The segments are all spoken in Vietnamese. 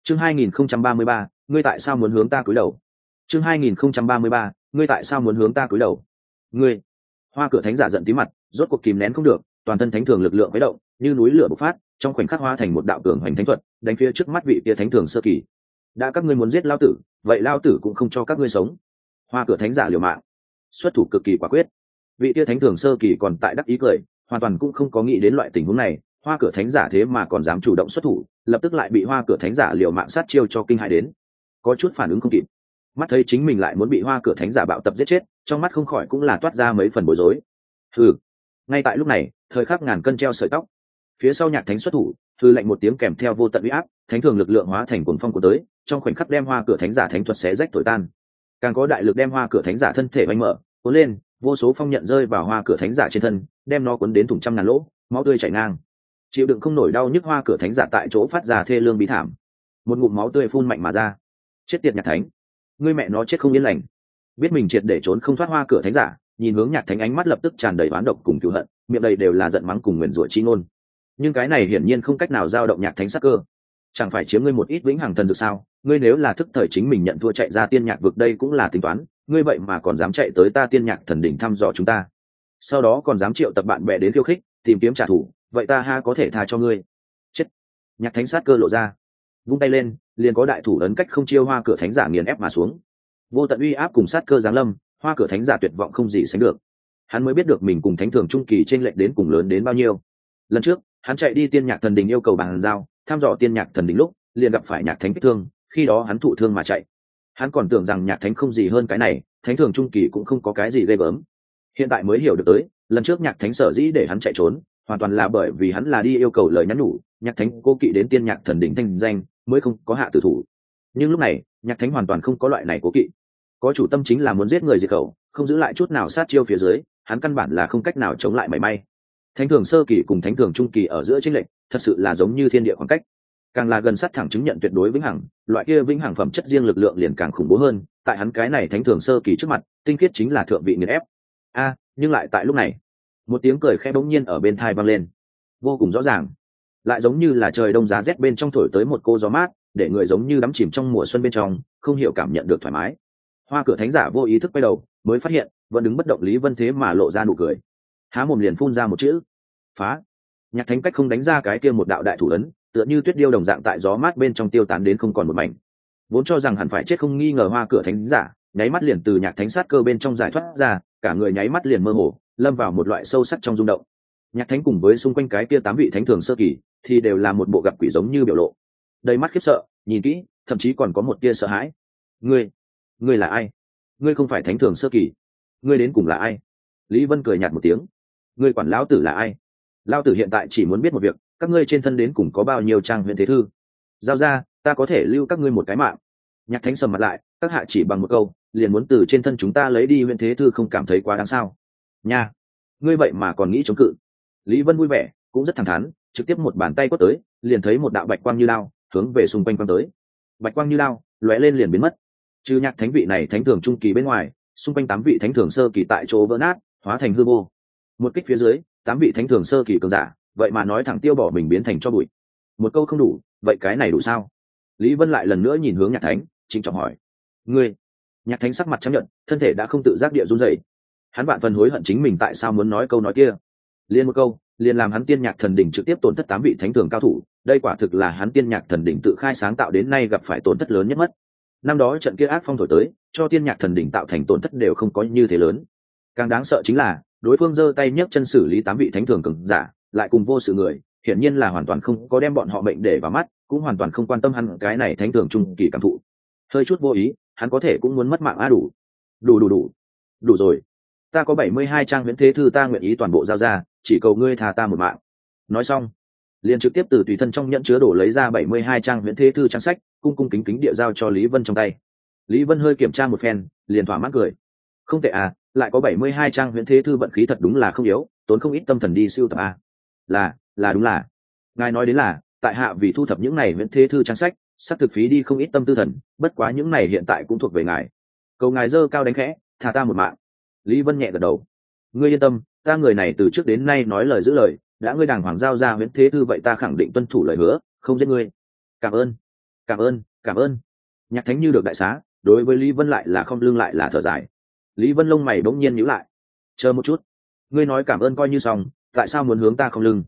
Chương 2033, ngươi tại sao muốn hướng ta cúi đầu? Chương 2033, ngươi tại sao muốn hướng ta cúi đầu? Ngươi. Hoa Cửa Thánh giả giận tí mặt, rốt cuộc kìm nén không được, toàn thân thánh thường lực lượng khuấy động, như núi lửa bộc phát, trong khoảnh khắc hóa thành một đạo cường hoành thánh thuật, đánh phía trước mắt vị kia thánh thường sơ kỳ. Đã các ngươi muốn giết lão tử, vậy lão tử cũng không cho các ngươi sống. Hoa Cửa Thánh giả liều mạng, xuất thủ cực kỳ quả quyết. Vị kia thánh thường sơ kỳ còn tại đắc ý cười, hoàn toàn cũng không có nghĩ đến loại tình huống này. Hoa Cửa Thánh giả thế mà còn dám chủ động xuất thủ, lập tức lại bị Hoa Cửa Thánh giả liều mạng sát chiêu cho kinh hãi đến, có chút phản ứng không kịp. Mắt thấy chính mình lại muốn bị Hoa Cửa Thánh giả bạo tập giết chết, trong mắt không khỏi cũng là toát ra mấy phần bối rối. Ngay tại lúc này, thời khắc ngàn cân treo sợi tóc, phía sau Nhạc Thánh xuất thủ, hư lệnh một tiếng kèm theo vô tận uy áp, thánh thường lực lượng hóa thành cuồng phong của tới, trong khoảnh khắc đem Hoa Cửa Thánh giả thánh thuật xé rách thổi tan. Càng có đại lực đem Hoa Cửa Thánh giả thân thể vành mở, cuốn lên, vô số phong nhận rơi vào Hoa Cửa Thánh giả trên thân, đem nó cuốn đến thủng trăm ngàn lỗ, máu tươi chảy ngang. Chịu đựng không nổi đau nhức, Hoa Cửa Thánh giả tại chỗ phát ra thê lương bí thảm, một ngụm máu tươi phun mạnh mà ra. Chết tiệt Nhạc Thánh, ngươi mẹ nó chết không yên lành. Biết mình triệt để trốn không thoát, Hoa Cửa Thánh giả nhìn hướng Nhạc Thánh, ánh mắt lập tức tràn đầy oán độc cùng cừu hận, miệng đầy đều là giận mắng cùng nguyền rủa chi ngôn. Nhưng cái này hiển nhiên không cách nào dao động Nhạc Thánh sắc cơ. Chẳng phải chiếm ngươi một ít vĩnh hằng thần dược sao? Ngươi nếu là thức thời chính mình nhận thua chạy ra tiên nhạc vực, đây cũng là tính toán. Ngươi vậy mà còn dám chạy tới ta tiên nhạc thần đỉnh thăm dò chúng ta, sau đó còn dám triệu tập bạn bè đến khiêu khích, tìm kiếm trả thù, vậy ta ha có thể tha cho ngươi? Chết! Nhạc Thánh sát cơ lộ ra, vung tay lên, liền có đại thủ ấn cách không chiêu Hoa Cửa Thánh giả nghiền ép mà xuống. Vô tận uy áp cùng sát cơ giáng lâm, Hoa Cửa Thánh giả tuyệt vọng không gì sánh được. Hắn mới biết được mình cùng thánh thường trung kỳ chênh lệch đến cùng lớn đến bao nhiêu. Lần trước hắn chạy đi tiên nhạc thần đình yêu cầu bàn giao thăm dò tiên nhạc thần đình lúc, liền gặp phải Nhạc Thánh kích thương, khi đó hắn thụ thương mà chạy. Hắn còn tưởng rằng Nhạc Thánh không gì hơn cái này, thánh thường trung kỳ cũng không có cái gì ghê gớm. Hiện tại mới hiểu được tới, lần trước Nhạc Thánh sở dĩ để hắn chạy trốn, hoàn toàn là bởi vì hắn là đi yêu cầu lời nhắn nhủ, Nhạc Thánh cố kỵ đến tiên nhạc thần đỉnh thanh danh, mới không có hạ tử thủ. Nhưng lúc này Nhạc Thánh hoàn toàn không có loại này cố kỵ, có chủ tâm chính là muốn giết người diệt khẩu, không giữ lại chút nào sát chiêu phía dưới, hắn căn bản là không cách nào chống lại mảy may. Thánh thường sơ kỳ cùng thánh thường trung kỳ ở giữa chênh lệch, thật sự là giống như thiên địa khoảng cách. Càng là gần sát thẳng chứng nhận tuyệt đối vĩnh hằng, loại kia vĩnh hằng phẩm chất riêng lực lượng liền càng khủng bố hơn. Tại hắn cái này thánh thường sơ kỳ trước mặt, tinh khiết chính là thượng vị nghiền ép. Nhưng lại tại lúc này, một tiếng cười khẽ bỗng nhiên ở bên tai vang lên, vô cùng rõ ràng, lại giống như là trời đông giá rét bên trong thổi tới một cô gió mát, để người giống như đắm chìm trong mùa xuân bên trong, không hiểu cảm nhận được thoải mái. Hoa Cửa Thánh giả vô ý thức quay đầu, mới phát hiện vẫn đứng bất động Lý Vân thế mà lộ ra nụ cười, há mồm liền phun ra một chữ: phá. Nhạc Thánh cách không đánh ra cái kia một đạo đại thủ ấn, tựa như tuyết điêu đồng dạng tại gió mát bên trong tiêu tán đến không còn một mảnh. Vốn cho rằng hẳn phải chết không nghi ngờ Hoa Cửa Thánh giả, nháy mắt liền từ Nhạc Thánh sát cơ bên trong giải thoát ra, cả người nháy mắt liền mơ hồ, lâm vào một loại sâu sắc trong rung động. Nhạc Thánh cùng với xung quanh cái kia 8 vị thánh thường sơ kỳ thì đều là một bộ gặp quỷ giống như biểu lộ, đầy mắt khiếp sợ, nhìn kỹ, thậm chí còn có một tia sợ hãi. Ngươi là ai? Ngươi không phải thánh thường sơ kỳ, ngươi đến cùng là ai? Lý Vân cười nhạt một tiếng: ngươi quản lão tử là ai? Lão tử hiện tại chỉ muốn biết một việc, các ngươi trên thân đến cùng có bao nhiêu trang huyền thế thư, giao ra, ta có thể lưu các ngươi một cái mạng. Nhạc Thánh sầm mặt lại, các hạ chỉ bằng một câu liền muốn từ trên thân chúng ta lấy đi huyền thế thư, không cảm thấy quá đáng sao? Nha, ngươi vậy mà còn nghĩ chống cự? Lý Vân vui vẻ, cũng rất thẳng thắn, trực tiếp một bàn tay quất tới, liền thấy một đạo bạch quang như lao hướng về xung quanh quang tới. Bạch quang như lao lóe lên liền biến mất. Trừ Nhạc Thánh vị này thánh thường trung kỳ bên ngoài, xung quanh 8 vị thánh thường sơ kỳ tại chỗ vỡ nát, hóa thành hư vô. Một kích phía dưới, 8 vị thánh thường sơ kỳ cường giả, vậy mà nói thẳng tiêu bỏ mình biến thành cho bụi. Một câu không đủ, vậy cái này đủ sao? Lý Vân lại lần nữa nhìn hướng Nhạc Thánh, trịnh trọng hỏi: ngươi? Nhạc Thánh sắc mặt chấp nhận, thân thể đã không tự giác địa run rẩy. Hắn vạn phần hối hận chính mình tại sao muốn nói câu nói kia. Liên một câu, liền làm hắn tiên nhạc thần đỉnh trực tiếp tổn thất 8 vị thánh thường cao thủ, đây quả thực là hắn tiên nhạc thần đỉnh tự khai sáng tạo đến nay gặp phải tổn thất lớn nhất mất. Năm đó trận kia ác phong thổi tới, cho tiên nhạc thần đỉnh tạo thành tổn thất đều không có như thế lớn. Càng đáng sợ chính là, đối phương giơ tay nhấc chân xử lý 8 vị thánh thường cường giả, lại cùng vô sự người, hiển nhiên là hoàn toàn không có đem bọn họ mệnh để vào mắt, cũng hoàn toàn không quan tâm hắn cái này thánh thường trung kỳ cảm thụ. Hơi chút vô ý, hắn có thể cũng muốn mất mạng. Đủ rồi, ta có 72 trang huyễn thế thư, ta nguyện ý toàn bộ giao ra, chỉ cầu ngươi tha ta một mạng. Nói xong, liền trực tiếp từ tùy thân trong nhẫn chứa đồ lấy ra 72 trang huyễn thế thư trang sách, cung kính kính địa giao cho Lý Vân trong tay. Lý Vân hơi kiểm tra một phen, liền thỏa mãn cười: không tệ à, lại có 72 trang huyễn thế thư, vận khí thật đúng là không yếu, tốn không ít tâm thần đi sưu tập à. Là đúng là. Ngài nói đến là, tại hạ vì thu thập những này huyễn thế thư trang sách, sắp thực phí đi không ít tâm tư thần, bất quá những này hiện tại cũng thuộc về ngài. Cầu ngài dơ cao đánh khẽ, tha ta một mạng. Lý Vân nhẹ gật đầu: ngươi yên tâm, ta người này từ trước đến nay nói lời giữ lời, đã ngươi đàng hoàng giao ra huyễn thế thư, vậy ta khẳng định tuân thủ lời hứa, không giết ngươi. Cảm ơn. Cảm ơn, cảm ơn. Nhạc thánh như được đại xá, đối với Lý Vân lại là không lưng lại là thở dài. Lý Vân lông mày bỗng nhiên nhíu lại. Chờ một chút, ngươi nói cảm ơn coi như xong, tại sao muốn hướng ta không lưng?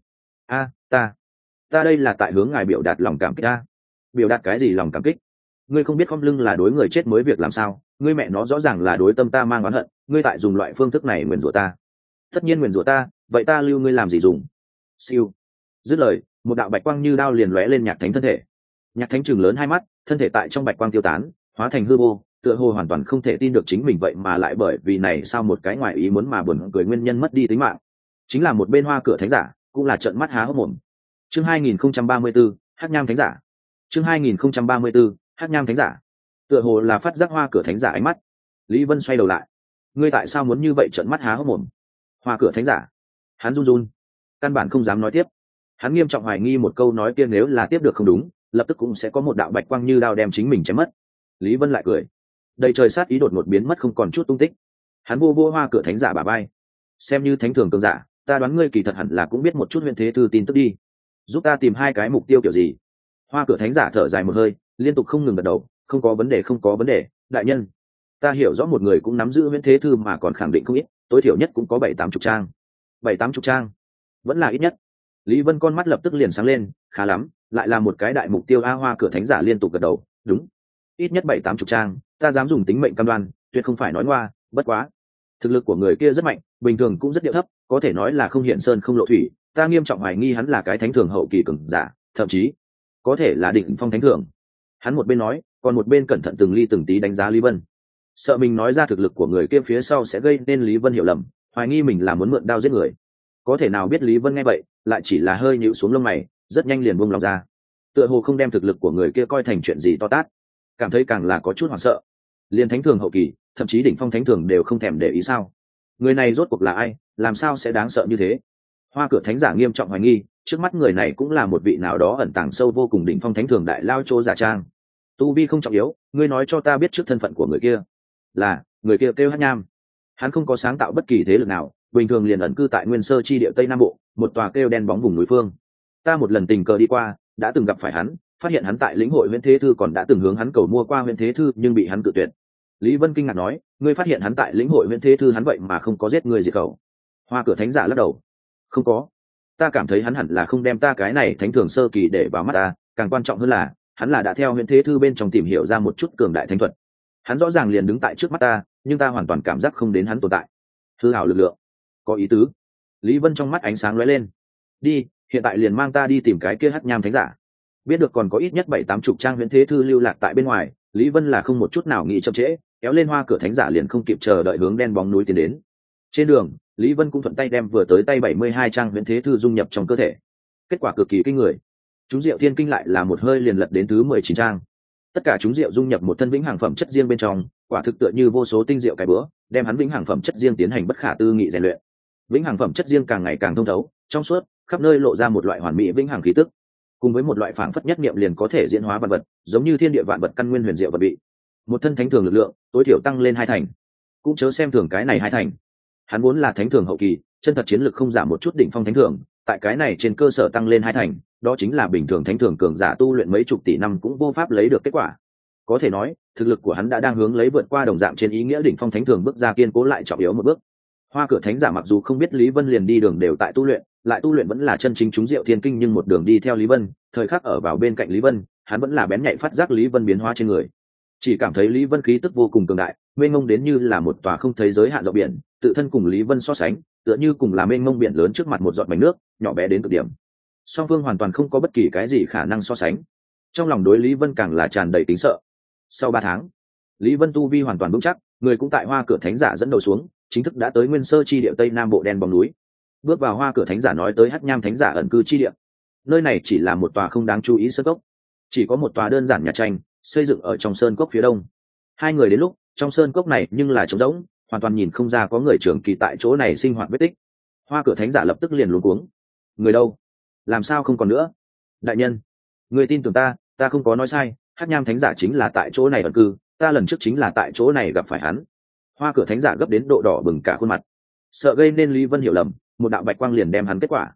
Ta đây là tại hướng ngài biểu đạt lòng cảm kích ta. Biểu đạt cái gì lòng cảm kích? Ngươi không biết không lưng là đối người chết mới việc làm sao? Ngươi mẹ nó rõ ràng là đối tâm ta mang oán hận, ngươi tại dùng loại phương thức này nguyền rủa ta. Tất nhiên nguyền rủa ta, vậy ta lưu ngươi làm gì dùng? Siêu. Dứt lời, một đạo bạch quang như đao liền lóe lên nhạc thánh thân thể. Nhạc thánh chừng lớn hai mắt, thân thể tại trong bạch quang tiêu tán, hóa thành hư vô, tựa hồ hoàn toàn không thể tin được chính mình vậy mà lại bởi vì này sao một cái ngoài ý muốn mà buồn cười nguyên nhân mất đi tính mạng. Chính là một bên Hoa Cửa Thánh giả, cũng là trợn mắt há hốc mồm. Chương 2034, Hắc Nham Thánh giả. Chương 2034, Hắc Nham Thánh giả. Tựa hồ là phát giác Hoa Cửa Thánh giả ánh mắt. Lý Vân xoay đầu lại. Ngươi tại sao muốn như vậy trợn mắt há hốc mồm? Hoa Cửa Thánh giả. Hắn run run, căn bản không dám nói tiếp. Hắn nghiêm trọng hoài nghi một câu nói kia nếu là tiếp được không đúng, lập tức cũng sẽ có một đạo bạch quang như đao đem chính mình chém mất. Lý Vân lại cười. Đầy trời sát ý đột ngột biến mất không còn chút tung tích. Hắn vô vô Hoa Cửa Thánh giả bả vai. Xem như thánh thường cường giả, ta đoán ngươi kỳ thật hẳn là cũng biết một chút huyền thế thư tin tức đi. Giúp ta tìm hai cái mục tiêu kiểu gì? Hoa Cửa Thánh giả thở dài một hơi, liên tục không ngừng gật đầu. Không có vấn đề, không có vấn đề, đại nhân. Ta hiểu rõ một người cũng nắm giữ huyền thế thư mà còn khẳng định không ít, tối thiểu nhất cũng có 7-8 chục trang. 7-8 chục trang, vẫn là ít nhất. Lý Vân con mắt lập tức liền sáng lên, khá lắm, lại là một cái đại mục tiêu. A Hoa Cửa Thánh giả liên tục gật đầu, đúng, ít nhất 7-8 chục trang, ta dám dùng tính mệnh cam đoan, tuyệt không phải nói ngoa. Bất quá thực lực của người kia rất mạnh, bình thường cũng rất điệu thấp, có thể nói là không hiện sơn không lộ thủy. Ta nghiêm trọng hoài nghi hắn là cái thánh thường hậu kỳ cường giả, thậm chí có thể là đỉnh phong thánh thường. Hắn một bên nói, còn một bên cẩn thận từng ly từng tí đánh giá Lý Vân, sợ mình nói ra thực lực của người kia phía sau sẽ gây nên Lý Vân hiểu lầm, hoài nghi mình là muốn mượn đao giết người. Có thể nào biết Lý Vân nghe vậy lại chỉ là hơi nhíu xuống lông mày, rất nhanh liền buông lòng ra, tựa hồ không đem thực lực của người kia coi thành chuyện gì to tát, cảm thấy càng là có chút hoảng sợ. Liên thánh thường hậu kỳ, thậm chí đỉnh phong thánh thường đều không thèm để ý sao? Người này rốt cuộc là ai, làm sao sẽ đáng sợ như thế? Hoa Cửa Thánh giả nghiêm trọng hoài nghi, trước mắt người này cũng là một vị nào đó ẩn tàng sâu vô cùng đỉnh phong thánh thường đại lao chô giả trang. Tu vi không trọng yếu, ngươi nói cho ta biết trước thân phận của người kia. Là người kia kêu Hắc Nham. Hắn không có sáng tạo bất kỳ thế lực nào, bình thường liền ẩn cư tại Nguyên Sơ chi địa Tây Nam Bộ, một tòa kêu đen bóng vùng núi phương. Ta một lần tình cờ đi qua, đã từng gặp phải hắn, phát hiện hắn tại lĩnh hội Huyền Thế Thư, còn đã từng hướng hắn cầu mua qua Huyền Thế Thư nhưng bị hắn cự tuyệt. Lý Vân kinh ngạc nói, ngươi phát hiện hắn tại lĩnh hội Huyền Thế Thư, hắn vậy mà không có giết người diệt khẩu? Hoa Cửa Thánh giả lắc đầu, không có. Ta cảm thấy hắn hẳn là không đem ta cái này thánh thường sơ kỳ để vào mắt ta, càng quan trọng hơn là hắn là đã theo Huyền Thế Thư bên trong tìm hiểu ra một chút cường đại thánh thuật. Hắn rõ ràng liền đứng tại trước mắt ta, nhưng ta hoàn toàn cảm giác không đến hắn tồn tại. Hư hảo lực lượng, có ý tứ. Lý Vân trong mắt ánh sáng lóe lên. Đi, hiện tại liền mang ta đi tìm cái kia Hắc Nham Thánh giả. Biết được còn có ít nhất 7-8 chục trang Huyền Thế Thư lưu lạc tại bên ngoài, Lý Vân là không một chút nào nghĩ chậm trễ, kéo lên Hoa Cửa Thánh giả liền không kịp chờ đợi hướng đen bóng núi tiến đến. Trên đường, Lý Vân cũng thuận tay đem vừa tới tay 72 trang Huyền Thế Thư dung nhập trong cơ thể. Kết quả cực kỳ kinh người. Chúng Diệu Thiên Kinh lại là một hơi liền lật đến thứ 19 trang. Tất cả chúng diệu dung nhập một thân vĩnh hằng phẩm chất riêng bên trong, quả thực tựa như vô số tinh diệu cái bữa, đem hắn vĩnh hằng phẩm chất riêng tiến hành bất khả tư nghị rèn luyện. Vĩnh hằng phẩm chất riêng càng ngày càng thông thấu, trong suốt, khắp nơi lộ ra một loại hoàn mỹ vĩnh hằng khí tức, cùng với một loại phảng phất nhất niệm liền có thể diễn hóa vạn vật, giống như thiên địa vạn vật căn nguyên huyền diệu vật vị. Một thân thánh thường lực lượng, tối thiểu tăng lên 2 thành. Cũng chớ xem thường cái này 2 thành. Hắn vốn là thánh thường hậu kỳ, chân thật chiến lực không giảm một chút đỉnh phong thánh thường, tại cái này trên cơ sở tăng lên 2 thành, đó chính là bình thường thánh thường cường giả tu luyện mấy chục tỷ năm cũng vô pháp lấy được kết quả. Có thể nói, thực lực của hắn đã đang hướng lấy vượt qua đồng dạng trên ý nghĩa đỉnh phong thánh thường bước ra kiên cố lại trọng yếu một bước. Hoa Cửa Thánh giả mặc dù không biết Lý Vân liền đi đường đều tại tu luyện, lại tu luyện vẫn là chân chính chúng Diệu Thiên Kinh, nhưng một đường đi theo Lý Vân, thời khắc ở vào bên cạnh Lý Vân, hắn vẫn là bén nhạy phát giác Lý Vân biến hóa trên người. Chỉ cảm thấy Lý Vân khí tức vô cùng cường đại, mênh mông đến như là một tòa không thấy giới hạn rộng biển, tự thân cùng Lý Vân so sánh, tựa như cùng là mênh mông biển lớn trước mặt một giọt mảnh nước, nhỏ bé đến cực điểm. Song phương hoàn toàn không có bất kỳ cái gì khả năng so sánh. Trong lòng đối Lý Vân càng là tràn đầy tính sợ. Sau 3 tháng, Lý Vân tu vi hoàn toàn vững chắc, người cũng tại Hoa Cửa Thánh giả dẫn đầu xuống, chính thức đã tới Nguyên Sơ chi địa Tây Nam Bộ đen bóng núi. Bước vào Hoa Cửa Thánh giả nói tới Hắc Nham Thánh giả ẩn cư chi địa. Nơi này chỉ là một tòa không đáng chú ý sơn cốc, chỉ có một tòa đơn giản nhà tranh, xây dựng ở trong sơn cốc phía đông. Hai người đến lúc, trong sơn cốc này nhưng là trống rỗng, hoàn toàn nhìn không ra có người trưởng kỳ tại chỗ này sinh hoạt vết tích. Hoa Cửa Thánh giả lập tức liền luống cuống. Người đâu? Làm sao không còn nữa? Đại nhân, người tin tưởng ta, ta không có nói sai, Hắc Nham Thánh giả chính là tại chỗ này ẩn cư, ta lần trước chính là tại chỗ này gặp phải hắn. Hoa Cửa Thánh giả gấp đến độ đỏ bừng cả khuôn mặt, sợ gây nên Lý Vân hiểu lầm, một đạo bạch quang liền đem hắn kết quả.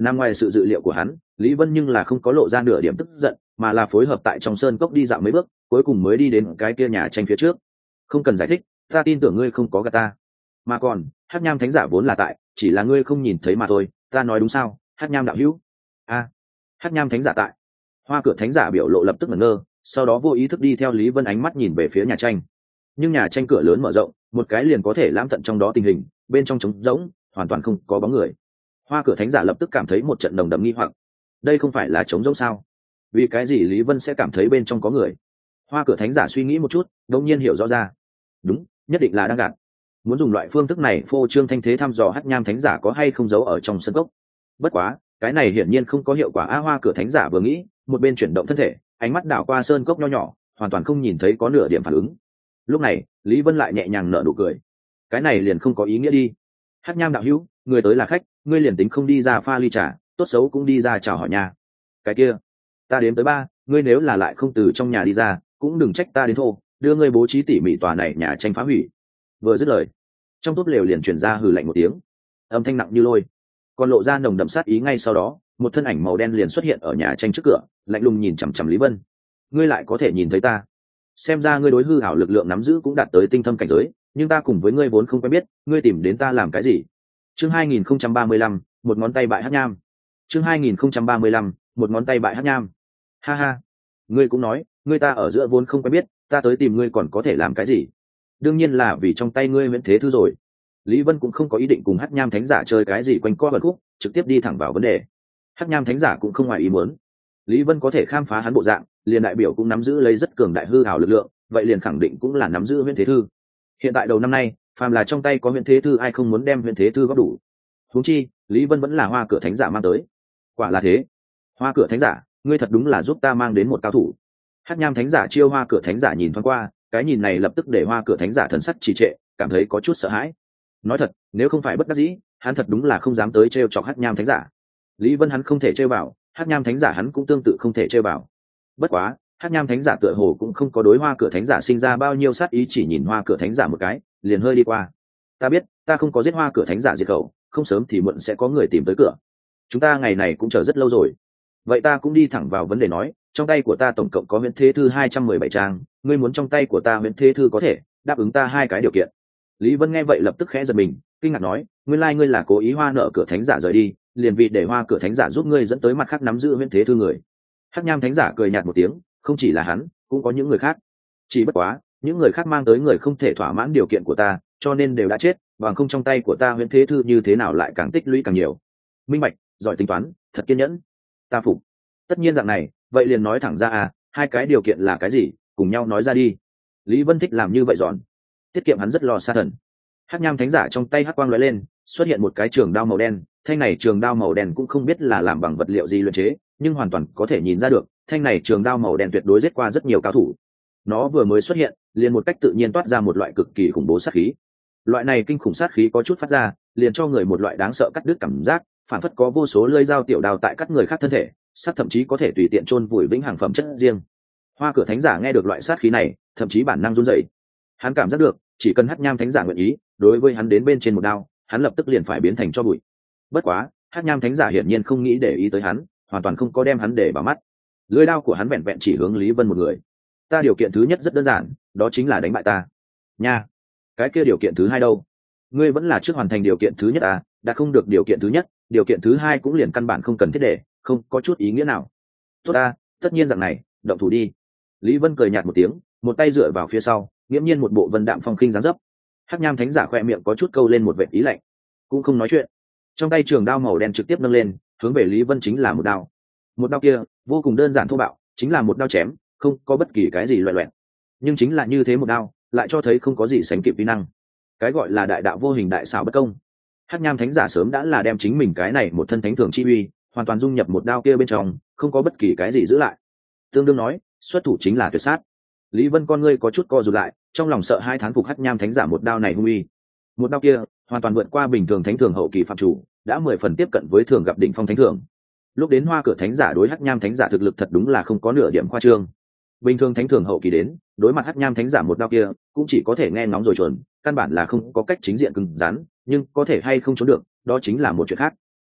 nằm ngoài sự dự liệu của hắn, Lý Vân nhưng là không có lộ ra nửa điểm tức giận, mà là phối hợp tại trong sơn cốc đi dạo mấy bước, cuối cùng mới đi đến cái kia nhà tranh phía trước. Không cần giải thích, ta tin tưởng ngươi không có gạt ta. Mà còn, Hắc Nham Thánh Giả vốn là tại, chỉ là ngươi không nhìn thấy mà thôi, ta nói đúng sao, Hắc Nham đạo hữu? Hắc Nham Thánh Giả tại. Hoa Cửa Thánh Giả biểu lộ lập tức ngẩn ngơ, sau đó vô ý thức đi theo Lý Vân ánh mắt nhìn về phía nhà tranh. Nhưng nhà tranh cửa lớn mở rộng, một cái liền có thể lãm tận trong đó tình hình, bên trong trống rỗng, hoàn toàn không có bóng người. Hoa Cửa Thánh Giả lập tức cảm thấy một trận nồng đậm nghi hoặc. Đây không phải là trống rỗng sao? Vì cái gì Lý Vân sẽ cảm thấy bên trong có người? Hoa Cửa Thánh Giả suy nghĩ một chút, đột nhiên hiểu rõ ra. Đúng, nhất định là đang gạt. Muốn dùng loại phương thức này phô trương thanh thế thăm dò Hắc Nham Thánh Giả có hay không giấu ở trong sân cốc. Bất quá, cái này hiển nhiên không có hiệu quả. Hoa Cửa Thánh Giả vừa nghĩ, một bên chuyển động thân thể, ánh mắt đảo qua sơn cốc nho nhỏ, hoàn toàn không nhìn thấy có nửa điểm phản ứng. Lúc này, Lý Vân lại nhẹ nhàng nở nụ cười. Cái này liền không có ý nghĩa đi. Hắc Nham đạo hữu, người tới là khách, ngươi liền tính không đi ra pha ly trà, tốt xấu cũng đi ra chào hỏi nhà. Cái kia, ta đếm tới 3, ngươi nếu là lại không từ trong nhà đi ra, cũng đừng trách ta đến thô, đưa ngươi bố trí tỉ mỉ tòa này nhà tranh phá hủy. Vừa dứt lời, trong túp lều liền truyền ra hừ lạnh một tiếng, âm thanh nặng như lôi, còn lộ ra nồng đậm sát ý. Ngay sau đó, một thân ảnh màu đen liền xuất hiện ở nhà tranh trước cửa, lạnh lùng nhìn chằm chằm Lý Vân. Ngươi lại có thể nhìn thấy ta? Xem ra ngươi đối hư ảo lực lượng nắm giữ cũng đạt tới tinh thâm cảnh giới, nhưng ta cùng với ngươi vốn không quen biết, ngươi tìm đến ta làm cái gì? Chương 2035, một ngón tay bại Hắc Nham. Chương 2035, một ngón tay bại Hắc Nham. Ha ha, ngươi cũng nói, ngươi ta ở giữa vốn không quen biết, ta tới tìm ngươi còn có thể làm cái gì? Đương nhiên là vì trong tay ngươi Huyễn Thế Thư rồi. Lý Vân cũng không có ý định cùng Hắc Nham Thánh Giả chơi cái gì quanh co bẩn khúc, trực tiếp đi thẳng vào vấn đề. Hắc Nham Thánh Giả cũng không ngoài ý muốn. Lý Vân có thể khám phá hắn bộ dạng, liền đại biểu cũng nắm giữ lấy rất cường đại hư ảo lực lượng, vậy liền khẳng định cũng là nắm giữ Huyễn Thế Thư. Hiện tại đầu năm nay, phàm là trong tay có Huyễn Thế Thư, ai không muốn đem Huyễn Thế Thư góp đủ. Huống chi, Lý Vân vẫn là Hoa Cửa Thánh Giả mang tới. Quả là thế. Hoa Cửa Thánh Giả, ngươi thật đúng là giúp ta mang đến một cao thủ. Hắc Nham Thánh Giả chiêu Hoa Cửa Thánh Giả nhìn thoáng qua, cái nhìn này lập tức để Hoa Cửa Thánh Giả thần sắc trì trệ, cảm thấy có chút sợ hãi. Nói thật, nếu không phải bất đắc dĩ, hắn thật đúng là không dám tới trêu chọc Hắc Nham Thánh Giả. Lý Vân hắn không thể trêu vào, Hắc Nham Thánh Giả hắn cũng tương tự không thể trêu vào. Bất quá, Hắc Nham Thánh Giả tựa hồ cũng không có đối Hoa Cửa Thánh Giả sinh ra bao nhiêu sát ý, chỉ nhìn Hoa Cửa Thánh Giả một cái, liền hơi đi qua. Ta biết, ta không có giết Hoa Cửa Thánh Giả diệt khẩu, không sớm thì muộn sẽ có người tìm tới cửa. Chúng ta ngày này cũng chờ rất lâu rồi. Vậy ta cũng đi thẳng vào vấn đề nói, trong tay của ta tổng cộng có Huyễn Thế Thư 217 trang, ngươi muốn trong tay của ta Huyễn Thế Thư có thể đáp ứng ta 2 cái điều kiện. Lý Vân nghe vậy lập tức khẽ giật mình, kinh ngạc nói, nguyên lai ngươi là cố ý Hoa nợ Cửa Thánh Giả rời đi, liền vì để Hoa Cửa Thánh Giả giúp ngươi dẫn tới mặt khác nắm giữ Huyễn Thế Thư người. Hắc Nham Thánh Giả cười nhạt một tiếng, không chỉ là hắn, cũng có những người khác. Chỉ bất quá, những người khác mang tới người không thể thỏa mãn điều kiện của ta, cho nên đều đã chết, bằng không trong tay của ta Huyễn Thế Thư như thế nào lại càng tích lũy càng nhiều. Minh bạch, giỏi tính toán, thật kiên nhẫn. Ta phục. Tất nhiên dạng này, vậy liền nói thẳng ra à, 2 cái điều kiện là cái gì, cùng nhau nói ra đi. Lý Vân thích làm như vậy giòn, tiết kiệm hắn rất lo xa thần. Hắc Nham Thánh Giả trong tay hắc quang lóe lên, xuất hiện một cái trường đao màu đen, thanh này trường đao màu đen cũng không biết là làm bằng vật liệu gì luyện chế, nhưng hoàn toàn có thể nhìn ra được, thanh này trường đao màu đen tuyệt đối giết qua rất nhiều cao thủ. Nó vừa mới xuất hiện, liền một cách tự nhiên toát ra một loại cực kỳ khủng bố sát khí. Loại này kinh khủng sát khí có chút phát ra, liền cho người một loại đáng sợ cắt đứt cảm giác, phản phất có vô số lưỡi dao tiểu đao tại cắt người khác thân thể, sát thậm chí có thể tùy tiện chôn vùi vĩnh hằng phẩm chất riêng. Hoa Cửa Thánh Giả nghe được loại sát khí này, thậm chí bản năng run rẩy. Hắn cảm giác được, chỉ cần Hắc Nham Thánh Giả nguyện ý, đối với hắn đến bên trên một đao, hắn lập tức liền phải biến thành tro bụi. Bất quá, Hắc Nham Thánh Giả hiển nhiên không nghĩ để ý tới hắn, hoàn toàn không có đem hắn để vào mắt. Lưỡi đao của hắn vẹn vẹn chỉ hướng Lý Vân một người. Ta điều kiện thứ nhất rất đơn giản, đó chính là đánh bại ta. Nha, cái kia điều kiện thứ hai đâu? Ngươi vẫn là trước hoàn thành điều kiện thứ nhất à? Đã không được điều kiện thứ nhất, điều kiện thứ hai cũng liền căn bản không cần thiết để, không có chút ý nghĩa nào. Tốt ta, tất nhiên rằng này, động thủ đi. Lý Vân cười nhạt một tiếng, một tay dựa vào phía sau, nghiễm nhiên một bộ vân đạm phong khinh dáng dấp. Hắc Nham Thánh Giả khoe miệng có chút câu lên một vệt ý lạnh, cũng không nói chuyện. Trong tay trường đao màu đen trực tiếp nâng lên, hướng về Lý Vân chính là một đao. Một đao kia vô cùng đơn giản thô bạo, chính là một đao chém, không có bất kỳ cái gì loẹt loẹt. Nhưng chính là như thế một đao, lại cho thấy không có gì sánh kịp vi năng. Cái gọi là đại đạo vô hình đại xảo bất công. Hắc Nham Thánh Giả sớm đã là đem chính mình cái này một thân thánh thường chi uy, hoàn toàn dung nhập một đao kia bên trong, không có bất kỳ cái gì giữ lại. Tương đương nói, xuất thủ chính là tuyệt sát. Lý Vân con ngươi có chút co rụt lại, trong lòng sợ hai thán phục Hắc Nham Thánh Giả một đao này hung uy. Một đao kia, hoàn toàn vượt qua bình thường thánh thường hậu kỳ phạm chủ, đã 10 phần tiếp cận với thường gặp đỉnh phong thánh thường. Lúc đến Hoa Cửa Thánh Giả đối Hắc Nham Thánh Giả thực lực thật đúng là không có nửa điểm khoa trương. Bình thường thánh thường hậu kỳ đến, đối mặt Hắc Nham Thánh Giả một đao kia, cũng chỉ có thể nghe ngóng rồi chuẩn, căn bản là không có cách chính diện cứng rắn, nhưng có thể hay không trốn được, đó chính là một chuyện khác.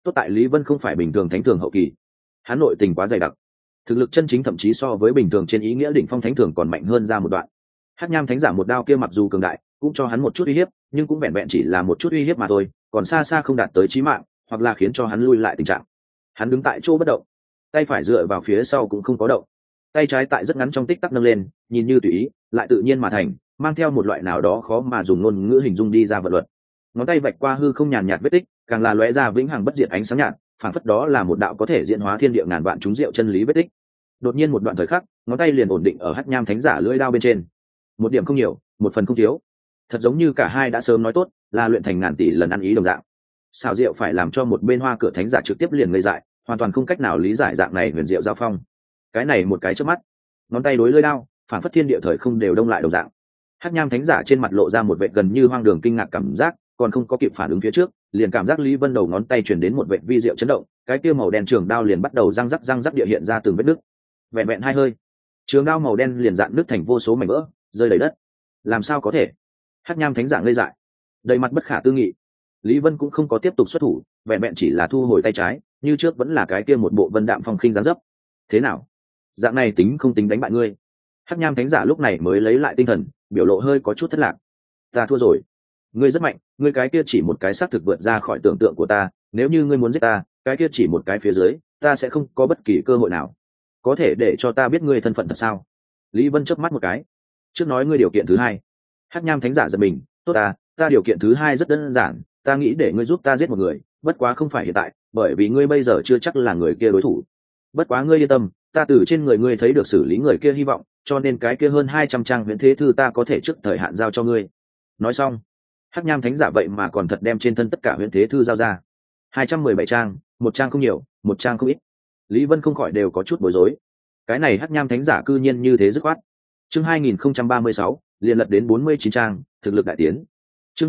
tốt tại Lý Vân không phải bình thường thánh thường hậu kỳ, hắn nội tình quá dày đặc, thực lực chân chính thậm chí so với bình thường trên ý nghĩa đỉnh phong thánh thường còn mạnh hơn ra một đoạn. Hắc nham thánh giả một đao kia mặc dù cường đại, cũng cho hắn một chút uy hiếp, nhưng cũng vẹn vẹn chỉ là một chút uy hiếp mà thôi, còn xa xa không đạt tới chí mạng, hoặc là khiến cho hắn lui lại tình trạng. Hắn đứng tại chỗ bất động, tay phải dựa vào phía sau cũng không có động, tay trái tại rất ngắn trong tích tắc nâng lên, nhìn như tùy ý, lại tự nhiên mà thành, mang theo một loại nào đó khó mà dùng ngôn ngữ hình dung đi ra vận luật. Ngón tay vạch qua hư không nhàn nhạt vết tích, càng là lóe ra vĩnh hằng bất diệt ánh sáng nhạt, phảng phất đó là một đạo có thể diễn hóa thiên địa ngàn vạn chúng diệu chân lý vết tích. Đột nhiên một đoạn thời khắc, ngón tay liền ổn định ở Hắc nham thánh giả lưỡi đao bên trên. Một điểm không nhiều, một phần không thiếu, thật giống như cả hai đã sớm nói tốt, là luyện thành ngàn tỷ lần ăn ý đồng dạng. Xào diệu phải làm cho một bên Hoa Cửa thánh giả trực tiếp liền ngây dại, hoàn toàn không cách nào lý giải dạng này huyền diệu giao phong. Cái này một cái chớp mắt, ngón tay đối lưỡi đao, phảng phất thiên địa thời không đều đông lại đồng dạng. Hắc nham thánh giả trên mặt lộ ra một vẻ gần như hoang đường kinh ngạc cảm giác, còn không có kịp phản ứng phía trước, liền cảm giác Lý Vân đầu ngón tay truyền đến một vẻ vi diệu chấn động, cái kia màu đen trường đao liền bắt đầu răng rắc địa hiện ra từng vết nứt. Vẹn vẹn hai hơi, trường đao màu đen liền dạn nứt thành vô số mảnh vỡ, rơi đầy đất. Làm sao có thể? Hắc nham thánh giả ngây dại, đầy mặt bất khả tư nghị. Lý Vân cũng không có tiếp tục xuất thủ, vẹn vẹn chỉ là thu hồi tay trái, như trước vẫn là cái kia một bộ vân đạm phong khinh dáng dấp. Thế nào? Dạng này tính không tính đánh bại ngươi? Hắc nham thánh giả lúc này mới lấy lại tinh thần, biểu lộ hơi có chút thất lạc. Ta thua rồi. Ngươi rất mạnh, ngươi cái kia chỉ một cái xác thực vượt ra khỏi tưởng tượng của ta, nếu như ngươi muốn giết ta, cái kia chỉ một cái phía dưới, ta sẽ không có bất kỳ cơ hội nào. Có thể để cho ta biết ngươi thân phận thật sao? Lý Vân chớp mắt một cái. Trước nói ngươi điều kiện thứ hai. Hắc nham thánh giả giật mình, tốt ta điều kiện thứ hai rất đơn giản, ta nghĩ để ngươi giúp ta giết một người, bất quá không phải hiện tại, bởi vì ngươi bây giờ chưa chắc là người kia đối thủ. Bất quá ngươi yên tâm, ta từ trên người ngươi thấy được xử lý người kia hy vọng, cho nên cái kia hơn 200 trang huyễn thế thư ta có thể trước thời hạn giao cho ngươi. Nói xong, Hắc nham thánh giả vậy mà còn thật đem trên thân tất cả huyễn thế thư giao ra. 217 trang, một trang không nhiều, một trang không ít. Lý Vân không khỏi đều có chút bối rối. Cái này Hắc nham thánh giả cư nhiên như thế dứt khoát. Chương 2036, liền lật đến 49 trang, thực lực đại tiến. Chương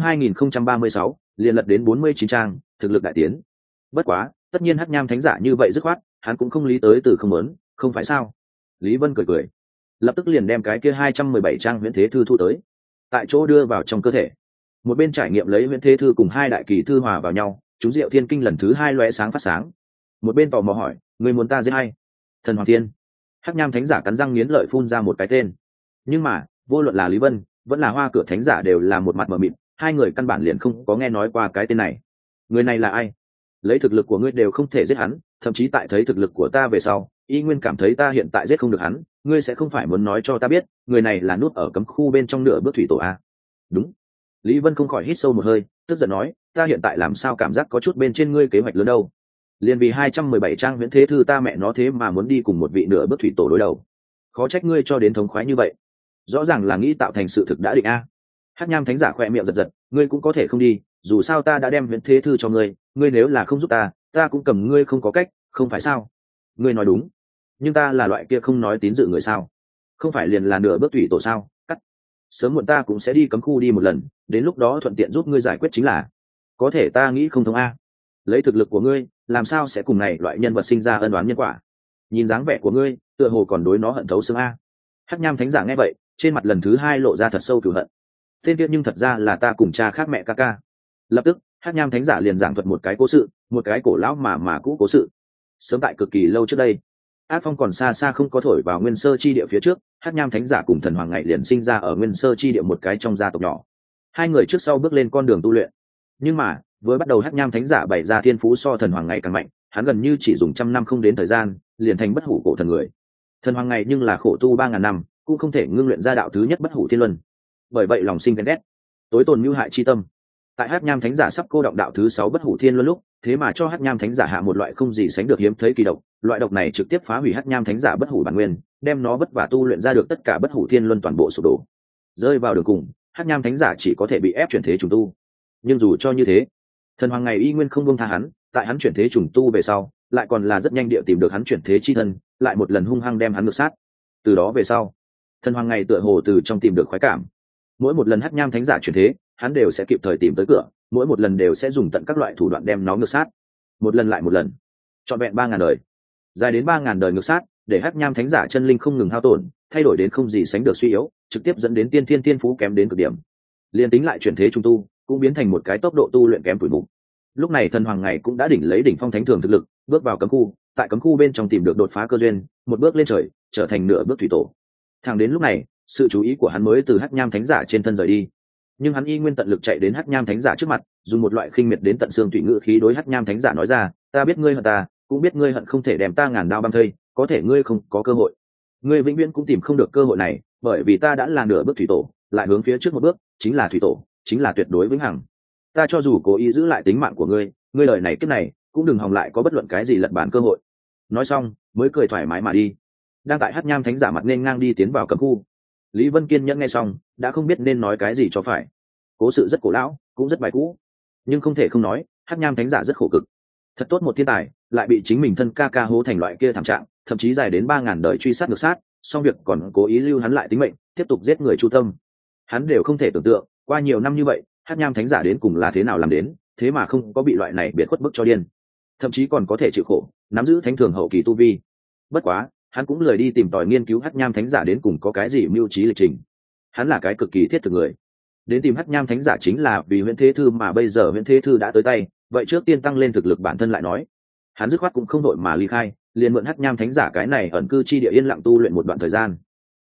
2036, liền lật đến 49 trang, thực lực đại tiến. Bất quá, tất nhiên Hắc nham thánh giả như vậy dứt khoát, hắn cũng không lý tới từ không muốn, không phải sao? Lý Vân cười cười, lập tức liền đem cái kia 217 trang huyễn thế thư thu tới, tại chỗ đưa vào trong cơ thể. Một bên trải nghiệm lấy huyễn thế thư cùng hai đại kỳ thư hòa vào nhau, chúng diệu thiên kinh lần thứ hai lóe sáng phát sáng. Một bên tò mò hỏi, người muốn ta giết hay? Thần Hoàng Thiên. Hắc nham thánh giả cắn răng nghiến lợi phun ra một cái tên. Nhưng mà, vô luận là Lý Vân, vẫn là Hoa Cửa thánh giả đều là một mặt mờ mịt, hai người căn bản liền không có nghe nói qua cái tên này. Người này là ai? Lấy thực lực của ngươi đều không thể giết hắn, thậm chí tại thấy thực lực của ta về sau, y nguyên cảm thấy ta hiện tại giết không được hắn, ngươi sẽ không phải muốn nói cho ta biết, người này là nút ở cấm khu bên trong nửa bước thủy tổ a? Đúng. Lý Vân không khỏi hít sâu một hơi, tức giận nói, ta hiện tại làm sao cảm giác có chút bên trên ngươi kế hoạch lớn đâu? Liên vì 217 trang huyễn thế thư ta mẹ nó thế mà muốn đi cùng một vị nửa bước thủy tổ đối đầu. Khó trách ngươi cho đến thống khoái như vậy. Rõ ràng là nghĩ tạo thành sự thực đã định a. Hắc nham thánh giả khỏe miệng giật giật, ngươi cũng có thể không đi, dù sao ta đã đem huyễn thế thư cho ngươi, ngươi nếu là không giúp ta cũng cầm ngươi không có cách, không phải sao? Ngươi nói đúng, nhưng ta là loại kia không nói tín dự người sao? Không phải liền là nửa bước thủy tổ sao? Cắt. Sớm muộn ta cũng sẽ đi cấm khu đi một lần, đến lúc đó thuận tiện giúp ngươi giải quyết chính là. Có thể ta nghĩ không thông a. Lấy thực lực của ngươi, làm sao sẽ cùng này loại nhân vật sinh ra ân oán nhân quả? Nhìn dáng vẻ của ngươi, tựa hồ còn đối nó hận thấu xương a. Hắc nham thánh giả nghe vậy, trên mặt lần thứ hai lộ ra thật sâu cửu hận. Tên kia nhưng thật ra là ta cùng cha khác mẹ ca ca. Lập tức, Hắc nham thánh giả liền giảng thuật một cái cố sự, một cái cổ lão mà cũ cố sự. Sớm tại cực kỳ lâu trước đây, ác phong còn xa xa không có thổi vào nguyên sơ chi địa phía trước, Hắc nham thánh giả cùng thần hoàng ngày liền sinh ra ở nguyên sơ chi địa một cái trong gia tộc nhỏ. Hai người trước sau bước lên con đường tu luyện. Nhưng mà, vừa bắt đầu Hắc nham thánh giả bày ra thiên phú so thần hoàng ngày càng mạnh, hắn gần như chỉ dùng 100 năm không đến thời gian, liền thành bất hủ cổ thần người. Thần hoàng ngày nhưng là khổ tu 3000 năm, cũng không thể ngưng luyện ra đạo thứ nhất bất hủ thiên luân. Bởi vậy lòng sinh ghen ghét, tối tồn mưu hại chi tâm. Tại Hắc nham thánh giả sắp cô động đạo thứ 6 bất hủ thiên luân lúc, thế mà cho Hắc nham thánh giả hạ một loại không gì sánh được hiếm thấy kỳ độc, loại độc này trực tiếp phá hủy Hắc nham thánh giả bất hủ bản nguyên, đem nó vất vả tu luyện ra được tất cả bất hủ thiên luân toàn bộ sụp đổ. Rơi vào đường cùng, Hắc nham thánh giả chỉ có thể bị ép chuyển thế trùng tu. Nhưng dù cho như thế, thần hoàng ngày y nguyên không buông tha hắn, tại hắn chuyển thế trùng tu về sau, lại còn là rất nhanh địa tìm được hắn chuyển thế chi thân, lại một lần hung hăng đem hắn ngược sát. Từ đó về sau, thần hoàng ngày tựa hồ từ trong tìm được khoái cảm. Mỗi một lần Hắc nham thánh giả chuyển thế, hắn đều sẽ kịp thời tìm tới cửa, mỗi một lần đều sẽ dùng tận các loại thủ đoạn đem nó ngược sát. Một lần lại một lần, trọn vẹn 3000 đời, dài đến 3000 đời ngược sát, để Hắc nham thánh giả chân linh không ngừng hao tổn, thay đổi đến không gì sánh được suy yếu, trực tiếp dẫn đến tiên thiên tiên phú kém đến cực điểm. Liên tính lại chuyển thế trung tu, cũng biến thành một cái tốc độ tu luyện kém tủi mục. lúc này thần hoàng ngày cũng đã đỉnh lấy đỉnh phong thánh thường thực lực bước vào cấm khu, tại cấm khu bên trong tìm được đột phá cơ duyên, một bước lên trời trở thành nửa bước thủy tổ. Thẳng đến lúc này sự chú ý của hắn mới từ hắc nham thánh giả trên thân rời đi, nhưng hắn y nguyên tận lực chạy đến hắc nham thánh giả trước mặt, dùng một loại khinh miệt đến tận xương thủy ngữ khí đối hắc nham thánh giả nói ra, ta biết ngươi hận ta, cũng biết ngươi hận không thể đem ta ngàn đao băm thây, có thể ngươi không có cơ hội, ngươi vĩnh viễn cũng tìm không được cơ hội này, bởi vì ta đã là nửa bước thủy tổ, lại hướng phía trước một bước chính là thủy tổ, chính là tuyệt đối vĩnh hằng. Ta cho dù cố ý giữ lại tính mạng của ngươi, ngươi lời này kiếp này cũng đừng hòng lại có bất luận cái gì lật bản cơ hội. Nói xong mới cười thoải mái mà đi. Đang tại hắc nham thánh giả mặt nên ngang đi tiến vào cấm khu, Lý Vân kiên nhẫn nghe xong đã không biết nên nói cái gì cho phải. Cố sự rất cổ lão, cũng rất bài cũ, nhưng không thể không nói hắc nham thánh giả rất khổ cực. Thật tốt một thiên tài lại bị chính mình thân ca ca hố thành loại kia thảm trạng, thậm chí dài đến 3000 đời truy sát ngược sát, xong việc còn cố ý lưu hắn lại tính mệnh tiếp tục giết người chu tâm. Hắn đều không thể tưởng tượng qua nhiều năm như vậy hắc nham thánh giả đến cùng là thế nào làm đến, thế mà không có bị loại này biệt khuất bức cho điên, thậm chí còn có thể chịu khổ nắm giữ thánh thường hậu kỳ tu vi. Bất quá hắn cũng lười đi tìm tòi nghiên cứu hắc nham thánh giả đến cùng có cái gì mưu trí lịch trình. Hắn là cái cực kỳ thiết thực người, đến tìm hắc nham thánh giả chính là vì Huyễn Thế Thư, mà bây giờ Huyễn Thế Thư đã tới tay, vậy trước tiên tăng lên thực lực bản thân lại nói. Hắn dứt khoát cũng không đội mà ly khai, liền mượn hắc nham thánh giả cái này ẩn cư chi địa yên lặng tu luyện một đoạn thời gian.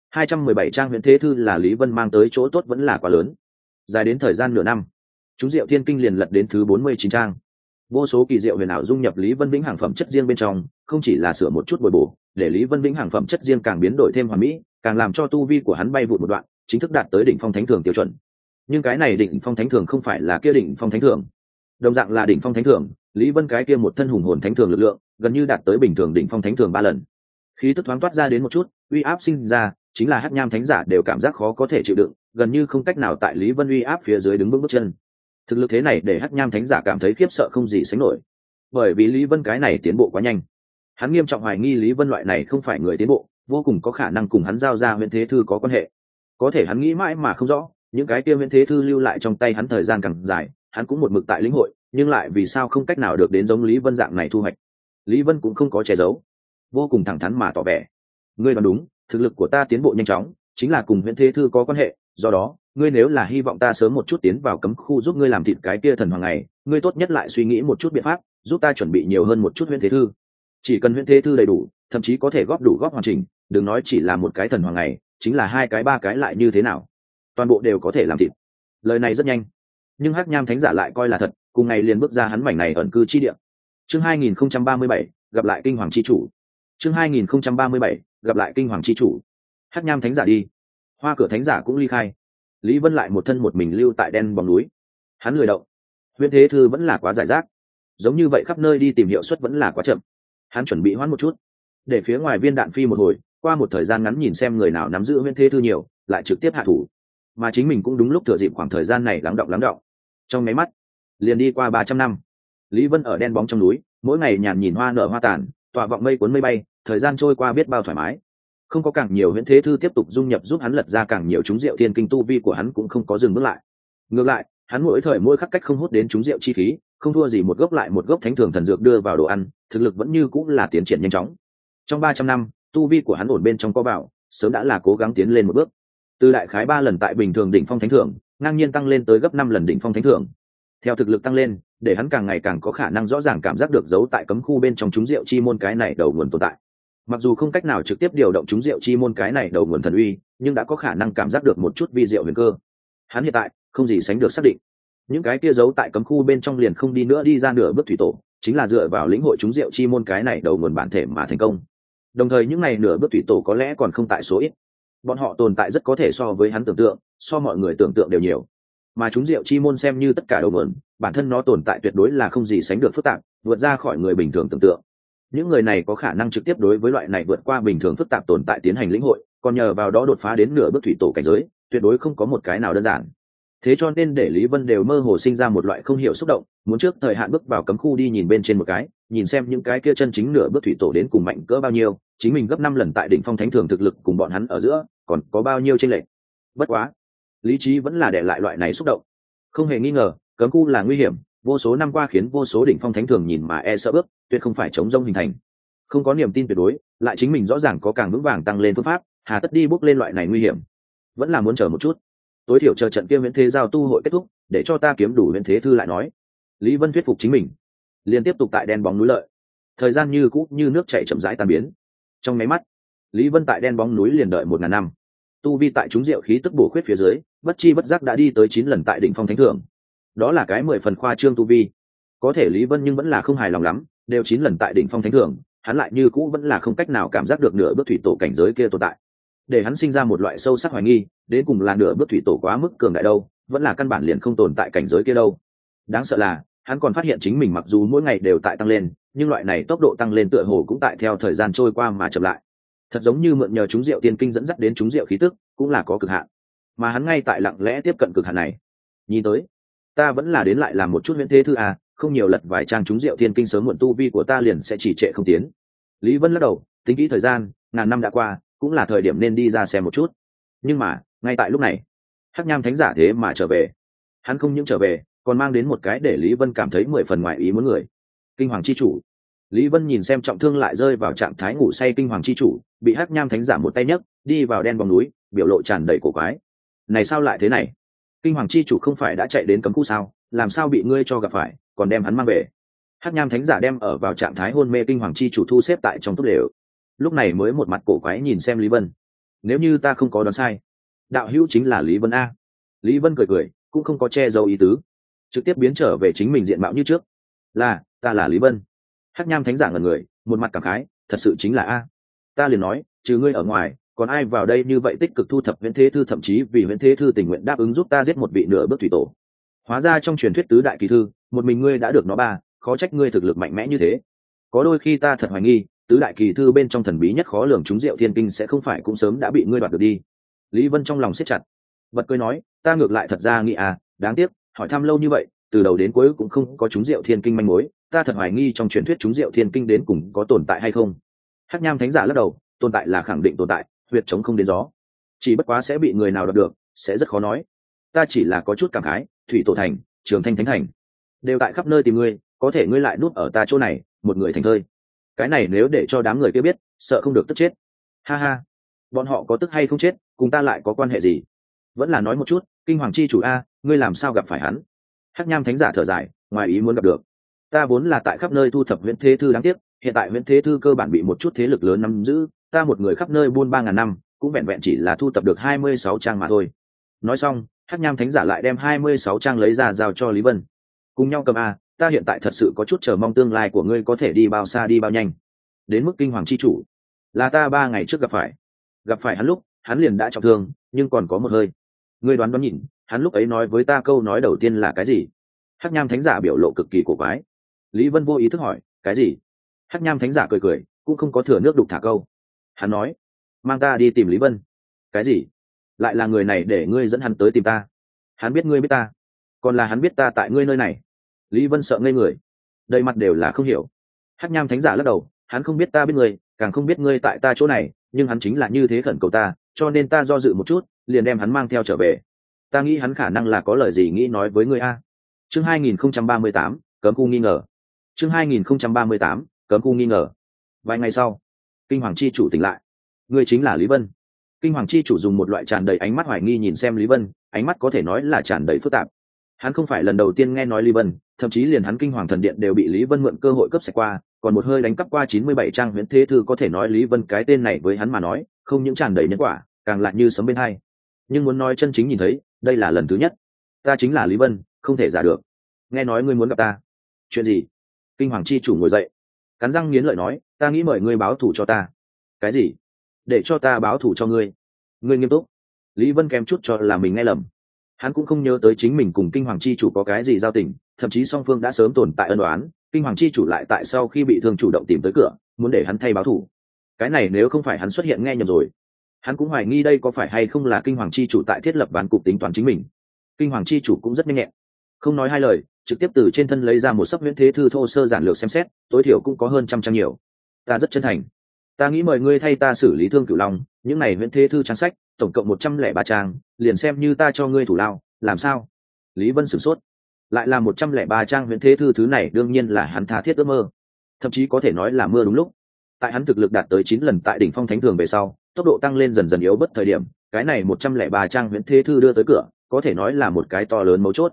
217 trang Huyễn Thế Thư là Lý Vân mang tới chỗ tốt vẫn là quá lớn, dài đến thời gian nửa năm, chúng Diệu Thiên Kinh liền lật đến thứ 49 trang. Vô số kỳ diệu huyền ảo dung nhập Lý Vân Vĩnh hàng phẩm chất riêng bên trong, không chỉ là sửa một chút bồi bổ, để Lý Vân Vĩnh hàng phẩm chất riêng càng biến đổi thêm hoàn mỹ, càng làm cho tu vi của hắn bay vụt một đoạn, chính thức đạt tới đỉnh phong thánh thường tiêu chuẩn. Nhưng cái này đỉnh phong thánh thường không phải là kia đỉnh phong thánh thường, đồng dạng là đỉnh phong thánh thường, Lý Vân cái kia một thân hùng hồn thánh thường lực lượng, gần như đạt tới bình thường đỉnh phong thánh thường 3 lần. Khí tức thoáng toát ra đến một chút, uy áp sinh ra, chính là hắc nham thánh giả đều cảm giác khó có thể chịu đựng, gần như không cách nào tại Lý Vân uy áp phía dưới đứng vững bước chân. Thực lực thế này để hắc nham thánh giả cảm thấy khiếp sợ không gì sánh nổi, bởi vì Lý Vân cái này tiến bộ quá nhanh. Hắn nghiêm trọng hoài nghi Lý Vân loại này không phải người tiến bộ, vô cùng có khả năng cùng hắn giao ra Huyễn Thế Thư có quan hệ. Có thể hắn nghĩ mãi mà không rõ, những cái kia Huyễn Thế Thư lưu lại trong tay hắn thời gian càng dài, hắn cũng một mực tại lĩnh hội, nhưng lại vì sao không cách nào được đến giống Lý Vân dạng này thu hoạch. Lý Vân cũng không có che giấu, vô cùng thẳng thắn mà tỏ vẻ, ngươi đoán đúng, thực lực của ta tiến bộ nhanh chóng chính là cùng Huyễn Thế Thư có quan hệ, do đó ngươi nếu là hy vọng ta sớm một chút tiến vào cấm khu giúp ngươi làm thịt cái kia thần hoàng này, ngươi tốt nhất lại suy nghĩ một chút biện pháp giúp ta chuẩn bị nhiều hơn một chút Huyễn Thế Thư. Chỉ cần Huyễn Thế Thư đầy đủ, thậm chí có thể góp đủ góp hoàn chỉnh, đừng nói chỉ là một cái thần hoàng này, chính là 2 cái 3 cái lại như thế nào, toàn bộ đều có thể làm thịt. Lời này rất nhanh, nhưng hắc nham thánh giả lại coi là thật, cùng ngày liền bước ra hắn mảnh này ẩn cư chi địa. Chương 2037, gặp lại kinh hoàng chi chủ. Chương 2037, gặp lại kinh hoàng chi chủ. Hắc nham thánh giả đi, Hoa Cửa thánh giả cũng ly khai. Lý Vân lại một thân một mình lưu tại đen bóng núi. Hắn lười động, Huyễn Thế Thư vẫn là quá giải rác, giống như vậy khắp nơi đi tìm hiệu suất vẫn là quá chậm. Hắn chuẩn bị hoãn một chút, để phía ngoài viên đạn phi một hồi, qua một thời gian ngắn nhìn xem người nào nắm giữ Huyễn Thế Thư nhiều, lại trực tiếp hạ thủ. Mà chính mình cũng đúng lúc thừa dịp khoảng thời gian này lắng động. Trong mấy mắt, liền đi qua 300 năm. Lý Vân ở đen bóng trong núi, mỗi ngày nhàn nhìn hoa nở hoa tàn, tỏa vọng mây cuốn mây bay, thời gian trôi qua biết bao thoải mái. Không có càng nhiều Huyễn Thế Thư tiếp tục dung nhập giúp hắn lật ra càng nhiều chúng Diệu Thiên Kinh, tu vi của hắn cũng không có dừng bước lại. Ngược lại, hắn mỗi thời mỗi khắc cách không hút đến chúng Diệu chi khí, không thua gì một gốc lại một gốc thánh thường thần dược đưa vào đồ ăn, thực lực vẫn như cũng là tiến triển nhanh chóng. Trong 300 năm, tu vi của hắn ổn bên trong có bảo, sớm đã là cố gắng tiến lên một bước. Từ đại khái 3 lần tại bình thường đỉnh phong thánh thường, ngang nhiên tăng lên tới gấp 5 lần đỉnh phong thánh thường. Theo thực lực tăng lên, để hắn càng ngày càng có khả năng rõ ràng cảm giác được giấu tại cấm khu bên trong chúng Diệu chi môn cái này đầu nguồn tồn tại. Mặc dù không cách nào trực tiếp điều động chúng Diệu chi môn cái này đầu nguồn thần uy, nhưng đã có khả năng cảm giác được một chút vi diệu huyền cơ. Hắn hiện tại không gì sánh được xác định, những cái kia giấu tại cấm khu bên trong liền không đi nữa đi ra nửa bước thủy tổ, chính là dựa vào lĩnh hội chúng Diệu chi môn cái này đầu nguồn bản thể mà thành công. Đồng thời những này nửa bước thủy tổ có lẽ còn không tại số ít, bọn họ tồn tại rất có thể so với hắn tưởng tượng, so mọi người tưởng tượng đều nhiều. Mà chúng Diệu chi môn xem như tất cả đầu nguồn, bản thân nó tồn tại tuyệt đối là không gì sánh được phức tạp, vượt ra khỏi người bình thường tưởng tượng. Những người này có khả năng trực tiếp đối với loại này vượt qua bình thường phức tạp tồn tại tiến hành lĩnh hội, còn nhờ vào đó đột phá đến nửa bước thủy tổ cảnh giới, tuyệt đối không có một cái nào đơn giản. Thế cho nên để Lý Vân đều mơ hồ sinh ra một loại không hiểu xúc động, muốn trước thời hạn bước vào cấm khu đi nhìn bên trên một cái, nhìn xem những cái kia chân chính nửa bước thủy tổ đến cùng mạnh cỡ bao nhiêu, chính mình gấp 5 lần tại đỉnh phong thánh thường thực lực cùng bọn hắn ở giữa, còn có bao nhiêu chênh lệch. Bất quá, lý trí vẫn là để lại loại này xúc động. Không hề nghi ngờ, cấm khu là nguy hiểm, vô số năm qua khiến vô số đỉnh phong thánh thường nhìn mà e sợ bước, tuyệt không phải chống rông hình thành. Không có niềm tin tuyệt đối, lại chính mình rõ ràng có càng vững vàng tăng lên phương pháp, hà tất đi bước lên loại này nguy hiểm. Vẫn là muốn chờ một chút, tối thiểu chờ trận kia Huyễn Thế giao tu hội kết thúc, để cho ta kiếm đủ Huyễn Thế Thư lại nói. Lý Vân thuyết phục chính mình, liền tiếp tục tại đen bóng núi lợi. Thời gian như cũ như nước chảy chậm rãi tan biến. Trong máy mắt, Lý Vân tại đen bóng núi liền đợi 1000 năm. Tu vi tại chúng diệu khí tức bổ khuyết phía dưới, bất chi bất giác đã đi tới 9 lần tại đỉnh phong thánh thượng. Đó là cái 10 phần khoa trương tu vi. Có thể Lý Vân nhưng vẫn là không hài lòng lắm, đều 9 lần tại đỉnh phong thánh thượng, hắn lại như cũ vẫn là không cách nào cảm giác được nửa bước thủy tổ cảnh giới kia tồn tại. Để hắn sinh ra một loại sâu sắc hoài nghi, đến cùng là nửa bước thủy tổ quá mức cường đại đâu, vẫn là căn bản liền không tồn tại cảnh giới kia đâu. Đáng sợ là, hắn còn phát hiện chính mình mặc dù mỗi ngày đều tại tăng lên, nhưng loại này tốc độ tăng lên tựa hồ cũng tại theo thời gian trôi qua mà chậm lại. Thật giống như mượn nhờ chúng diệu tiên kinh dẫn dắt đến chúng diệu khí tức, cũng là có cực hạn. Mà hắn ngay tại lặng lẽ tiếp cận cực hạn này. Nhìn tới, ta vẫn là đến lại làm một chút huyễn thế thư à, không nhiều lật vài trang chúng diệu tiên kinh sớm muộn tu vi của ta liền sẽ chỉ trệ không tiến. Lý Vân lắc đầu, tính kỹ thời gian, ngàn năm đã qua, cũng là thời điểm nên đi ra xem một chút. Nhưng mà, ngay tại lúc này, Hắc Nham Thánh Giả thế mà trở về. Hắn không những trở về, còn mang đến một cái để Lý Vân cảm thấy 10 phần ngoại ý muốn người. Kinh Hoàng chi chủ. Lý Vân nhìn xem trọng thương lại rơi vào trạng thái ngủ say Kinh Hoàng chi chủ, bị Hắc Nham Thánh Giả một tay nhấc, đi vào đen bóng núi, biểu lộ tràn đầy cổ quái. Này sao lại thế này? Kinh Hoàng chi chủ không phải đã chạy đến cấm khu sao, làm sao bị ngươi cho gặp phải, còn đem hắn mang về? Hắc Nham Thánh Giả đem ở vào trạng thái hôn mê Kinh Hoàng chi chủ thu xếp tại trong túp lều. Lúc này mới một mặt cổ quái nhìn xem Lý Vân. Nếu như ta không có đoán sai, đạo hữu chính là Lý Vân a. Lý Vân cười cười, cũng không có che giấu ý tứ, trực tiếp biến trở về chính mình diện mạo như trước. Ta là Lý Vân. Hắc Nham Thánh Giả ngẩn người, một mặt cảm khái, thật sự chính là a. Ta liền nói, trừ ngươi ở ngoài, còn ai vào đây như vậy tích cực thu thập huyễn thế thư, thậm chí vì huyễn thế thư tình nguyện đáp ứng giúp ta giết một vị nửa bước thủy tổ. Hóa ra trong truyền thuyết tứ đại kỳ thư, một mình ngươi đã được nó ba, khó trách ngươi thực lực mạnh mẽ như thế. Có đôi khi ta thật hoài nghi, tứ đại kỳ thư bên trong thần bí nhất khó lường chúng diệu thiên kinh sẽ không phải cũng sớm đã bị ngươi đoạt được đi. Lý Vân trong lòng siết chặt, bật cười nói, ta ngược lại thật ra nghĩ à, đáng tiếc, hỏi thăm lâu như vậy, từ đầu đến cuối cũng không có chúng diệu thiên kinh manh mối, ta thật hoài nghi trong truyền thuyết chúng diệu thiên kinh đến cùng có tồn tại hay không. Hắc Nham Thánh Giả lắc đầu, tồn tại là khẳng định tồn tại, huyệt chống không đến gió, chỉ bất quá sẽ bị người nào đoạt được, sẽ rất khó nói. Ta chỉ là có chút cảm khái, thủy tổ thành, trường thanh thánh thành, đều tại khắp nơi tìm ngươi, có thể ngươi lại nuốt ở ta chỗ này, một người thành thơi. Cái này nếu để cho đám người kia biết, sợ không được tức chết. Ha ha, bọn họ có tức hay không chết, cùng ta lại có quan hệ gì? Vẫn là nói một chút, Kinh Hoàng chi chủ a, ngươi làm sao gặp phải hắn? Hắc Nham Thánh Giả thở dài, ngoài ý muốn gặp được. Ta vốn là tại khắp nơi thu thập huyễn thế thư, đáng tiếc, hiện tại huyễn thế thư cơ bản bị một chút thế lực lớn nắm giữ, ta một người khắp nơi buôn 3000 năm, cũng vẹn vẹn chỉ là thu thập được 26 trang mà thôi. Nói xong, Hắc Nham Thánh Giả lại đem 26 trang lấy ra giao cho Lý Vân. Cùng nhau cầm a, ta hiện tại thật sự có chút chờ mong tương lai của ngươi có thể đi bao xa đi bao nhanh. Đến mức Kinh Hoàng chi chủ, là ta 3 ngày trước gặp phải hắn lúc, hắn liền đã trọng thương, nhưng còn có một hơi. Ngươi đoán nhìn, hắn lúc ấy nói với ta câu nói đầu tiên là cái gì? Hắc Nham Thánh Giả biểu lộ cực kỳ cổ quái. Lý Vân vô ý thức hỏi, cái gì? Hắc Nham Thánh Giả cười cười, cũng không có thừa nước đục thả câu. Hắn nói, mang ta đi tìm Lý Vân. Cái gì? Lại là người này để ngươi dẫn hắn tới tìm ta? Hắn biết ngươi biết ta, còn là hắn biết ta tại ngươi nơi này? Lý Vân sợ ngây người, đầy mặt đều là không hiểu. Hắc Nham Thánh Giả lắc đầu, hắn không biết ta biết ngươi, càng không biết ngươi tại ta chỗ này, nhưng hắn chính là như thế khẩn cầu ta, cho nên ta do dự một chút, liền đem hắn mang theo trở về. Ta nghĩ hắn khả năng là có lời gì nghĩ nói với ngươi a. Chương 2038, cấm khu nghi ngờ. Chương 2038, cấm khu nghi ngờ. Vài ngày sau, Kinh Hoàng chi chủ tỉnh lại. Ngươi chính là Lý Vân. Kinh Hoàng chi chủ dùng một loại tràn đầy ánh mắt hoài nghi nhìn xem Lý Vân, ánh mắt có thể nói là tràn đầy phức tạp. Hắn không phải lần đầu tiên nghe nói Lý Vân, thậm chí liền hắn Kinh Hoàng thần điện đều bị Lý Vân mượn cơ hội cướp sạch qua, còn một hơi đánh cắp qua 97 trang huyễn thế thư, có thể nói Lý Vân cái tên này với hắn mà nói, không những tràn đầy nhân quả, càng lại như sấm bên hai. Nhưng muốn nói chân chính nhìn thấy, đây là lần thứ nhất. Ta chính là Lý Vân, không thể giả được. Nghe nói ngươi muốn gặp ta. Chuyện gì? Kinh Hoàng chi chủ ngồi dậy, cắn răng nghiến lợi nói, ta nghĩ mời ngươi báo thù cho ta. Cái gì? Để cho ta báo thù cho ngươi? Ngươi nghiêm túc? Lý Vân kém chút cho là mình nghe lầm. Hắn cũng không nhớ tới chính mình cùng Kinh Hoàng chi chủ có cái gì giao tình, thậm chí song phương đã sớm tồn tại ân oán. Kinh Hoàng chi chủ lại tại sau khi bị thương chủ động tìm tới cửa, muốn để hắn thay báo thù. Cái này nếu không phải hắn xuất hiện nghe nhầm rồi. Hắn cũng hoài nghi đây có phải hay không là Kinh Hoàng chi chủ tại thiết lập ván cục tính toán chính mình. Kinh Hoàng chi chủ cũng rất nhanh nhẹn, không nói hai lời, trực tiếp từ trên thân lấy ra một sấp huyễn thế thư thô sơ giản lược xem xét, tối thiểu cũng có hơn trăm trang nhiều. Ta rất chân thành, ta nghĩ mời ngươi thay ta xử lý Thương Cửu Long, những này huyễn thế thư trang sách, tổng cộng 103 trang, liền xem như ta cho ngươi thủ lao, làm sao? Lý Vân sửng sốt, lại là 103 trang huyễn thế thư, thứ này đương nhiên là hắn tha thiết ước mơ, thậm chí có thể nói là mưa đúng lúc. Tại hắn thực lực đạt tới 9 lần tại đỉnh phong thánh thường về sau, tốc độ tăng lên dần dần yếu bất thời điểm, cái này 103 trang huyễn thế thư đưa tới cửa, có thể nói là một cái to lớn mấu chốt.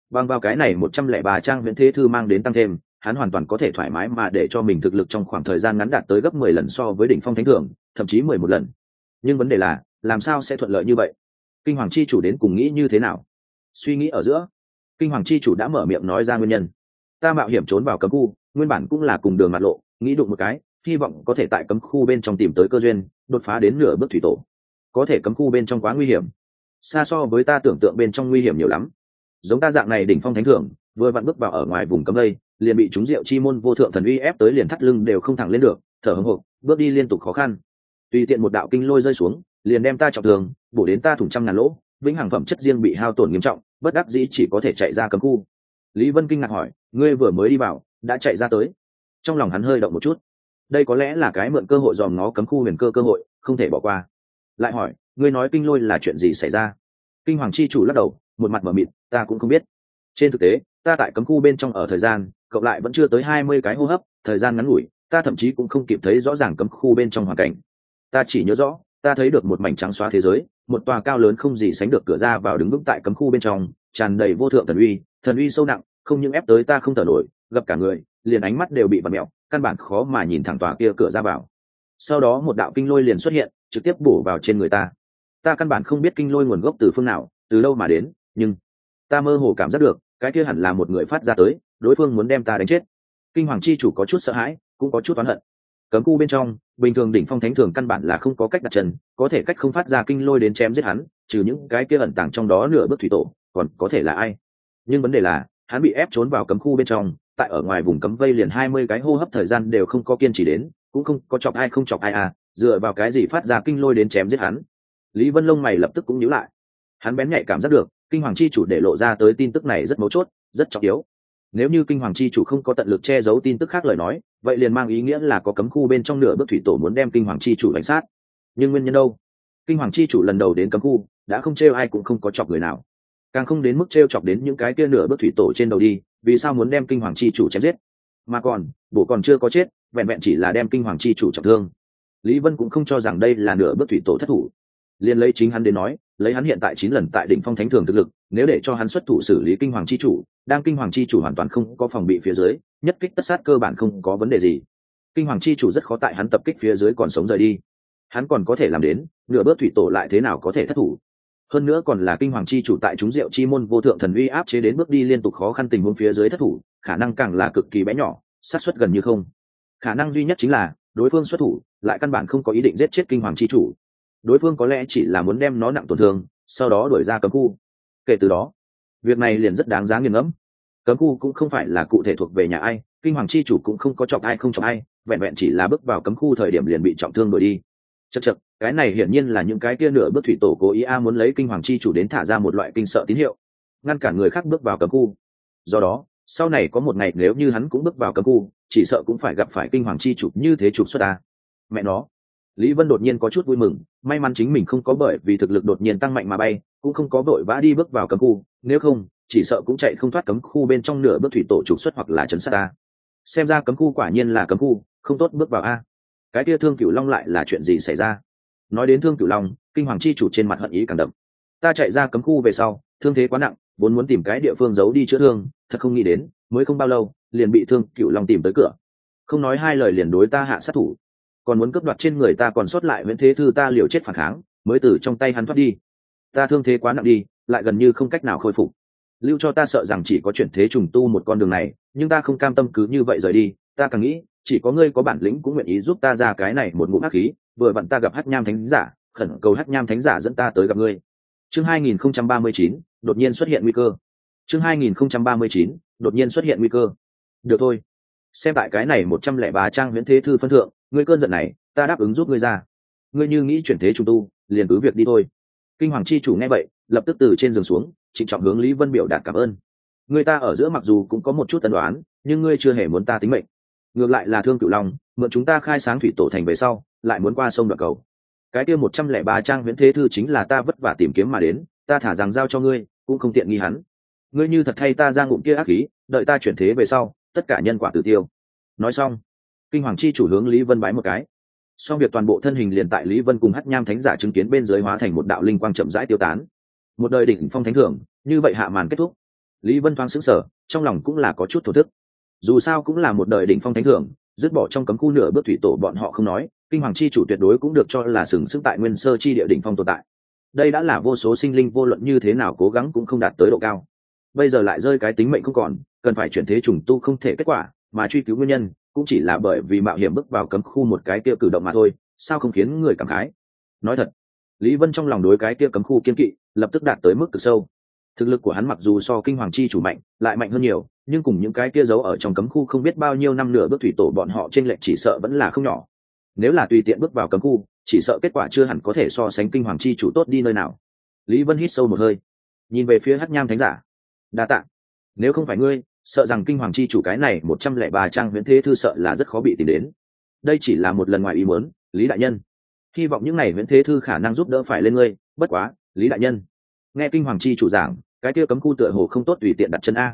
bằng vào cái này 103 trang huyễn thế thư mang đến tăng thêm, hắn hoàn toàn có thể thoải mái mà để cho mình thực lực trong khoảng thời gian ngắn đạt tới gấp 10 lần so với đỉnh phong thánh thường, thậm chí 11 lần. Nhưng vấn đề là, làm sao sẽ thuận lợi như vậy? Kinh hoàng chi chủ đến cùng nghĩ như thế nào? Suy nghĩ ở giữa, kinh hoàng chi chủ đã mở miệng nói ra nguyên nhân. Ta mạo hiểm trốn vào cấm khu, nguyên bản cũng là cùng đường mặt lộ, nghĩ đụng một cái, hy vọng có thể tại cấm khu bên trong tìm tới cơ duyên, đột phá đến nửa bước thủy tổ. Có thể cấm khu bên trong quá nguy hiểm, xa so với ta tưởng tượng bên trong nguy hiểm nhiều lắm. Giống ta dạng này đỉnh phong thánh thượng, vừa vặn bước vào ở ngoài vùng cấm đây, liền bị chúng Diệu Chi môn vô thượng thần uy ép tới liền thắt lưng đều không thẳng lên được, thở hổn hộc, bước đi liên tục khó khăn. Tùy tiện một đạo kinh lôi rơi xuống, liền đem ta trọng thương, bổ đến ta thủng trăm ngàn lỗ, vĩnh hằng phẩm chất riêng bị hao tổn nghiêm trọng, bất đắc dĩ chỉ có thể chạy ra cấm khu. Lý Vân kinh ngạc hỏi, ngươi vừa mới đi vào, đã chạy ra tới? Trong lòng hắn hơi động một chút, đây có lẽ là cái mượn cơ hội dòm ngó cấm khu huyền cơ cơ hội, không thể bỏ qua. Lại hỏi, ngươi nói kinh lôi là chuyện gì xảy ra? Kinh hoàng chi chủ lắc đầu, một mặt mở mịt, ta cũng không biết. Trên thực tế, ta tại cấm khu bên trong ở thời gian, cộng lại vẫn chưa tới 20 cái hô hấp, thời gian ngắn ngủi, ta thậm chí cũng không kịp thấy rõ ràng cấm khu bên trong hoàn cảnh. Ta chỉ nhớ rõ, ta thấy được một mảnh trắng xóa thế giới, một tòa cao lớn không gì sánh được cửa ra vào đứng vững tại cấm khu bên trong, tràn đầy vô thượng thần uy sâu nặng, không những ép tới ta không thở nổi, gặp cả người, liền ánh mắt đều bị vặn mèo, căn bản khó mà nhìn thẳng tòa kia cửa ra vào. Sau đó một đạo kinh lôi liền xuất hiện, trực tiếp bổ vào trên người ta. Ta căn bản không biết kinh lôi nguồn gốc từ phương nào, từ đâu mà đến, nhưng ta mơ hồ cảm giác được, cái kia hẳn là một người phát ra tới, đối phương muốn đem ta đánh chết. Kinh hoàng chi chủ có chút sợ hãi, cũng có chút oán hận. Cấm khu bên trong, bình thường đỉnh phong thánh thường căn bản là không có cách đặt chân, có thể cách không phát ra kinh lôi đến chém giết hắn, trừ những cái kia ẩn tàng trong đó nửa bước thủy tổ, còn có thể là ai? Nhưng vấn đề là, hắn bị ép trốn vào cấm khu bên trong, tại ở ngoài vùng cấm vây liền 20 cái hô hấp thời gian đều không có kiên trì đến, cũng không có chọc ai không chọc ai à, dựa vào cái gì phát ra kinh lôi đến chém giết hắn? Lý Vân lông mày lập tức cũng nhíu lại. Hắn bén nhạy cảm giác được, kinh hoàng chi chủ để lộ ra tới tin tức này rất mấu chốt, rất trọng yếu. Nếu như kinh hoàng chi chủ không có tận lực che giấu tin tức khác lời nói, vậy liền mang ý nghĩa là có cấm khu bên trong nửa bước thủy tổ muốn đem kinh hoàng chi chủ đánh sát. Nhưng nguyên nhân đâu? Kinh hoàng chi chủ lần đầu đến cấm khu, đã không trêu ai cũng không có chọc người nào, càng không đến mức trêu chọc đến những cái kia nửa bước thủy tổ trên đầu đi, vì sao muốn đem kinh hoàng chi chủ chém giết? Mà còn, bổ còn chưa có chết, vẹn vẹn chỉ là đem kinh hoàng chi chủ trọng thương. Lý Vân cũng không cho rằng đây là nửa bước thủy tổ thất thủ. Liên lấy chính hắn đến nói, lấy hắn hiện tại 9 lần tại đỉnh phong thánh thường thực lực, nếu để cho hắn xuất thủ xử lý kinh hoàng chi chủ, đang kinh hoàng chi chủ hoàn toàn không có phòng bị phía dưới, nhất kích tất sát cơ bản không có vấn đề gì. Kinh hoàng chi chủ rất khó tại hắn tập kích phía dưới còn sống rời đi. Hắn còn có thể làm đến, nửa bước thủy tổ lại thế nào có thể thất thủ? Hơn nữa còn là kinh hoàng chi chủ tại chúng Diệu Chi môn vô thượng thần uy áp chế đến bước đi liên tục khó khăn tình huống phía dưới thất thủ, khả năng càng là cực kỳ bé nhỏ, xác suất gần như không. Khả năng duy nhất chính là đối phương xuất thủ, lại căn bản không có ý định giết chết kinh hoàng chi chủ. Đối phương có lẽ chỉ là muốn đem nó nặng tổn thương, sau đó đuổi ra cấm khu. Kể từ đó, việc này liền rất đáng giá nghiền ngẫm. Cấm khu cũng không phải là cụ thể thuộc về nhà ai, kinh hoàng chi chủ cũng không có chọc ai không chọc ai, vẹn vẹn chỉ là bước vào cấm khu thời điểm liền bị trọng thương đuổi đi. Chậc, cái này hiển nhiên là những cái kia nửa bước thủy tổ cố ý muốn lấy kinh hoàng chi chủ đến thả ra một loại kinh sợ tín hiệu, ngăn cản người khác bước vào cấm khu. Do đó, sau này có một ngày nếu như hắn cũng bước vào cấm khu, chỉ sợ cũng phải gặp phải kinh hoàng chi chủ như thế trục xuất a. Mẹ nó. Lý Vân đột nhiên có chút vui mừng, may mắn chính mình không có bởi vì thực lực đột nhiên tăng mạnh mà bay, cũng không có vội vã đi bước vào cấm khu, nếu không, chỉ sợ cũng chạy không thoát cấm khu bên trong nửa bước thủy tổ trục xuất hoặc là trấn sát a. Xem ra cấm khu quả nhiên là cấm khu, không tốt bước vào a. Cái kia Thương Cửu Long lại là chuyện gì xảy ra? Nói đến Thương Cửu Long, kinh hoàng chi chủ trên mặt hận ý càng đậm. Ta chạy ra cấm khu về sau, thương thế quá nặng, vốn muốn tìm cái địa phương giấu đi chữa thương, thật không nghĩ đến, mới không bao lâu, liền bị Thương Cửu Long tìm tới cửa. Không nói hai lời liền đối ta hạ sát thủ, còn muốn cướp đoạt trên người ta còn sót lại Huyễn Thế Thư, ta liều chết phản kháng, mới từ trong tay hắn thoát đi. Ta thương thế quá nặng đi, lại gần như không cách nào khôi phục. Lưu cho ta sợ rằng chỉ có chuyển thế trùng tu một con đường này, nhưng ta không cam tâm cứ như vậy rời đi, ta càng nghĩ, chỉ có ngươi có bản lĩnh cũng nguyện ý giúp ta ra cái này một ngụm hắc khí, vừa vặn ta gặp Hắc Nham Thánh Giả, khẩn cầu Hắc Nham Thánh Giả dẫn ta tới gặp ngươi. Chương 2039, đột nhiên xuất hiện nguy cơ. Chương 2039, đột nhiên xuất hiện nguy cơ. Được thôi, xem tại cái này 103 trang Huyễn Thế Thư phân thượng, ngươi cơn giận này, ta đáp ứng giúp ngươi ra. Ngươi như nghĩ chuyển thế trùng tu, liền cứ việc đi thôi. Kinh hoàng chi chủ nghe vậy, lập tức từ trên giường xuống, trịnh trọng hướng Lý Vân biểu đạt cảm ơn. Người ta ở giữa mặc dù cũng có một chút tân đoán, nhưng ngươi chưa hề muốn ta tính mệnh. Ngược lại là Thương Cửu Long, mượn chúng ta khai sáng thủy tổ thành về sau, lại muốn qua sông đoạn cầu. Cái kia 103 trang Huyễn Thế Thư chính là ta vất vả tìm kiếm mà đến, ta thả rằng giao cho ngươi, cũng không tiện nghi hắn. Ngươi như thật thay ta ra ngụm kia ác khí, đợi ta chuyển thế về sau, tất cả nhân quả tự tiêu. Nói xong, kinh hoàng chi chủ hướng Lý Vân bái một cái. Xong việc toàn bộ thân hình liền tại Lý Vân cùng Hắc Nham Thánh Giả chứng kiến bên dưới hóa thành một đạo linh quang chậm rãi tiêu tán. Một đời đỉnh phong thánh thượng, như vậy hạ màn kết thúc. Lý Vân thoáng sững sờ, trong lòng cũng là có chút thổ thức. Dù sao cũng là một đời đỉnh phong thánh thượng, dứt bỏ trong cấm khu nửa bước thủy tổ bọn họ không nói, kinh hoàng chi chủ tuyệt đối cũng được cho là sừng sững tại nguyên sơ chi địa đỉnh phong tồn tại. Đây đã là vô số sinh linh vô luận như thế nào cố gắng cũng không đạt tới độ cao. Bây giờ lại rơi cái tính mệnh không còn, cần phải chuyển thế trùng tu không thể kết quả, mà truy cứu nguyên nhân cũng chỉ là bởi vì mạo hiểm bước vào cấm khu một cái kia cử động mà thôi, sao không khiến người cảm khái. Nói thật, Lý Vân trong lòng đối cái kia cấm khu kiên kỵ lập tức đạt tới mức cực sâu. Thực lực của hắn mặc dù so kinh hoàng chi chủ mạnh, lại mạnh hơn nhiều, nhưng cùng những cái kia giấu ở trong cấm khu không biết bao nhiêu năm nửa bước thủy tổ bọn họ trên lệch chỉ sợ vẫn là không nhỏ. Nếu là tùy tiện bước vào cấm khu, chỉ sợ kết quả chưa hẳn có thể so sánh kinh hoàng chi chủ tốt đi nơi nào. Lý Vân hít sâu một hơi, nhìn về phía Hắc Nham Thánh Giả. Đa tạ. Nếu không phải ngươi, sợ rằng kinh hoàng chi chủ cái này 103 trang huyễn thế thư sợ là rất khó bị tìm đến. Đây chỉ là một lần ngoài ý muốn, Lý đại nhân. Hy vọng những này huyễn thế thư khả năng giúp đỡ phải lên ngươi, bất quá, Lý đại nhân. Nghe kinh hoàng chi chủ giảng, cái kia cấm khu tựa hồ không tốt tùy tiện đặt chân a.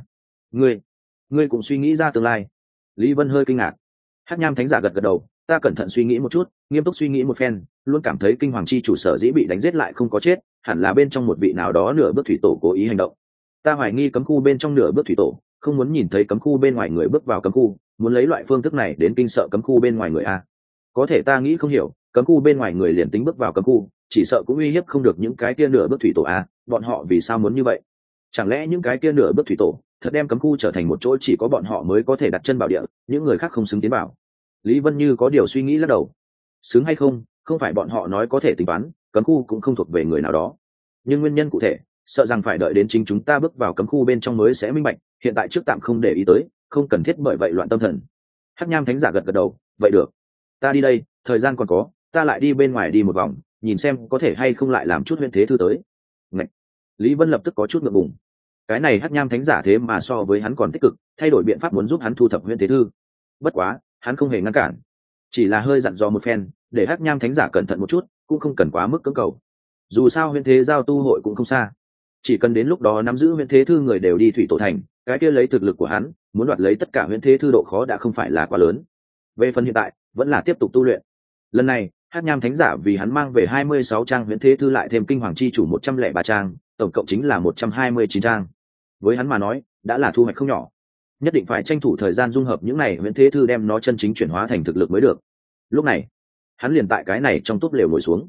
Ngươi cũng suy nghĩ ra tương lai. Lý Vân hơi kinh ngạc. Hắc Nham Thánh Giả gật gật đầu, ta cẩn thận suy nghĩ một chút, nghiêm túc suy nghĩ một phen, luôn cảm thấy kinh hoàng chi chủ sở dĩ bị đánh giết lại không có chết, hẳn là bên trong một vị nào đó nửa bước thủy tổ cố ý hành động. Ta hoài nghi cấm khu bên trong nửa bước thủy tổ không muốn nhìn thấy cấm khu bên ngoài người bước vào cấm khu, muốn lấy loại phương thức này đến kinh sợ cấm khu bên ngoài người a. Có thể ta nghĩ không hiểu, cấm khu bên ngoài người liền tính bước vào cấm khu, chỉ sợ cũng uy hiếp không được những cái kia nửa bước thủy tổ a, bọn họ vì sao muốn như vậy? Chẳng lẽ những cái kia nửa bước thủy tổ thật đem cấm khu trở thành một chỗ chỉ có bọn họ mới có thể đặt chân bảo địa, những người khác không xứng tiến vào? Lý Vân như có điều suy nghĩ lắc đầu. Xứng hay không, không phải bọn họ nói có thể tính toán, cấm khu cũng không thuộc về người nào đó. Nhưng nguyên nhân cụ thể, sợ rằng phải đợi đến chính chúng ta bước vào cấm khu bên trong mới sẽ minh bạch, hiện tại trước tạm không để ý tới, không cần thiết bởi vậy loạn tâm thần. Hắc Nham Thánh Giả gật gật đầu, vậy được. Ta đi đây, thời gian còn có, ta lại đi bên ngoài đi một vòng, nhìn xem có thể hay không lại làm chút huyễn thế thư tới. Ngậy. Lý Vân lập tức có chút ngượng ngùng. Cái này Hắc Nham Thánh Giả thế mà so với hắn còn tích cực, thay đổi biện pháp muốn giúp hắn thu thập huyễn thế thư. Bất quá, hắn không hề ngăn cản, chỉ là hơi dặn dò một phen, để Hắc Nham Thánh Giả cẩn thận một chút, cũng không cần quá mức cưỡng cầu. Dù sao huyễn thế giao tu hội cũng không xa, chỉ cần đến lúc đó nắm giữ huyễn thế thư người đều đi thủy tổ thành, cái kia lấy thực lực của hắn muốn đoạt lấy tất cả huyễn thế thư độ khó đã không phải là quá lớn. Về phần hiện tại, vẫn là tiếp tục tu luyện. Lần này Hắc Nham Thánh Giả vì hắn mang về 26 trang huyễn thế thư lại thêm kinh hoàng chi chủ 103 trang, tổng cộng chính là 129 trang. Với hắn mà nói, đã là thu hoạch không nhỏ. Nhất định phải tranh thủ thời gian dung hợp những này huyễn thế thư đem nó chân chính chuyển hóa thành thực lực mới được. Lúc này, hắn liền tại cái này trong túp lều ngồi xuống.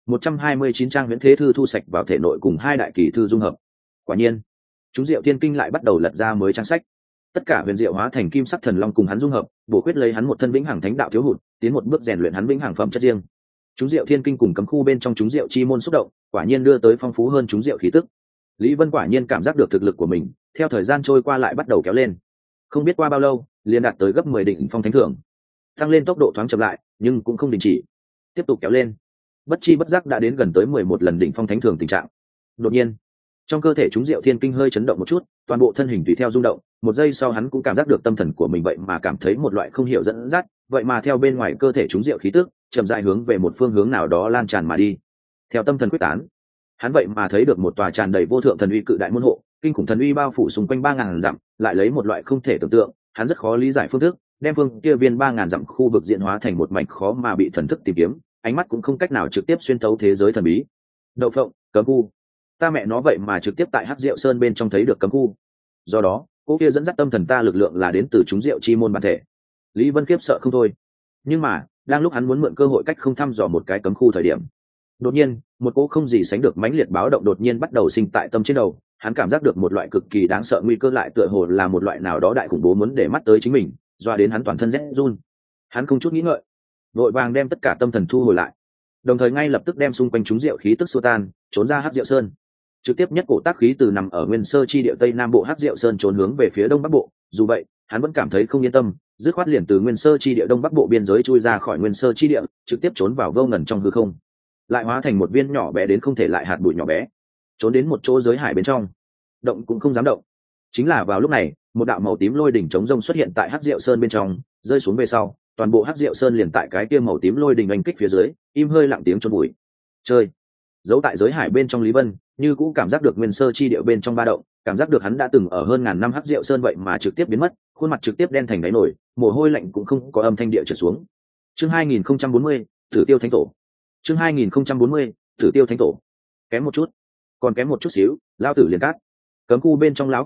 129 trang huyễn thế thư thu sạch vào thể nội cùng hai đại kỳ thư dung hợp. Quả nhiên, chúng Diệu Thiên Kinh lại bắt đầu lật ra mới trang sách. Tất cả huyền diệu hóa thành kim sắc thần long cùng hắn dung hợp, bổ khuyết lấy hắn một thân vĩnh hằng thánh đạo thiếu hụt, tiến một bước rèn luyện hắn vĩnh hằng phẩm chất riêng. Chúng Diệu Thiên Kinh cùng cấm khu bên trong chúng Diệu chi môn xúc động, quả nhiên đưa tới phong phú hơn chúng Diệu khí tức. Lý Vân quả nhiên cảm giác được thực lực của mình, theo thời gian trôi qua lại bắt đầu kéo lên. Không biết qua bao lâu, liền đạt tới gấp 10 đỉnh phong thánh thượng. Tăng lên tốc độ thoáng chậm lại, nhưng cũng không đình chỉ, tiếp tục kéo lên. Bất chi bất giác đã đến gần tới 11 lần đỉnh phong thánh thường tình trạng. Đột nhiên, trong cơ thể chúng Diệu Thiên Kinh hơi chấn động một chút, toàn bộ thân hình tùy theo rung động. Một giây sau hắn cũng cảm giác được tâm thần của mình vậy mà cảm thấy một loại không hiểu dẫn dắt, vậy mà theo bên ngoài cơ thể chúng Diệu khí tức, chậm rãi hướng về một phương hướng nào đó lan tràn mà đi. Theo tâm thần quyết tán, hắn vậy mà thấy được một tòa tràn đầy vô thượng thần uy cự đại môn hộ, kinh khủng thần uy bao phủ xung quanh 3000 dặm, lại lấy một loại không thể tưởng tượng, hắn rất khó lý giải phương thức, đem phương kia viên 3000 dặm khu vực diễn hóa thành một mảnh khó mà bị thần thức tìm kiếm, ánh mắt cũng không cách nào trực tiếp xuyên thấu thế giới thần bí. Đậu phộng, cấm khu. Ta mẹ nó vậy mà trực tiếp tại Hắc Diệu Sơn bên trong thấy được cấm khu. Do đó, cô kia dẫn dắt tâm thần ta lực lượng là đến từ chúng Diệu chi môn bản thể. Lý Vân khiếp sợ không thôi. Nhưng mà, đang lúc hắn muốn mượn cơ hội cách không thăm dò một cái cấm khu thời điểm, đột nhiên, một cỗ không gì sánh được mãnh liệt báo động đột nhiên bắt đầu sinh tại tâm trên đầu. Hắn cảm giác được một loại cực kỳ đáng sợ nguy cơ lại tựa hồ là một loại nào đó đại khủng bố muốn để mắt tới chính mình, doa đến hắn toàn thân rét run. Hắn không chút nghĩ ngợi, vội vàng đem tất cả tâm thần thu hồi lại, đồng thời ngay lập tức đem xung quanh chúng Diệu khí tức xua tan, trốn ra Hắc Diệu Sơn. Trực tiếp nhất cổ tác khí từ nằm ở nguyên sơ chi địa tây nam bộ Hắc Diệu Sơn trốn hướng về phía đông bắc bộ. Dù vậy, hắn vẫn cảm thấy không yên tâm, dứt khoát liền từ nguyên sơ chi địa đông bắc bộ biên giới chui ra khỏi nguyên sơ chi địa, trực tiếp trốn vào vô ngần trong hư không, lại hóa thành một viên nhỏ bé đến không thể lại hạt bụi nhỏ bé, trốn đến một chỗ giới hải bên trong, động cũng không dám động. Chính là vào lúc này, một đạo màu tím lôi đỉnh chống rông xuất hiện tại Hắc Diệu Sơn bên trong, rơi xuống về sau, toàn bộ Hắc Diệu Sơn liền tại cái kia màu tím lôi đỉnh oanh kích phía dưới, im hơi lặng tiếng chôn bụi. Chơi. Giấu tại giới hải bên trong Lý Vân, như cũng cảm giác được nguyên sơ chi địa bên trong ba động, cảm giác được hắn đã từng ở hơn ngàn năm Hắc Diệu Sơn vậy mà trực tiếp biến mất, khuôn mặt trực tiếp đen thành đáy nổi, mồ hôi lạnh cũng không có âm thanh địa trượt xuống. Chương 2040, Tử Tiêu Thánh Tổ. Chương 2040, Tử Tiêu Thánh Tổ. Kém một chút, còn kém một chút xíu, lao tử liền cát. Cấm khu bên trong lão quái vật,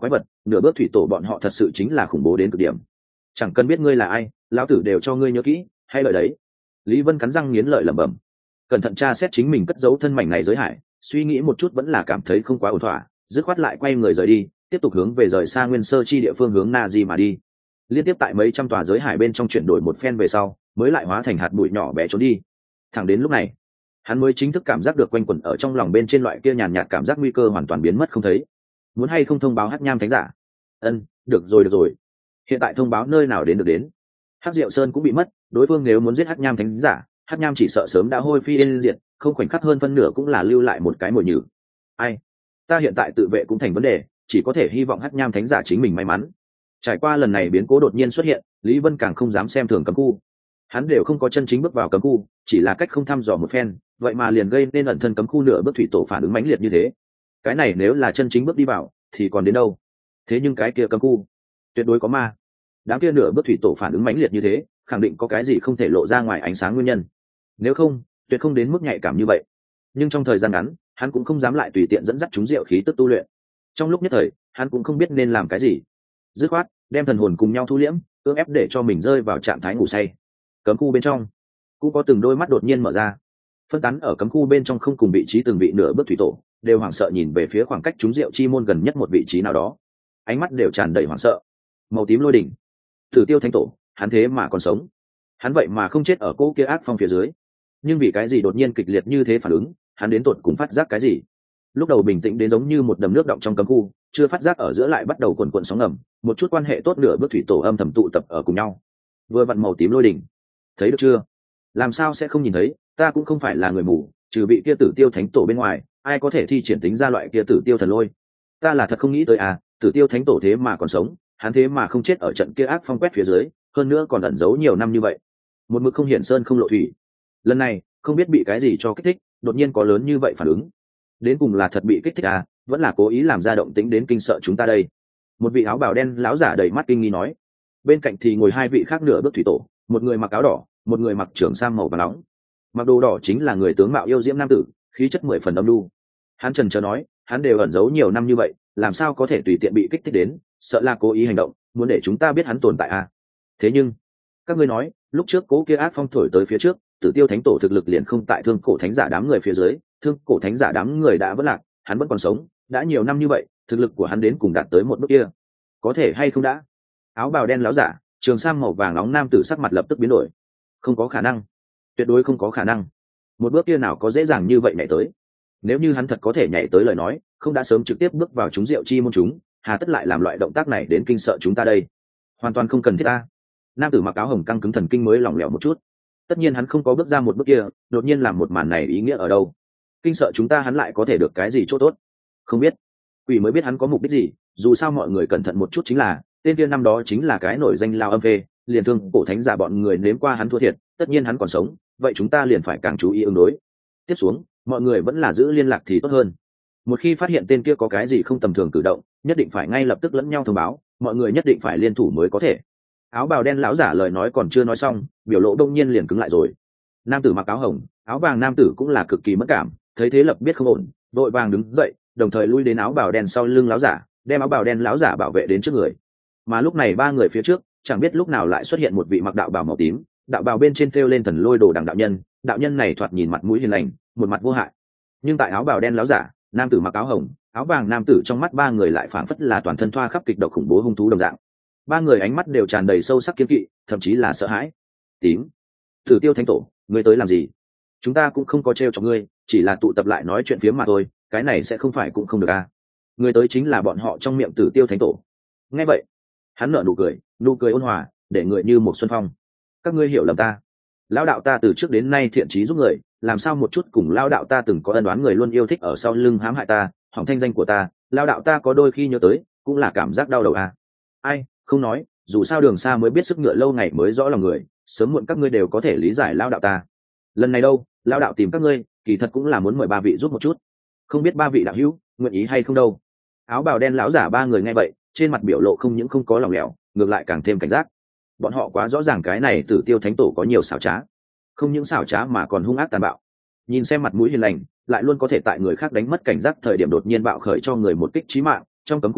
nửa bước thủy tổ bọn họ thật sự chính là khủng bố đến cực điểm. Chẳng cần biết ngươi là ai, lão tử đều cho ngươi nhớ kỹ, hay lời đấy. Lý Vân cắn răng nghiến lợi lẩm bẩm, cẩn thận tra xét chính mình cất giấu thân mảnh này giới hải, suy nghĩ một chút vẫn là cảm thấy không quá ổn thỏa, dứt khoát lại quay người rời đi, tiếp tục hướng về rời xa nguyên sơ chi địa phương hướng Na Di mà đi. Liên tiếp tại mấy trăm tòa giới hải bên trong chuyển đổi một phen về sau, mới lại hóa thành hạt bụi nhỏ bé trốn đi. Thẳng đến lúc này, hắn mới chính thức cảm giác được quanh quẩn ở trong lòng bên trên loại kia nhàn nhạt cảm giác nguy cơ hoàn toàn biến mất không thấy. Muốn hay không thông báo Hắc Nham Thánh Giả? Được rồi. Hiện tại thông báo nơi nào đến được đến. Hắc Diệu Sơn cũng bị mất, đối phương nếu muốn giết Hắc Nham Thánh Giả, Hắc Nham chỉ sợ sớm đã hôi phi yên diệt, không khoảnh khắc hơn phân nửa cũng là lưu lại một cái mồi nhử. Ai? Ta hiện tại tự vệ cũng thành vấn đề, chỉ có thể hy vọng Hắc Nham Thánh Giả chính mình may mắn. Trải qua lần này biến cố đột nhiên xuất hiện, Lý Vân càng không dám xem thường cấm khu. Hắn đều không có chân chính bước vào cấm khu, chỉ là cách không thăm dò một phen, vậy mà liền gây nên ẩn thân cấm khu nửa bước thủy tổ phản ứng mãnh liệt như thế. Cái này nếu là chân chính bước đi vào, thì còn đến đâu? Thế nhưng cái kia cấm khu, tuyệt đối có ma. Đám kia nửa bước thủy tổ phản ứng mãnh liệt như thế, khẳng định có cái gì không thể lộ ra ngoài ánh sáng nguyên nhân. Nếu không, tuyệt không đến mức nhạy cảm như vậy. Nhưng trong thời gian ngắn, hắn cũng không dám lại tùy tiện dẫn dắt chúng diệu khí tức tu luyện. Trong lúc nhất thời, hắn cũng không biết nên làm cái gì. Dứt khoát, đem thần hồn cùng nhau thu liễm, cưỡng ép để cho mình rơi vào trạng thái ngủ say. Cấm khu bên trong, cũng có từng đôi mắt đột nhiên mở ra. Phân tán ở cấm khu bên trong không cùng vị trí từng vị nửa bước thủy tổ, đều hoảng sợ nhìn về phía khoảng cách chúng diệu chi môn gần nhất một vị trí nào đó. Ánh mắt đều tràn đầy hoảng sợ. Màu tím lôi đỉnh, Tử Tiêu Thánh Tổ, hắn thế mà còn sống. Hắn vậy mà không chết ở cỗ kia ác phong phía dưới. Nhưng vì cái gì đột nhiên kịch liệt như thế phản ứng, hắn đến tột cùng phát giác cái gì? Lúc đầu bình tĩnh đến giống như một đầm nước động trong cấm khu, chưa phát giác ở giữa lại bắt đầu cuồn cuộn sóng ngầm, một chút quan hệ tốt nửa bước thủy tổ âm thầm tụ tập ở cùng nhau. Vừa vặn màu tím lôi đỉnh, thấy được chưa? Làm sao sẽ không nhìn thấy? Ta cũng không phải là người mù, trừ vị kia Tử Tiêu Thánh Tổ bên ngoài, ai có thể thi triển tính ra loại kia Tử Tiêu thần lôi? Ta là thật không nghĩ tới à, Tử Tiêu Thánh Tổ thế mà còn sống, hắn thế mà không chết ở trận kia ác phong quét phía dưới, hơn nữa còn ẩn giấu nhiều năm như vậy, một mực không hiển sơn không lộ thủy. Lần này không biết bị cái gì cho kích thích, đột nhiên có lớn như vậy phản ứng. Đến cùng là thật bị kích thích à, vẫn là cố ý làm ra động tĩnh đến kinh sợ chúng ta đây? Một vị áo bào đen lão giả đầy mắt kinh nghi nói. Bên cạnh thì ngồi hai vị khác nửa bước thủy tổ, một người mặc áo đỏ, một người mặc trưởng sam màu vàng nóng. Mặc đồ đỏ chính là người tướng mạo yêu diễm nam tử, khí chất 10 phần âm nhu. Hắn trần trờ nói, hắn đều ẩn giấu nhiều năm như vậy, làm sao có thể tùy tiện bị kích thích đến, sợ là cố ý hành động, muốn để chúng ta biết hắn tồn tại à? Thế nhưng các ngươi nói, lúc trước cố kia ác phong thổi tới phía trước, Tử Tiêu Thánh Tổ thực lực liền không tại Thương Cổ Thánh Giả đám người phía dưới, Thương Cổ Thánh Giả đám người đã vỡ lạc, hắn vẫn còn sống, đã nhiều năm như vậy, thực lực của hắn đến cùng đạt tới một bước kia, có thể hay không đã? Áo bào đen láo giả, trường sam màu vàng nóng nam tử sắc mặt lập tức biến đổi. Không có khả năng, tuyệt đối không có khả năng. Một bước kia nào có dễ dàng như vậy nhảy tới? Nếu như hắn thật có thể nhảy tới lời nói, không đã sớm trực tiếp bước vào chúng diệu chi môn chúng, hà tất lại làm loại động tác này đến kinh sợ chúng ta đây? Hoàn toàn không cần thiết ta. Nam tử mặc áo hồng căng cứng thần kinh mới lỏng lẻo một chút. Tất nhiên hắn không có bước ra một bước kia, đột nhiên làm một màn này ý nghĩa ở đâu? Kinh sợ chúng ta hắn lại có thể được cái gì chỗ tốt? Không biết. Quỷ mới biết hắn có mục đích gì, dù sao mọi người cẩn thận một chút chính là, tên kia năm đó chính là cái nổi danh lao âm phê, liền Thương Cổ Thánh Giả bọn người nếm qua hắn thua thiệt, tất nhiên hắn còn sống, vậy chúng ta liền phải càng chú ý ứng đối. Tiếp xuống, mọi người vẫn là giữ liên lạc thì tốt hơn. Một khi phát hiện tên kia có cái gì không tầm thường cử động, nhất định phải ngay lập tức lẫn nhau thông báo, mọi người nhất định phải liên thủ mới có thể. Áo bào đen lão giả lời nói còn chưa nói xong, biểu lộ đông nhiên liền cứng lại rồi. Nam tử mặc áo hồng, áo vàng nam tử cũng là cực kỳ mất cảm, thấy thế lập biết không ổn, vội vàng đứng dậy, đồng thời lui đến áo bào đen sau lưng lão giả, đem áo bào đen lão giả bảo vệ đến trước người. Mà lúc này ba người phía trước, chẳng biết lúc nào lại xuất hiện một vị mặc đạo bào màu tím, đạo bào bên trên thêu lên thần lôi đồ đằng đạo nhân này thoạt nhìn mặt mũi hiền lành, một mặt vô hại. Nhưng tại áo bào đen lão giả, nam tử mặc áo hồng, áo vàng nam tử trong mắt ba người lại phảng phất là toàn thân thoa khắp kịch độc khủng bố hung thú đồng dạng. Ba người ánh mắt đều tràn đầy sâu sắc kiêng kỵ, thậm chí là sợ hãi. Tím, Tử Tiêu Thánh Tổ, ngươi tới làm gì? Chúng ta cũng không có trêu cho ngươi, chỉ là tụ tập lại nói chuyện phiếm mà thôi, cái này sẽ không phải cũng không được à? Ngươi tới chính là bọn họ trong miệng Tử Tiêu Thánh Tổ. Nghe vậy, hắn nở nụ cười ôn hòa, để người như một xuân phong. Các ngươi hiểu lầm ta. Lão đạo ta từ trước đến nay thiện chí giúp người, làm sao một chút cùng lão đạo ta từng có ân oán người luôn yêu thích ở sau lưng hãm hại ta, hỏng thanh danh của ta, lão đạo ta có đôi khi nhớ tới, cũng là cảm giác đau đầu à? Ai, không nói, dù sao đường xa mới biết sức ngựa lâu ngày mới rõ lòng người, sớm muộn các ngươi đều có thể lý giải lão đạo ta. Lần này đâu, lão đạo tìm các ngươi, kỳ thật cũng là muốn mời ba vị giúp một chút, không biết ba vị đạo hữu nguyện ý hay không đâu. Áo bào đen lão giả ba người nghe vậy, trên mặt biểu lộ không những không có lòng lẻo, ngược lại càng thêm cảnh giác. Bọn họ quá rõ ràng cái này Tử Tiêu Thánh Tổ có nhiều xảo trá, không những xảo trá mà còn hung ác tàn bạo. Nhìn xem mặt mũi hiền lành, lại luôn có thể tại người khác đánh mất cảnh giác thời điểm đột nhiên bạo khởi cho người một kích chí mạng, trong cấm khu này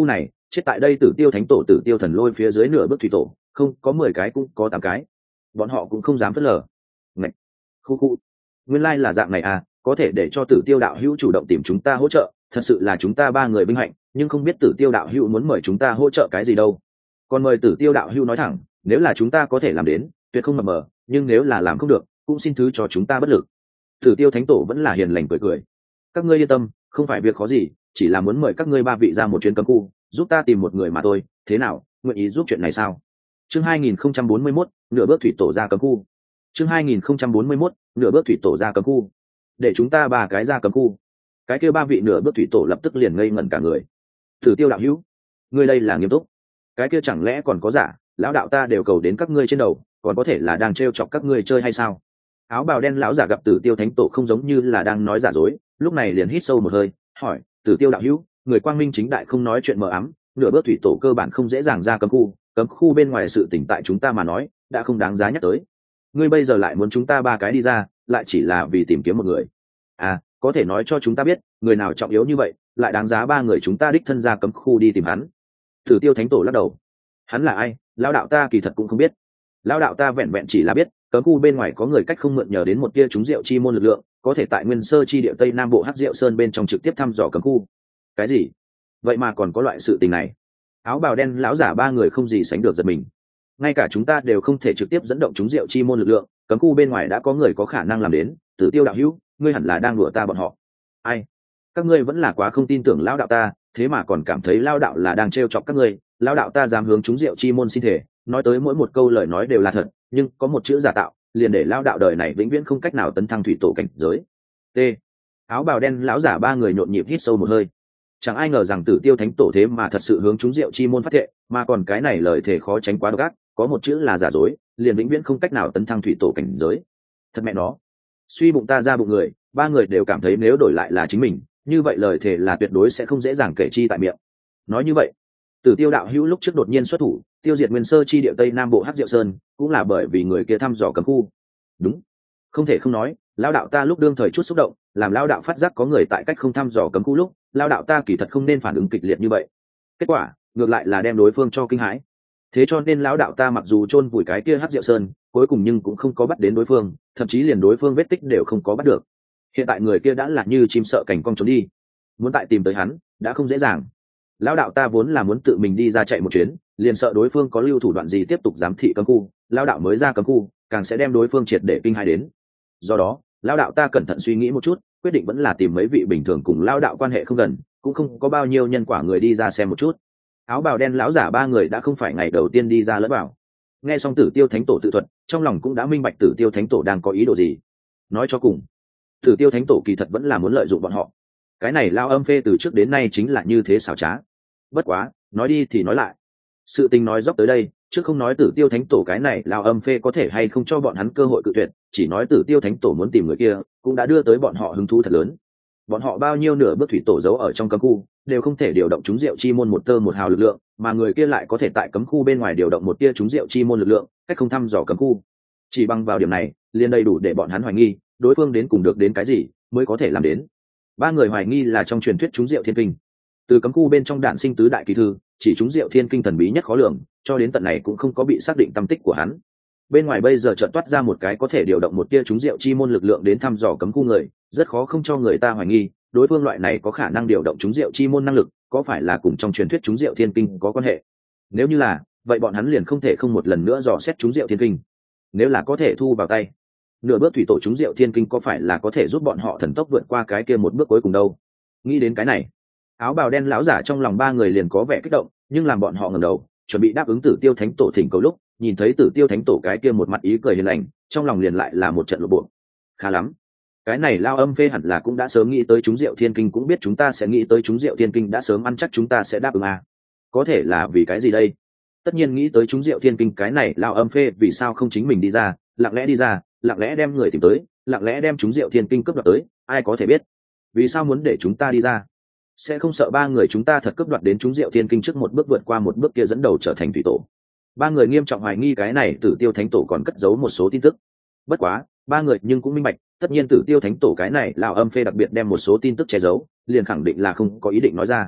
chết tại đây Tử Tiêu Thánh Tổ Tử Tiêu Thần Lôi phía dưới nửa bước thủy tổ, không có 10 cái cũng có 8 cái. Bọn họ cũng không dám phớt lờ. Ngậy. Khu. Nguyên lai là dạng này à, có thể để cho Tử Tiêu đạo hữu chủ động tìm chúng ta hỗ trợ, thật sự là chúng ta 3 người vinh hạnh, nhưng không biết Tử Tiêu đạo hữu muốn mời chúng ta hỗ trợ cái gì đâu. Còn mời Tử Tiêu đạo hữu nói thẳng, nếu là chúng ta có thể làm đến, tuyệt không mập mờ, nhưng nếu là làm không được, cũng xin thứ cho chúng ta bất lực. Tử Tiêu Thánh Tổ vẫn là hiền lành cười cười. Các ngươi yên tâm, không phải việc khó gì, chỉ là muốn mời các ngươi 3 vị ra một chuyến cấm khu, giúp ta tìm một người mà thôi, thế nào, nguyện ý giúp chuyện này sao? Chương 2041, nửa bước thủy tổ ra cấm khu. Chương 2041, nửa bước thủy tổ ra cấm khu. Để chúng ta 3 cái ra cấm khu. Cái kia 3 vị nửa bước thủy tổ lập tức liền ngây ngẩn cả người. Tử Tiêu đạo hữu, ngươi đây là nghiêm túc? Cái kia chẳng lẽ còn có giả, lão đạo ta đều cầu đến các ngươi trên đầu, còn có thể là đang trêu chọc các ngươi chơi hay sao? Áo bào đen lão giả gặp Tử Tiêu Thánh Tổ không giống như là đang nói giả dối, lúc này liền hít sâu một hơi, hỏi: Tử Tiêu đạo hữu, người quang minh chính đại không nói chuyện mờ ám, nửa bước thủy tổ cơ bản không dễ dàng ra cấm khu bên ngoài sự tỉnh tại chúng ta mà nói đã không đáng giá nhắc tới, ngươi bây giờ lại muốn chúng ta 3 cái đi ra, lại chỉ là vì tìm kiếm một người à? Có thể nói cho chúng ta biết người nào trọng yếu như vậy lại đáng giá 3 người chúng ta đích thân ra cấm khu đi tìm hắn? Tử Tiêu Thánh Tổ lắc đầu. Hắn là ai, lão đạo ta kỳ thật cũng không biết. Lão đạo ta vẹn vẹn chỉ là biết cấm khu bên ngoài có người cách không mượn nhờ đến một tia trúng rượu chi môn lực lượng, có thể tại nguyên sơ chi địa tây nam bộ hắc diệu sơn bên trong trực tiếp thăm dò cấm khu. Cái gì? Vậy mà còn có loại sự tình này? Áo bào đen lão giả 3 người không gì sánh được giật mình. Ngay cả chúng ta đều không thể trực tiếp dẫn động trúng rượu chi môn lực lượng, cấm khu bên ngoài đã có người có khả năng làm đến. Tử Tiêu đạo hữu, ngươi hẳn là đang đùa ta bọn họ. Ai? Các ngươi vẫn là quá không tin tưởng lão đạo ta, thế mà còn cảm thấy lão đạo là đang trêu chọc các ngươi. Lão đạo ta dám hướng trúng rượu chi môn xin thể, nói tới mỗi một câu lời nói đều là thật, nhưng có một chữ giả tạo, liền để lão đạo đời này vĩnh viễn không cách nào tấn thăng thủy tổ cảnh giới. T. Áo bào đen lão giả 3 người nhộn nhịp hít sâu một hơi. Chẳng ai ngờ rằng Tử Tiêu Thánh Tổ thế mà thật sự hướng trúng rượu chi môn phát thệ, mà còn cái này lời thề khó tránh quá độc ác, có một chữ là giả dối, liền vĩnh viễn không cách nào tấn thăng thủy tổ cảnh giới. Thật mẹ nó, suy bụng ta ra bụng người, 3 người đều cảm thấy nếu đổi lại là chính mình, như vậy lời thề là tuyệt đối sẽ không dễ dàng kể chi tại miệng. Nói như vậy, Tử Tiêu đạo hữu lúc trước đột nhiên xuất thủ, tiêu diệt nguyên sơ chi địa tây nam bộ hắc diệu sơn, cũng là bởi vì người kia thăm dò cấm khu. Đúng, không thể không nói, lão đạo ta lúc đương thời chút xúc động, làm lão đạo phát giác có người tại cách không thăm dò cấm khu lúc, lão đạo ta kỳ thật không nên phản ứng kịch liệt như vậy. Kết quả ngược lại là đem đối phương cho kinh hãi. Thế cho nên lão đạo ta mặc dù chôn vùi cái kia hắc diệu sơn, cuối cùng nhưng cũng không có bắt đến đối phương, thậm chí liền đối phương vết tích đều không có bắt được. Hiện tại người kia đã là như chim sợ cảnh cong trốn đi, muốn tại tìm tới hắn đã không dễ dàng. Lão đạo ta vốn là muốn tự mình đi ra chạy một chuyến, liền sợ đối phương có lưu thủ đoạn gì tiếp tục giám thị cấm khu, lão đạo mới ra cấm khu, càng sẽ đem đối phương triệt để kinh hãi đến. Do đó lão đạo ta cẩn thận suy nghĩ một chút, quyết định vẫn là tìm mấy vị bình thường cùng lão đạo quan hệ không gần, cũng không có bao nhiêu nhân quả người đi ra xem một chút. Áo bào đen lão giả 3 người đã không phải ngày đầu tiên đi ra lẫn vào. Nghe xong Tử Tiêu Thánh Tổ tự thuật, trong lòng cũng đã minh bạch Tử Tiêu Thánh Tổ đang có ý đồ gì. Nói cho cùng, Tử Tiêu Thánh Tổ kỳ thật vẫn là muốn lợi dụng bọn họ. Cái này lao âm phê từ trước đến nay chính là như thế xảo trá. Bất quá, nói đi thì nói lại, sự tình nói dốc tới đây, chứ không nói Tử Tiêu Thánh Tổ cái này lao âm phê có thể hay không cho bọn hắn cơ hội cự tuyệt, chỉ nói Tử Tiêu Thánh Tổ muốn tìm người kia, cũng đã đưa tới bọn họ hứng thú thật lớn. Bọn họ bao nhiêu nửa bước thủy tổ giấu ở trong cấm khu, đều không thể điều động trúng rượu chi môn một tơ một hào lực lượng, mà người kia lại có thể tại cấm khu bên ngoài điều động một tia trúng rượu chi môn lực lượng, cách không thăm dò cấm khu. Chỉ bằng vào điểm này, liền đầy đủ để bọn hắn hoài nghi, đối phương đến cùng được đến cái gì mới có thể làm đến. 3 người hoài nghi là trong truyền thuyết trúng rượu thiên kinh. Từ cấm khu bên trong đạn sinh tứ đại kỳ thư, chỉ trúng rượu thiên kinh thần bí nhất khó lường, cho đến tận này cũng không có bị xác định tâm tích của hắn. Bên ngoài bây giờ chợt toát ra một cái có thể điều động một tia trúng rượu chi môn lực lượng đến thăm dò cấm khu người, rất khó không cho người ta hoài nghi, đối phương loại này có khả năng điều động trúng rượu chi môn năng lực, có phải là cùng trong truyền thuyết trúng rượu thiên kinh có quan hệ? Nếu như là, vậy bọn hắn liền không thể không một lần nữa dò xét trúng rượu thiên kinh. Nếu là có thể thu vào tay, nửa bước thủy tổ trúng rượu thiên kinh có phải là có thể giúp bọn họ thần tốc vượt qua cái kia một bước cuối cùng đâu? Nghĩ đến cái này, áo bào đen lão giả trong lòng 3 người liền có vẻ kích động, nhưng làm bọn họ ngẩng đầu, chuẩn bị đáp ứng Tử Tiêu Thánh Tổ thỉnh cầu lúc, nhìn thấy Tử Tiêu Thánh Tổ cái kia một mặt ý cười hiền lành, trong lòng liền lại là một trận lộ bộ. Khá lắm, cái này lao âm phê hẳn là cũng đã sớm nghĩ tới trúng rượu thiên kinh, cũng biết chúng ta sẽ nghĩ tới trúng rượu thiên kinh, đã sớm ăn chắc chúng ta sẽ đáp ứng à. Có thể là vì cái gì đây? Tất nhiên nghĩ tới trúng rượu thiên kinh, cái này lao âm phê vì sao không chính mình đi ra, lặng lẽ đi ra, lặng lẽ đem người tìm tới, lặng lẽ đem trúng rượu thiên kinh cướp đoạt tới, ai có thể biết? Vì sao muốn để chúng ta đi ra? Sẽ không sợ 3 người chúng ta thật cướp đoạt đến trúng rượu thiên kinh trước một bước vượt qua một bước kia dẫn đầu trở thành thủy tổ? 3 người nghiêm trọng hoài nghi cái này Tử Tiêu Thánh Tổ còn cất giấu một số tin tức. Bất quá 3 người nhưng cũng minh bạch, tất nhiên Tử Tiêu Thánh Tổ cái này lão âm phê đặc biệt đem một số tin tức che giấu, liền khẳng định là không có ý định nói ra.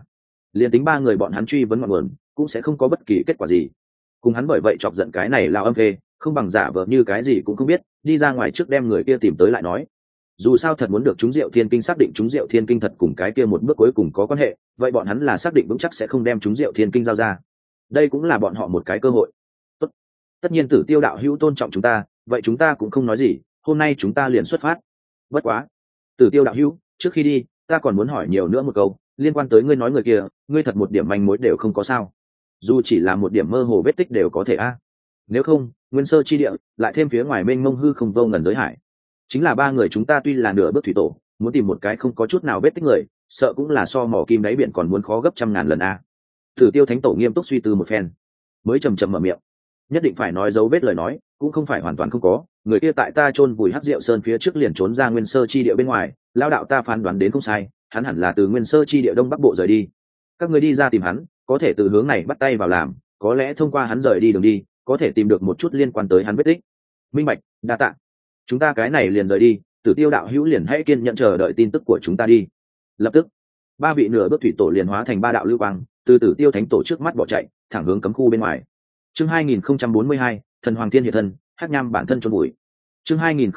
liền tính ba người bọn hắn truy vấn ngọn nguồn cũng sẽ không có bất kỳ kết quả gì. Cùng hắn bởi vậy chọc giận cái này lao âm phê, không bằng giả vờ như cái gì cũng không biết, đi ra ngoài trước đem người kia tìm tới lại nói. Dù sao thật muốn được chúng Diệu Thiên Kinh xác định chúng Diệu Thiên Kinh thật cùng cái kia một bước cuối cùng có quan hệ, vậy bọn hắn là xác định vững chắc sẽ không đem chúng Diệu Thiên Kinh giao ra. Đây cũng là bọn họ một cái cơ hội. Tốt. Tất nhiên Tử Tiêu đạo hữu tôn trọng chúng ta, vậy chúng ta cũng không nói gì, hôm nay chúng ta liền xuất phát. Bất quá, Tử Tiêu đạo hữu, trước khi đi, ta còn muốn hỏi nhiều nữa một câu, liên quan tới ngươi nói người kia, ngươi thật một điểm manh mối đều không có sao? Dù chỉ là một điểm mơ hồ vết tích đều có thể a. Nếu không, nguyên sơ chi địa, lại thêm phía ngoài mênh mông hư không vô ngần giới hải. Chính là ba người chúng ta tuy là nửa bước thủy tổ, muốn tìm một cái không có chút nào vết tích người, sợ cũng là so mỏ kim đáy biển còn muốn khó gấp trăm ngàn lần a. Tử Tiêu thánh tổ nghiêm túc suy tư một phen, mới trầm trầm mở miệng. Nhất định phải nói dấu vết lời nói, cũng không phải hoàn toàn không có, người kia tại ta chôn vùi Hắc Diệu Sơn phía trước liền trốn ra nguyên sơ chi địa bên ngoài, lão đạo ta phán đoán đến không sai, hắn hẳn là từ nguyên sơ chi địa đông bắc bộ rời đi. Các ngươi đi ra tìm hắn, có thể từ hướng này bắt tay vào làm, có lẽ thông qua hắn rời đi đường đi, có thể tìm được một chút liên quan tới hắn vết tích. Minh bạch, đa tạ. Chúng ta cái này liền rời đi, Tử Tiêu đạo hữu liền hãy kiên nhận chờ đợi tin tức của chúng ta đi. Lập tức, ba vị nửa bước thủy tổ liền hóa thành ba đạo lưu quang, từ Tử Tiêu thánh tổ trước mắt bỏ chạy, thẳng hướng cấm khu bên ngoài. Chương 2042, Thần Hoàng Thiên Hiện Thân, Hắc Nham bản thân chôn bụi. Chương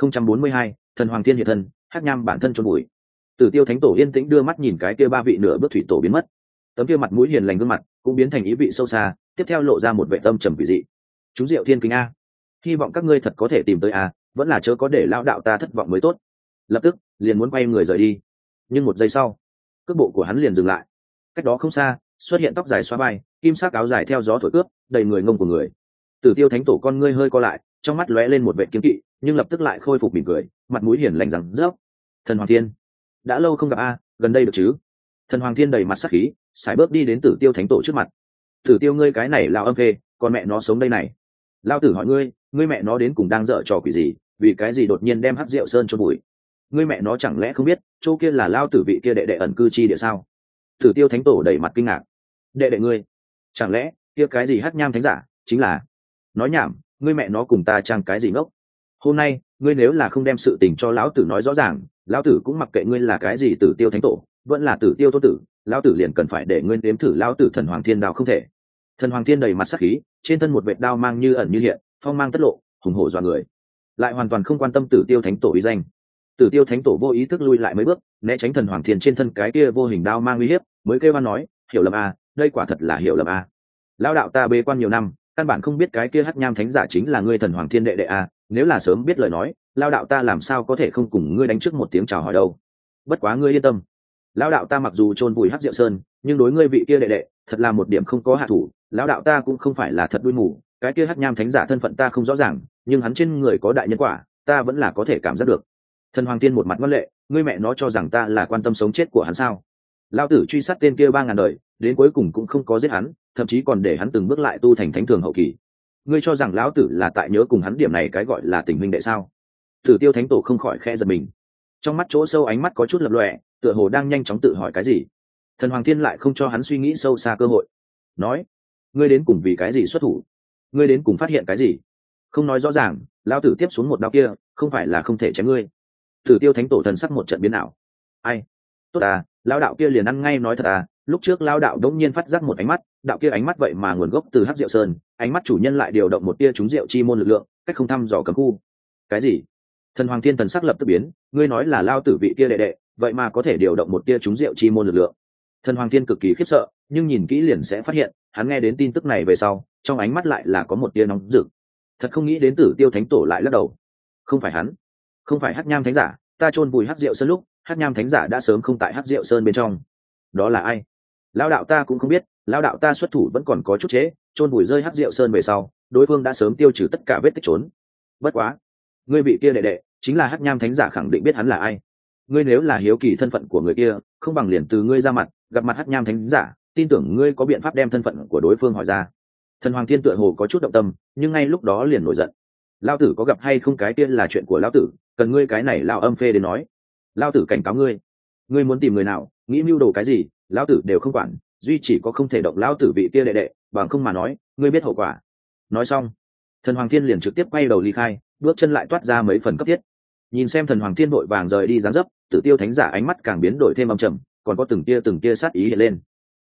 2042, Thần Hoàng Thiên Hiện Thân, Hắc Nham bản thân chôn bụi. Tử Tiêu thánh tổ yên tĩnh đưa mắt nhìn cái kia ba vị nửa bước thủy tổ biến mất. Tấm kia mặt mũi hiền lành gương mặt cũng biến thành ý vị sâu xa, tiếp theo lộ ra một vẻ tâm trầm quỷ dị. Chúng Diệu Thiên Kinh a, hy vọng các ngươi thật có thể tìm tới a, vẫn là chớ có để lão đạo ta thất vọng mới tốt. Lập tức liền muốn quay người rời đi, nhưng một giây sau, cước bộ của hắn liền dừng lại. Cách đó không xa xuất hiện tóc dài xóa vai, kim sắc áo dài theo gió thổi cướp, đầy người ngông của người. Tử Tiêu thánh tổ con ngươi hơi co lại, trong mắt lóe lên một vẻ kiêng kỵ, nhưng lập tức lại khôi phục mỉm cười, mặt mũi hiền lành rằng rớp. Thần Hoàng Thiên, đã lâu không gặp a, gần đây được chứ? Thần Hoàng Thiên đầy mặt sắc khí, sải bước đi đến Tử Tiêu thánh tổ trước mặt. Tử Tiêu ngươi cái này lao âm phê, con mẹ nó sống đây này. Lao tử hỏi ngươi, ngươi mẹ nó đến cùng đang dở trò quỷ gì, vì cái gì đột nhiên đem Hắc Diệu Sơn cho bụi? Ngươi mẹ nó chẳng lẽ không biết chỗ kia là lao tử vị kia đệ đệ ẩn cư chi địa sao? Tử Tiêu thánh tổ đầy mặt kinh ngạc. Đệ đệ ngươi? Chẳng lẽ kia cái gì Hắc Nham thánh giả chính là? Nói nhảm, ngươi mẹ nó cùng ta trang cái gì ngốc? Hôm nay ngươi nếu là không đem sự tình cho lão tử nói rõ ràng, lão tử cũng mặc kệ ngươi là cái gì Tử Tiêu thánh tổ, vẫn là Tử Tiêu tô tử, lão tử liền cần phải để ngươi nếm thử lão tử Thần Hoàng Thiên đao không thể. Thần Hoàng Thiên đầy mặt sắc khí, trên thân một vệt đao mang như ẩn như hiện, phong mang tất lộ, hùng hổ dọa người, lại hoàn toàn không quan tâm Tử Tiêu thánh tổ uy danh. Tử Tiêu thánh tổ vô ý thức lui lại mấy bước, né tránh Thần Hoàng Thiên trên thân cái kia vô hình đao mang uy hiếp, mới kêu oan nói, hiểu lầm a, đây quả thật là hiểu lầm a. Lão đạo ta bế quan nhiều năm, căn bản không biết cái kia Hắc Nham thánh giả chính là ngươi Thần Hoàng Thiên đệ đệ a, nếu là sớm biết lời nói, lão đạo ta làm sao có thể không cùng ngươi đánh trước một tiếng chào hỏi đâu. Bất quá ngươi yên tâm, lão đạo ta mặc dù chôn vùi Hắc Diệu Sơn, nhưng đối ngươi vị kia đệ đệ, thật là một điểm không có hạ thủ, lão đạo ta cũng không phải là thật đuôi mù, cái kia Hắc Nham thánh giả thân phận ta không rõ ràng, nhưng hắn trên người có đại nhân quả, ta vẫn là có thể cảm giác được. Thần Hoàng Thiên một mặt ngoan lệ, ngươi mẹ nó cho rằng ta là quan tâm sống chết của hắn sao? Lão tử truy sát tên kia 3000 đời, đến cuối cùng cũng không có giết hắn, thậm chí còn để hắn từng bước lại tu thành thánh thường hậu kỳ. Ngươi cho rằng lão tử là tại nhớ cùng hắn điểm này cái gọi là tình huynh đệ sao? Tử Tiêu thánh tổ không khỏi khẽ giật mình, trong mắt chỗ sâu ánh mắt có chút lập lòe, tựa hồ đang nhanh chóng tự hỏi cái gì. Thần Hoàng Thiên lại không cho hắn suy nghĩ sâu xa cơ hội, nói: ngươi đến cùng vì cái gì xuất thủ? Ngươi đến cùng phát hiện cái gì? Không nói rõ ràng, lão tử tiếp xuống một đao kia, không phải là không thể chém ngươi. Tử Tiêu thánh tổ thần sắc một trận biến ảo. Ai? Tốt à, lão đạo kia liền ăn ngay nói thật à, lúc trước lão đạo đống nhiên phát giác một ánh mắt, đạo kia ánh mắt vậy mà nguồn gốc từ Hắc Diệu Sơn, ánh mắt chủ nhân lại điều động một tia trúng diệu chi môn lực lượng, cách không thăm dò cấm khu. Cái gì? Thần Hoàng Thiên thần sắc lập tức biến, ngươi nói là lão tử vị kia đệ đệ, vậy mà có thể điều động một tia trúng diệu chi môn lực lượng. Thần Hoàng Thiên cực kỳ khiếp sợ, nhưng nhìn kỹ liền sẽ phát hiện, hắn nghe đến tin tức này về sau, trong ánh mắt lại là có một tia nóng rực. Thật không nghĩ đến Tử Tiêu thánh tổ lại lắc đầu. Không phải hắn, không phải Hắc Nham thánh giả, ta chôn vùi Hắc Diệu Sơn lúc, Hắc Nham thánh giả đã sớm không tại Hắc Diệu Sơn bên trong. Đó là ai? Lão đạo ta cũng không biết, lão đạo ta xuất thủ vẫn còn có chút chế, chôn vùi rơi Hắc Diệu Sơn về sau, đối phương đã sớm tiêu trừ tất cả vết tích trốn. Bất quá, ngươi vị kia đệ đệ, chính là Hắc Nham thánh giả, khẳng định biết hắn là ai. Ngươi nếu là hiếu kỳ thân phận của người kia, không bằng liền từ ngươi ra mặt, gặp mặt Hắc Nham thánh giả, tin tưởng ngươi có biện pháp đem thân phận của đối phương hỏi ra. Thần Hoàng Thiên tựa hồ có chút động tâm, nhưng ngay lúc đó liền nổi giận. Lão tử có gặp hay không cái kia là chuyện của lão tử, cần ngươi cái này lão âm phê đến nói. Lão tử cảnh cáo ngươi, ngươi muốn tìm người nào, nghĩ mưu đồ cái gì, lão tử đều không quản, duy chỉ có không thể động lão tử vị kia đệ đệ, bằng không mà nói, ngươi biết hậu quả. Nói xong, Thần Hoàng Thiên liền trực tiếp quay đầu ly khai, bước chân lại toát ra mấy phần cấp thiết. Nhìn xem Thần Hoàng Thiên vội vàng rời đi dáng dấp, Tử Tiêu thánh giả ánh mắt càng biến đổi thêm âm trầm, còn có từng tia sát ý hiện lên.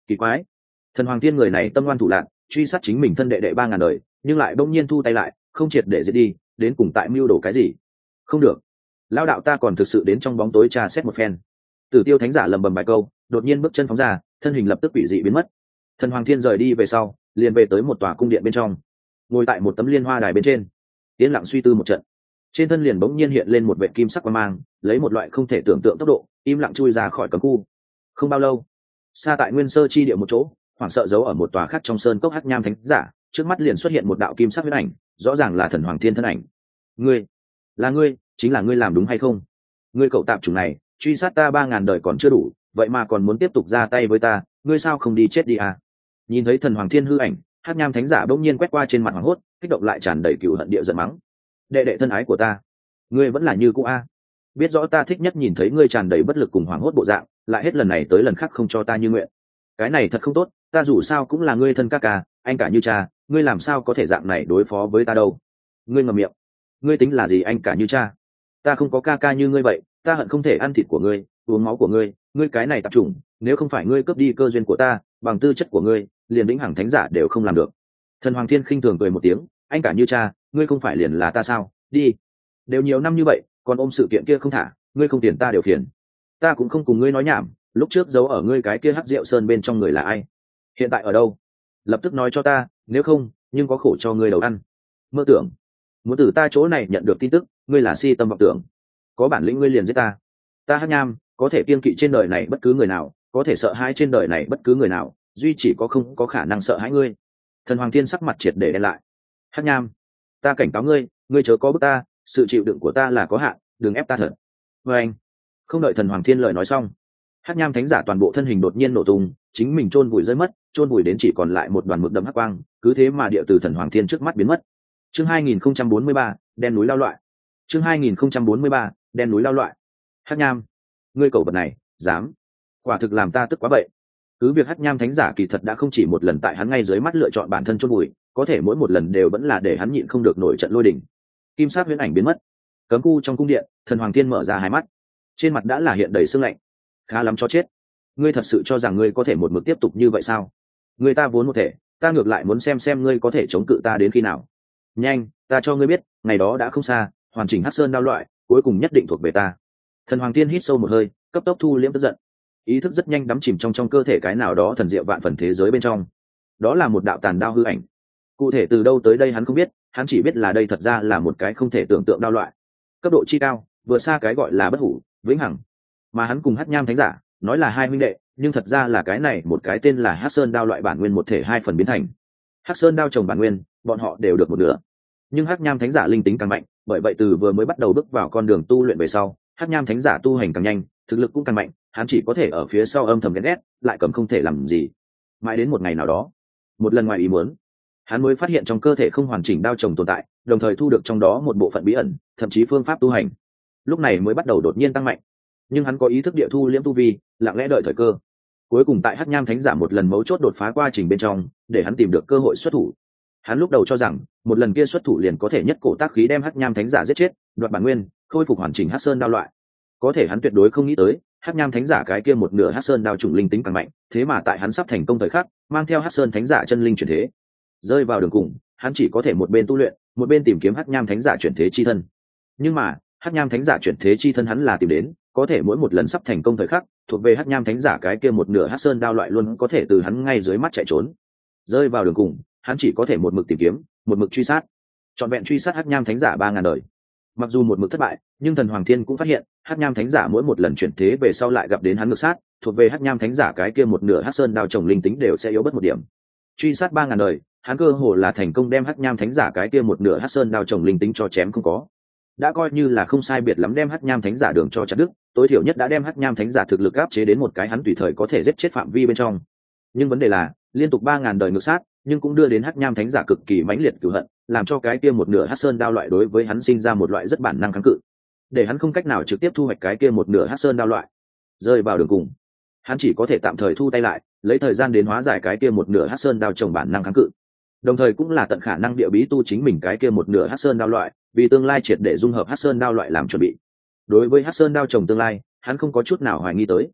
Kỳ quái, thần hoàng thiên người này tâm ngoan thủ lạc, truy sát chính mình thân đệ đệ 3.000 đời, nhưng lại bỗng nhiên thu tay lại, không triệt để giết đi, đến cùng tại mưu đồ cái gì? Không được, lão đạo ta còn thực sự đến trong bóng tối tra xét một phen. Tử Tiêu thánh giả lầm bầm vài câu, đột nhiên bước chân phóng ra, thân hình lập tức quỷ dị biến mất. Thần hoàng thiên rời đi về sau, liền về tới một tòa cung điện bên trong, ngồi tại một tấm liên hoa đài bên trên, yên lặng suy tư một trận. Trên thân liền bỗng nhiên hiện lên một vệt kim sắc quang mang, lấy một loại không thể tưởng tượng tốc độ, im lặng chui ra khỏi cấm khu. Không bao lâu, xa tại nguyên sơ chi địa một chỗ, hoảng sợ giấu ở một tòa khác trong sơn cốc hắc nham thánh giả, trước mắt liền xuất hiện một đạo kim sắc huyết ảnh, rõ ràng là thần hoàng thiên thân ảnh. Ngươi, là ngươi, chính là ngươi làm đúng hay không? Ngươi cậu tạp chủng này, truy sát ta 3.000 đời còn chưa đủ, vậy mà còn muốn tiếp tục ra tay với ta, ngươi sao không đi chết đi à? Nhìn thấy thần hoàng thiên hư ảnh, hắc nham thánh giả bỗng nhiên quét qua trên mặt hoảng hốt, kích động lại tràn đầy cừu hận địa giận mắng: đệ đệ thân ái của ta, ngươi vẫn là như cũ a? Biết rõ ta thích nhất nhìn thấy ngươi tràn đầy bất lực cùng hoảng hốt bộ dạng, lại hết lần này tới lần khác không cho ta như nguyện. Cái này thật không tốt, ta dù sao cũng là ngươi thân ca ca, anh cả như cha, ngươi làm sao có thể dạng này đối phó với ta đâu? Ngươi ngậm miệng, ngươi tính là gì anh cả như cha? Ta không có ca ca như ngươi vậy, ta hận không thể ăn thịt của ngươi, uống máu của ngươi, ngươi cái này tạp chủng, nếu không phải ngươi cướp đi cơ duyên của ta, bằng tư chất của ngươi, liền vĩnh hằng thánh giả đều không làm được. Thần hoàng thiên khinh thường cười một tiếng: anh cả như cha, ngươi không phải liền là ta sao? Đi, đều nhiều năm như vậy, còn ôm sự kiện kia không thả, ngươi không tiền ta đều phiền. Ta cũng không cùng ngươi nói nhảm, lúc trước giấu ở ngươi cái kia hắc rượu sơn bên trong người là ai, hiện tại ở đâu? Lập tức nói cho ta, nếu không, nhưng có khổ cho ngươi đầu ăn. Mơ tưởng, muốn từ ta chỗ này nhận được tin tức, ngươi là si tâm vọng tưởng. Có bản lĩnh ngươi liền giết ta. Ta hắc nham, có thể kiêng kỵ trên đời này bất cứ người nào, có thể sợ hãi trên đời này bất cứ người nào, duy chỉ có không có khả năng sợ hãi ngươi. Thần hoàng thiên sắc mặt triệt để đen lại. Hắc nham, ta cảnh cáo ngươi, ngươi chớ có bức ta, sự chịu đựng của ta là có hạn, đừng ép ta thật. Và anh, không đợi thần hoàng thiên lời nói xong, hắc nham thánh giả toàn bộ thân hình đột nhiên nổ tung, chính mình chôn vùi rơi mất, chôn vùi đến chỉ còn lại một đoàn mực đậm hắc quang, cứ thế mà địa từ thần hoàng thiên trước mắt biến mất. Chương 2043, đen núi lao loại. Chương 2043, đen núi lao loại. Hắc nham, ngươi cẩu vật này, dám? Quả thực làm ta tức quá vậy. Cứ việc hắc nham thánh giả kỳ thật đã không chỉ một lần tại hắn ngay dưới mắt lựa chọn bản thân chôn vùi, có thể mỗi một lần đều vẫn là để hắn nhịn không được nổi trận lôi đình. Kim sắc huyễn ảnh biến mất, cấm khu trong cung điện, thần hoàng thiên mở ra hai mắt, trên mặt đã là hiện đầy sương lạnh. Khá lắm cho chết, ngươi thật sự cho rằng ngươi có thể một mực tiếp tục như vậy sao? Người ta vốn một thể, ta ngược lại muốn xem ngươi có thể chống cự ta đến khi nào. Nhanh, ta cho ngươi biết, ngày đó đã không xa, hoàn chỉnh hắc sơn đao loại cuối cùng nhất định thuộc về ta. Thần hoàng thiên hít sâu một hơi, cấp tốc thu liễm tức giận, ý thức rất nhanh đắm chìm trong cơ thể cái nào đó thần diệu vạn phần thế giới bên trong. Đó là một đạo tàn đao hư ảnh, cụ thể từ đâu tới đây hắn không biết, hắn chỉ biết là đây thật ra là một cái không thể tưởng tượng đao loại, cấp độ chi cao, vượt xa cái gọi là bất hủ vĩnh hằng. Mà hắn cùng hắc nham thánh giả nói là hai huynh đệ, nhưng thật ra là cái này một cái tên là hắc sơn đao loại bản nguyên một thể hai phần biến thành. Hắc sơn đao trồng bản nguyên, bọn họ đều được một nửa, nhưng hắc nham thánh giả linh tính càng mạnh, bởi vậy từ vừa mới bắt đầu bước vào con đường tu luyện về sau, hắc nham thánh giả tu hành càng nhanh, thực lực cũng càng mạnh, hắn chỉ có thể ở phía sau âm thầm ghen ghét, lại cầm không thể làm gì. Mãi đến một ngày nào đó, một lần ngoài ý muốn, hắn mới phát hiện trong cơ thể không hoàn chỉnh đao trồng tồn tại, đồng thời thu được trong đó một bộ phận bí ẩn, thậm chí phương pháp tu hành. Lúc này mới bắt đầu đột nhiên tăng mạnh, nhưng hắn có ý thức địa thu liễm tu vi, lặng lẽ đợi thời cơ. Cuối cùng tại hắc nham thánh giả một lần mấu chốt đột phá quá trình bên trong, để hắn tìm được cơ hội xuất thủ. Hắn lúc đầu cho rằng một lần kia xuất thủ liền có thể nhất cổ tác khí đem hắc nham thánh giả giết chết, đoạt bản nguyên, khôi phục hoàn chỉnh hắc sơn đao loại. Có thể hắn tuyệt đối không nghĩ tới, hắc nham thánh giả cái kia một nửa hắc sơn đao chủng linh tính càng mạnh, thế mà tại hắn sắp thành công thời khắc, mang theo hắc sơn thánh giả chân linh chuyển thế. Rơi vào đường cùng, hắn chỉ có thể một bên tu luyện, một bên tìm kiếm hắc nham thánh giả chuyển thế chi thân. Nhưng mà hắc nham thánh giả chuyển thế chi thân hắn là tìm đến, có thể mỗi một lần sắp thành công thời khắc, thuộc về hắc nham thánh giả cái kia một nửa hắc sơn đao loại luôn có thể từ hắn ngay dưới mắt chạy trốn. Rơi vào đường cùng, hắn chỉ có thể một mực tìm kiếm, một mực truy sát, trọn vẹn truy sát hắc nham thánh giả 3.000 đời. Mặc dù một mực thất bại, nhưng thần hoàng thiên cũng phát hiện hắc nham thánh giả mỗi một lần chuyển thế về sau lại gặp đến hắn ngược sát, thuộc về hắc nham thánh giả cái kia một nửa hắc sơn đao trồng linh tính đều sẽ yếu bớt một điểm. Truy sát 3.000 đời, hắn cơ hồ là thành công đem hắc nham thánh giả cái kia một nửa hắc sơn đao trồng linh tính cho chém không có. Đã coi như là không sai biệt lắm đem hắc nham thánh giả đường cho chặt đứt, tối thiểu nhất đã đem hắc nham thánh giả thực lực áp chế đến một cái hắn tùy thời có thể giết chết phạm vi bên trong. Nhưng vấn đề là liên tục 3.000 đời ngược sát, nhưng cũng đưa đến hắc nham thánh giả cực kỳ mãnh liệt cửu hận, làm cho cái kia một nửa hắc sơn đao loại đối với hắn sinh ra một loại rất bản năng kháng cự, để hắn không cách nào trực tiếp thu hoạch cái kia một nửa hắc sơn đao loại. Rơi vào đường cùng, hắn chỉ có thể tạm thời thu tay lại, lấy thời gian đến hóa giải cái kia một nửa hắc sơn đao trồng bản năng kháng cự, đồng thời cũng là tận khả năng địa bí tu chính mình cái kia một nửa hắc sơn đao loại, vì tương lai triệt để dung hợp hắc sơn đao loại làm chuẩn bị. Đối với hắc sơn đao trồng tương lai, hắn không có chút nào hoài nghi tới.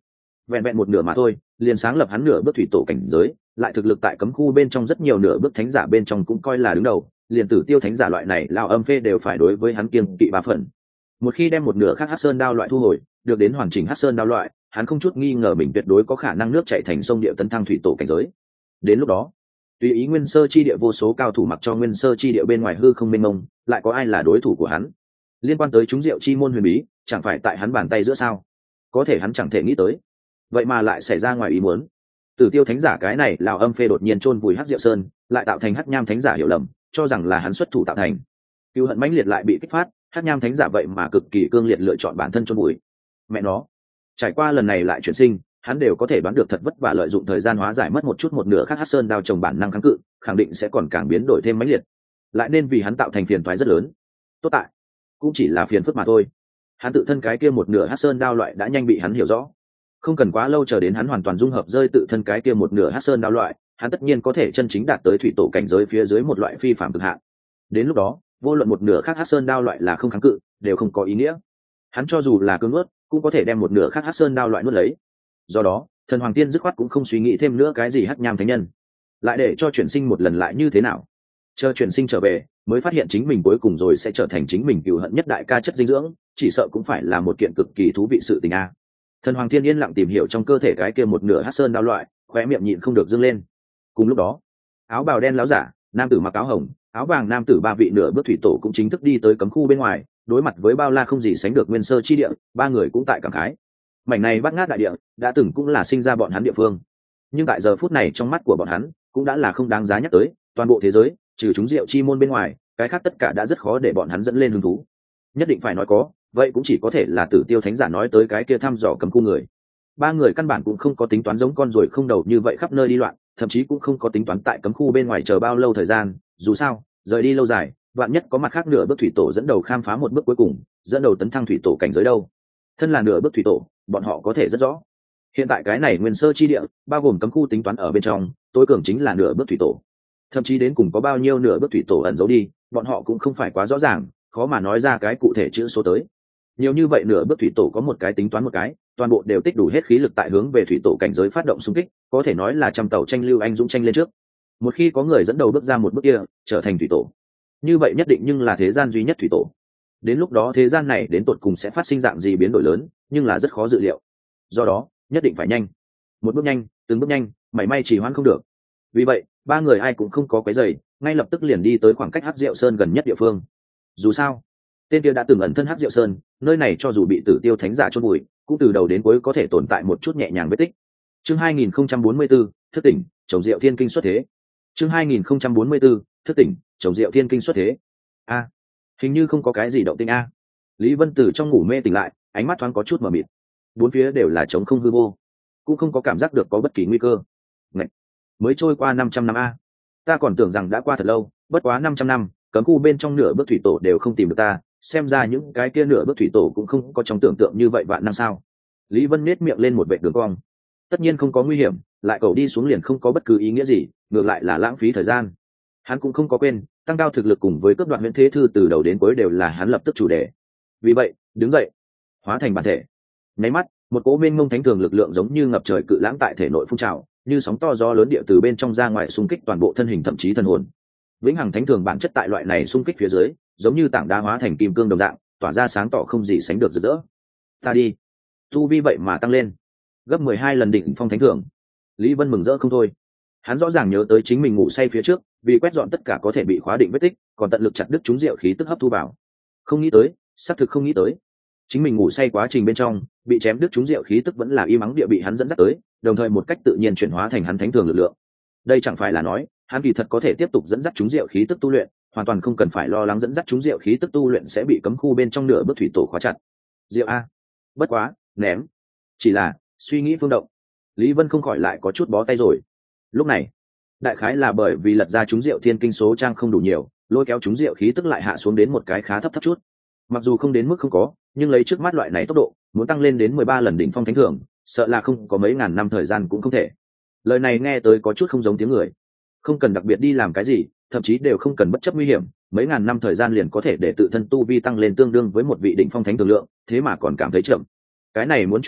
vẹn vẹn một nửa mà thôi liền sáng lập hắn nửa bước thủy tổ cảnh giới, lại thực lực tại cấm khu bên trong rất nhiều nửa bước thánh giả bên trong cũng coi là đứng đầu, liền Tử Tiêu thánh giả loại này lão âm phê đều phải đối với hắn kiêng kỵ 3 phần. Một khi đem một nửa khác Hắc Sơn đao loại thu hồi, được đến hoàn chỉnh Hắc Sơn đao loại, hắn không chút nghi ngờ mình tuyệt đối có khả năng nước chảy thành sông địa tấn thăng thủy tổ cảnh giới. Đến lúc đó, tùy ý Nguyên Sơ chi địa vô số cao thủ mặc cho Nguyên Sơ chi địa bên ngoài hư không mênh mông, lại có ai là đối thủ của hắn? Liên quan tới chúng diệu chi môn huyền bí, chẳng phải tại hắn bàn tay giữa sao? Có thể hắn chẳng thể nghĩ tới, vậy mà lại xảy ra ngoài ý muốn. Tử Tiêu thánh giả cái này lão âm phê đột nhiên chôn vùi Hắc Diệu Sơn, lại tạo thành Hắc Nham thánh giả hiểu lầm, cho rằng là hắn xuất thủ tạo thành. Cừu hận mãnh liệt lại bị kích phát, Hắc Nham thánh giả vậy mà cực kỳ cương liệt lựa chọn bản thân chôn vùi. Mẹ nó, trải qua lần này lại chuyển sinh, hắn đều có thể đoán được thật vất vả lợi dụng thời gian hóa giải mất một chút một nửa khác Hắc Sơn đao trồng bản năng kháng cự, khẳng định sẽ còn càng biến đổi thêm mãnh liệt, lại nên vì hắn tạo thành phiền toái rất lớn. Tốt tại, cũng chỉ là phiền phức mà thôi. Hắn tự thân cái kia một nửa Hắc Sơn đao loại đã nhanh bị hắn hiểu rõ, không cần quá lâu chờ đến hắn hoàn toàn dung hợp rơi tự thân cái kia một nửa Hắc Sơn đao loại, hắn tất nhiên có thể chân chính đạt tới thủy tổ cảnh giới phía dưới một loại phi phàm cực hạn. Đến lúc đó, vô luận một nửa khác Hắc Sơn đao loại là không kháng cự, đều không có ý nghĩa. Hắn cho dù là cứng nuốt, cũng có thể đem một nửa khác Hắc Sơn đao loại nuốt lấy. Do đó, thần hoàng tiên dứt khoát cũng không suy nghĩ thêm nữa cái gì Hắc Nham thánh nhân, lại để cho chuyển sinh một lần lại như thế nào. Chờ chuyển sinh trở về, mới phát hiện chính mình cuối cùng rồi sẽ trở thành chính mình cừu hận nhất đại ca chất dinh dưỡng, chỉ sợ cũng phải là một kiện cực kỳ thú vị sự tình a. Thần hoàng thiên yên lặng tìm hiểu trong cơ thể cái kia một nửa Hắc Sơn đao loại, khóe miệng nhịn không được dương lên. Cùng lúc đó, áo bào đen láo giả, nam tử mặc áo hồng, áo vàng nam tử 3 vị nửa bước thủy tổ cũng chính thức đi tới cấm khu bên ngoài, đối mặt với bao la không gì sánh được Nguyên Sơ chi địa, 3 người cũng tại cảm khái. Mảnh này bát ngát đại địa, đã từng cũng là sinh ra bọn hắn địa phương, nhưng tại giờ phút này trong mắt của bọn hắn, cũng đã là không đáng giá nhắc tới, toàn bộ thế giới, trừ chúng diệu chi môn bên ngoài, cái khác tất cả đã rất khó để bọn hắn dẫn lên hứng thú. Nhất định phải nói có, vậy cũng chỉ có thể là Tử Tiêu thánh giả nói tới cái kia thăm dò cấm khu người. 3 người căn bản cũng không có tính toán giống con ruồi không đầu như vậy khắp nơi đi loạn, thậm chí cũng không có tính toán tại cấm khu bên ngoài chờ bao lâu thời gian, dù sao, rời đi lâu dài, vạn nhất có mặt khác nửa bước thủy tổ dẫn đầu khám phá một bước cuối cùng, dẫn đầu tấn thăng thủy tổ cảnh giới đâu. Thân là nửa bước thủy tổ, bọn họ có thể rất rõ. Hiện tại cái này Nguyên Sơ chi địa, bao gồm cấm khu tính toán ở bên trong, tối cường chính là nửa bước thủy tổ. Thậm chí đến cùng có bao nhiêu nửa bước thủy tổ ẩn giấu đi, bọn họ cũng không phải quá rõ ràng, khó mà nói ra cái cụ thể chữ số tới. Nhiều như vậy nửa bước thủy tổ có một cái tính toán một cái, toàn bộ đều tích đủ hết khí lực tại hướng về thủy tổ cảnh giới phát động xung kích, có thể nói là trăm tàu tranh lưu anh dũng tranh lên trước. Một khi có người dẫn đầu bước ra một bước kia, trở thành thủy tổ, như vậy nhất định nhưng là thế gian duy nhất thủy tổ. Đến lúc đó thế gian này đến tột cùng sẽ phát sinh dạng gì biến đổi lớn, nhưng là rất khó dự liệu. Do đó, nhất định phải nhanh, một bước nhanh, từng bước nhanh, mảy may trì hoãn không được. Vì vậy, 3 người ai cũng không có cái giày, ngay lập tức liền đi tới khoảng cách Hắc Diệu Sơn gần nhất địa phương. Dù sao, tên kia đã từng ẩn thân Hắc Diệu Sơn, nơi này cho dù bị Tử Tiêu thánh giả chôn vùi, cũng từ đầu đến cuối có thể tồn tại một chút nhẹ nhàng vết tích. Chương 2044, thức tỉnh, Chồng Diệu Thiên Kinh xuất thế. Chương 2044, thức tỉnh, Chồng Diệu Thiên Kinh xuất thế. A, hình như không có cái gì động tĩnh a. Lý Vân từ trong ngủ mê tỉnh lại, ánh mắt thoáng có chút mờ mịt. Bốn phía đều là trống không hư vô, cũng không có cảm giác được có bất kỳ nguy cơ. Ngậy, mới trôi qua 500 năm a. Ta còn tưởng rằng đã qua thật lâu, bất quá 500 năm, cấm khu bên trong nửa bước thủy tổ đều không tìm được ta, xem ra những cái kia nửa bước thủy tổ cũng không có trong tưởng tượng như vậy vạn năm sao. Lý Vân nết miệng lên một vệt đường cong. Tất nhiên không có nguy hiểm, lại cầu đi xuống liền không có bất cứ ý nghĩa gì, ngược lại là lãng phí thời gian. Hắn cũng không có quên, tăng cao thực lực cùng với cướp đoạt Huyễn Thế Thư từ đầu đến cuối đều là hắn lập tức chủ đề. Vì vậy, đứng dậy, hóa thành bản thể. Nháy mắt, một cỗ mênh mông thánh thường lực lượng giống như ngập trời cự lãng tại thể nội phun trào, như sóng to gió lớn địa từ bên trong ra ngoài xung kích toàn bộ thân hình thậm chí thần hồn. Vĩnh hằng thánh thường bản chất tại loại này xung kích phía dưới, giống như tảng đá hóa thành kim cương đồng dạng, tỏa ra sáng tỏ không gì sánh được rực rỡ. Ta đi, tu vi vậy mà tăng lên gấp 12 lần đỉnh phong thánh thường. Lý Vân mừng rỡ không thôi. Hắn rõ ràng nhớ tới chính mình ngủ say phía trước, vì quét dọn tất cả có thể bị khóa định vết tích, còn tận lực chặt đứt chúng diệu khí tức hấp thu vào. Không nghĩ tới, xác thực không nghĩ tới, chính mình ngủ say quá trình bên trong, bị chém đứt chúng diệu khí tức vẫn là y mắng địa bị hắn dẫn dắt tới, đồng thời một cách tự nhiên chuyển hóa thành hắn thánh thường lực lượng. Đây chẳng phải là nói, hắn kỳ thật có thể tiếp tục dẫn dắt chúng diệu khí tức tu luyện, hoàn toàn không cần phải lo lắng dẫn dắt chúng diệu khí tức tu luyện sẽ bị cấm khu bên trong nửa bước thủy tổ khóa chặt. Diệu a, bất quá, ném. Chỉ là suy nghĩ phương động, Lý Vân không khỏi lại có chút bó tay rồi. Lúc này, đại khái là bởi vì lật ra chúng diệu thiên kinh số trang không đủ nhiều, lôi kéo chúng diệu khí tức lại hạ xuống đến một cái khá thấp chút. Mặc dù không đến mức không có, nhưng lấy trước mắt loại này tốc độ, muốn tăng lên đến 13 lần đỉnh phong thánh thường, sợ là không có mấy ngàn năm thời gian cũng không thể. Lời này nghe tới có chút không giống tiếng người. Không cần đặc biệt đi làm cái gì, thậm chí đều không cần bất chấp nguy hiểm, mấy ngàn năm thời gian liền có thể để tự thân tu vi tăng lên tương đương với một vị đỉnh phong thánh thường lượng, thế mà còn cảm thấy chậm. Cái này muốn truyền đi,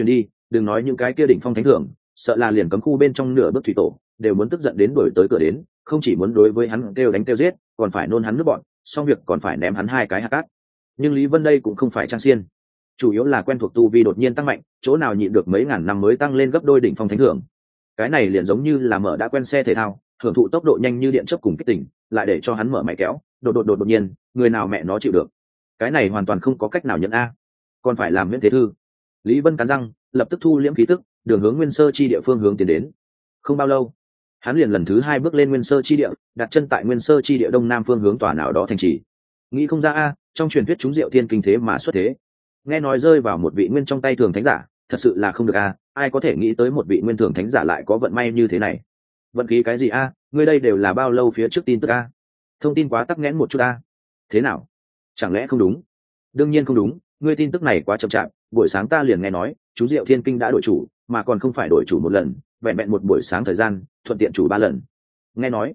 đừng nói những cái kia đỉnh phong thánh thượng, sợ là liền cấm khu bên trong nửa bước thủy tổ đều muốn tức giận đến đuổi tới cửa đến, không chỉ muốn đối với hắn kêu đánh kêu giết, còn phải nôn hắn nước bọn, xong việc còn phải ném hắn hai cái hạt cát. Nhưng Lý Vân đây cũng không phải trang xiên, chủ yếu là quen thuộc tu vi đột nhiên tăng mạnh, chỗ nào nhịn được mấy ngàn năm mới tăng lên gấp đôi đỉnh phong thánh thượng. Cái này liền giống như là mở đã quen xe thể thao, hưởng thụ tốc độ nhanh như điện chớp cùng kích tỉnh, lại để cho hắn mở máy kéo, đột nhiên, người nào mẹ nó chịu được. Cái này hoàn toàn không có cách nào nhận a. Còn phải làm Nguyễn Thế Thư. Lý Vân cắn răng, lập tức thu liễm khí tức, đường hướng Nguyên Sơ chi địa phương hướng tiến đến. Không bao lâu, hắn liền lần thứ hai bước lên Nguyên Sơ chi địa, đặt chân tại Nguyên Sơ chi địa đông nam phương hướng tòa nào đó thành trì. Nghĩ không ra a, trong truyền thuyết chúng Diệu Thiên kinh thế mà xuất thế. Nghe nói rơi vào một vị nguyên trong tay thường thánh giả, thật sự là không được a, ai có thể nghĩ tới một vị nguyên thường thánh giả lại có vận may như thế này. Vận khí cái gì a, ngươi đây đều là bao lâu phía trước tin tức a? Thông tin quá tắc nghẽn một chút a. Thế nào? Chẳng lẽ không đúng? Đương nhiên không đúng, ngươi tin tức này quá chậm chạp, buổi sáng ta liền nghe nói chú Diệu Thiên kinh đã đổi chủ, mà còn không phải đổi chủ một lần, vẹn vẹn một buổi sáng thời gian, thuận tiện chủ 3 lần. Nghe nói?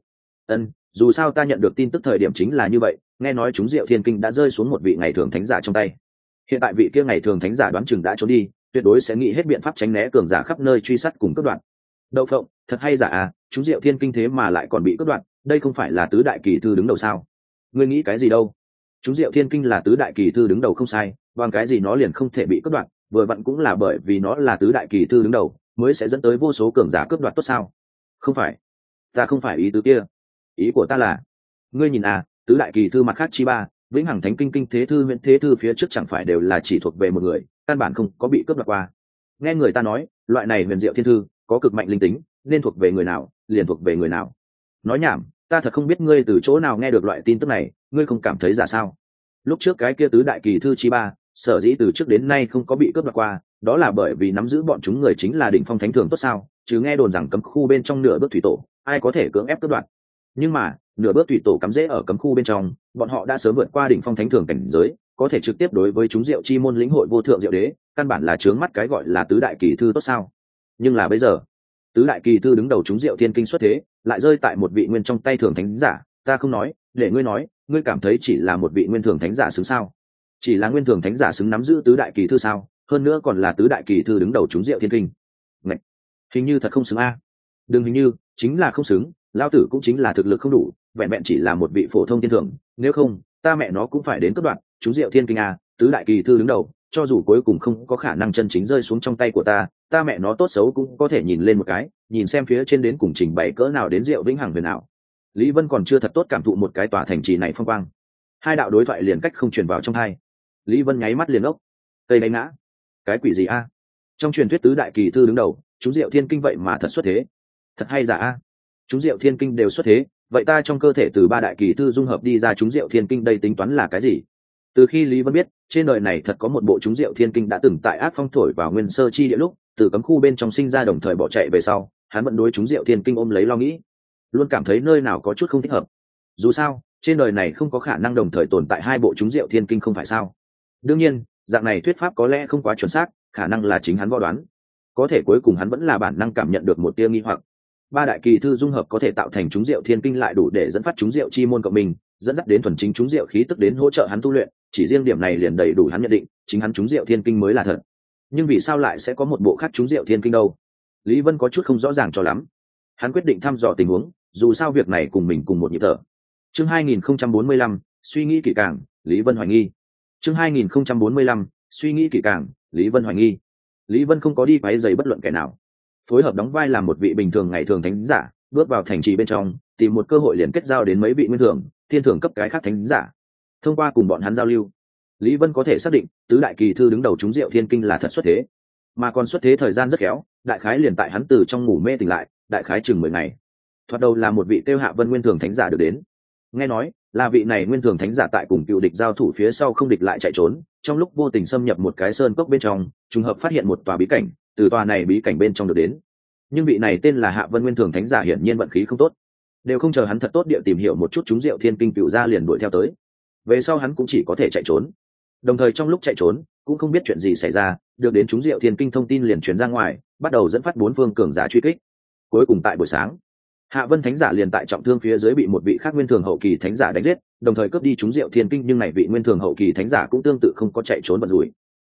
Dù sao ta nhận được tin tức thời điểm chính là như vậy, nghe nói chúng Diệu Thiên kinh đã rơi xuống một vị ngày thường thánh giả trong tay. Hiện tại vị kia ngày thường thánh giả đoán chừng đã trốn đi, tuyệt đối sẽ nghĩ hết biện pháp tránh né cường giả khắp nơi truy sát cùng cướp đoạt. Đậu phộng, thật hay giả à, chúng Diệu Thiên kinh thế mà lại còn bị cướp đoạt, đây không phải là tứ đại kỳ thư đứng đầu sao? Ngươi nghĩ cái gì đâu? Chúng Diệu Thiên kinh là tứ đại kỳ thư đứng đầu không sai, bằng cái gì nó liền không thể bị cướp đoạt, vừa vặn cũng là bởi vì nó là tứ đại kỳ thư đứng đầu, mới sẽ dẫn tới vô số cường giả cướp đoạt tốt sao? Không phải, ta không phải ý tứ kia. Ý của ta là, ngươi nhìn à, tứ đại kỳ thư mặt khác chi ba, vĩnh hằng thánh kinh kinh thế thư Nguyễn Thế Thư phía trước chẳng phải đều là chỉ thuộc về một người, căn bản không có bị cướp đoạt qua. Nghe người ta nói, loại này huyền diệu thiên thư có cực mạnh linh tính, nên thuộc về người nào liền thuộc về người nào. Nói nhảm, ta thật không biết ngươi từ chỗ nào nghe được loại tin tức này, ngươi không cảm thấy giả sao? Lúc trước cái kia tứ đại kỳ thư chi ba, sở dĩ từ trước đến nay không có bị cướp đoạt qua, đó là bởi vì nắm giữ bọn chúng người chính là đỉnh phong thánh thường tốt sao? Chứ nghe đồn rằng cấm khu bên trong nửa bước thủy tổ, ai có thể cưỡng ép cướp đoạt. Nhưng mà nửa bước thủy tổ cắm rễ ở cấm khu bên trong, bọn họ đã sớm vượt qua đỉnh phong thánh thường cảnh giới, có thể trực tiếp đối với chúng Diệu chi môn lĩnh hội vô thượng diệu đế, căn bản là chướng mắt cái gọi là tứ đại kỳ thư tốt sao. Nhưng là bây giờ tứ đại kỳ thư đứng đầu chúng Diệu Thiên kinh xuất thế, lại rơi tại một vị nguyên trong tay thường thánh giả, ta không nói, để ngươi nói, ngươi cảm thấy chỉ là một vị nguyên thường thánh giả xứng sao? Chỉ là nguyên thường thánh giả xứng nắm giữ tứ đại kỳ thư sao? Hơn nữa còn là tứ đại kỳ thư đứng đầu chúng Diệu Thiên kinh. Ngậy! Hình như thật không xứng a. Đừng hình như, chính là không xứng, lao tử cũng chính là thực lực không đủ, vẹn vẹn chỉ là một vị phổ thông thiên thường, nếu không ta mẹ nó cũng phải đến cất đoạn chú Diệu Thiên kinh a, tứ đại kỳ thư đứng đầu, cho dù cuối cùng không có khả năng chân chính rơi xuống trong tay của ta mẹ nó tốt xấu cũng có thể nhìn lên một cái, nhìn xem phía trên đến cùng trình bày cỡ nào đến Diệu vĩnh hằng huyền nào. Lý Vân còn chưa thật tốt cảm thụ một cái tòa thành trì này phong quang, hai đạo đối thoại liền cách không truyền vào trong hai. Lý Vân nháy mắt liền ốc, cây đánh ngã, cái quỷ gì a? Trong truyền thuyết tứ đại kỳ thư đứng đầu chú Diệu Thiên kinh vậy mà thật xuất thế, thật hay giả a? Chúng Diệu Thiên kinh đều xuất thế, vậy ta trong cơ thể từ ba đại kỳ thư dung hợp đi ra chúng Diệu Thiên kinh đây tính toán là cái gì? Từ khi Lý Vân biết trên đời này thật có một bộ chúng Diệu Thiên kinh đã từng tại ác phong thổi vào nguyên sơ chi địa lúc từ cấm khu bên trong sinh ra đồng thời bỏ chạy về sau, hắn vẫn đối chúng Diệu Thiên kinh ôm lấy lo nghĩ, luôn cảm thấy nơi nào có chút không thích hợp. Dù sao trên đời này không có khả năng đồng thời tồn tại hai bộ chúng Diệu Thiên kinh không phải sao? Đương nhiên dạng này thuyết pháp có lẽ không quá chuẩn xác, khả năng là chính hắn võ đoán, có thể cuối cùng hắn vẫn là bản năng cảm nhận được một tia nghi hoặc. Ba đại kỳ thư dung hợp có thể tạo thành chúng Diệu Thiên kinh lại đủ để dẫn phát chúng Diệu chi môn cộng mình, dẫn dắt đến thuần chính chúng Diệu khí tức đến hỗ trợ hắn tu luyện, chỉ riêng điểm này liền đầy đủ hắn nhận định chính hắn chúng Diệu Thiên kinh mới là thật. Nhưng vì sao lại sẽ có một bộ khác chúng Diệu Thiên kinh đâu? Lý Vân có chút không rõ ràng cho lắm. Hắn quyết định thăm dò tình huống, dù sao việc này cùng mình cùng một nhịp thở. Chương 2045, suy nghĩ kỹ càng, Lý Vân hoài nghi. Chương 2045, suy nghĩ kỹ càng, Lý Vân hoài nghi. Lý Vân không có đi quấy rầy bất luận kẻ nào, phối hợp đóng vai làm một vị bình thường ngày thường thánh giả, bước vào thành trì bên trong, tìm một cơ hội liền kết giao đến mấy vị nguyên thường, thiên thường cấp cái khác thánh giả. Thông qua cùng bọn hắn giao lưu, Lý Vân có thể xác định tứ đại kỳ thư đứng đầu chúng Diệu Thiên kinh là thật xuất thế, mà còn xuất thế thời gian rất khéo, đại khái liền tại hắn từ trong ngủ mê tỉnh lại, đại khái chừng 10 ngày. Thoạt đầu là một vị tiêu Hạ Vân nguyên thường thánh giả được đến, nghe nói là vị này nguyên thường thánh giả tại cùng cựu địch giao thủ phía sau không địch lại chạy trốn, trong lúc vô tình xâm nhập một cái sơn cốc bên trong, trùng hợp phát hiện một tòa bí cảnh, từ tòa này bí cảnh bên trong được đến. Nhưng vị này tên là Hạ Vân nguyên thường thánh giả hiển nhiên vận khí không tốt, đều không chờ hắn thật tốt địa tìm hiểu một chút chúng Diệu Thiên kinh cựu ra liền đuổi theo tới. Về sau hắn cũng chỉ có thể chạy trốn, đồng thời trong lúc chạy trốn cũng không biết chuyện gì xảy ra, được đến chúng Diệu Thiên kinh thông tin liền truyền ra ngoài, bắt đầu dẫn phát bốn phương cường giả truy kích. Cuối cùng tại buổi sáng, Hạ Vân thánh giả liền tại trọng thương phía dưới bị một vị khác nguyên thường hậu kỳ thánh giả đánh giết, đồng thời cướp đi chúng Diệu Thiên kinh, nhưng này vị nguyên thường hậu kỳ thánh giả cũng tương tự không có chạy trốn bận rủi.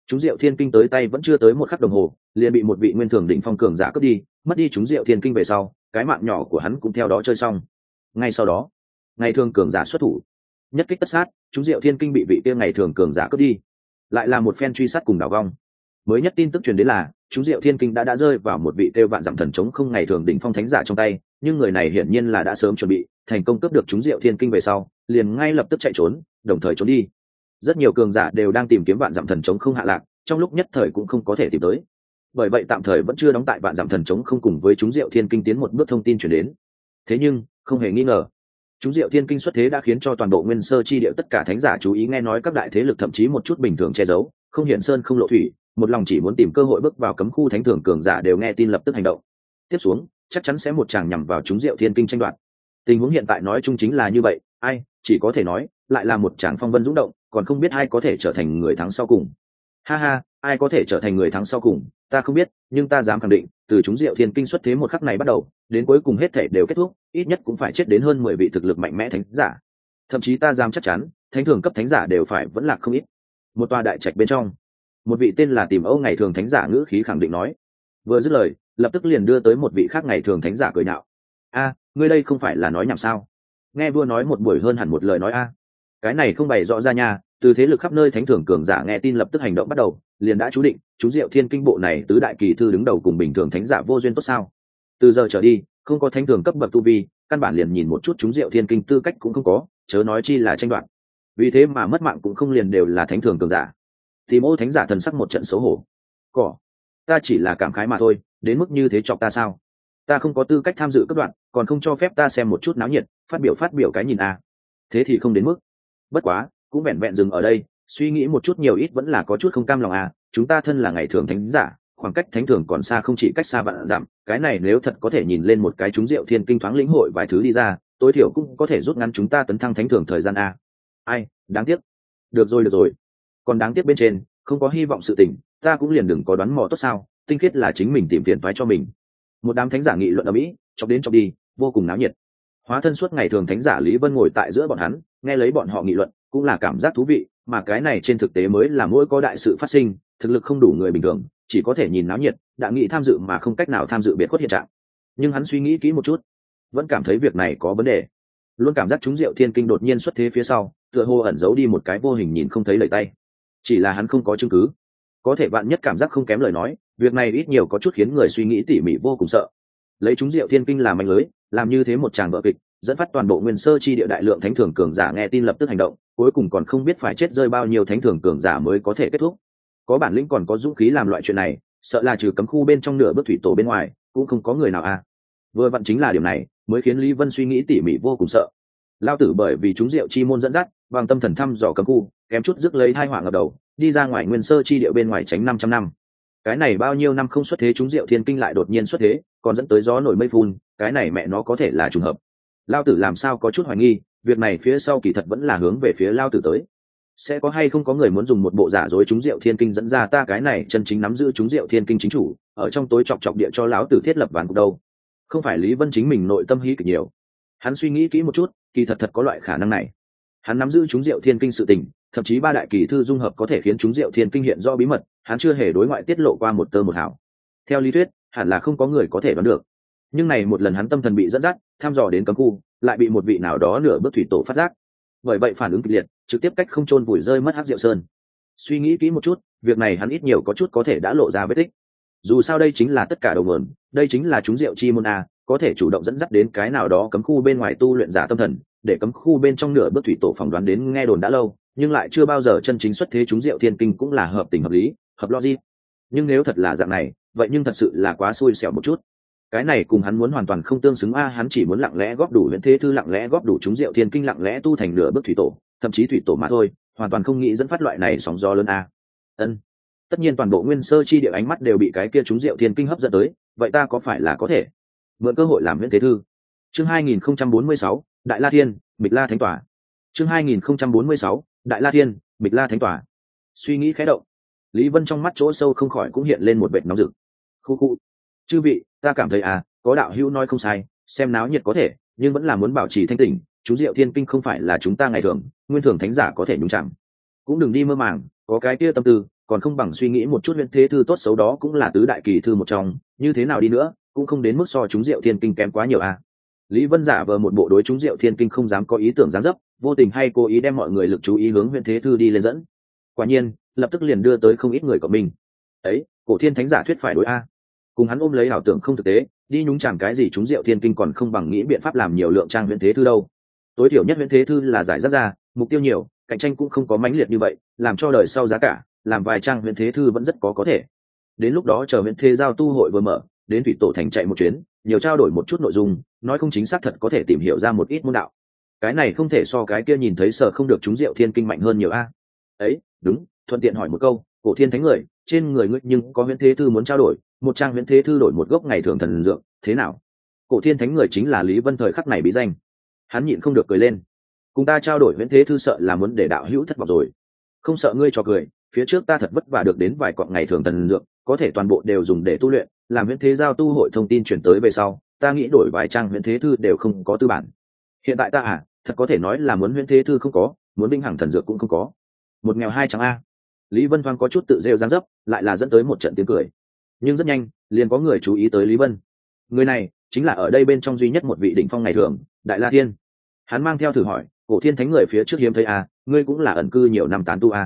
Chúng Diệu Thiên Kinh tới tay vẫn chưa tới một khắc đồng hồ, liền bị một vị nguyên thường đỉnh phong cường giả cướp đi, mất đi chúng Diệu Thiên Kinh về sau, cái mạng nhỏ của hắn cũng theo đó chơi xong. Ngay sau đó, ngày thường cường giả xuất thủ, nhất kích tất sát, chúng Diệu Thiên Kinh bị vị kia ngày thường cường giả cướp đi. Lại là một phen truy sát cùng đảo vong. Mới nhất tin tức truyền đến là, chúng Diệu Thiên Kinh đã rơi vào một vị tiêu vạn dặm thần chống không ngày thường đỉnh phong thánh giả trong tay, nhưng người này hiển nhiên là đã sớm chuẩn bị, thành công cướp được chúng Diệu Thiên Kinh về sau, liền ngay lập tức chạy trốn, đồng thời trốn đi. Rất nhiều cường giả đều đang tìm kiếm vạn dặm thần chống không hạ lạc, trong lúc nhất thời cũng không có thể tìm tới. Bởi vậy tạm thời vẫn chưa đóng tại vạn dặm thần chống không cùng với chúng Diệu Thiên Kinh tiến một bước thông tin truyền đến. Thế nhưng, không hề nghi ngờ, chúng Diệu Thiên Kinh xuất thế đã khiến cho toàn bộ Nguyên Sơ chi địa tất cả thánh giả chú ý, nghe nói các đại thế lực thậm chí một chút bình thường che giấu, không hiện sơn không lộ thủy, một lòng chỉ muốn tìm cơ hội bước vào cấm khu thánh thường cường giả đều nghe tin lập tức hành động. Tiếp xuống, chắc chắn sẽ một tràng nhằm vào chúng Diệu Thiên Kinh tranh đoạt. Tình huống hiện tại nói chung chính là như vậy, ai, chỉ có thể nói, lại là một tràng phong vân dũng động, còn không biết ai có thể trở thành người thắng sau cùng. Ha ha, ai có thể trở thành người thắng sau cùng, ta không biết, nhưng ta dám khẳng định, từ chúng Diệu Thiên Kinh xuất thế một khắc này bắt đầu, đến cuối cùng hết thể đều kết thúc, ít nhất cũng phải chết đến hơn 10 vị thực lực mạnh mẽ thánh giả. Thậm chí ta dám chắc chắn, thánh thường cấp thánh giả đều phải vẫn lạc không ít. Một tòa đại trạch bên trong, một vị tên là Tìm Âu ngày thường thánh giả ngữ khí khẳng định nói. Vừa dứt lời, lập tức liền đưa tới một vị khác ngày thường thánh giả cười nhạo. A, ngươi đây không phải là nói nhảm sao? Nghe vua nói một buổi hơn hẳn một lời nói a. Cái này không bày rõ ra nha, từ thế lực khắp nơi thánh thường cường giả nghe tin lập tức hành động bắt đầu, liền đã chú định, chúng Diệu Thiên Kinh bộ này tứ đại kỳ thư đứng đầu cùng bình thường thánh giả vô duyên tốt sao? Từ giờ trở đi, không có thánh thường cấp bậc tu vi, căn bản liền nhìn một chút chúng Diệu Thiên Kinh tư cách cũng không có, chớ nói chi là tranh đoạt. Vì thế mà mất mạng cũng không liền đều là thánh thường cường giả. Thì Ô thánh giả thần sắc một trận xấu hổ. Cỏ, ta chỉ là cảm khái mà thôi, đến mức như thế chọc ta sao? Ta không có tư cách tham dự cấp đoạn, còn không cho phép ta xem một chút náo nhiệt, phát biểu cái nhìn a. Thế thì không đến mức. Bất quá, cũng vẹn vẹn dừng ở đây, suy nghĩ một chút nhiều ít vẫn là có chút không cam lòng à, chúng ta thân là ngày thường thánh giả, khoảng cách thánh thường còn xa, không chỉ cách xa vạn dặm, cái này nếu thật có thể nhìn lên một cái chúng Diệu Thiên Kinh thoáng lĩnh hội vài thứ đi ra, tối thiểu cũng có thể rút ngắn chúng ta tấn thăng thánh thường thời gian a. Ai, đáng tiếc. Được rồi. Còn đáng tiếc bên trên, không có hy vọng sự tình, ta cũng liền đừng có đoán mò tốt sao, tinh khiết là chính mình tìm phiền toái cho mình. Một đám thánh giả nghị luận ở mỹ, chọc đến chọc đi, vô cùng náo nhiệt. Hóa thân suốt ngày thường thánh giả Lý Vân ngồi tại giữa bọn hắn, nghe lấy bọn họ nghị luận, cũng là cảm giác thú vị, mà cái này trên thực tế mới là mỗi có đại sự phát sinh, thực lực không đủ người bình thường, chỉ có thể nhìn náo nhiệt, đã nghị tham dự mà không cách nào tham dự biệt khuất hiện trạng. Nhưng hắn suy nghĩ kỹ một chút, vẫn cảm thấy việc này có vấn đề. Luôn cảm giác chúng Diệu Thiên Kinh đột nhiên xuất thế phía sau, tựa hồ ẩn giấu đi một cái vô hình nhìn không thấy lời tay. Chỉ là hắn không có chứng cứ. Có thể bạn nhất cảm giác không kém lời nói, việc này ít nhiều có chút khiến người suy nghĩ tỉ mỉ vô cùng sợ. Lấy chúng Diệu Thiên Kinh làm manh lưới, làm như thế một tràng vở kịch, dẫn phát toàn bộ Nguyên Sơ chi địa đại lượng thánh thường cường giả nghe tin lập tức hành động, cuối cùng còn không biết phải chết rơi bao nhiêu thánh thường cường giả mới có thể kết thúc. Có bản lĩnh còn có dũng khí làm loại chuyện này, sợ là trừ cấm khu bên trong nửa bước thủy tổ bên ngoài, cũng không có người nào a. Vừa vặn chính là điểm này, mới khiến Lý Vân suy nghĩ tỉ mỉ vô cùng sợ. Lao tử bởi vì chúng Diệu chi môn dẫn dắt, bằng tâm thần thăm dò cấm khu, kém chút rước lấy hai họa ngập đầu, đi ra ngoài Nguyên Sơ chi địa bên ngoài tránh 500 năm. Cái này bao nhiêu năm không xuất thế chúng Diệu Thiên Kinh lại đột nhiên xuất thế, còn dẫn tới gió nổi mây phun, cái này mẹ nó có thể là trùng hợp. Lao tử làm sao có chút hoài nghi, việc này phía sau kỳ thật vẫn là hướng về phía Lao tử tới. Sẽ có hay không có người muốn dùng một bộ giả dối chúng Diệu Thiên Kinh dẫn ra ta cái này chân chính nắm giữ chúng Diệu Thiên Kinh chính chủ, ở trong tối chọc địa cho lão tử thiết lập ván cục đâu? Không phải Lý Vân chính mình nội tâm hí kịch nhiều. Hắn suy nghĩ kỹ một chút, kỳ thật có loại khả năng này. Hắn nắm giữ chúng Diệu Thiên Kinh sự tình, thậm chí ba đại kỳ thư dung hợp có thể khiến chúng Diệu Thiên Kinh hiện rõ bí mật, hắn chưa hề đối ngoại tiết lộ qua một tơ một hào. Theo lý thuyết, hẳn là không có người có thể đoán được. Nhưng này một lần hắn tâm thần bị dẫn dắt, thăm dò đến cấm khu, lại bị một vị nào đó nửa bước thủy tổ phát giác. Bởi vậy phản ứng kịch liệt, trực tiếp cách không chôn vùi rơi mất Hắc Diệu Sơn. Suy nghĩ kỹ một chút, việc này hắn ít nhiều có chút có thể đã lộ ra vết tích. Dù sao đây chính là tất cả đầu nguồn, đây chính là chúng Diệu chi môn a, có thể chủ động dẫn dắt đến cái nào đó cấm khu bên ngoài tu luyện giả tâm thần, để cấm khu bên trong nửa bước thủy tổ phỏng đoán đến nghe đồn đã lâu, nhưng lại chưa bao giờ chân chính xuất thế chúng Diệu Thiên Kinh cũng là hợp tình hợp lý, hợp logic. Nhưng nếu thật là dạng này, vậy nhưng thật sự là quá xui xẻo một chút. Cái này cùng hắn muốn hoàn toàn không tương xứng a, hắn chỉ muốn lặng lẽ góp đủ Huyền Thế Thư, lặng lẽ góp đủ chúng Diệu Thiên Kinh, lặng lẽ tu thành nửa bước thủy tổ, thậm chí thủy tổ mà thôi, hoàn toàn không nghĩ dẫn phát loại này sóng gió lớn a. Tất nhiên toàn bộ Nguyên Sơ chi địa ánh mắt đều bị cái kia chúng Diệu Thiên Kinh hấp dẫn tới, vậy ta có phải là có thể mượn cơ hội làm Huyền Thế Thư? Chương 2046, Đại La Thiên, Mịch La Thánh Tòa. Chương 2046, Đại La Thiên, Mịch La Thánh Tòa. Suy nghĩ khẽ động, Lý Vân trong mắt chỗ sâu không khỏi cũng hiện lên một vệt nóng rực. Khu. Chư vị, ta cảm thấy có đạo hữu nói không sai, xem náo nhiệt có thể, nhưng vẫn là muốn bảo trì thanh tỉnh, chú Diệu Thiên Kinh không phải là chúng ta ngày thường, nguyên thường thánh giả có thể nhúng chạm. Cũng đừng đi mơ màng, có cái kia tâm tư, còn không bằng suy nghĩ một chút huyễn thế thư tốt xấu đó cũng là tứ đại kỳ thư một trong, như thế nào đi nữa cũng không đến mức so chúng Diệu Thiên Kinh kém quá nhiều à. Lý Vân giả vờ một bộ đối chúng Diệu Thiên Kinh không dám có ý tưởng giáng dấp, vô tình hay cố ý đem mọi người lực chú ý hướng huyễn thế thư đi lên dẫn. Quả nhiên lập tức liền đưa tới không ít người của mình. Ấy, Cổ Thiên Thánh giả thuyết phải đối a. Cùng hắn ôm lấy ảo tưởng không thực tế, đi nhúng chàm cái gì chúng Diệu Thiên Kinh còn không bằng nghĩ biện pháp làm nhiều lượng trang huyễn thế thư đâu. Tối thiểu nhất huyễn thế thư là giải rác ra, mục tiêu nhiều, cạnh tranh cũng không có mãnh liệt như vậy, làm cho đời sau giá cả, làm vài trang huyễn thế thư vẫn rất có thể. Đến lúc đó chờ huyễn thế giao tu hội vừa mở, đến thủy tổ thành chạy một chuyến, nhiều trao đổi một chút nội dung, nói không chính xác thật có thể tìm hiểu ra một ít môn đạo. Cái này không thể so cái kia nhìn thấy sợ không được chúng Diệu Thiên Kinh mạnh hơn nhiều a. Ấy, đúng, thuận tiện hỏi một câu, Cổ Thiên Thánh người, trên người ngươi nhưng có huyễn thế thư muốn trao đổi, một trang huyễn thế thư đổi một gốc ngày thường thần dược, thế nào? Cổ Thiên Thánh người chính là Lý Vân thời khắc này bí danh. Hắn nhịn không được cười lên. Cùng ta trao đổi huyễn thế thư sợ là muốn để đạo hữu thất vọng rồi. Không sợ ngươi cho cười, phía trước ta thật vất vả được đến vài cọng ngày thường thần dược, có thể toàn bộ đều dùng để tu luyện, làm huyễn thế giao tu hội thông tin chuyển tới về sau, ta nghĩ đổi vài trang huyễn thế thư đều không có tư bản. Hiện tại ta thật có thể nói là muốn huyễn thế thư không có, muốn vĩnh hằng thần dược cũng không có. Một nghèo hai trắng a. Lý Vân thoáng có chút tự rêu giáng dấp, lại là dẫn tới một trận tiếng cười. Nhưng rất nhanh liền có người chú ý tới Lý Vân. Người này chính là ở đây bên trong duy nhất một vị đỉnh phong ngày thường, Đại La Thiên. Hắn mang theo thử hỏi, Cổ Thiên Thánh người phía trước hiếm thấy ngươi cũng là ẩn cư nhiều năm tán tu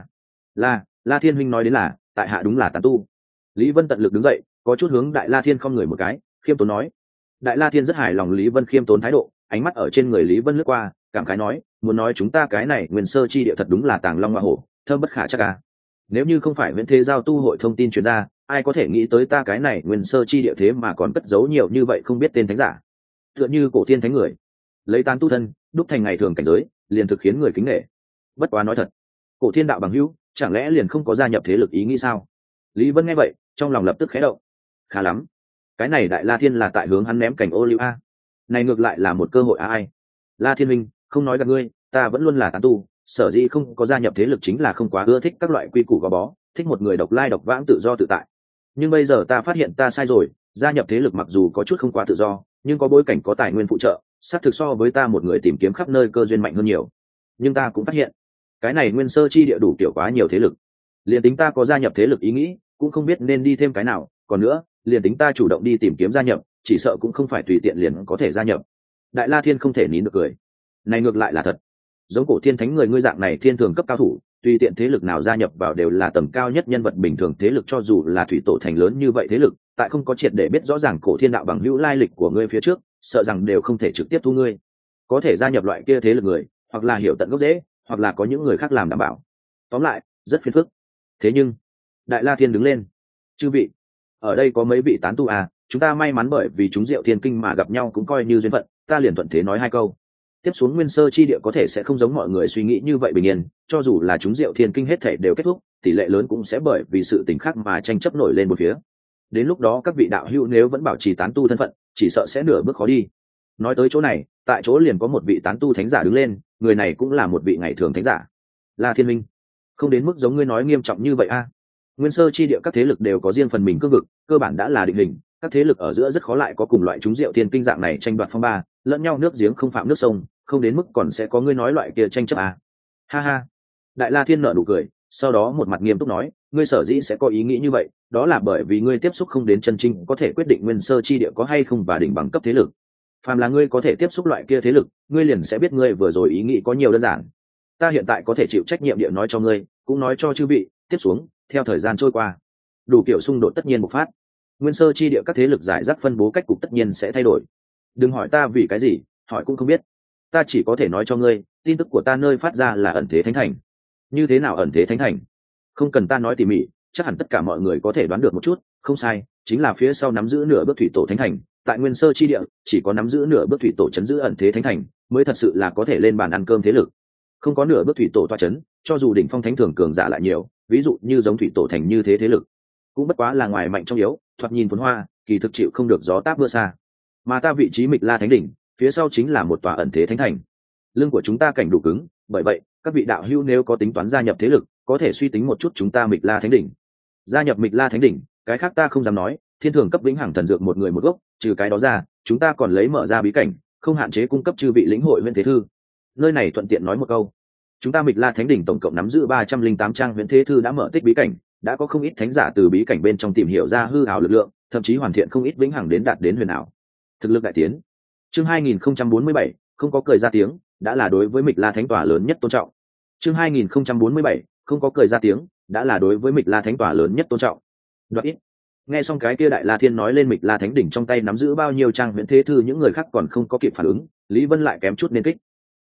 La Thiên huynh nói đến là, tại hạ đúng là tán tu. Lý Vân tận lực đứng dậy, có chút hướng Đại La Thiên không người một cái, khiêm tốn nói. Đại La Thiên rất hài lòng Lý Vân khiêm tốn thái độ, ánh mắt ở trên người Lý Vân lướt qua, cảm khái nói, muốn nói chúng ta cái này nguyên sơ chi địa thật đúng là tàng long hoa hổ, thơm bất khả trắc nếu như không phải Viễn Thế giao tu hội thông tin truyền ra, ai có thể nghĩ tới ta cái này nguyên sơ chi địa thế mà còn cất giấu nhiều như vậy không biết tên thánh giả. Tựa như Cổ Thiên Thánh người, lấy tán tu thân đúc thành ngày thường cảnh giới, liền thực khiến người kính nể. Bất quá nói thật, Cổ Thiên đạo bằng hữu, chẳng lẽ liền không có gia nhập thế lực ý nghĩ sao? Lý Vân nghe vậy, trong lòng lập tức khẽ động. Khá lắm, cái này Đại La Thiên là tại hướng hắn ném cảnh ô liu a. Này ngược lại là một cơ hội ai? La Thiên minh, không nói gặp ngươi, ta vẫn luôn là tán tu, sở dĩ không có gia nhập thế lực chính là không quá ưa thích các loại quy củ gò bó, thích một người độc lai độc vãng tự do tự tại. Nhưng bây giờ ta phát hiện ta sai rồi, gia nhập thế lực mặc dù có chút không quá tự do, nhưng có bối cảnh có tài nguyên phụ trợ, xác thực so với ta một người tìm kiếm khắp nơi cơ duyên mạnh hơn nhiều. Nhưng ta cũng phát hiện, cái này nguyên sơ chi địa đủ kiểu quá nhiều thế lực. Liền tính ta có gia nhập thế lực ý nghĩ, cũng không biết nên đi thêm cái nào, còn nữa, liền tính ta chủ động đi tìm kiếm gia nhập, chỉ sợ cũng không phải tùy tiện liền có thể gia nhập. Đại La Thiên không thể nín được cười. Này ngược lại là thật. Giống Cổ Thiên Thánh người ngươi dạng này thiên thường cấp cao thủ, tùy tiện thế lực nào gia nhập vào đều là tầm cao nhất nhân vật bình thường thế lực, cho dù là thủy tổ thành lớn như vậy thế lực, tại không có triệt để biết rõ ràng Cổ Thiên đạo bằng hữu lai lịch của ngươi phía trước, sợ rằng đều không thể trực tiếp thu ngươi. Có thể gia nhập loại kia thế lực người, hoặc là hiểu tận gốc rễ, hoặc là có những người khác làm đảm bảo. Tóm lại, rất phiền phức. Thế nhưng, Đại La Thiên đứng lên. Chư vị, ở đây có mấy vị tán tu chúng ta may mắn bởi vì chúng Diệu Thiên Kinh mà gặp nhau cũng coi như duyên phận, ta liền thuận thế nói hai câu. Tiếp xuống nguyên sơ chi địa có thể sẽ không giống mọi người suy nghĩ như vậy bình yên, cho dù là chúng Diệu Thiên Kinh hết thể đều kết thúc, tỷ lệ lớn cũng sẽ bởi vì sự tình khác mà tranh chấp nổi lên một phía. Đến lúc đó các vị đạo hữu nếu vẫn bảo trì tán tu thân phận, chỉ sợ sẽ nửa bước khó đi. Nói tới chỗ này, tại chỗ liền có một vị tán tu thánh giả đứng lên, người này cũng là một vị ngày thường thánh giả. La Thiên Minh, không đến mức giống ngươi nói nghiêm trọng như vậy Nguyên sơ chi địa các thế lực đều có riêng phần mình cương vực, cơ bản đã là định hình, các thế lực ở giữa rất khó lại có cùng loại chúng Diệu Thiên Kinh dạng này tranh đoạt phong ba, lẫn nhau nước giếng không phạm nước sông, không đến mức còn sẽ có ngươi nói loại kia tranh chấp ha ha. Đại La Thiên nở nụ cười, sau đó một mặt nghiêm túc nói, ngươi sở dĩ sẽ có ý nghĩ như vậy, đó là bởi vì ngươi tiếp xúc không đến chân chính có thể quyết định nguyên sơ chi địa có hay không và đỉnh bằng cấp thế lực. Phàm là ngươi có thể tiếp xúc loại kia thế lực, ngươi liền sẽ biết ngươi vừa rồi ý nghĩ có nhiều đơn giản. Ta hiện tại có thể chịu trách nhiệm địa nói cho ngươi, cũng nói cho chư vị, tiếp xuống, theo thời gian trôi qua, đủ kiểu xung đột tất nhiên bộc phát. Nguyên sơ chi địa các thế lực giải rác phân bố cách cục tất nhiên sẽ thay đổi. Đừng hỏi ta vì cái gì, hỏi cũng không biết. Ta chỉ có thể nói cho ngươi, tin tức của ta nơi phát ra là ẩn thế thánh thành. Như thế nào ẩn thế thánh thành? Không cần ta nói tỉ mỉ, chắc hẳn tất cả mọi người có thể đoán được một chút, không sai, chính là phía sau nắm giữ nửa bước thủy tổ thánh thành. Tại nguyên sơ chi địa, chỉ có nắm giữ nửa bước thủy tổ chấn giữ ẩn thế thánh thành, mới thật sự là có thể lên bàn ăn cơm thế lực. Không có nửa bước thủy tổ toa chấn, cho dù đỉnh phong thánh thường cường giả lại nhiều, ví dụ như giống thủy tổ thành như thế lực, cũng bất quá là ngoài mạnh trong yếu, thoạt nhìn phồn hoa, kỳ thực chịu không được gió táp mưa xa. Mà ta vị trí Mịch La Thánh đỉnh, phía sau chính là một tòa ẩn thế thánh thành. Lưng của chúng ta cảnh đủ cứng, bởi vậy, các vị đạo hữu nếu có tính toán gia nhập thế lực, có thể suy tính một chút chúng ta Mịch La Thánh đỉnh. Gia nhập Mịch La Thánh đỉnh, cái khác ta không dám nói, thiên thường cấp vĩnh hằng thần dược một người một gốc, trừ cái đó ra, chúng ta còn lấy mở ra bí cảnh, không hạn chế cung cấp chư vị lĩnh hội huyễn thế thư. Nơi này thuận tiện nói một câu, chúng ta Mịch La Thánh đỉnh tổng cộng nắm giữ 308 trang huyễn thế thư đã mở tích bí cảnh, đã có không ít thánh giả từ bí cảnh bên trong tìm hiểu ra hư ảo lực lượng, thậm chí hoàn thiện không ít vĩnh hằng đến đạt đến huyền ảo. Thực lực đại tiến. Chương 2047, không có cười ra tiếng, đã là đối với Mịch La Thánh Tòa lớn nhất tôn trọng. Chương 2047, không có cười ra tiếng, đã là đối với Mịch La Thánh Tòa lớn nhất tôn trọng. Đoạt ít. Nghe xong cái kia Đại La Thiên nói lên Mịch La Thánh đỉnh trong tay nắm giữ bao nhiêu trang huyễn thế thư, những người khác còn không có kịp phản ứng, Lý Vân lại kém chút nên kích.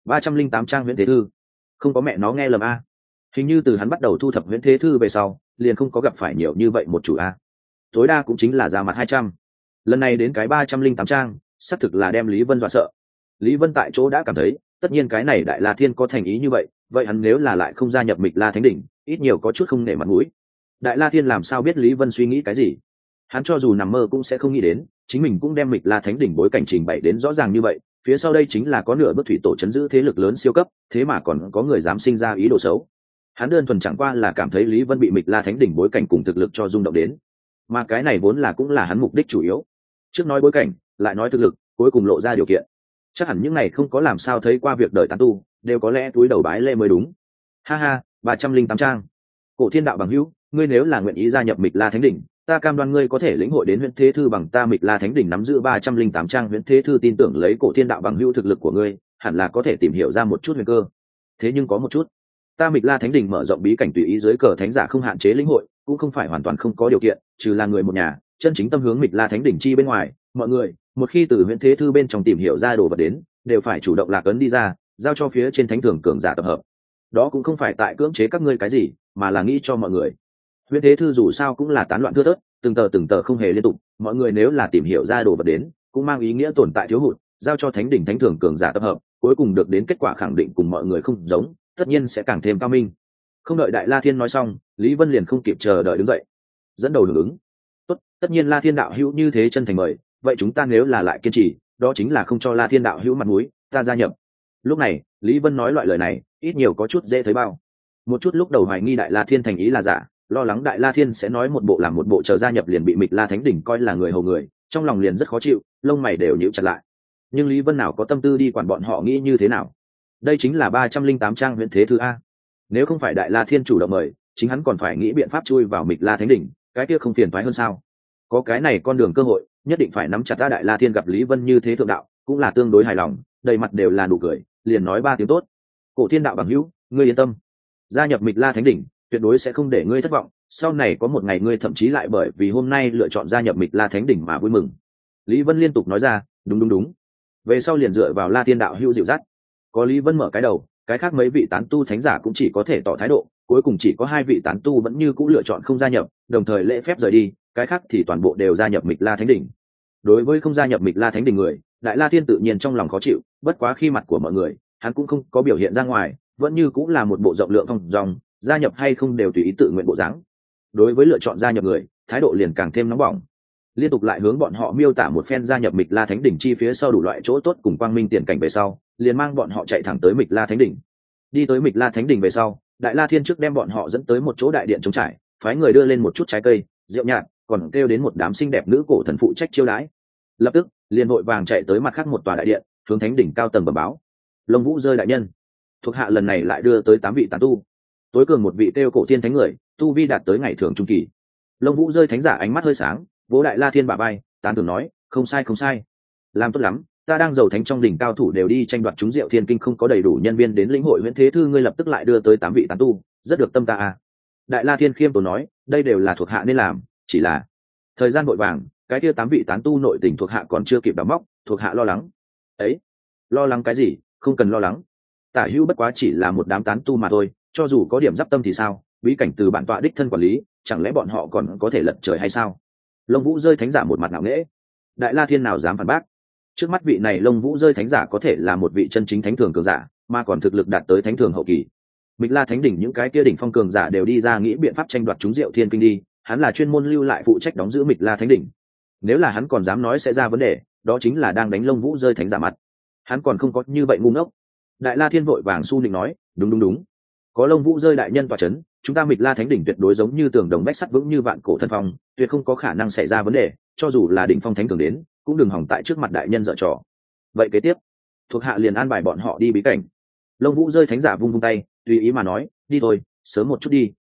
308 trang huyễn thế thư. Không có mẹ nó nghe lầm a. Hình như từ hắn bắt đầu thu thập huyễn thế thư về sau, liền không có gặp phải nhiều như vậy một chủ a. Tối đa cũng chính là ra mặt 200. Lần này đến cái 308 trang, xác thực là đem Lý Vân dọa sợ. Lý Vân tại chỗ đã cảm thấy, tất nhiên cái này Đại La Thiên có thành ý như vậy, vậy hắn nếu là lại không gia nhập Mịch La Thánh đỉnh, ít nhiều có chút không nể mặt mũi. Đại La Thiên làm sao biết Lý Vân suy nghĩ cái gì? Hắn cho dù nằm mơ cũng sẽ không nghĩ đến, chính mình cũng đem Mịch La Thánh đỉnh bối cảnh trình bày đến rõ ràng như vậy, phía sau đây chính là có nửa bước thủy tổ chấn giữ thế lực lớn siêu cấp, thế mà còn có người dám sinh ra ý đồ xấu. Hắn đơn thuần chẳng qua là cảm thấy Lý Vân bị Mịch La Thánh đỉnh bối cảnh cùng thực lực cho rung động đến, mà cái này vốn là cũng là hắn mục đích chủ yếu. Trước nói bối cảnh, lại nói thực lực, cuối cùng lộ ra điều kiện. Chắc hẳn những này không có làm sao thấy qua việc đời tán tu, đều có lẽ túi đầu bái lễ mới đúng. Ha ha, 308 trang. Cổ Thiên đạo bằng hữu, ngươi nếu là nguyện ý gia nhập Mịch La Thánh đỉnh, ta cam đoan ngươi có thể lĩnh hội đến huyễn thế thư bằng ta Mịch La Thánh đỉnh nắm giữ 308 trang huyễn thế thư, tin tưởng lấy Cổ Thiên đạo bằng hữu thực lực của ngươi, hẳn là có thể tìm hiểu ra một chút huyền cơ. Thế nhưng có một chút, ta Mịch La Thánh đỉnh mở rộng bí cảnh tùy ý dưới cờ thánh giả không hạn chế lĩnh hội, cũng không phải hoàn toàn không có điều kiện, trừ là người một nhà, chân chính tâm hướng Mịch La Thánh đỉnh chi bên ngoài, mọi người, một khi từ huyễn thế thư bên trong tìm hiểu ra đồ vật đến, đều phải chủ động lạc ấn đi ra, giao cho phía trên thánh thường cường giả tập hợp. Đó cũng không phải tại cưỡng chế các ngươi cái gì, mà là nghĩ cho mọi người. Huyễn thế thư dù sao cũng là tán loạn thưa thớt, từng tờ không hề liên tục, mọi người nếu là tìm hiểu ra đồ vật đến, cũng mang ý nghĩa tồn tại thiếu hụt, giao cho thánh đỉnh thánh thường cường giả tập hợp, cuối cùng được đến kết quả khẳng định cùng mọi người không giống, tất nhiên sẽ càng thêm cao minh. Không đợi Đại La Thiên nói xong, Lý Vân liền không kịp chờ đợi đứng dậy, dẫn đầu hưởng ứng. Tốt, tất nhiên La Thiên đạo hữu như thế chân thành mời, vậy chúng ta nếu là lại kiên trì, đó chính là không cho La Thiên đạo hữu mặt mũi, ta gia nhập. Lúc này, Lý Vân nói loại lời này, ít nhiều có chút dễ thấy bao. Một chút lúc đầu hoài nghi Đại La Thiên thành ý là giả, lo lắng Đại La Thiên sẽ nói một bộ làm một bộ chờ gia nhập liền bị Mịch La Thánh đỉnh coi là người hầu người, trong lòng liền rất khó chịu, lông mày đều nhíu chặt lại. Nhưng Lý Vân nào có tâm tư đi quản bọn họ nghĩ như thế nào? Đây chính là 308 trang huyễn thế thư a. Nếu không phải Đại La Thiên chủ động mời, chính hắn còn phải nghĩ biện pháp chui vào Mịch La Thánh đỉnh, cái kia không phiền toái hơn sao? Có cái này con đường cơ hội, nhất định phải nắm chặt. Ta Đại La Thiên gặp Lý Vân như thế thượng đạo, cũng là tương đối hài lòng, đầy mặt đều là nụ cười, liền nói 3 tiếng tốt. Cổ Thiên đạo bằng hữu, ngươi yên tâm, gia nhập Mịch La Thánh đỉnh, tuyệt đối sẽ không để ngươi thất vọng, sau này có một ngày ngươi thậm chí lại bởi vì hôm nay lựa chọn gia nhập Mịch La Thánh đỉnh mà vui mừng. Lý Vân liên tục nói ra, đúng. Về sau liền dựa vào La Thiên đạo hữu dịu dắt. Có Lý Vân mở cái đầu, cái khác mấy vị tán tu thánh giả cũng chỉ có thể tỏ thái độ, cuối cùng chỉ có 2 vị tán tu vẫn như cũ lựa chọn không gia nhập, đồng thời lễ phép rời đi, cái khác thì toàn bộ đều gia nhập Mịch La Thánh đỉnh. Đối với không gia nhập Mịch La Thánh đỉnh người, Đại La Thiên tự nhiên trong lòng khó chịu, bất quá khi mặt của mọi người, hắn cũng không có biểu hiện ra ngoài, vẫn như cũng là một bộ rộng lượng phong dong, gia nhập hay không đều tùy ý tự nguyện bộ dáng. Đối với lựa chọn gia nhập người, thái độ liền càng thêm nóng bỏng. Liên tục lại hướng bọn họ miêu tả một phen gia nhập Mịch La Thánh đỉnh chi phía sau đủ loại chỗ tốt cùng quang minh tiền cảnh về sau, liền mang bọn họ chạy thẳng tới Mịch La Thánh đỉnh. Đi tới Mịch La Thánh đỉnh về sau, Đại La Thiên trước đem bọn họ dẫn tới một chỗ đại điện trống trải, phái người đưa lên một chút trái cây, rượu nhạt, còn kêu đến một đám xinh đẹp nữ cổ thần phụ trách chiêu đãi. Lập tức, liền vội vàng chạy tới mặt khác một tòa đại điện, hướng thánh đỉnh cao tầng bẩm báo. Lông Vũ rơi đại nhân, thuộc hạ lần này lại đưa tới 8 vị tán tu, tối cường một vị tiêu cổ thiên thánh người, tu vi đạt tới ngày thường trung kỳ. Lông Vũ rơi thánh giả ánh mắt hơi sáng, vỗ Đại La Thiên bả vai, tán thưởng nói, không sai, làm tốt lắm, ta đang giàu thánh trong đỉnh cao thủ đều đi tranh đoạt chúng Diệu Thiên Kinh, không có đầy đủ nhân viên đến lĩnh hội huyễn thế thư, ngươi lập tức lại đưa tới 8 vị tán tu, rất được tâm ta à. Đại La Thiên khiêm tốn nói, đây đều là thuộc hạ nên làm, chỉ là thời gian vội vàng, cái kia 8 vị tán tu nội tình thuộc hạ còn chưa kịp đào móc, thuộc hạ lo lắng. Ấy, lo lắng cái gì, không cần lo lắng. Tả Hữu bất quá chỉ là một đám tán tu mà thôi, cho dù có điểm giáp tâm thì sao, bí cảnh từ bản tọa đích thân quản lý, chẳng lẽ bọn họ còn có thể lật trời hay sao? Lông Vũ rơi thánh giả một mặt ngạo nghễ. Đại La Thiên nào dám phản bác? Trước mắt vị này Lông Vũ rơi thánh giả có thể là một vị chân chính thánh thường cường giả, mà còn thực lực đạt tới thánh thường hậu kỳ. Mịch La Thánh đỉnh những cái kia đỉnh phong cường giả đều đi ra nghĩ biện pháp tranh đoạt chúng Diệu Thiên Kinh đi, hắn là chuyên môn lưu lại phụ trách đóng giữ Mịch La Thánh đỉnh. Nếu là hắn còn dám nói sẽ ra vấn đề, đó chính là đang đánh Lông Vũ rơi thánh giả mặt. Hắn còn không có như vậy ngu ngốc. Đại La Thiên vội vàng su nịnh nói, đúng, có Lông Vũ rơi đại nhân tọa chấn, chúng ta Mịch La Thánh đỉnh tuyệt đối giống như tường đồng bách sắt vững như vạn cổ thân phong, tuyệt không có khả năng xảy ra vấn đề, cho dù là đỉnh phong thánh thường đến, cũng đừng hỏng tại trước mặt đại nhân dở trò. Vậy kế tiếp, thuộc hạ liền an bài bọn họ đi bí cảnh. Lông Vũ rơi thánh giả vung tay, tùy ý mà nói, đi thôi, sớm một chút đi,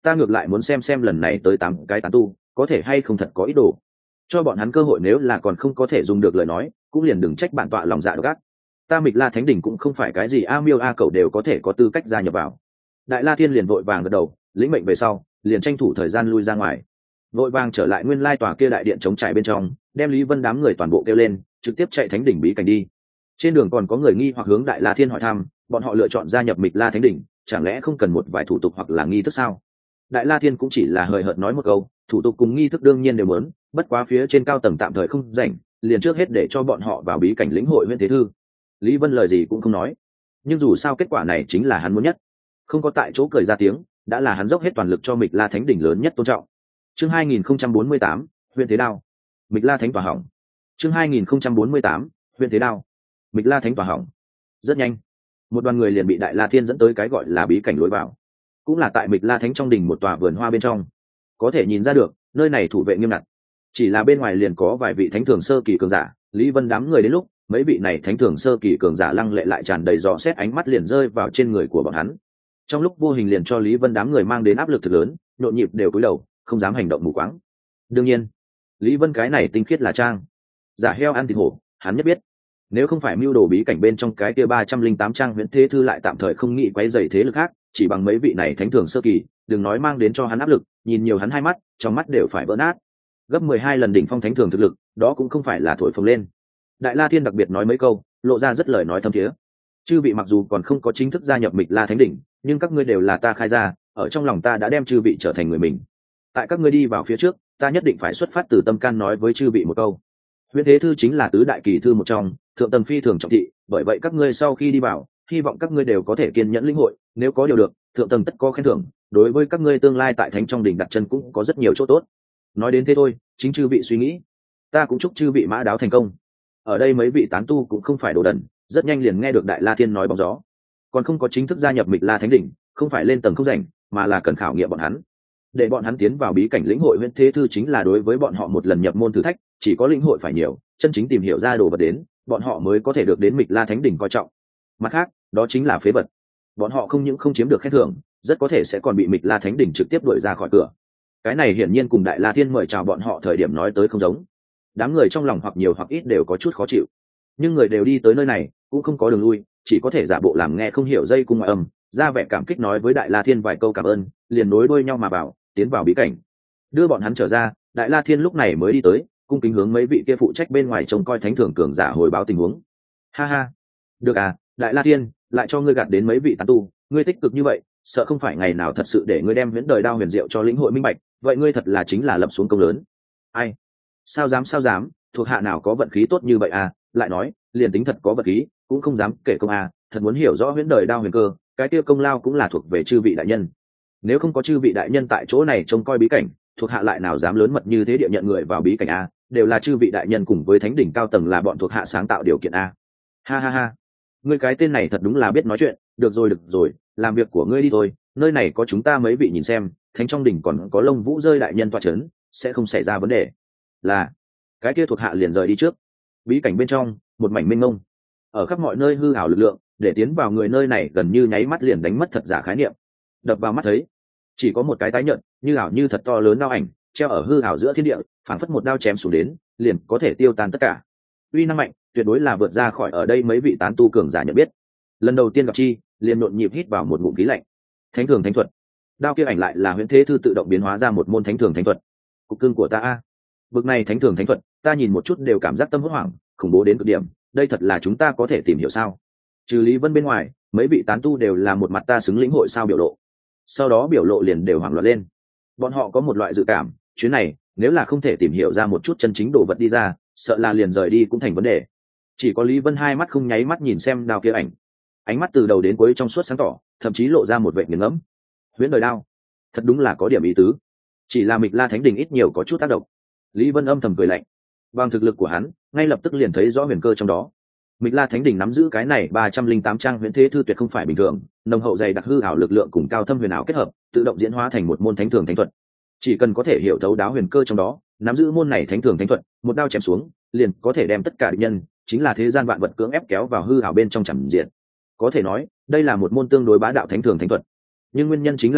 ta ngược lại muốn xem lần này tới 8 cái tán tu có thể hay không thật có ý đồ, cho bọn hắn cơ hội, nếu là còn không có thể dùng được lời nói cũng liền đừng trách bản tọa lòng dạ độc ác. Ta Mịch La Thánh Đỉnh cũng không phải cái gì a miêu a cẩu đều có thể có tư cách gia nhập vào. Đại La Thiên liền vội vàng gật đầu, lĩnh mệnh về sau liền tranh thủ thời gian lui ra ngoài, vội vàng trở lại nguyên lai tòa kia đại điện chống trải bên trong, đem Lý Vân đám người toàn bộ kêu lên, trực tiếp chạy Thánh Đỉnh bí cảnh đi. Trên đường còn có người nghi hoặc hướng Đại La Thiên hỏi thăm, bọn họ lựa chọn gia nhập Mịch La Thánh Đỉnh chẳng lẽ không cần một vài thủ tục hoặc là nghi thức sao? Đại La Thiên cũng chỉ là hời hợt nói một câu, thủ tục cùng nghi thức đương nhiên đều muốn, bất quá phía trên cao tầng tạm thời không rảnh, liền trước hết để cho bọn họ vào bí cảnh lĩnh hội Huyễn Thế Thư. Lý Vân lời gì cũng không nói, nhưng dù sao kết quả này chính là hắn muốn nhất, không có tại chỗ cười ra tiếng, đã là hắn dốc hết toàn lực cho Mịch La Thánh Đỉnh lớn nhất tôn trọng. Chương 2048, Huyễn Thế Đao. Mịch La Thánh tòa hỏng. Chương 2048, Huyễn Thế Đao. Mịch La Thánh tòa hỏng. Rất nhanh, một đoàn người liền bị Đại La Thiên dẫn tới cái gọi là bí cảnh lối vào, cũng là tại Mịch La Thánh trong đỉnh một tòa vườn hoa bên trong. Có thể nhìn ra được, nơi này thủ vệ nghiêm ngặt, chỉ là bên ngoài liền có vài vị thánh thường sơ kỳ cường giả. Lý Vân đám người đến lúc mấy vị này thánh thường sơ kỳ cường giả lăng lệ lại tràn đầy dò xét ánh mắt liền rơi vào trên người của bọn hắn, trong lúc vô hình liền cho Lý Vân đám người mang đến áp lực thực lớn, nhộn nhịp đều cúi đầu không dám hành động mù quáng. Đương nhiên Lý Vân cái này tinh khiết là trang, giả heo ăn thịt hổ, hắn nhất biết nếu không phải mưu đồ bí cảnh bên trong cái kia 308 trang Huyễn Thế Thư lại tạm thời không nghĩ quấy rầy thế lực khác, chỉ bằng mấy vị này thánh thường sơ kỳ, đừng nói mang đến cho hắn áp lực, nhìn nhiều hắn hai mắt, trong mắt đều phải vỡ nát. Gấp 12 lần đỉnh phong thánh thường thực lực, đó cũng không phải là thổi phồng lên. Đại La Thiên đặc biệt nói mấy câu, lộ ra rất lời nói thâm thiế. Chư vị mặc dù còn không có chính thức gia nhập Mịch La Thánh Đỉnh, nhưng các ngươi đều là ta khai ra, ở trong lòng ta đã đem chư vị trở thành người mình. Tại các ngươi đi vào phía trước, ta nhất định phải xuất phát từ tâm can nói với chư vị một câu. Huyễn Thế Thư chính là tứ đại kỳ thư một trong, thượng tầng phi thường trọng thị, bởi vậy các ngươi sau khi đi vào, hy vọng các ngươi đều có thể kiên nhẫn lĩnh hội, nếu có điều được, thượng tầng tất có khen thưởng, đối với các ngươi tương lai tại thánh trong đỉnh đặt chân cũng có rất nhiều chỗ tốt. Nói đến thế thôi, chính chư vị suy nghĩ, ta cũng chúc chư vị mã đáo thành công. Ở đây mấy vị tán tu cũng không phải đồ đần, rất nhanh liền nghe được Đại La Thiên nói bóng gió, còn không có chính thức gia nhập Mịch La Thánh Đỉnh, không phải lên tầng không rảnh, mà là cần khảo nghiệm bọn hắn, để bọn hắn tiến vào bí cảnh lĩnh hội Huyễn Thế Thư chính là đối với bọn họ một lần nhập môn thử thách, chỉ có lĩnh hội phải nhiều, chân chính tìm hiểu ra đồ vật đến, bọn họ mới có thể được đến Mịch La Thánh Đỉnh coi trọng. Mặt khác, đó chính là phế vật, bọn họ không những không chiếm được khen thưởng, rất có thể sẽ còn bị Mịch La Thánh Đỉnh trực tiếp đuổi ra khỏi cửa. Cái này hiển nhiên cùng Đại La Thiên mời chào bọn họ thời điểm nói tới không giống. Đám người trong lòng hoặc nhiều hoặc ít đều có chút khó chịu, nhưng người đều đi tới nơi này cũng không có đường lui, chỉ có thể giả bộ làm nghe không hiểu dây cung ngoại âm, ra vẻ cảm kích nói với Đại La Thiên vài câu cảm ơn, liền nối đuôi nhau mà vào, tiến vào bí cảnh. Đưa bọn hắn trở ra, Đại La Thiên lúc này mới đi tới, cung kính hướng mấy vị kia phụ trách bên ngoài trông coi thánh thường cường giả hồi báo tình huống. Ha ha, được à, Đại La Thiên, lại cho ngươi gạt đến mấy vị tán tu, ngươi tích cực như vậy, sợ không phải ngày nào thật sự để ngươi đem Huyễn Đời Đao huyền diệu cho lĩnh hội minh bạch, vậy ngươi thật là chính là lập xuống công lớn. Ai? Sao dám, thuộc hạ nào có vận khí tốt như vậy à, lại nói, liền tính thật có vận khí, cũng không dám kể công à, thật muốn hiểu rõ Huyễn Đời Đao huyền cơ, cái kia công lao cũng là thuộc về chư vị đại nhân. Nếu không có chư vị đại nhân tại chỗ này trông coi bí cảnh, thuộc hạ lại nào dám lớn mật như thế địa nhận người vào bí cảnh a, đều là chư vị đại nhân cùng với thánh đỉnh cao tầng là bọn thuộc hạ sáng tạo điều kiện a. Ha ha ha, ngươi cái tên này thật đúng là biết nói chuyện, được rồi, làm việc của ngươi đi thôi, nơi này có chúng ta mấy vị nhìn xem, thánh trong đỉnh còn có Lông Vũ rơi đại nhân tọa chấn, sẽ không xảy ra vấn đề. Là, cái kia thuộc hạ liền rời đi trước. Bí cảnh bên trong, một mảnh mênh mông, ở khắp mọi nơi hư ảo lực lượng, để tiến vào người nơi này gần như nháy mắt liền đánh mất thật giả khái niệm. Đập vào mắt thấy, chỉ có một cái tái nhợt, như ảo như thật to lớn đao ảnh, treo ở hư ảo giữa thiên địa, phảng phất một đao chém xuống đến, liền có thể tiêu tan tất cả. Uy năng mạnh, tuyệt đối là vượt ra khỏi ở đây mấy vị tán tu cường giả nhận biết. Lần đầu tiên gặp chi, liền nhộn nhịp hít vào một ngụm khí lạnh. Thánh thường thánh thuật, đao kia ảnh lại là Huyễn Thế Thư tự động biến hóa ra một môn thánh thường thánh thuật. Cục cưng của ta a, bực này thánh thường thánh thuật, ta nhìn một chút đều cảm giác tâm hốt hoảng, khủng bố đến cực điểm. Đây thật là chúng ta có thể tìm hiểu sao? Trừ Lý Vân bên ngoài, mấy vị tán tu đều là một mặt ta xứng lĩnh hội sao biểu lộ. Sau đó biểu lộ liền đều hoảng loạn lên. Bọn họ có một loại dự cảm, chuyến này nếu là không thể tìm hiểu ra một chút chân chính đồ vật đi ra, sợ là liền rời đi cũng thành vấn đề. Chỉ có Lý Vân hai mắt không nháy mắt nhìn xem đao kia ảnh, ánh mắt từ đầu đến cuối trong suốt sáng tỏ, thậm chí lộ ra một vẻ nghiền ngẫm. Huyễn Đời Đao, thật đúng là có điểm ý tứ. Chỉ là Mịch La Thánh Đỉnh ít nhiều có chút tác động. Lý Vân âm thầm cười lạnh. Bằng thực lực của hắn, ngay lập tức liền thấy rõ huyền cơ trong đó. Mịch La Thánh Đỉnh nắm giữ cái này 308 trang Huyễn Thế Thư tuyệt không phải bình thường, nồng hậu dày đặc hư ảo lực lượng cùng cao thâm huyền ảo kết hợp, tự động diễn hóa thành một môn thánh thường thánh thuật. Chỉ cần có thể hiểu thấu đáo huyền cơ trong đó, nắm giữ môn này thánh thường thánh thuật, một đao chém xuống, liền có thể đem tất cả địch nhân, chính là thế gian vạn vật cưỡng ép kéo vào hư ảo bên trong chẳng diện. Có thể nói, đây là một môn tương đối bá đạo thánh thường thánh thuật. Nhưng nguyên nhân chính là đây,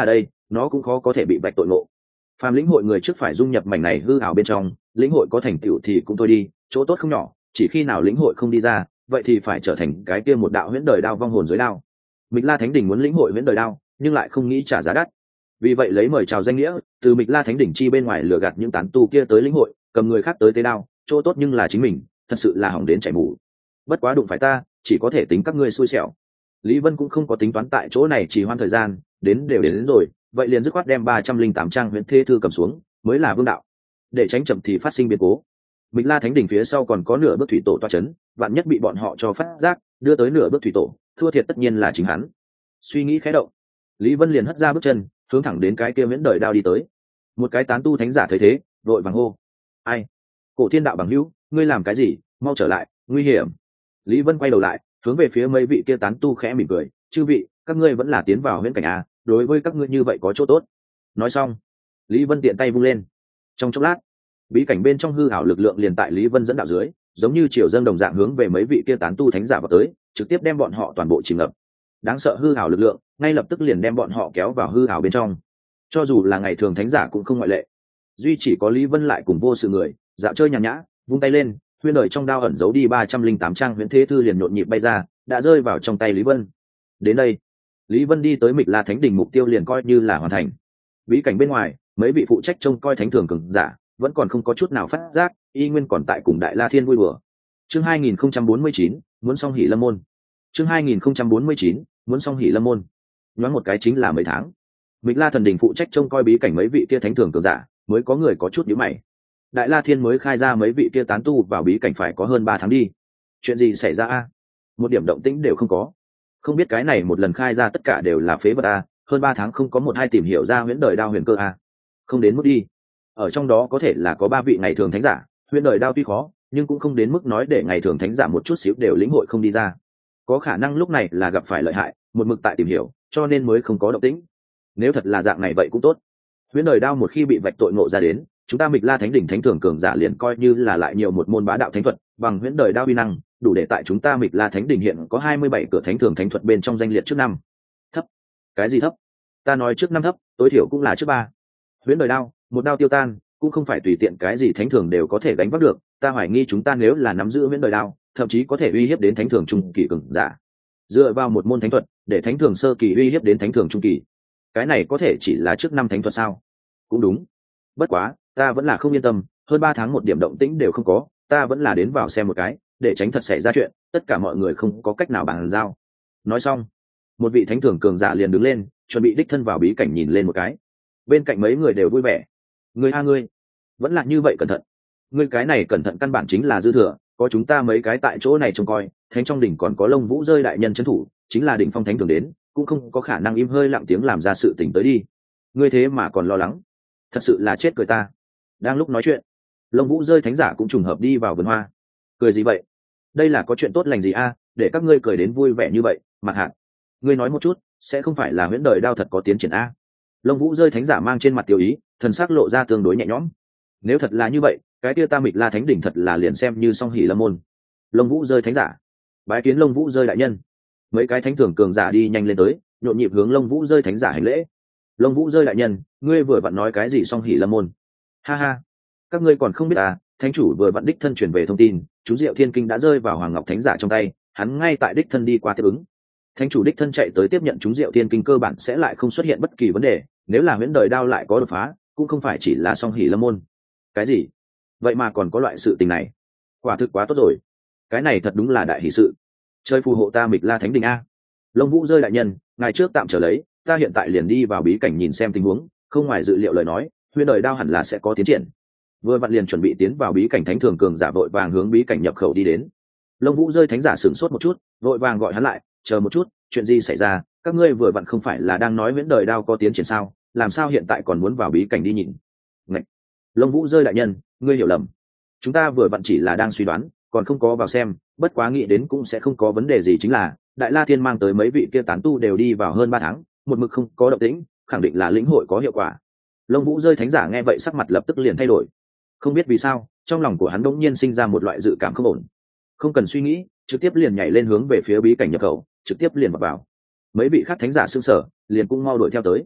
nó cũng khó có thể bị vạch tội ngộ. Phàm lĩnh hội người trước phải dung nhập mảnh này hư ảo bên trong, lĩnh hội có thành tựu thì cũng thôi đi, chỗ tốt không nhỏ, chỉ khi nào lĩnh hội không đi ra, vậy thì phải trở thành cái kia một đạo huyễn đời đao vong hồn dưới đao. Mịch La Thánh Đỉnh muốn lĩnh hội huyễn đời đao, nhưng lại không nghĩ trả giá đắt. Vì vậy lấy mời chào danh nghĩa, từ Mịch La Thánh Đỉnh chi bên ngoài lừa gạt những tán tu kia tới lĩnh hội, cầm người khác tới tế đao, chỗ tốt nhưng là chính mình, thật sự là hỏng đến chảy mù. Bất quá đụng phải ta, chỉ có thể tính các ngươi xui xẻo. Lý Vân cũng không có tính toán tại chỗ này chỉ hoãn thời gian, đến rồi, vậy liền dứt khoát đem 308 trang huyễn thê thư cầm xuống, mới là vương đạo. Để tránh chậm thì phát sinh biến cố. Mịch La Thánh Đỉnh phía sau còn có nửa bước thủy tổ toa chấn, vạn nhất bị bọn họ cho phát giác, đưa tới nửa bước thủy tổ, thua thiệt tất nhiên là chính hắn. Suy nghĩ khẽ động, Lý Vân liền hất ra bước chân, hướng thẳng đến cái kia huyễn đời đao đi tới. Một cái tán tu thánh giả thấy thế, vội vàng hô: "Ai? Cổ Thiên đạo bằng hữu, ngươi làm cái gì? Mau trở lại, nguy hiểm." Lý Vân quay đầu lại, hướng về phía mấy vị kia tán tu khẽ mỉm cười: "Chư vị, các ngươi vẫn là tiến vào huyễn cảnh à, đối với các ngươi như vậy có chỗ tốt." Nói xong, Lý Vân tiện tay vung lên. Trong chốc lát, bí cảnh bên trong hư ảo lực lượng liền tại Lý Vân dẫn đạo dưới, giống như triều dâng đồng dạng hướng về mấy vị kia tán tu thánh giả vào tới, trực tiếp đem bọn họ toàn bộ chìm ngập. Đáng sợ hư ảo lực lượng, ngay lập tức liền đem bọn họ kéo vào hư ảo bên trong. Cho dù là ngày thường thánh giả cũng không ngoại lệ. Duy chỉ có Lý Vân lại cùng vô sự người, dạo chơi nhàn nhã, vung tay lên, huyễn đời trong đao ẩn giấu đi 308 trang huyễn thế thư liền nhộn nhịp bay ra, đã rơi vào trong tay Lý Vân. Đến đây, Lý Vân đi tới Mịch La Thánh Đỉnh, mục tiêu liền coi như là hoàn thành. Bí cảnh bên ngoài, mấy vị phụ trách trông coi thánh thường cường giả vẫn còn không có chút nào phát giác, y nguyên còn tại cùng Đại La Thiên vui đùa. Chương 2049, muốn song hỷ lâm môn. Chương 2049, muốn song hỷ lâm môn. Nhoáng một cái chính là mấy tháng. Mịch La Thần Đỉnh phụ trách trông coi bí cảnh mấy vị kia thánh thường cường giả, mới có người có chút nhíu mày. Đại La Thiên mới khai ra mấy vị kia tán tu vào bí cảnh phải có hơn 3 tháng đi. Chuyện gì xảy ra a? Một điểm động tĩnh đều không có. Không biết cái này một lần khai ra tất cả đều là phế vật a, hơn 3 tháng không có một hai tìm hiểu ra huyễn đời đao huyền cơ a. Không đến mức đi. Ở trong đó có thể là có 3 vị ngày thường thánh giả, huyễn đời đao tuy khó, nhưng cũng không đến mức nói để ngày thường thánh giả một chút xíu đều lĩnh hội không đi ra. Có khả năng lúc này là gặp phải lợi hại, một mực tại tìm hiểu, cho nên mới không có động tĩnh. Nếu thật là dạng này vậy cũng tốt. Huyễn đời đao một khi bị vạch tội ngộ ra đến, chúng ta Mịch La Thánh Đỉnh thánh thường cường giả liền coi như là lại nhiều một môn bá đạo thánh thuật, bằng huyễn đời đao uy năng, đủ để tại chúng ta Mịch La Thánh Đỉnh hiện có 27 cửa thánh thường thánh thuật bên trong danh liệt trước 5. Thấp? Cái gì thấp? Ta nói trước 5 thấp, tối thiểu cũng là trước 3. Huyễn đời đao, một đao tiêu tan, cũng không phải tùy tiện cái gì thánh thường đều có thể gánh vác được, ta hoài nghi chúng ta nếu là nắm giữ huyễn đời đao, thậm chí có thể uy hiếp đến thánh thường trung kỳ cường giả. Dựa vào một môn thánh thuật, để thánh thường sơ kỳ uy hiếp đến thánh thường trung kỳ. Cái này có thể chỉ là trước 5 thánh thuật sao? Cũng đúng. Bất quá, ta vẫn là không yên tâm, hơn 3 tháng một điểm động tĩnh đều không có, ta vẫn là đến vào xem một cái, để tránh thật xảy ra chuyện, tất cả mọi người không có cách nào bàn giao. Nói xong, một vị thánh thường cường giả liền đứng lên, chuẩn bị đích thân vào bí cảnh nhìn lên một cái. Bên cạnh mấy người đều vui vẻ. Ngươi a ngươi, vẫn là như vậy cẩn thận. Ngươi cái này cẩn thận căn bản chính là dư thừa, có chúng ta mấy cái tại chỗ này trông coi, thánh trong đỉnh còn có Lông Vũ rơi đại nhân trấn thủ, chính là đỉnh phong thánh thường đến, cũng không có khả năng im hơi lặng tiếng làm ra sự tình tới đi. Ngươi thế mà còn lo lắng, thật sự là chết cười ta. Đang lúc nói chuyện, Lông Vũ rơi thánh giả cũng trùng hợp đi vào vườn hoa. Cười gì vậy? Đây là có chuyện tốt lành gì a? Để các ngươi cười đến vui vẻ như vậy. Mặt Hạt, ngươi nói một chút, sẽ không phải là huyễn đời đao thật có tiến triển a? Lông Vũ rơi thánh giả mang trên mặt tiêu ý, thần sắc lộ ra tương đối nhẹ nhõm. Nếu thật là như vậy, cái kia ta Mịch La Thánh Đỉnh thật là liền xem như song hỷ lâm môn. Lông Vũ rơi thánh giả, bái kiến Lông Vũ rơi đại nhân. Mấy cái thánh thường cường giả đi nhanh lên tới, nhộn nhịp hướng Lông Vũ rơi thánh giả hành lễ. Lông Vũ rơi đại nhân, ngươi vừa vặn nói cái gì song hỷ lâm môn? Ha ha, các ngươi còn không biết à? Thánh chủ vừa vặn đích thân truyền về thông tin, chú Diệu Thiên Kinh đã rơi vào Hoàng Ngọc thánh giả trong tay, hắn ngay tại đích thân đi qua tiếp ứng. Thánh chủ đích thân chạy tới tiếp nhận chúng Diệu Thiên Kinh cơ bản sẽ lại không xuất hiện bất kỳ vấn đề, nếu là huyễn đời đao lại có đột phá, cũng không phải chỉ là song hỷ lâm môn. Cái gì? Vậy mà còn có loại sự tình này? Quả thực quá tốt rồi. Cái này thật đúng là đại hỷ sự. Chơi phù hộ ta Mịch La Thánh Đỉnh a. Lông Vũ rơi đại nhân, ngài trước tạm trở lấy, ta hiện tại liền đi vào bí cảnh nhìn xem tình huống, không ngoài dự liệu lời nói, huyễn đời đao hẳn là sẽ có tiến triển. Vừa vặn liền chuẩn bị tiến vào bí cảnh thánh thường cường giả vội vàng hướng bí cảnh nhập khẩu đi đến. Lông Vũ rơi thánh giả sửng sốt một chút, vội vàng gọi hắn lại, chờ một chút, chuyện gì xảy ra? Các ngươi vừa vặn không phải là đang nói huyễn đời đao có tiến triển sao? Làm sao hiện tại còn muốn vào bí cảnh đi nhìn? Ngạch! Lông Vũ rơi đại nhân, ngươi hiểu lầm. Chúng ta vừa vặn chỉ là đang suy đoán, còn không có vào xem, bất quá nghĩ đến cũng sẽ không có vấn đề gì, chính là Đại La Thiên mang tới mấy vị kia tán tu đều đi vào hơn 3 tháng, một mực không có động tĩnh, khẳng định là lĩnh hội có hiệu quả. Lông Vũ rơi thánh giả nghe vậy sắc mặt lập tức liền thay đổi. Không biết vì sao, trong lòng của hắn đột nhiên sinh ra một loại dự cảm không ổn. Không cần suy nghĩ, trực tiếp liền nhảy lên hướng về phía bí cảnh nhập khẩu, trực tiếp liền vào. Mấy vị khác thánh giả sững sờ, liền cũng mau đuổi theo tới.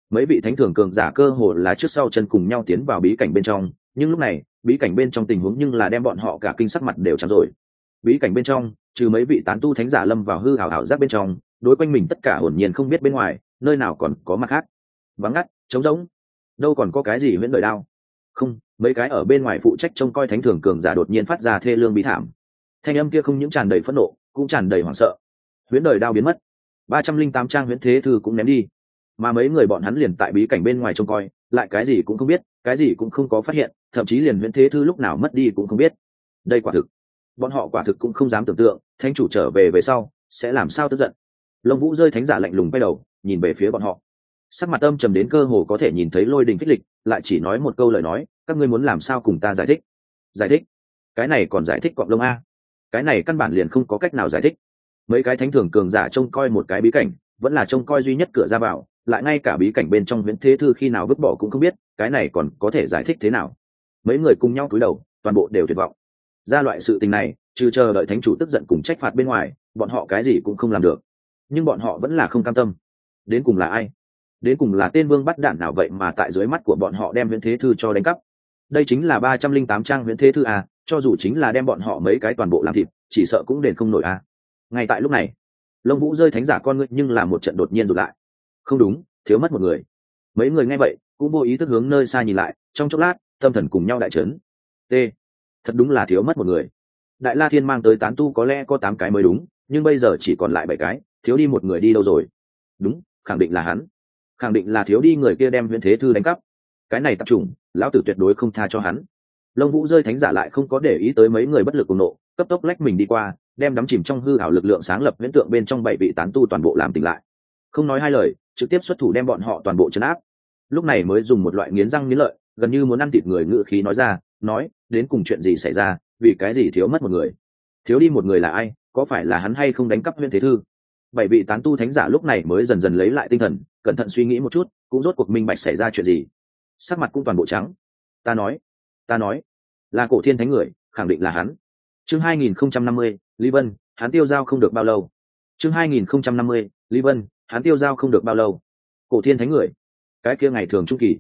mấy vị thánh thường cường giả cơ hồ là trước sau chân cùng nhau tiến vào bí cảnh bên trong, nhưng lúc này bí cảnh bên trong tình huống nhưng là đem bọn họ cả kinh sắc mặt đều trắng rồi. Bí cảnh bên trong trừ mấy vị tán tu thánh giả lâm vào hư ảo giác bên trong, đối quanh mình tất cả hồn nhiên không biết bên ngoài nơi nào còn có mặt khác. Vắng ngắt, trống rỗng, đâu còn có cái gì huyễn đời đao. Không, mấy cái ở bên ngoài phụ trách trông coi thánh thường cường giả đột nhiên phát ra thê lương bí thảm. Thanh âm kia không những tràn đầy phẫn nộ, cũng tràn đầy hoảng sợ. Huyễn đời đao biến mất, 308 trang huyễn thế thư cũng ném đi, mà mấy người bọn hắn liền tại bí cảnh bên ngoài trông coi, lại cái gì cũng không biết, cái gì cũng không có phát hiện, thậm chí liền huyễn thế thư lúc nào mất đi cũng không biết. Đây quả thực, bọn họ quả thực cũng không dám tưởng tượng thánh chủ trở về sau sẽ làm sao tức giận. Lông Vũ rơi thánh giả lạnh lùng quay đầu nhìn về phía bọn họ, sắc mặt âm trầm đến cơ hồ có thể nhìn thấy lôi đình phích lịch, lại chỉ nói một câu lời nói: các ngươi muốn làm sao cùng ta giải thích? Giải thích? Cái này còn giải thích cọp lông a? Cái này căn bản liền không có cách nào giải thích. Mấy cái thánh thường cường giả trông coi một cái bí cảnh, vẫn là trông coi duy nhất cửa ra vào, lại ngay cả bí cảnh bên trong huyễn thế thư khi nào vứt bỏ cũng không biết, cái này còn có thể giải thích thế nào? Mấy người cùng nhau cúi đầu, toàn bộ đều tuyệt vọng. Ra loại sự tình này, trừ chờ đợi thánh chủ tức giận cùng trách phạt bên ngoài, bọn họ cái gì cũng không làm được. Nhưng bọn họ vẫn là không cam tâm. Đến cùng là ai? Đến cùng là tên vương bắt đạn nào vậy mà tại dưới mắt của bọn họ đem huyễn thế thư cho đánh cắp? Đây chính là 308 trang huyễn thế thư à, cho dù chính là đem bọn họ mấy cái toàn bộ làm thịt, chỉ sợ cũng đền không nổi à. Ngay tại lúc này, Lông Vũ rơi thánh giả con ngươi nhưng là một trận đột nhiên rụt lại. Không đúng, thiếu mất một người. Mấy người nghe vậy cũng vô ý thức hướng nơi xa nhìn lại, trong chốc lát tâm thần cùng nhau đại chấn. T, thật đúng là thiếu mất một người. Đại La Thiên mang tới tán tu có lẽ có 8 cái mới đúng, nhưng bây giờ chỉ còn lại 7 cái, thiếu đi một người đi đâu rồi? Đúng, khẳng định là hắn, khẳng định là thiếu đi người kia đem huyễn thế thư đánh cắp. Cái này tập trung, lão tử tuyệt đối không tha cho hắn. Lông Vũ rơi thánh giả lại không có để ý tới mấy người bất lực cùng nộ, cấp tốc lách mình đi qua, đem đắm chìm trong hư ảo lực lượng sáng lập huyễn tượng bên trong 7 vị tán tu toàn bộ làm tỉnh lại. Không nói hai lời, trực tiếp xuất thủ đem bọn họ toàn bộ trấn áp. Lúc này mới dùng một loại nghiến răng nghiến lợi, gần như muốn ăn thịt người ngữ khí nói ra, nói, đến cùng chuyện gì xảy ra, vì cái gì thiếu mất một người? Thiếu đi một người là ai? Có phải là hắn hay không đánh cắp huyễn thế thư? 7 vị tán tu thánh giả lúc này mới dần dần lấy lại tinh thần, cẩn thận suy nghĩ một chút, cũng rốt cuộc minh bạch xảy ra chuyện gì. Sắc mặt cũng toàn bộ trắng. Ta nói, là Cổ Thiên Thánh người, khẳng định là hắn. Chương 2050, Lý Vân, hắn tiêu giao không được bao lâu. Chương 2050, Lý Vân, hắn tiêu giao không được bao lâu. Cổ Thiên Thánh người, cái kia ngày thường trung kỳ.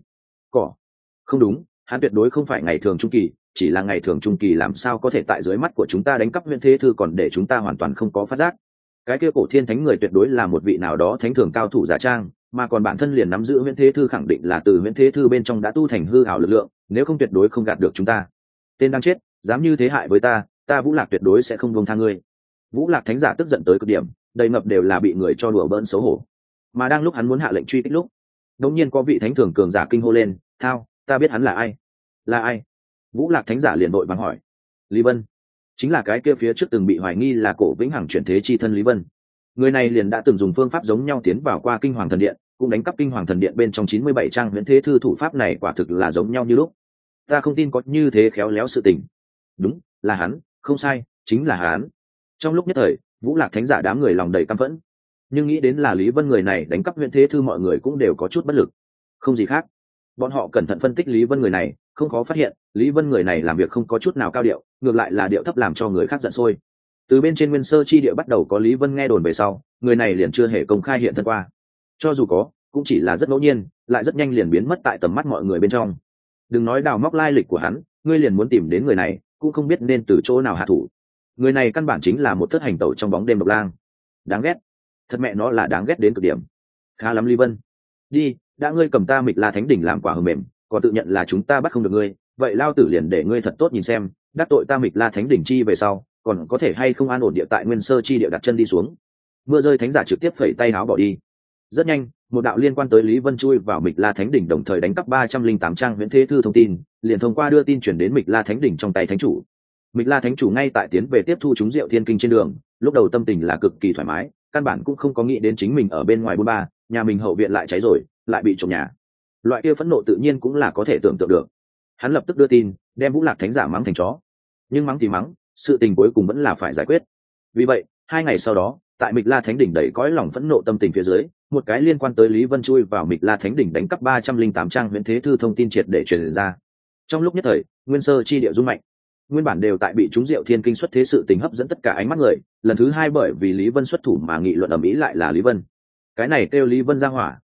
Không đúng, hắn tuyệt đối không phải ngày thường trung kỳ, chỉ là ngày thường trung kỳ làm sao có thể tại dưới mắt của chúng ta đánh cắp huyễn thế thư còn để chúng ta hoàn toàn không có phát giác. Cái kia Cổ Thiên Thánh người tuyệt đối là một vị nào đó thánh thường cao thủ giả trang, mà còn bản thân liền nắm giữ huyễn thế thư, khẳng định là từ huyễn thế thư bên trong đã tu thành hư ảo lực lượng, nếu không tuyệt đối không gạt được chúng ta. Tên đang chết, dám như thế hại với ta, ta Vũ Lạc tuyệt đối sẽ không buông tha ngươi. Vũ Lạc thánh giả tức giận tới cực điểm, đầy ngập đều là bị người cho đùa bỡn xấu hổ. Mà đang lúc hắn muốn hạ lệnh truy kích lúc, đột nhiên có vị thánh thường cường giả kinh hô lên, "Thao, ta biết hắn là ai." "Là ai?" Vũ Lạc thánh giả liền vội vàng hỏi. "Lý Vân." Chính là cái kia phía trước từng bị hoài nghi là Cổ Vĩnh Hằng chuyển thế chi thân Lý Vân. Người này liền đã từng dùng phương pháp giống nhau tiến vào qua Kinh Hoàng Thần Điện, cũng đánh cắp Kinh Hoàng Thần Điện bên trong 97 trang huyễn thế thư, thủ pháp này quả thực là giống nhau như lúc. Ta không tin có như thế khéo léo sự tình. Đúng, là hắn, không sai, chính là hắn. Trong lúc nhất thời, Vũ Lạc thánh giả đám người lòng đầy căm phẫn, nhưng nghĩ đến là Lý Vân người này đánh cắp huyễn thế thư, mọi người cũng đều có chút bất lực. Không gì khác, bọn họ cẩn thận phân tích Lý Vân người này, không khó phát hiện Lý Vân người này làm việc không có chút nào cao điệu, ngược lại là điệu thấp làm cho người khác giận sôi. Từ bên trên Nguyên Sơ chi địa bắt đầu có Lý Vân nghe đồn về sau, người này liền chưa hề công khai hiện thân qua, cho dù có cũng chỉ là rất ngẫu nhiên, lại rất nhanh liền biến mất tại tầm mắt mọi người bên trong. Đừng nói đào móc lai lịch của hắn, ngươi liền muốn tìm đến người này cũng không biết nên từ chỗ nào hạ thủ. Người này căn bản chính là một thất hành tẩu trong bóng đêm độc lang, đáng ghét, thật mẹ nó là đáng ghét đến cực điểm. Khá lắm Lý Vân, đi, đã ngươi cầm ta Mịch La Thánh Đỉnh làm quả hờ mềm, còn tự nhận là chúng ta bắt không được ngươi, vậy lao tử liền để ngươi thật tốt nhìn xem, đắc tội ta Mịch La Thánh Đỉnh chi về sau còn có thể hay không an ổn địa tại Nguyên Sơ chi địa đặt chân đi xuống. Mưa rơi thánh giả trực tiếp phẩy tay áo bỏ đi. Rất nhanh, một đạo liên quan tới Lý Vân chui vào Mịch La Thánh Đỉnh, đồng thời đánh cắp 308 trang huyễn thế thư thông tin, liền thông qua đưa tin chuyển đến Mịch La Thánh Đỉnh trong tay thánh chủ. Mịch La Thánh chủ ngay tại tiến về tiếp thu chúng Diệu Thiên Kinh trên đường, lúc đầu tâm tình là cực kỳ thoải mái, căn bản cũng không có nghĩ đến chính mình ở bên ngoài bôn ba, nhà mình hậu viện lại cháy rồi, lại bị trộm nhà. Loại kia phẫn nộ tự nhiên cũng là có thể tưởng tượng được. Hắn lập tức đưa tin, đem Vũ Lạc thánh giả mắng thành chó. Nhưng mắng thì mắng, sự tình cuối cùng vẫn là phải giải quyết. Vì vậy, 2 ngày sau đó, tại Mịch La Thánh Đỉnh đầy cõi lòng phẫn nộ tâm tình phía dưới, một cái liên quan tới Lý Vân chui vào Mịch La Thánh Đỉnh đánh cắp 308 trang huyễn thế thư thông tin triệt để truyền ra. Trong lúc nhất thời, Nguyên Sơ chi địa rung mạnh. Nguyên bản đều tại bị chúng Diệu Thiên Kinh xuất thế sự tình hấp dẫn tất cả ánh mắt người, lần thứ 2 bởi vì Lý Vân xuất thủ mà nghị luận ầm ĩ lại là Lý Vân. Cái này kêu Lý Vân ra hỏa,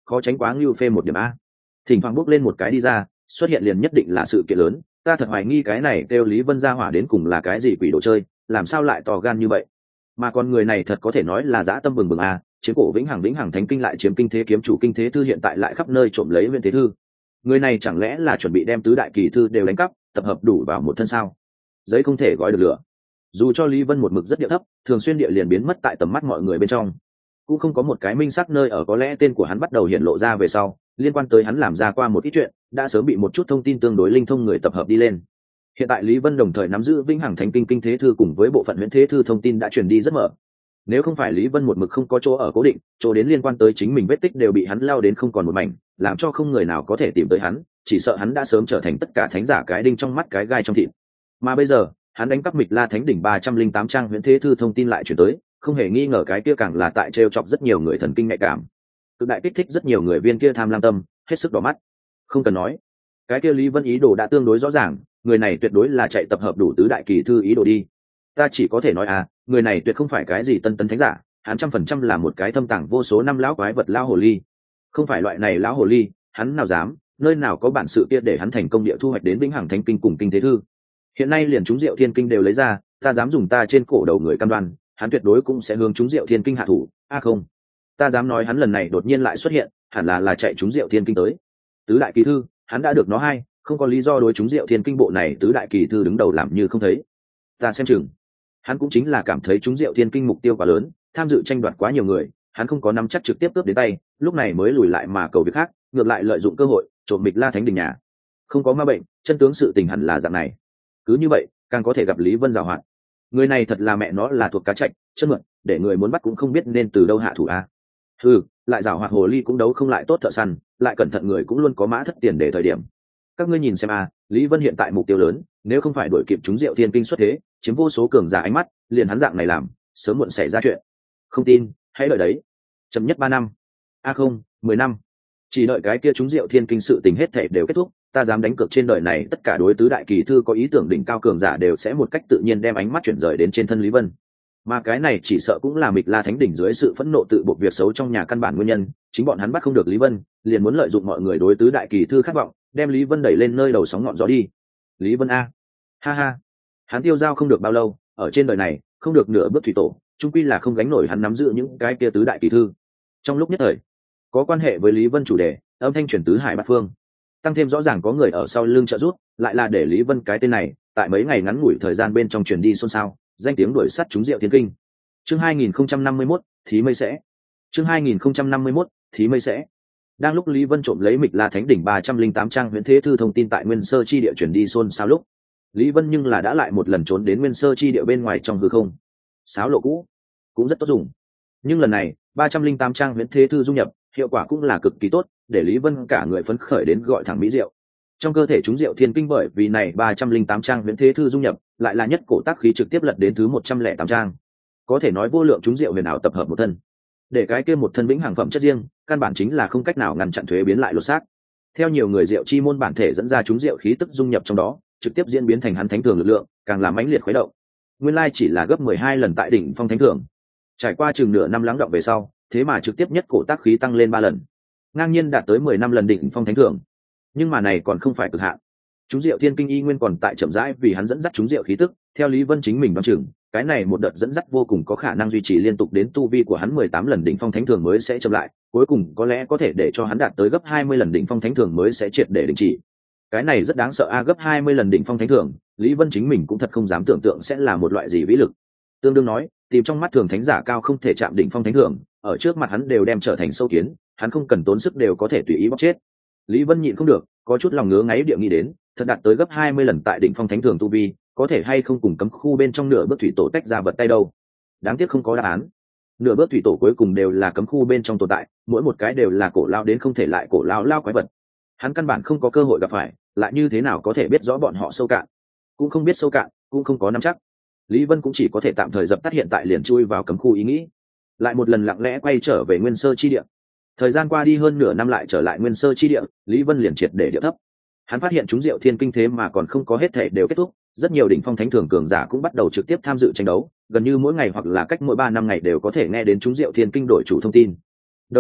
khó tránh quá ngưu phê một điểm a. Thỉnh thoảng bước lên một cái đi ra, xuất hiện liền nhất định là sự kiện lớn, ta thật hoài nghi cái này kêu Lý Vân ra hỏa đến cùng là cái gì quỷ đồ chơi, làm sao lại to gan như vậy. Mà con người này thật có thể nói là dã tâm bừng bừng a, chiếm cổ vĩnh hằng thánh kinh lại chiếm kinh thế kiếm chủ kinh thế thư, hiện tại lại khắp nơi trộm lấy Huyền Thế Thư. Người này chẳng lẽ là chuẩn bị đem tứ đại kỳ thư đều đánh cắp, tập hợp đủ vào một thân sao? Giấy không thể gói được lửa. Dù cho Lý Vân một mực rất địa thấp, thường xuyên địa liền biến mất tại tầm mắt mọi người bên trong, cũng không có một cái minh xác nơi ở có lẽ tên của hắn bắt đầu hiện lộ ra về sau, liên quan tới hắn làm ra qua một ít chuyện đã sớm bị một chút thông tin tương đối linh thông người tập hợp đi lên. Hiện tại Lý Vân đồng thời nắm giữ vĩnh hằng thánh kinh kinh thế thư cùng với bộ phận Huyền Thế Thư, thông tin đã truyền đi rất mở. Nếu không phải Lý Vân một mực không có chỗ ở cố định, chỗ đến liên quan tới chính mình vết tích đều bị hắn lao đến không còn một mảnh, làm cho không người nào có thể tìm tới hắn, chỉ sợ hắn đã sớm trở thành tất cả thánh giả cái đinh trong mắt cái gai trong thịt. Mà bây giờ hắn đánh cắp Mịch La Thánh đỉnh 308 trang Huyền Thế Thư thông tin lại chuyển tới, không hề nghi ngờ cái kia càng là tại trêu chọc rất nhiều người thần kinh nhạy cảm, cực đại kích thích rất nhiều người viên kia tham lam tâm hết sức đỏ mắt. Không cần nói, cái kia Lý Vân ý đồ đã tương đối rõ ràng, người này tuyệt đối là chạy tập hợp đủ tứ đại kỳ thư ý đồ đi. Ta chỉ có thể nói người này tuyệt không phải cái gì tân thánh giả, hắn 100% là một cái thâm tàng vô số năm lão quái vật lão hồ ly. Không phải loại này lão hồ ly, hắn nào dám, nơi nào có bản sự kia để hắn thành công địa thu hoạch đến vĩnh hằng thánh kinh cùng kinh thế thư. Hiện nay liền chúng Diệu Thiên kinh đều lấy ra, ta dám dùng ta trên cổ đầu người cam đoan, hắn tuyệt đối cũng sẽ hướng chúng Diệu Thiên kinh hạ thủ. Không, ta dám nói hắn lần này đột nhiên lại xuất hiện, hẳn là chạy chúng Diệu Thiên kinh tới. Tứ đại kỳ thư, hắn đã được nó hay, không có lý do đối chúng Diệu Thiên kinh bộ này tứ đại kỳ thư đứng đầu làm như không thấy. Ta xem chừng hắn cũng chính là cảm thấy chúng Diệu Thiên kinh mục tiêu quá lớn, tham dự tranh đoạt quá nhiều người, hắn không có nắm chắc trực tiếp cướp đến tay, lúc này mới lùi lại mà cầu việc khác, ngược lại lợi dụng cơ hội trộm Mịch La Thánh đỉnh nhà. Không có ma bệnh, chân tướng sự tình hẳn là dạng này. Cứ như vậy càng có thể gặp Lý Vân giàu hoạt. Người này thật là mẹ nó là thuộc cá chạch chân mượn, để người muốn bắt cũng không biết nên từ đâu hạ thủ a. Lại giàu hoạt hồ ly cũng đấu không lại tốt thợ săn, lại cẩn thận người cũng luôn có mã thất tiền để thời điểm. Các ngươi nhìn xem Lý Vân hiện tại mục tiêu lớn, nếu không phải đuổi kịp chúng Diệu Thiên kinh xuất thế, chiếm vô số cường giả ánh mắt, liền hắn dạng này làm, sớm muộn xảy ra chuyện. Không tin, hãy đợi đấy. Chậm nhất 3 năm. Không, 10 năm. Chỉ đợi cái kia chúng Diệu Thiên kinh sự tình hết thảy đều kết thúc, ta dám đánh cược trên đời này tất cả đối tứ đại kỳ thư có ý tưởng đỉnh cao cường giả đều sẽ một cách tự nhiên đem ánh mắt chuyển rời đến trên thân Lý Vân. Mà cái này chỉ sợ cũng là Mịch La Thánh đỉnh dưới sự phẫn nộ tự buộc việc xấu trong nhà căn bản nguyên nhân, chính bọn hắn bắt không được Lý Vân, liền muốn lợi dụng mọi người đối tứ đại kỳ thư khát vọng, đem Lý Vân đẩy lên nơi đầu sóng ngọn gió đi. Lý Vân ha ha, hắn tiêu dao không được bao lâu, ở trên đời này không được nửa bước thủy tổ, chung quy là không gánh nổi hắn nắm giữ những cái kia tứ đại kỳ thư. Trong lúc nhất thời, có quan hệ với Lý Vân chủ đề, âm thanh truyền tứ hải bát phương, tăng thêm rõ ràng có người ở sau lưng trợ giúp, lại là để Lý Vân cái tên này tại mấy ngày ngắn ngủi thời gian bên trong truyền đi xôn xao, danh tiếng đuổi sắt chúng Diệu Thiên kinh. Chương 2051, thí mây sẽ. Chương 2051, thí mây sẽ. Đang lúc Lý Vân trộm lấy Mịch La Thánh đỉnh 308 trang Huyền Thế Thư thông tin tại Nguyên Sơ chi địa truyền đi xôn xao lúc, Lý Vân nhưng là đã lại một lần trốn đến Nguyên Sơ chi địa bên ngoài trong hư không. Sáo lộ cũ cũng rất tốt dùng, nhưng lần này 308 trang Huyền Thế Thư dung nhập, hiệu quả cũng là cực kỳ tốt, để Lý Vân cả người phấn khởi đến gọi thẳng mỹ diệu. Trong cơ thể chúng Diệu Thiên kinh bởi vì này 308 trang Huyền Thế Thư dung nhập, lại là nhất cổ tác khí trực tiếp lật đến thứ 108 trang. Có thể nói vô lượng chúng Diệu huyền ảo tập hợp một thân, để cái kia một thân vĩnh hằng phẩm chất riêng, căn bản chính là không cách nào ngăn chặn thuế biến lại lột xác. Theo nhiều người Diệu chi môn bản thể dẫn ra chúng Diệu khí tức dung nhập trong đó, trực tiếp diễn biến thành hắn thánh thường lực lượng, càng làm mãnh liệt khuấy động. Nguyên lai chỉ là gấp 12 lần tại đỉnh phong thánh thường. Trải qua chừng nửa năm lắng đọng về sau, thế mà trực tiếp nhất cổ tác khí tăng lên 3 lần, ngang nhiên đạt tới 10 năm lần đỉnh phong thánh thường. Nhưng mà này còn không phải cực hạn. Chúng Diệu Thiên kinh y nguyên còn tại chậm rãi vì hắn dẫn dắt chúng Diệu khí tức, theo Lý Vân chính mình đoán chừng, cái này một đợt dẫn dắt vô cùng có khả năng duy trì liên tục đến tu vi của hắn 18 lần đỉnh phong thánh thường mới sẽ chậm lại, cuối cùng có lẽ có thể để cho hắn đạt tới gấp 20 lần đỉnh phong thánh thường mới sẽ triệt để đình chỉ. Cái này rất đáng sợ gấp 20 lần đỉnh phong thánh thường, Lý Vân chính mình cũng thật không dám tưởng tượng sẽ là một loại gì vĩ lực. Tương đương nói, tìm trong mắt thường thánh giả cao không thể chạm đỉnh phong thánh thường, ở trước mặt hắn đều đem trở thành sâu kiến, hắn không cần tốn sức đều có thể tùy ý bóc chết. Lý Vân nhịn không được, có chút lòng ngứa ngáy địa nghĩ đến, thật đạt tới gấp 20 lần tại đỉnh phong thánh thường tu vi, có thể hay không cùng cấm khu bên trong nửa bước thủy tổ tách ra vật tay đâu. Đáng tiếc không có đáp án. Nửa bước thủy tổ cuối cùng đều là cấm khu bên trong tồn tại, mỗi một cái đều là cổ lao đến không thể lại cổ lao quái vật. Hắn căn bản không có cơ hội gặp phải, lại như thế nào có thể biết rõ bọn họ sâu cạn? Cũng không biết sâu cạn, cũng không có nắm chắc. Lý Vân cũng chỉ có thể tạm thời dập tắt hiện tại liền chui vào cấm khu ý nghĩ, lại một lần lặng lẽ quay trở về Nguyên Sơ chi địa. Thời gian qua đi hơn nửa năm lại trở lại Nguyên Sơ chi địa, Lý Vân liền triệt để địa thấp. Hắn phát hiện chúng Diệu Thiên kinh thế mà còn không có hết thể đều kết thúc, rất nhiều đỉnh phong thánh thường cường giả cũng bắt đầu trực tiếp tham dự tranh đấu, gần như mỗi ngày hoặc là cách mỗi 3 năm ngày đều có thể nghe đến chúng Diệu Thiên kinh đổi chủ thông tin. Đồng thời,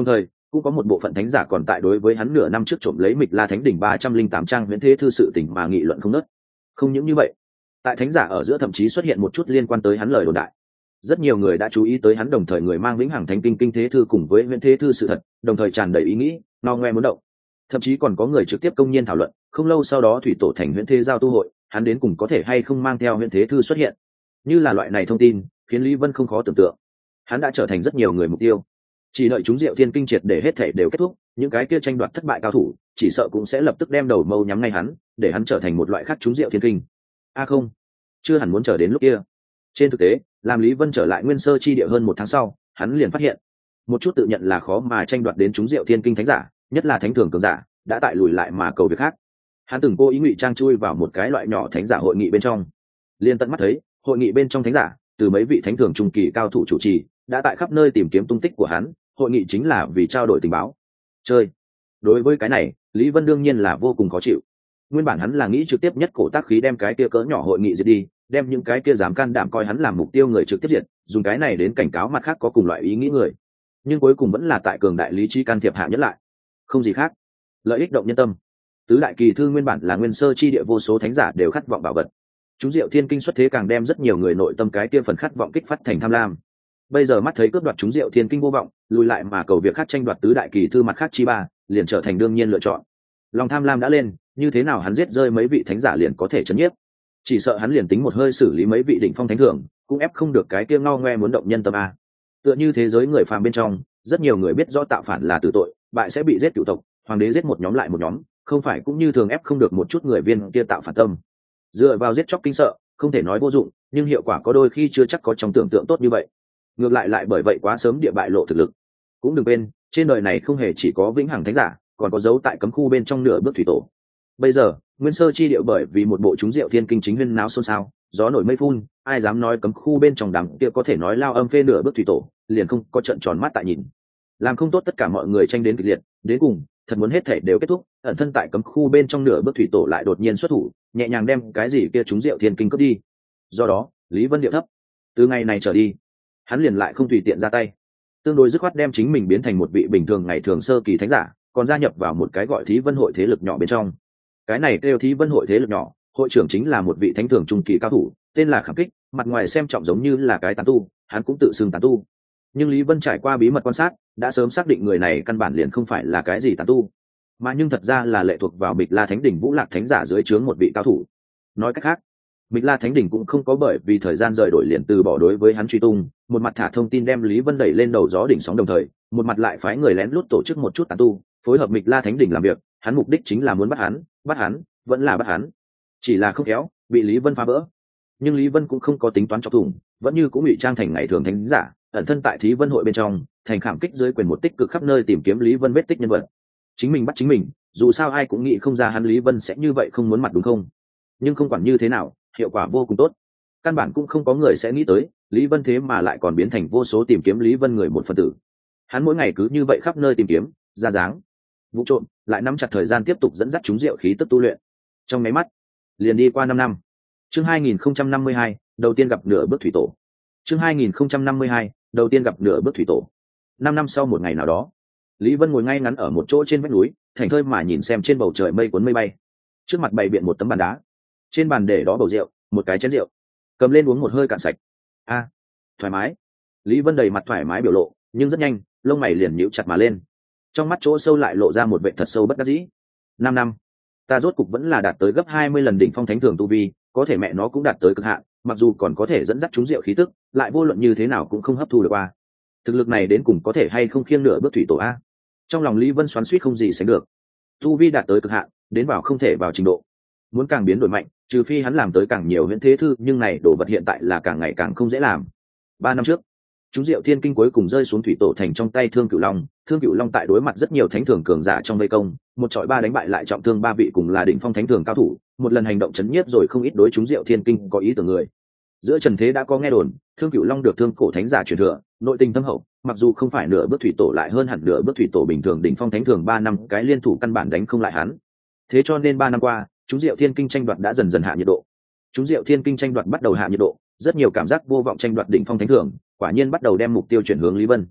cũng có một bộ phận thánh giả còn tại đối với hắn nửa năm trước trộm lấy Mịch La Thánh đỉnh 308 trang huyễn thế thư sự tình mà nghị luận không ngớt. Không những như vậy, tại thánh giả ở giữa thậm chí xuất hiện một chút liên quan tới hắn lời đồn đại. Rất nhiều người đã chú ý tới hắn đồng thời người mang vĩnh hằng thánh kinh kinh thế thư cùng với huyễn thế thư sự thật, đồng thời tràn đầy ý nghĩ, no ngoe muốn động. Thậm chí còn có người trực tiếp công nhiên thảo luận, không lâu sau đó thủy tổ thành huyễn thế giao tu hội, hắn đến cùng có thể hay không mang theo huyễn thế thư xuất hiện. Như là loại này thông tin, khiến Lý Vân không khó tưởng tượng. Hắn đã trở thành rất nhiều người mục tiêu. Chỉ đợi chúng Diệu Thiên Kinh triệt để hết thể đều kết thúc, những cái kia tranh đoạt thất bại cao thủ, chỉ sợ cũng sẽ lập tức đem đầu mâu nhắm ngay hắn, để hắn trở thành một loại khác chúng Diệu Thiên Kinh. Không, chưa hẳn muốn chờ đến lúc kia. Trên thực tế, làm Lý Vân trở lại Nguyên Sơ chi địa hơn một tháng sau, hắn liền phát hiện, một chút tự nhận là khó mà tranh đoạt đến chúng Diệu Thiên Kinh thánh giả, nhất là thánh thường cường giả, đã tại lùi lại mà cầu việc khác. Hắn từng cố ý ngụy trang chui vào một cái loại nhỏ thánh giả hội nghị bên trong, liền tận mắt thấy, hội nghị bên trong thánh giả, từ mấy vị thánh thường trung kỳ cao thủ chủ trì, đã tại khắp nơi tìm kiếm tung tích của hắn, hội nghị chính là vì trao đổi tình báo. Chơi. Đối với cái này, Lý Vân đương nhiên là vô cùng khó chịu. Nguyên bản hắn là nghĩ trực tiếp nhất cổ tác khí đem cái kia cỡ nhỏ hội nghị diệt đi, đem những cái kia dám can đảm coi hắn làm mục tiêu người trực tiếp diệt, dùng cái này đến cảnh cáo mặt khác có cùng loại ý nghĩ người. Nhưng cuối cùng vẫn là tại cường đại lý trí can thiệp hạ nhất lại. Không gì khác. Lợi ích động nhân tâm. Tứ đại kỳ thư nguyên bản là Nguyên Sơ chi địa vô số thánh giả đều khát vọng bảo vật. Chúng Diệu Thiên Kinh xuất thế càng đem rất nhiều người nội tâm cái kia phần khát vọng kích phát thành tham lam. Bây giờ mắt thấy cướp đoạt chúng Diệu Thiên Kinh vô vọng, lùi lại mà cầu việc khác tranh đoạt tứ đại kỳ thư mặt khác chi ba, liền trở thành đương nhiên lựa chọn. Lòng tham lam đã lên, như thế nào hắn giết rơi mấy vị thánh giả liền có thể chấn nhiếp. Chỉ sợ hắn liền tính một hơi xử lý mấy vị đỉnh phong thánh thượng, cũng ép không được cái kia ngao ngoe muốn động nhân tâm a. Tựa như thế giới người phàm bên trong, rất nhiều người biết rõ tạo phản là tử tội, bại sẽ bị giết cửu tộc, hoàng đế giết một nhóm lại một nhóm, không phải cũng như thường ép không được một chút người viên kia tạo phản tâm. Dựa vào giết chóc kinh sợ, không thể nói vô dụng, nhưng hiệu quả có đôi khi chưa chắc có trong tưởng tượng tốt như vậy. Ngược lại bởi vậy quá sớm địa bại lộ thực lực. Cũng đừng quên, trên đời này không hề chỉ có vĩnh hằng thánh giả, còn có dấu tại cấm khu bên trong nửa bước thủy tổ. Bây giờ, Nguyên Sơ chi điệu bởi vì một bộ chúng Diệu Thiên Kinh chính huyên náo xôn xao, gió nổi mây phun, ai dám nói cấm khu bên trong đằng kia có thể nói lao âm phê nửa bước thủy tổ, liền không có trận tròn mắt tại nhìn. Làm không tốt tất cả mọi người tranh đến kịch liệt, đến cùng, thật muốn hết thể đều kết thúc, ẩn thân tại cấm khu bên trong nửa bước thủy tổ lại đột nhiên xuất thủ, nhẹ nhàng đem cái gì kia chúng Diệu Thiên Kinh cướp đi. Do đó, Lý Vân điệu thấp. Từ ngày này trở đi, hắn liền lại không tùy tiện ra tay, tương đối dứt khoát đem chính mình biến thành một vị bình thường ngày thường sơ kỳ thánh giả, còn gia nhập vào một cái gọi Thí Vân hội thế lực nhỏ bên trong. Cái này kêu Thí Vân hội thế lực nhỏ, hội trưởng chính là một vị thánh thường trung kỳ cao thủ, tên là Khảm Kích, mặt ngoài xem trọng giống như là cái tán tu, hắn cũng tự xưng tán tu. Nhưng Lý Vân trải qua bí mật quan sát, đã sớm xác định người này căn bản liền không phải là cái gì tán tu, mà nhưng thật ra là lệ thuộc vào Mịch La Thánh đỉnh Vũ Lạc thánh giả dưới trướng một vị cao thủ. Nói cách khác, Mịch La Thánh đỉnh cũng không có bởi vì thời gian rời đổi liền từ bỏ đối với hắn truy tung, một mặt thả thông tin đem Lý Vân đẩy lên đầu gió đỉnh sóng đồng thời, một mặt lại phái người lén lút tổ chức một chút tán tu, phối hợp Mịch La Thánh đỉnh làm việc, hắn mục đích chính là muốn bắt hắn, vẫn là bắt hắn. Chỉ là không khéo, bị Lý Vân phá vỡ. Nhưng Lý Vân cũng không có tính toán chọc thủng, vẫn như cũng ngụy trang thành ngày thường thánh giả, ẩn thân tại Thí Vân hội bên trong, thành Khảm Kích dưới quyền một tích cực khắp nơi tìm kiếm Lý Vân vết tích nhân vật. Chính mình bắt chính mình, dù sao ai cũng nghĩ không ra hắn Lý Vân sẽ như vậy không muốn mặt đúng không? Nhưng không quản như thế nào, hiệu quả vô cùng tốt. Căn bản cũng không có người sẽ nghĩ tới, Lý Vân thế mà lại còn biến thành vô số tìm kiếm Lý Vân người một phần tử. Hắn mỗi ngày cứ như vậy khắp nơi tìm kiếm, ra dáng, vụ trộm, lại nắm chặt thời gian tiếp tục dẫn dắt chúng diệu khí tức tu luyện. Trong mấy mắt, liền đi qua 5 năm. Chương 2052, đầu tiên gặp nửa bước thủy tổ. Chương 2052, đầu tiên gặp nửa bước thủy tổ. 5 năm sau một ngày nào đó, Lý Vân ngồi ngay ngắn ở một chỗ trên vách núi, thảnh thơi mà nhìn xem trên bầu trời mây cuốn mây bay. Trước mặt bày biện một tấm bàn đá, trên bàn để đó bầu rượu, một cái chén rượu, cầm lên uống một hơi cạn sạch. Thoải mái. Lý Vân đầy mặt thoải mái biểu lộ, nhưng rất nhanh, lông mày liền nhíu chặt mà lên. Trong mắt chỗ sâu lại lộ ra một vẻ thật sâu bất đắc dĩ. 5 năm, ta rốt cục vẫn là đạt tới gấp 20 lần đỉnh phong thánh thường tu vi, có thể mẹ nó cũng đạt tới cực hạn, mặc dù còn có thể dẫn dắt chúng diệu khí tức, lại vô luận như thế nào cũng không hấp thu được qua. Thực lực này đến cùng có thể hay không khiêng nửa bước thủy tổ a? Trong lòng Lý Vân xoắn xuýt không gì sánh được. Tu vi đạt tới cực hạn, đến vào không thể vào trình độ. Muốn càng biến đổi mạnh, trừ phi hắn làm tới càng nhiều huyễn thế thư, nhưng này đồ vật hiện tại là càng ngày càng không dễ làm. 3 năm trước, chúng diệu thiên kinh cuối cùng rơi xuống thủy tổ thành trong tay Thương Cửu Long tại đối mặt rất nhiều thánh thường cường giả trong vây công, một trọi ba đánh bại lại trọng thương 3 vị cùng là đỉnh phong thánh thường cao thủ, một lần hành động chấn nhiếp rồi không ít đối chúng diệu thiên kinh có ý tưởng người. Giữa trần thế đã có nghe đồn, Thương Cửu Long được thương cổ thánh giả truyền thừa, nội tình thâm hậu, mặc dù không phải nửa bước thủy tổ lại hơn hẳn nửa bước thủy tổ bình thường đỉnh phong thánh thường 3 năm cái liên thủ căn bản đánh không lại hắn. Thế cho nên 3 năm qua, chúng diệu thiên kinh tranh đoạt đã dần dần hạ nhiệt độ. Chúng diệu thiên kinh tranh đoạt bắt đầu hạ nhiệt độ, rất nhiều cảm giác vô vọng tranh đoạt đỉnh phong thánh thường, quả nhiên bắt đầu đem mục tiêu chuyển hướng Lý Vân.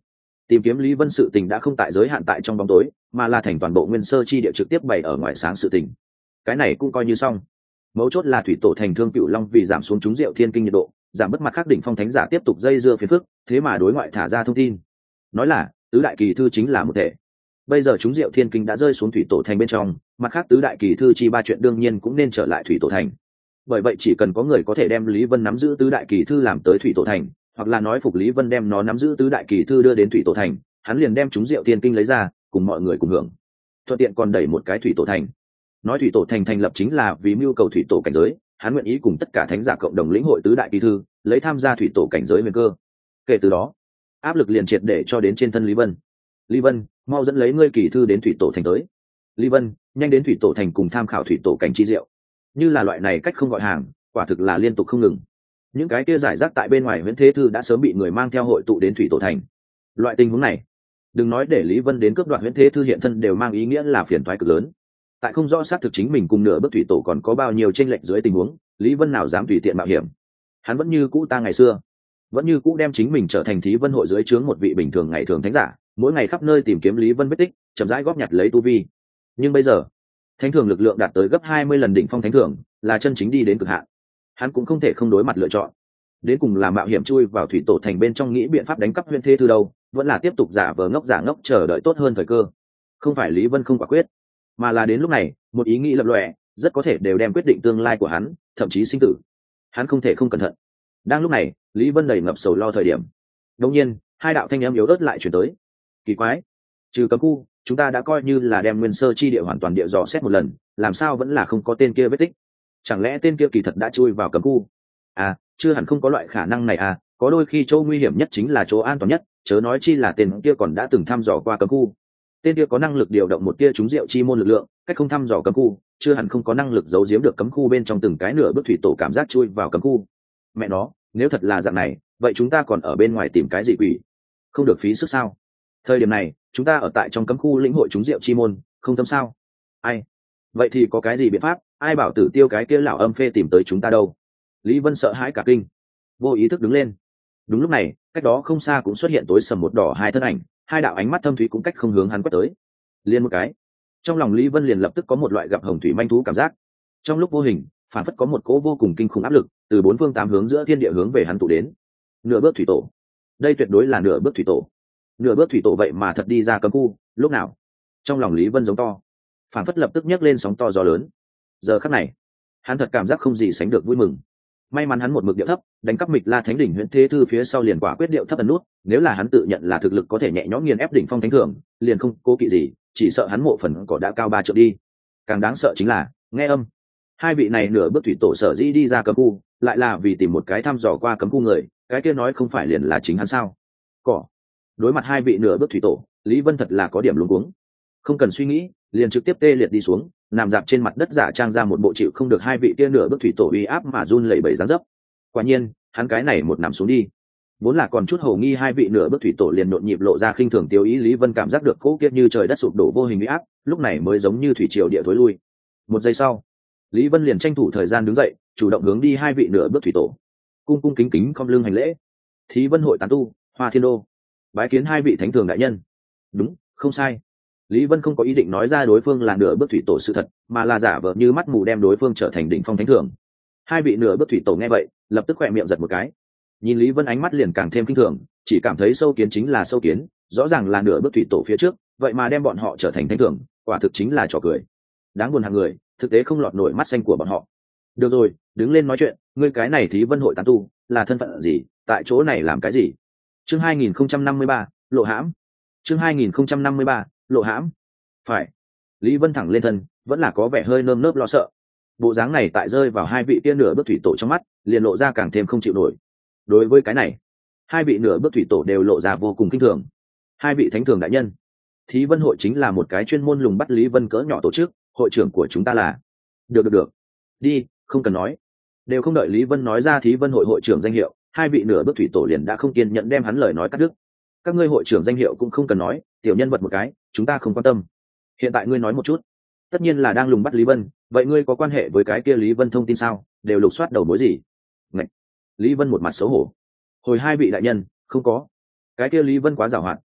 Tìm kiếm Lý Vân sự tình đã không tại giới hạn tại trong bóng tối, mà là thành toàn bộ nguyên sơ chi địa trực tiếp bày ở ngoài sáng sự tình. Cái này cũng coi như xong. Mấu chốt là thủy tổ thành Thương Cựu Long vì giảm xuống trúng rượu thiên kinh nhiệt độ, giảm bất mặt khắc đỉnh phong thánh giả tiếp tục dây dưa phiền phức, thế mà đối ngoại thả ra thông tin, nói là tứ đại kỳ thư chính là một thể. Bây giờ trúng rượu thiên kinh đã rơi xuống thủy tổ thành bên trong, mặt khác tứ đại kỳ thư chi ba chuyện đương nhiên cũng nên trở lại thủy tổ thành. Bởi vậy chỉ cần có người có thể đem Lý Vân nắm giữ tứ đại kỳ thư làm tới thủy tổ thành, hoặc là nói phục Lý Vân đem nó nắm giữ tứ đại kỳ thư đưa đến thủy tổ thành, hắn liền đem trúng rượu thiên kinh lấy ra, cùng mọi người cùng hưởng. Thuận tiện còn đẩy một cái thủy tổ thành. Nói thủy tổ thành thành lập chính là vì mưu cầu thủy tổ cảnh giới, hắn nguyện ý cùng tất cả thánh giả cộng đồng lĩnh hội tứ đại kỳ thư, lấy tham gia thủy tổ cảnh giới huyền cơ. Kể từ đó, áp lực liền triệt để cho đến trên thân Lý Vân. Lý Vân, mau dẫn lấy ngươi kỳ thư đến thủy tổ thành tới. Lý Vân, nhanh đến thủy tổ thành cùng tham khảo thủy tổ cảnh chi diệu. Như là loại này cách không gọi hàng, quả thực là liên tục không ngừng. Những cái kia giải rác tại bên ngoài huyễn thế thư đã sớm bị người mang theo hội tụ đến thủy tổ thành. Loại tình huống này, đừng nói để Lý Vân đến cướp đoạt huyễn thế thư hiện thân đều mang ý nghĩa là phiền toái cực lớn. Tại không rõ xác thực chính mình cùng nửa bước thủy tổ còn có bao nhiêu chênh lệch dưới tình huống, Lý Vân nào dám tùy tiện mạo hiểm. Hắn vẫn như cũ ta ngày xưa, vẫn như cũ đem chính mình trở thành Thí Vân hội dưới trướng một vị bình thường ngày thường thánh giả, mỗi ngày khắp nơi tìm kiếm Lý Vân vết tích, chậm rãi góp nhặt lấy tu vi. Nhưng bây giờ, thánh thường lực lượng đạt tới gấp 20 lần đỉnh phong thánh thường, là chân chính đi đến cực hạn. Hắn cũng không thể không đối mặt lựa chọn. Đến cùng là mạo hiểm chui vào thủy tổ thành bên trong nghĩ biện pháp đánh cắp huyễn thế thư đâu, vẫn là tiếp tục giả vờ giả ngốc chờ đợi tốt hơn thời cơ. Không phải Lý Vân không quả quyết, mà là đến lúc này, một ý nghĩ lập lòe, rất có thể đều đem quyết định tương lai của hắn, thậm chí sinh tử. Hắn không thể không cẩn thận. Đang lúc này, Lý Vân đầy ngập sầu lo thời điểm. Đột nhiên, hai đạo thanh âm yếu ớt lại truyền tới. Kỳ quái, trừ cấm khu, chúng ta đã coi như là đem nguyên sơ chi địa hoàn toàn địa dò xét một lần, làm sao vẫn là không có tên kia vết tích? Chẳng lẽ tên kia kỳ thật đã chui vào cấm khu? À, chưa hẳn không có loại khả năng này à, có đôi khi chỗ nguy hiểm nhất chính là chỗ an toàn nhất, chớ nói chi là tên kia còn đã từng thăm dò qua cấm khu. Tên kia có năng lực điều động một tia trúng rượu chi môn lực lượng, cách không thăm dò cấm khu, chưa hẳn không có năng lực giấu giếm được cấm khu bên trong từng cái nửa bước thủy tổ cảm giác chui vào cấm khu. Mẹ nó, nếu thật là dạng này, vậy chúng ta còn ở bên ngoài tìm cái gì quỷ? Không được phí sức sao? Thời điểm này, chúng ta ở tại trong cấm khu lĩnh hội trúng rượu chi môn, không tâm sao? Ai? Vậy thì có cái gì biện pháp? Ai bảo Tử Tiêu cái kia lão âm phê tìm tới chúng ta đâu? Lý Vân sợ hãi cả kinh, vô ý thức đứng lên. Đúng lúc này, cách đó không xa cũng xuất hiện tối sầm một đỏ hai thân ảnh, hai đạo ánh mắt thâm thúy cũng cách không hướng hắn quét tới. Liên một cái, trong lòng Lý Vân liền lập tức có một loại gặp hồng thủy manh thú cảm giác. Trong lúc vô hình, phản phất có một cỗ vô cùng kinh khủng áp lực từ bốn phương tám hướng giữa thiên địa hướng về hắn tụ đến. Nửa bước thủy tổ, đây tuyệt đối là nửa bước thủy tổ. Nửa bước thủy tổ vậy mà thật đi ra cấm khu, lúc nào? Trong lòng Lý Vân giống to, phản phất lập tức nhấc lên sóng to gió lớn. Giờ khắc này, hắn thật cảm giác không gì sánh được vui mừng. May mắn hắn một mực điệu thấp, đánh cắp Mịch La Thánh đỉnh huyễn thế thư phía sau liền quả quyết điệu thấp ẩn nút, nếu là hắn tự nhận là thực lực có thể nhẹ nhõm nghiền ép đỉnh phong thánh thường, liền không cố kỵ gì, chỉ sợ hắn mộ phần cỏ đã cao 3 trượng đi. Càng đáng sợ chính là, nghe âm, hai vị này nửa bước thủy tổ sở dĩ đi ra cấm khu, lại là vì tìm một cái thăm dò qua cấm khu người, cái kia nói không phải liền là chính hắn sao? Cỏ. Đối mặt hai vị nửa bước thủy tổ, Lý Vân thật là có điểm luống cuống. Không cần suy nghĩ, liền trực tiếp tê liệt đi xuống, nằm dạp trên mặt đất giả trang ra một bộ chịu không được hai vị kia nửa bước thủy tổ uy áp mà run lẩy bẩy dáng dấp. Quả nhiên, hắn cái này một nằm xuống đi, vốn là còn chút hồ nghi hai vị nửa bước thủy tổ liền nhộn nhịp lộ ra khinh thường tiêu ý. Lý Vân cảm giác được cỗ kiếp như trời đất sụp đổ vô hình uy áp, lúc này mới giống như thủy triều địa thối lui. Một giây sau, Lý Vân liền tranh thủ thời gian đứng dậy, chủ động hướng đi hai vị nửa bước thủy tổ, cung cung kính kính khom lưng hành lễ. Thí Vân hội tán tu, Hoa Thiên Đô, bái kiến hai vị thánh thường đại nhân. Đúng, không sai. Lý Vân không có ý định nói ra đối phương là nửa bước thủy tổ sự thật, mà là giả vờ như mắt mù đem đối phương trở thành đỉnh phong thánh thường. Hai vị nửa bước thủy tổ nghe vậy, lập tức khỏe miệng giật một cái. Nhìn Lý Vân ánh mắt liền càng thêm kinh thường, chỉ cảm thấy sâu kiến chính là sâu kiến, rõ ràng là nửa bước thủy tổ phía trước, vậy mà đem bọn họ trở thành thánh thường, quả thực chính là trò cười. Đáng buồn hàng người, thực tế không lọt nổi mắt xanh của bọn họ. Được rồi, đứng lên nói chuyện, ngươi cái này Thí Vân hội tán tu, là thân phận gì, tại chỗ này làm cái gì? Chương 2053, lộ hãm. Chương 2053, lộ hãm. Phải. Lý Vân thẳng lên thân, vẫn là có vẻ hơi nơm nớp lo sợ. Bộ dáng này tại rơi vào hai vị kia nửa bước thủy tổ trong mắt, liền lộ ra càng thêm không chịu nổi. Đối với cái này, hai vị nửa bước thủy tổ đều lộ ra vô cùng kinh thường. Hai vị thánh thường đại nhân, Thí Vân hội chính là một cái chuyên môn lùng bắt Lý Vân cỡ nhỏ tổ chức, hội trưởng của chúng ta là. Được. Đi, không cần nói. Đều không đợi Lý Vân nói ra Thí Vân hội hội trưởng danh hiệu, hai vị nửa bước thủy tổ liền đã không kiên nhẫn đem hắn lời nói cắt đứt. Các ngươi hội trưởng danh hiệu cũng không cần nói, tiểu nhân vật một cái, chúng ta không quan tâm. Hiện tại ngươi nói một chút. Tất nhiên là đang lùng bắt Lý Vân, vậy ngươi có quan hệ với cái kia Lý Vân thông tin sao? Đều lục soát đầu mối gì? Ngạch. Lý Vân một mặt xấu hổ. Hồi hai vị đại nhân, không có. Cái kia Lý Vân quá giàu hoạt,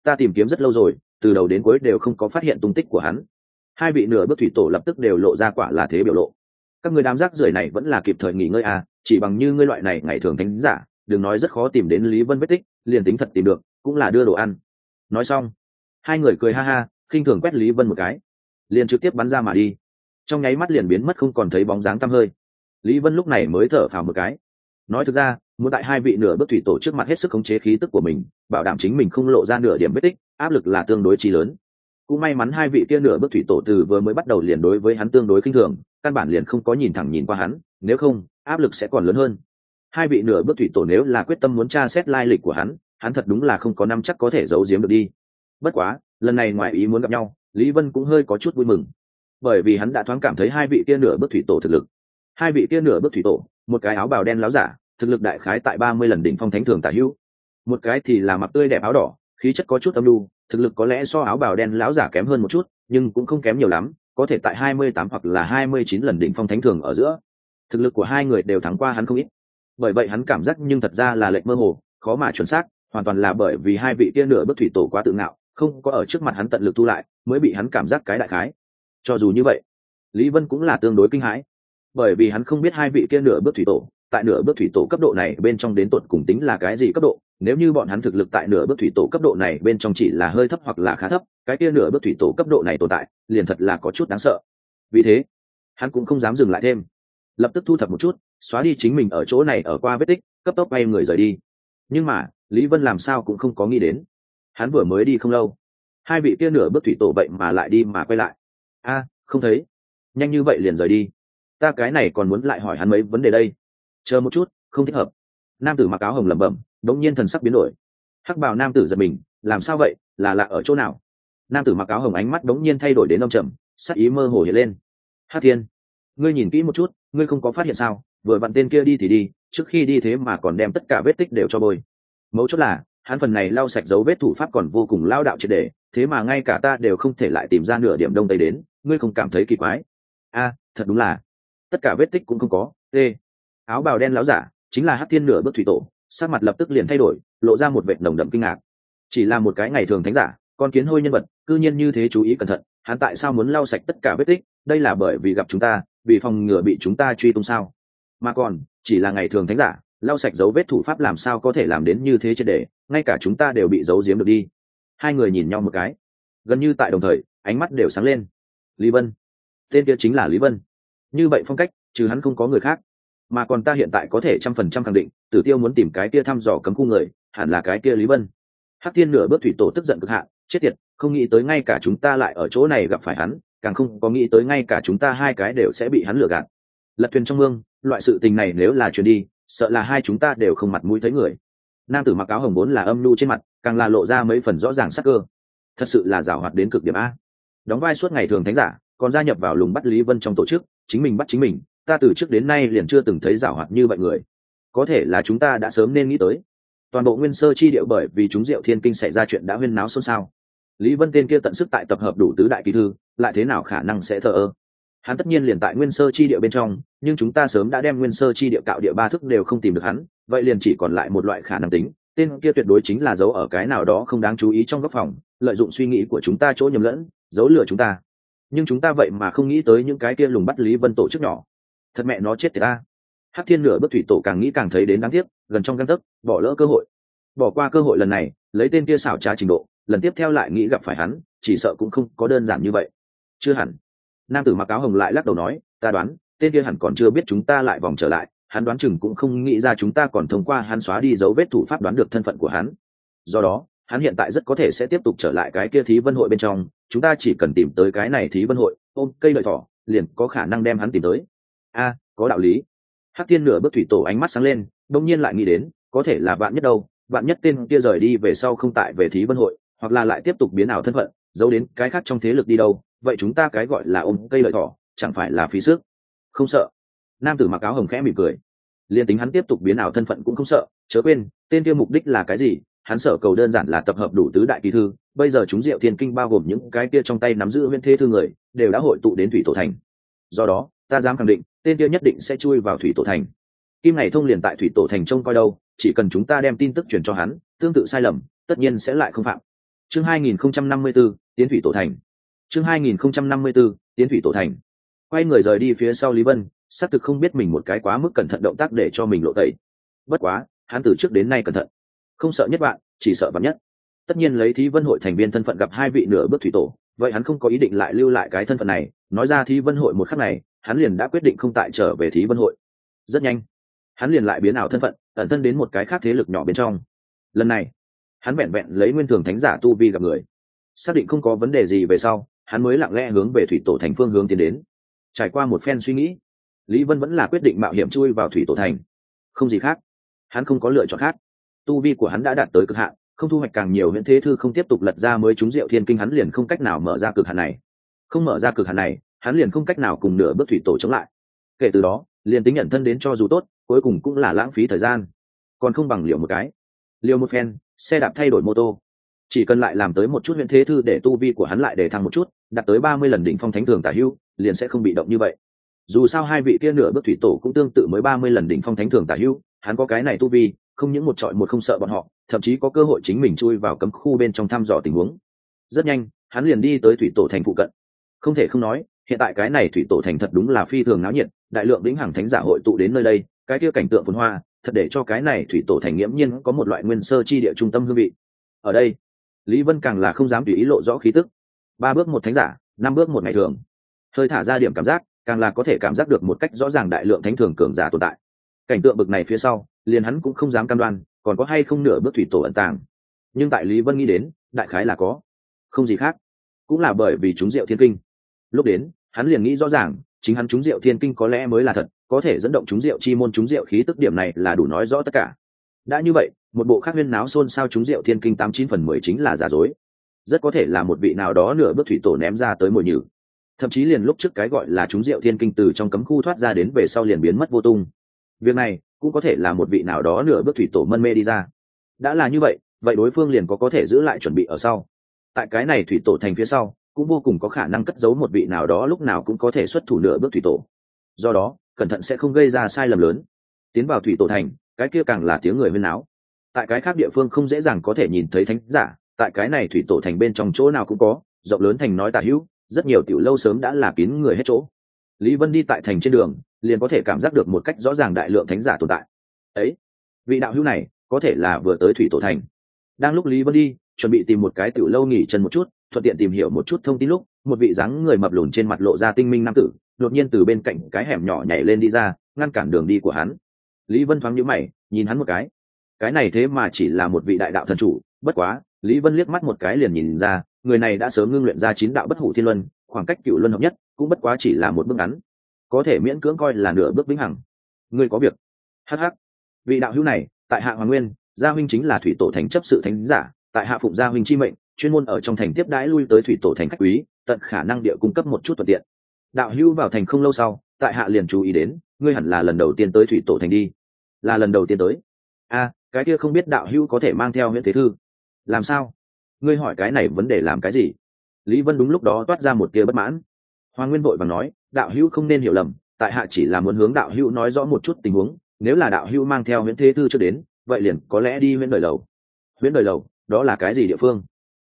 ta tìm kiếm rất lâu rồi, từ đầu đến cuối đều không có phát hiện tung tích của hắn. Hai vị nửa bước thủy tổ lập tức đều lộ ra quả là thế biểu lộ. Các người đám rác rưởi này vẫn là kịp thời nghỉ ngơi à, chỉ bằng như ngươi loại này ngày thường thánh giả, đừng nói rất khó tìm đến Lý Vân vết tích, liền tính thật tìm được cũng là đưa đồ ăn. Nói xong, hai người cười ha ha, khinh thường quét Lý Vân một cái, liền trực tiếp bắn ra mà đi, trong nháy mắt liền biến mất không còn thấy bóng dáng tăm hơi. Lý Vân lúc này mới thở phào một cái. Nói thực ra, muốn tại hai vị nửa bước thủy tổ trước mặt hết sức khống chế khí tức của mình, bảo đảm chính mình không lộ ra nửa điểm vết tích, áp lực là tương đối chi lớn. Cũng may mắn hai vị kia nửa bước thủy tổ từ vừa mới bắt đầu liền đối với hắn tương đối khinh thường, căn bản liền không có nhìn thẳng nhìn qua hắn, nếu không, áp lực sẽ còn lớn hơn. Hai vị nửa bước thủy tổ nếu là quyết tâm muốn tra xét lai lịch của hắn thật đúng là không có năm chắc có thể giấu giếm được đi. Bất quá, lần này ngoài ý muốn gặp nhau, Lý Vân cũng hơi có chút vui mừng, bởi vì hắn đã thoáng cảm thấy hai vị kia nửa bước thủy tổ thực lực. Hai vị kia nửa bước thủy tổ, một cái áo bào đen láo giả, thực lực đại khái tại 30 lần đỉnh phong thánh thường tả hữu, một cái thì là mặc tươi đẹp áo đỏ, khí chất có chút âm nhu, thực lực có lẽ so áo bào đen láo giả kém hơn một chút, nhưng cũng không kém nhiều lắm, có thể tại 28 hoặc là 29 lần đỉnh phong thánh thường ở giữa. Thực lực của hai người đều thắng qua hắn không ít. Bởi vậy hắn cảm giác nhưng thật ra là lệch mơ hồ, khó mà chuẩn xác, hoàn toàn là bởi vì hai vị kia nửa bước thủy tổ quá tự ngạo, không có ở trước mặt hắn tận lực thu lại, mới bị hắn cảm giác cái đại khái. Cho dù như vậy, Lý Vân cũng là tương đối kinh hãi, bởi vì hắn không biết hai vị kia nửa bước thủy tổ tại nửa bước thủy tổ cấp độ này bên trong đến tột cùng tính là cái gì cấp độ. Nếu như bọn hắn thực lực tại nửa bước thủy tổ cấp độ này bên trong chỉ là hơi thấp hoặc là khá thấp, cái kia nửa bước thủy tổ cấp độ này tồn tại liền thật là có chút đáng sợ. Vì thế hắn cũng không dám dừng lại thêm, lập tức thu thập một chút, xóa đi chính mình ở chỗ này ở qua vết tích, cấp tốc bay người rời đi. Nhưng mà Lý Vân làm sao cũng không có nghĩ đến, hắn vừa mới đi không lâu, hai vị kia nửa bước thủy tổ vậy mà lại đi mà quay lại. Không thấy, nhanh như vậy liền rời đi, ta cái này còn muốn lại hỏi hắn mấy vấn đề đây. Chờ một chút, không thích hợp. Nam tử mặc áo hồng lẩm bẩm, đống nhiên thần sắc biến đổi. Hắc bào nam tử giật mình, làm sao vậy, là lạ ở chỗ nào? Nam tử mặc áo hồng ánh mắt đống nhiên thay đổi đến âm trầm, sắc ý mơ hồ hiện lên. Hắc Thiên, ngươi nhìn kỹ một chút, ngươi không có phát hiện sao? Vừa vặn tên kia đi thì đi, trước khi đi thế mà còn đem tất cả vết tích đều cho bôi. Mấu chốt là hắn phần này lau sạch dấu vết thủ pháp còn vô cùng lao đạo triệt để, thế mà ngay cả ta đều không thể lại tìm ra nửa điểm đông tây đến, ngươi không cảm thấy kỳ quái? Thật đúng là, tất cả vết tích cũng không có. Áo bào đen láo giả chính là Hắc Thiên nửa bước thủy tổ, sắc mặt lập tức liền thay đổi, lộ ra một vệt nồng đậm kinh ngạc. Chỉ là một cái ngày thường thánh giả, con kiến hôi nhân vật, cư nhiên như thế chú ý cẩn thận, hắn tại sao muốn lau sạch tất cả vết tích? Đây là bởi vì gặp chúng ta, vì phòng ngừa bị chúng ta truy tung sao? Mà còn chỉ là ngày thường thánh giả, lau sạch dấu vết thủ pháp làm sao có thể làm đến như thế triệt để, ngay cả chúng ta đều bị giấu giếm được đi. Hai người nhìn nhau một cái, gần như tại đồng thời, ánh mắt đều sáng lên. Lý Vân, tên kia chính là Lý Vân. Như vậy phong cách, trừ hắn không có người khác. Mà còn ta hiện tại có thể 100% khẳng định, Tử Tiêu muốn tìm cái kia thăm dò cấm khu người, hẳn là cái kia Lý Vân. Hắc Thiên nửa bước thủy tổ tức giận cực hạn, chết tiệt, không nghĩ tới ngay cả chúng ta lại ở chỗ này gặp phải hắn, càng không có nghĩ tới ngay cả chúng ta hai cái đều sẽ bị hắn lừa gạt. Lật thuyền trong mương, loại sự tình này nếu là truyền đi, sợ là hai chúng ta đều không mặt mũi thấy người. Nam tử mặc áo hồng vốn là âm nhu trên mặt, càng là lộ ra mấy phần rõ ràng sắc cơ. Thật sự là giàu hoạt đến cực điểm a. Đóng vai suốt ngày thường thánh giả, còn gia nhập vào lùng bắt Lý Vân trong tổ chức, chính mình bắt chính mình, ta từ trước đến nay liền chưa từng thấy giàu hoạt như vậy người. Có thể là chúng ta đã sớm nên nghĩ tới. Toàn bộ Nguyên Sơ chi địa bởi vì chúng Diệu Thiên Kinh xảy ra chuyện đã huyên náo xôn xao. Lý Vân tên kia tận sức tại tập hợp đủ tứ đại kỳ thư, lại thế nào khả năng sẽ thờ ơ? Hắn tất nhiên liền tại Nguyên Sơ chi địa bên trong, nhưng chúng ta sớm đã đem Nguyên Sơ chi địa cạo địa ba thức đều không tìm được hắn, vậy liền chỉ còn lại một loại khả năng tính, tên kia tuyệt đối chính là giấu ở cái nào đó không đáng chú ý trong góc phòng, lợi dụng suy nghĩ của chúng ta chỗ nhầm lẫn, giấu lừa chúng ta. Nhưng chúng ta vậy mà không nghĩ tới những cái kia lùng bắt Lý Vân tổ chức nhỏ. Thật mẹ nó chết tiệt ta. Hắc Thiên nửa bước thủy tổ càng nghĩ càng thấy đến đáng tiếc, gần trong gang tấc, bỏ lỡ cơ hội. Bỏ qua cơ hội lần này, lấy tên kia xảo trá trình độ, lần tiếp theo lại nghĩ gặp phải hắn, chỉ sợ cũng không có đơn giản như vậy. Chưa hẳn. Nam tử mặc áo hồng lại lắc đầu nói, ta đoán, tên kia hẳn còn chưa biết chúng ta lại vòng trở lại, hắn đoán chừng cũng không nghĩ ra chúng ta còn thông qua hắn xóa đi dấu vết thủ pháp đoán được thân phận của hắn. Do đó, hắn hiện tại rất có thể sẽ tiếp tục trở lại cái kia thí vân hội bên trong, chúng ta chỉ cần tìm tới cái này thí vân hội, ôm cây lợi thỏ, liền có khả năng đem hắn tìm tới. Có đạo lý. Hắc Thiên nửa bước thủy tổ ánh mắt sáng lên, đông nhiên lại nghĩ đến, có thể là vạn nhất đâu, vạn nhất tên kia rời đi về sau không tại về thí vân hội, hoặc là lại tiếp tục biến ảo thân phận, giấu đến cái khác trong thế lực đi đâu, vậy chúng ta cái gọi là ôm cây lợi thỏ, chẳng phải là phí sức? Không sợ. Nam tử mặc áo hồng khẽ mỉm cười, liên tính hắn tiếp tục biến ảo thân phận cũng không sợ, chớ quên, tên kia mục đích là cái gì? Hắn sở cầu đơn giản là tập hợp đủ tứ đại kỳ thư, bây giờ chúng Diệu Thiên Kinh bao gồm những cái kia trong tay nắm giữ Huyễn Thế thư người, đều đã hội tụ đến Thủy Tổ Thành. Do đó, ta dám khẳng định, tên kia nhất định sẽ chui vào Thủy Tổ Thành. Kim Ngày Thông liền tại Thủy Tổ Thành trông coi đâu, chỉ cần chúng ta đem tin tức truyền cho hắn, tương tự sai lầm, tất nhiên sẽ lại không phạm. Chương 2054, tiến thủy tổ thành. Chương 2054, tiến thủy tổ thành. Quay người rời đi phía sau Lý Vân, xác thực không biết mình một cái quá mức cẩn thận động tác để cho mình lộ tẩy. Bất quá, hắn từ trước đến nay cẩn thận, không sợ nhất bạn, chỉ sợ vạn nhất. Tất nhiên lấy Thí Vân hội thành viên thân phận gặp hai vị nửa bước thủy tổ, vậy hắn không có ý định lại lưu lại cái thân phận này. Nói ra Thí Vân hội một khắc này, hắn liền đã quyết định không tại trở về Thí Vân hội. Rất nhanh, hắn liền lại biến ảo thân phận, ẩn thân đến một cái khác thế lực nhỏ bên trong. Lần này, hắn vẹn vẹn lấy nguyên thường thánh giả tu vi gặp người, xác định không có vấn đề gì về sau, hắn mới lặng lẽ hướng về thủy tổ thành phương hướng tiến đến. Trải qua một phen suy nghĩ, Lý Vân vẫn là quyết định mạo hiểm chui vào thủy tổ thành. Không gì khác, hắn không có lựa chọn khác. Tu vi của hắn đã đạt tới cực hạn, không thu hoạch càng nhiều huyễn thế thư không tiếp tục lật ra mới trúng Diệu Thiên Kinh, hắn liền không cách nào mở ra cực hạn này. Không mở ra cực hạn này, hắn liền không cách nào cùng nửa bước thủy tổ chống lại. Kể từ đó, liền tính nhận thân đến cho dù tốt, cuối cùng cũng là lãng phí thời gian, còn không bằng liều một cái. Liều một phen, xe đạp thay đổi mô tô, chỉ cần lại làm tới một chút huyễn thế thư để tu vi của hắn lại để thăng một chút, đạt tới 30 lần đỉnh phong thánh thường tả hữu, liền sẽ không bị động như vậy. Dù sao hai vị kia nửa bước thủy tổ cũng tương tự mới 30 lần đỉnh phong thánh thường tả hữu, hắn có cái này tu vi, không những một trọi một không sợ bọn họ, thậm chí có cơ hội chính mình chui vào cấm khu bên trong thăm dò tình huống. Rất nhanh, hắn liền đi tới thủy tổ thành phụ cận. Không thể không nói, hiện tại cái này thủy tổ thành thật đúng là phi thường náo nhiệt, đại lượng vĩnh hằng thánh giả hội tụ đến nơi đây, cái kia cảnh tượng phồn hoa, thật để cho cái này thủy tổ thành nghiễm nhiên có một loại nguyên sơ chi địa trung tâm hương vị. Ở đây, Lý Vân càng là không dám tùy ý lộ rõ khí tức. 3 bước một thánh giả, 5 bước một ngày thường. Hơi thả ra điểm cảm giác, càng là có thể cảm giác được một cách rõ ràng đại lượng thánh thường cường giả tồn tại. Cảnh tượng bực này phía sau, liền hắn cũng không dám cam đoan, còn có hay không nửa bước thủy tổ ẩn tàng. Nhưng tại Lý Vân nghĩ đến, đại khái là có. Không gì khác, cũng là bởi vì chúng Diệu Thiên Kinh. Lúc đến, hắn liền nghĩ rõ ràng, chính hắn chúng Diệu Thiên Kinh có lẽ mới là thật, có thể dẫn động chúng Diệu chi môn chúng Diệu khí tức, điểm này là đủ nói rõ tất cả. Đã như vậy, một bộ khác huyên náo xôn xao chúng Diệu Thiên Kinh 89/10 chính là giả dối, rất có thể là một vị nào đó nửa bước thủy tổ ném ra tới mồi nhử. Thậm chí liền lúc trước cái gọi là chúng Diệu Thiên Kinh từ trong cấm khu thoát ra đến về sau liền biến mất vô tung. Việc này cũng có thể là một vị nào đó nửa bước thủy tổ mân mê đi ra. Đã là như vậy, vậy đối phương liền có thể giữ lại chuẩn bị ở sau. Tại cái này thủy tổ thành phía sau, cũng vô cùng có khả năng cất giấu một vị nào đó lúc nào cũng có thể xuất thủ nửa bước thủy tổ. Do đó, cẩn thận sẽ không gây ra sai lầm lớn. Tiến vào thủy tổ thành, cái kia càng là tiếng người huyên náo. Tại cái khác địa phương không dễ dàng có thể nhìn thấy thánh giả, tại cái này thủy tổ thành bên trong chỗ nào cũng có, rộng lớn thành nói tả hữu, rất nhiều tiểu lâu sớm đã là kín người hết chỗ. Lý Vân đi tại thành trên đường, liền có thể cảm giác được một cách rõ ràng đại lượng thánh giả tồn tại. Ấy, vị đạo hữu này, có thể là vừa tới thủy tổ thành. Đang lúc Lý Vân đi, chuẩn bị tìm một cái tiểu lâu nghỉ chân một chút, thuận tiện tìm hiểu một chút thông tin lúc, một vị dáng người mập lùn trên mặt lộ ra tinh minh nam tử, đột nhiên từ bên cạnh cái hẻm nhỏ nhảy lên đi ra, ngăn cản đường đi của hắn. Lý Vân thoáng nhíu mày, nhìn hắn một cái này thế mà chỉ là một vị đại đạo thần chủ, bất quá, Lý Vân liếc mắt một cái liền nhìn ra, người này đã sớm ngưng luyện ra 9 đạo bất hủ thiên luân, khoảng cách cựu luân hợp nhất, cũng bất quá chỉ là một bước ngắn, có thể miễn cưỡng coi là nửa bước vĩnh hằng. Ngươi có việc? Hắc hắc. Vị đạo hữu này, tại hạ Hoàng Nguyên, gia huynh chính là thủy tổ thành chấp sự thánh giả, tại hạ phụng gia huynh chi mệnh, chuyên môn ở trong thành tiếp đãi lui tới thủy tổ thành khách quý, tận khả năng địa cung cấp một chút thuận tiện. Đạo hữu vào thành không lâu sau, tại hạ liền chú ý đến, ngươi hẳn là lần đầu tiên tới thủy tổ thành đi. Là lần đầu tiên tới? A, cái kia không biết đạo hữu có thể mang theo huyễn thế thư? Làm sao? Ngươi hỏi cái này vấn đề làm cái gì? Lý Vân đúng lúc đó toát ra một tia bất mãn. Hoàng Nguyên vội vàng nói, đạo hữu không nên hiểu lầm, tại hạ chỉ là muốn hướng đạo hữu nói rõ một chút tình huống, nếu là đạo hữu mang theo huyễn thế thư chưa đến, vậy liền có lẽ đi huyễn đời lầu. Huyễn đời lầu, đó là cái gì địa phương?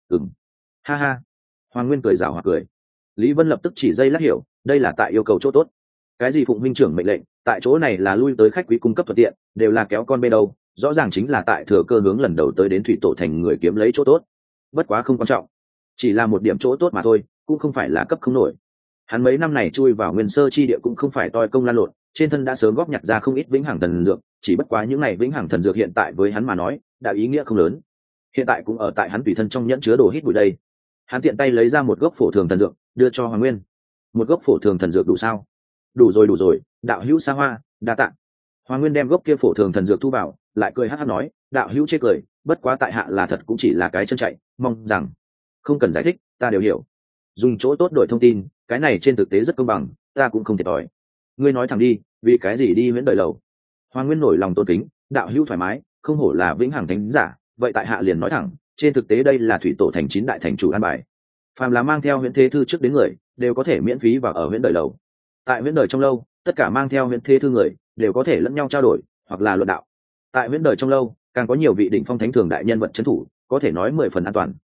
Ha ha. Hoàng Nguyên cười rào hoặc cười. Lý Vân lập tức chỉ dây lát hiểu, đây là tại yêu cầu chỗ tốt. Cái gì phụng huynh trưởng mệnh lệnh, tại chỗ này là lui tới khách quý cung cấp thuận tiện, đều là kéo con bê đâu, rõ ràng chính là tại thừa cơ hướng lần đầu tới đến thủy tổ thành người kiếm lấy chỗ tốt. Bất quá không quan trọng, chỉ là một điểm chỗ tốt mà thôi, cũng không phải là cấp không nổi. Hắn mấy năm này chui vào nguyên sơ chi địa cũng không phải toi công lan lộn, trên thân đã sớm góp nhặt ra không ít vĩnh hằng thần dược, chỉ bất quá những này vĩnh hằng thần dược hiện tại với hắn mà nói, đã ý nghĩa không lớn. Hiện tại cũng ở tại hắn tùy thân trong nhẫn chứa đồ hít bụi đây. Hắn tiện tay lấy ra một gốc phổ thường thần dược, đưa cho Hoàng Nguyên. Một gốc phổ thường thần dược đủ sao? Đủ rồi, đạo hữu xa hoa, đa tạ. Hoàng Nguyên đem gốc kia phổ thường thần dược thu vào, lại cười hắc hắc nói, đạo hữu chê cười, bất quá tại hạ là thật cũng chỉ là cái chân chạy, mong rằng không cần giải thích, ta đều hiểu. Dùng chỗ tốt đổi thông tin, cái này trên thực tế rất công bằng, ta cũng không thiệt thòi. Ngươi nói thẳng đi, vì cái gì đi huyễn đời lầu? Hoàng Nguyên nổi lòng tôn kính, đạo hữu thoải mái, không hổ là vĩnh hằng thánh giả, vậy tại hạ liền nói thẳng, trên thực tế đây là thủy tổ thành 9 đại thành chủ an bài. Phàm là mang theo huyễn thế thư trước đến người, đều có thể miễn phí vào ở huyễn đời lầu. Tại huyễn đời trong lâu, tất cả mang theo huyễn thế thư người đều có thể lẫn nhau trao đổi, hoặc là luận đạo. Tại huyễn đời trong lâu, càng có nhiều vị đỉnh phong thánh thường đại nhân vật trấn thủ, có thể nói 10 phần an toàn.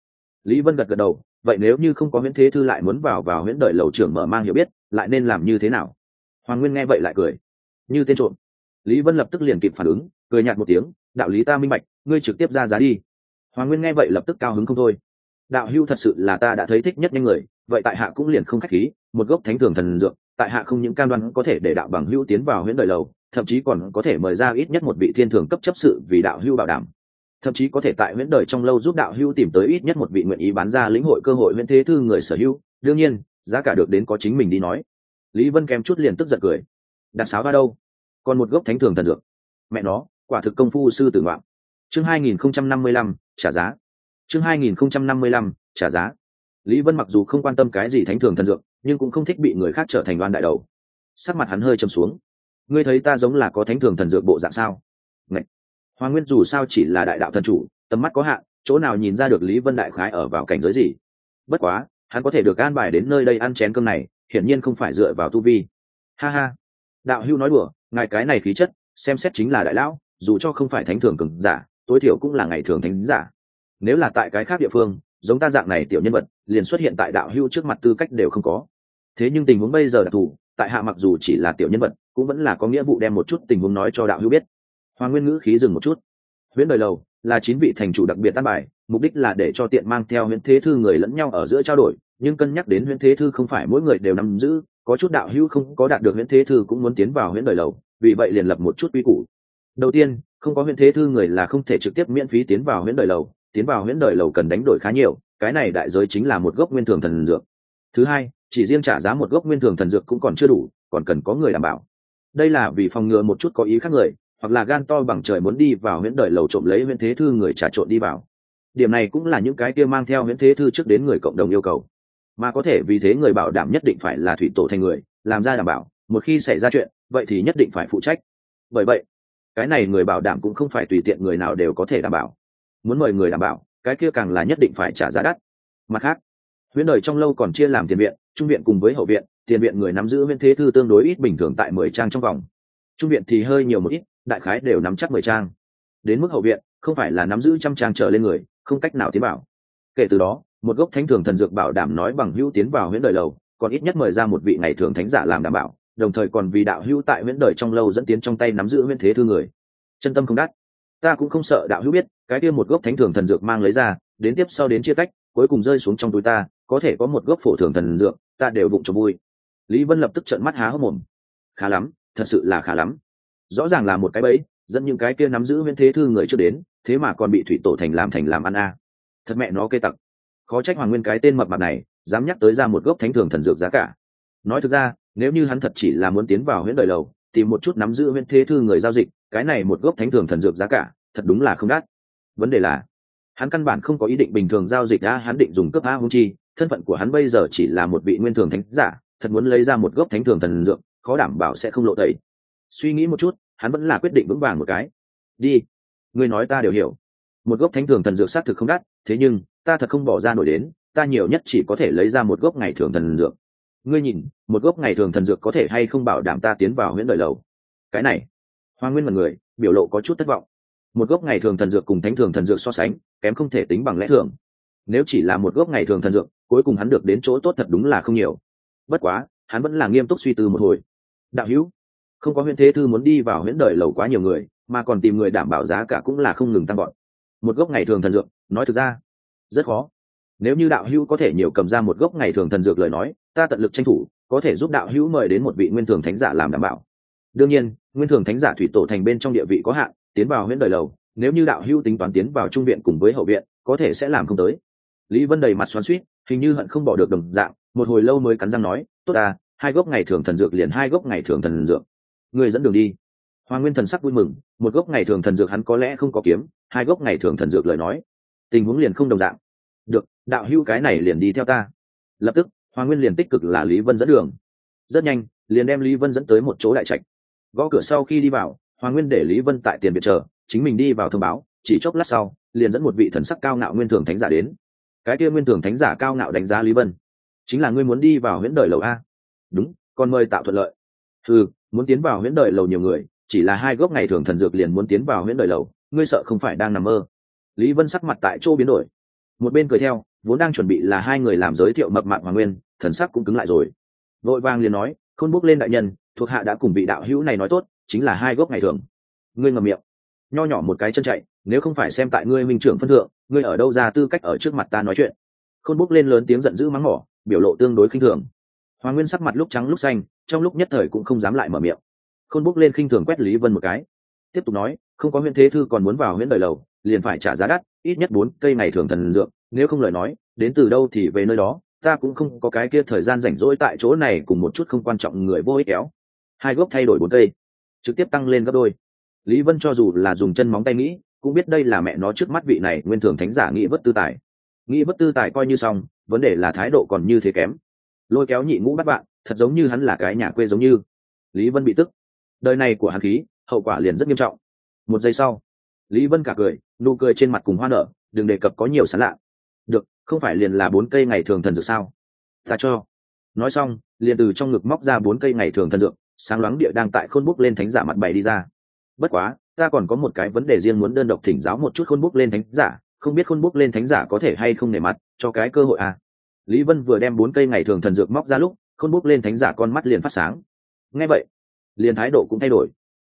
Lý Vân gật gật đầu, vậy nếu như không có huyễn thế thư lại muốn vào huyễn đời lầu trưởng mở mang hiểu biết, lại nên làm như thế nào? Hoàng Nguyên nghe vậy lại cười, như tên trộm. Lý Vân lập tức liền kịp phản ứng, cười nhạt một tiếng, đạo lý ta minh bạch, ngươi trực tiếp ra giá đi. Hoàng Nguyên nghe vậy lập tức cao hứng không thôi. Đạo hữu thật sự là ta đã thấy thích nhất nhanh người, vậy tại hạ cũng liền không khách khí, một gốc thánh thường thần dược, tại hạ không những cam đoan có thể để đạo bằng hữu tiến vào huyễn đời lầu, thậm chí còn có thể mời ra ít nhất một vị thiên thường cấp chấp sự vì đạo hữu bảo đảm, thậm chí có thể tại huyễn đời trong lâu giúp đạo hữu tìm tới ít nhất một vị nguyện ý bán ra lĩnh hội cơ hội huyễn thế thư người sở hữu, đương nhiên giá cả được đến có chính mình đi nói. Lý Vân kém chút liền tức giận cười, đặt sáo ra đâu, còn một gốc thánh thường thần dược, mẹ nó quả thực công phu sư tử ngoạn. Chương 2055, trả giá. Chương 2055, trả giá. Lý Vân mặc dù không quan tâm cái gì thánh thường thần dược, nhưng cũng không thích bị người khác trở thành đoan đại đầu. Sắc mặt hắn hơi trầm xuống. Ngươi thấy ta giống là có thánh thường thần dược bộ dạng sao? Ngậy. Hoàng Nguyên dù sao chỉ là đại đạo thần chủ, tầm mắt có hạn, chỗ nào nhìn ra được Lý Vân đại khái ở vào cảnh giới gì? Bất quá, hắn có thể được an bài đến nơi đây ăn chén cơm này, hiển nhiên không phải dựa vào tu vi. Ha ha. Đạo hữu nói đùa, ngài cái này khí chất, xem xét chính là đại lão, dù cho không phải thánh thường cường giả, tối thiểu cũng là ngày thường thánh giả. Nếu là tại cái khác địa phương, giống ta dạng này tiểu nhân vật liền xuất hiện tại đạo hữu trước mặt tư cách đều không có. Thế nhưng tình huống bây giờ đặc thù, tại hạ mặc dù chỉ là tiểu nhân vật, cũng vẫn là có nghĩa vụ đem một chút tình huống nói cho đạo hữu biết. Hoàng Nguyên ngữ khí dừng một chút. Huyễn đời lầu là 9 vị thành chủ đặc biệt an bài, mục đích là để cho tiện mang theo huyễn thế thư người lẫn nhau ở giữa trao đổi, nhưng cân nhắc đến huyễn thế thư không phải mỗi người đều nắm giữ, có chút đạo hữu không có đạt được huyễn thế thư cũng muốn tiến vào huyễn đời lầu, vì vậy liền lập một chút quy củ. Đầu tiên, không có huyễn thế thư người là không thể trực tiếp miễn phí tiến vào huyễn đời lầu, tiến vào huyễn đời lầu cần đánh đổi khá nhiều, cái này đại giới chính là một gốc nguyên thường thần dược. Thứ hai, chỉ riêng trả giá một gốc nguyên thường thần dược cũng còn chưa đủ, còn cần có người đảm bảo. Đây là vì phòng ngừa một chút có ý khác người, hoặc là gan to bằng trời muốn đi vào huyễn đời lầu trộm lấy huyễn thế thư người trà trộn đi vào. Điểm này cũng là những cái kia mang theo huyễn thế thư trước đến người cộng đồng yêu cầu, mà có thể vì thế người bảo đảm nhất định phải là thủy tổ thành người, làm ra đảm bảo, một khi xảy ra chuyện, vậy thì nhất định phải phụ trách. Bởi vậy, cái này người bảo đảm cũng không phải tùy tiện người nào đều có thể đảm bảo. Muốn mời người đảm bảo, cái kia càng là nhất định phải trả giá đắt. Mặt khác, huyễn đời trong lâu còn chia làm tiền viện, trung viện cùng với hậu viện. Tiền viện người nắm giữ huyễn thế thư tương đối ít, bình thường tại 10 trang trong vòng. Trung viện thì hơi nhiều một ít, đại khái đều nắm chắc 10 trang. Đến mức hậu viện, không phải là nắm giữ trăm trang trở lên người, không cách nào tiến vào. Kể từ đó, một gốc thánh thường thần dược bảo đảm nói bằng hữu tiến vào huyễn đời lầu, còn ít nhất mời ra một vị ngày thường thánh giả làm đảm bảo, đồng thời còn vì đạo hữu tại huyễn đời trong lâu dẫn tiến trong tay nắm giữ huyễn thế thư người. Chân tâm không đắt. Ta cũng không sợ đạo hữu biết, cái kia một gốc thánh thường thần dược mang lấy ra, đến tiếp sau đến chia cách, cuối cùng rơi xuống trong túi ta, có thể có một gốc phổ thường thần dược, ta đều bụng cho vui. Lý Vân lập tức trợn mắt há hốc mồm. Khá lắm, thật sự là khá lắm. Rõ ràng là một cái bẫy, dẫn những cái kia nắm giữ huyễn thế thư người trước đến, thế mà còn bị thủy tổ thành làm ăn a. Thật mẹ nó kê tặc. Khó trách Hoàng Nguyên cái tên mập mạp này dám nhắc tới ra một gốc thánh thường thần dược giá cả. Nói thực ra, nếu như hắn thật chỉ là muốn tiến vào huyễn đời lầu, tìm một chút nắm giữ huyễn thế thư người giao dịch, cái này một gốc thánh thường thần dược giá cả, thật đúng là không đắt. Vấn đề là, hắn căn bản không có ý định bình thường giao dịch a, hắn định dùng cướp a huống chi, thân phận của hắn bây giờ chỉ là một vị nguyên thường thánh giả, thật muốn lấy ra một gốc thánh thường thần dược, khó đảm bảo sẽ không lộ tẩy. Suy nghĩ một chút, hắn vẫn là quyết định vững vàng một cái. Đi, ngươi nói ta đều hiểu. Một gốc thánh thường thần dược xác thực không đắt, thế nhưng ta thật không bỏ ra nổi đến, ta nhiều nhất chỉ có thể lấy ra một gốc ngày thường thần dược. Ngươi nhìn, một gốc ngày thường thần dược có thể hay không bảo đảm ta tiến vào huyễn đời lầu? Cái này, Hoàng Nguyên mật người, biểu lộ có chút thất vọng. Một gốc ngày thường thần dược cùng thánh thường thần dược so sánh, kém không thể tính bằng lẽ thường. Nếu chỉ là một gốc ngày thường thần dược, cuối cùng hắn được đến chỗ tốt thật đúng là không nhiều. Bất quá, hắn vẫn là nghiêm túc suy tư một hồi. Đạo hữu, không có huyễn thế thư muốn đi vào huyễn đời lầu quá nhiều người, mà còn tìm người đảm bảo giá cả cũng là không ngừng tăng gọn. Một gốc ngày thường thần dược, nói thực ra rất khó. Nếu như đạo hữu có thể nhiều cầm ra một gốc ngày thường thần dược lời nói, ta tận lực tranh thủ, có thể giúp đạo hữu mời đến một vị nguyên thường thánh giả làm đảm bảo. Đương nhiên, nguyên thường thánh giả thủy tổ thành bên trong địa vị có hạn, tiến vào huyễn đời lầu, nếu như đạo hữu tính toán tiến vào trung viện cùng với hậu viện, có thể sẽ làm không tới. Lý Vân đầy mặt xoắn xuýt, hình như hận không bỏ được đồng dạng, một hồi lâu mới cắn răng nói, tốt à, 2 gốc ngày thường thần dược liền 2 gốc ngày thường thần dược. Người dẫn đường đi. Hoàng Nguyên thần sắc vui mừng, một gốc ngày thường thần dược hắn có lẽ không có kiếm, 2 gốc ngày thường thần dược lời nói, tình huống liền không đồng dạng. Được, đạo hữu cái này liền đi theo ta. Lập tức, Hoàng Nguyên liền tích cực là Lý Vân dẫn đường. Rất nhanh, liền đem Lý Vân dẫn tới một chỗ đại trạch. Gõ cửa sau khi đi vào, Hoàng Nguyên để Lý Vân tại tiền biệt chờ, chính mình đi vào thông báo, chỉ chốc lát sau, liền dẫn một vị thần sắc cao ngạo nguyên thường thánh giả đến. Cái kia nguyên thường thánh giả cao ngạo đánh giá Lý Vân, chính là ngươi muốn đi vào huyễn đời lầu a? Đúng, còn mời tạo thuận lợi. Muốn tiến vào huyễn đời lầu nhiều người, chỉ là 2 gốc ngày thường thần dược liền muốn tiến vào huyễn đời lầu, ngươi sợ không phải đang nằm mơ? Lý Vân sắc mặt tại chỗ biến đổi, một bên cười theo, Vốn đang chuẩn bị là hai người làm giới thiệu mập mạp Hoàng Nguyên, thần sắc cũng cứng lại rồi, vội vàng liền nói: Khôn Bốc lên đại nhân, thuộc hạ đã cùng vị đạo hữu này nói tốt, chính là 2 gốc ngày thường. Ngươi ngậm miệng. Nho nhỏ một cái chân chạy, nếu không phải xem tại ngươi minh trưởng phân thượng, ngươi ở đâu ra tư cách ở trước mặt ta nói chuyện? Khôn Bốc lên lớn tiếng giận dữ mắng mỏ, biểu lộ tương đối khinh thường. Hoàng Nguyên sắc mặt lúc trắng lúc xanh, trong lúc nhất thời cũng không dám lại mở miệng. Khôn Bốc lên khinh thường quét Lý Vân một cái, tiếp tục nói: không có Huyễn Thế Thư còn muốn vào Huyễn Đời Lầu, liền phải trả giá đắt, ít nhất 4 cây ngày thường thần dược, nếu không lời nói, đến từ đâu thì về nơi đó, ta cũng không có cái kia thời gian rảnh rỗi tại chỗ này cùng một chút không quan trọng người vô ích kéo. 2 gốc thay đổi 4 cây, trực tiếp tăng lên gấp đôi. Lý Vân cho dù là dùng chân móng tay nghĩ, cũng biết đây là mẹ nó trước mắt vị này nguyên thường thánh giả nghĩ vất tư tài. Nghĩ vất tư tài coi như xong, vấn đề là thái độ còn như thế kém. Lôi kéo nhị ngũ bắt bạn, thật giống như hắn là cái nhà quê giống như. Lý Vân bị tức. Đời này của hắn khí, hậu quả liền rất nghiêm trọng. 1 giây sau, Lý Vân cả cười, nụ cười trên mặt cùng hoa nở, đừng đề cập có nhiều sán lạ. Được, không phải liền là 4 cây ngày thường thần dược sao? Ta cho. Nói xong, liền từ trong ngực móc ra 4 cây ngày thường thần dược, sáng loáng địa đang tại Khôn Bốc lên thánh giả mặt bày đi ra. Bất quá, ta còn có một cái vấn đề riêng muốn đơn độc thỉnh giáo một chút Khôn Bốc lên thánh giả, không biết Khôn Bốc lên thánh giả có thể hay không nể mặt, cho cái cơ hội à? Lý Vân vừa đem 4 cây ngày thường thần dược móc ra lúc, Khôn Bốc lên thánh giả con mắt liền phát sáng. Nghe vậy, liền thái độ cũng thay đổi.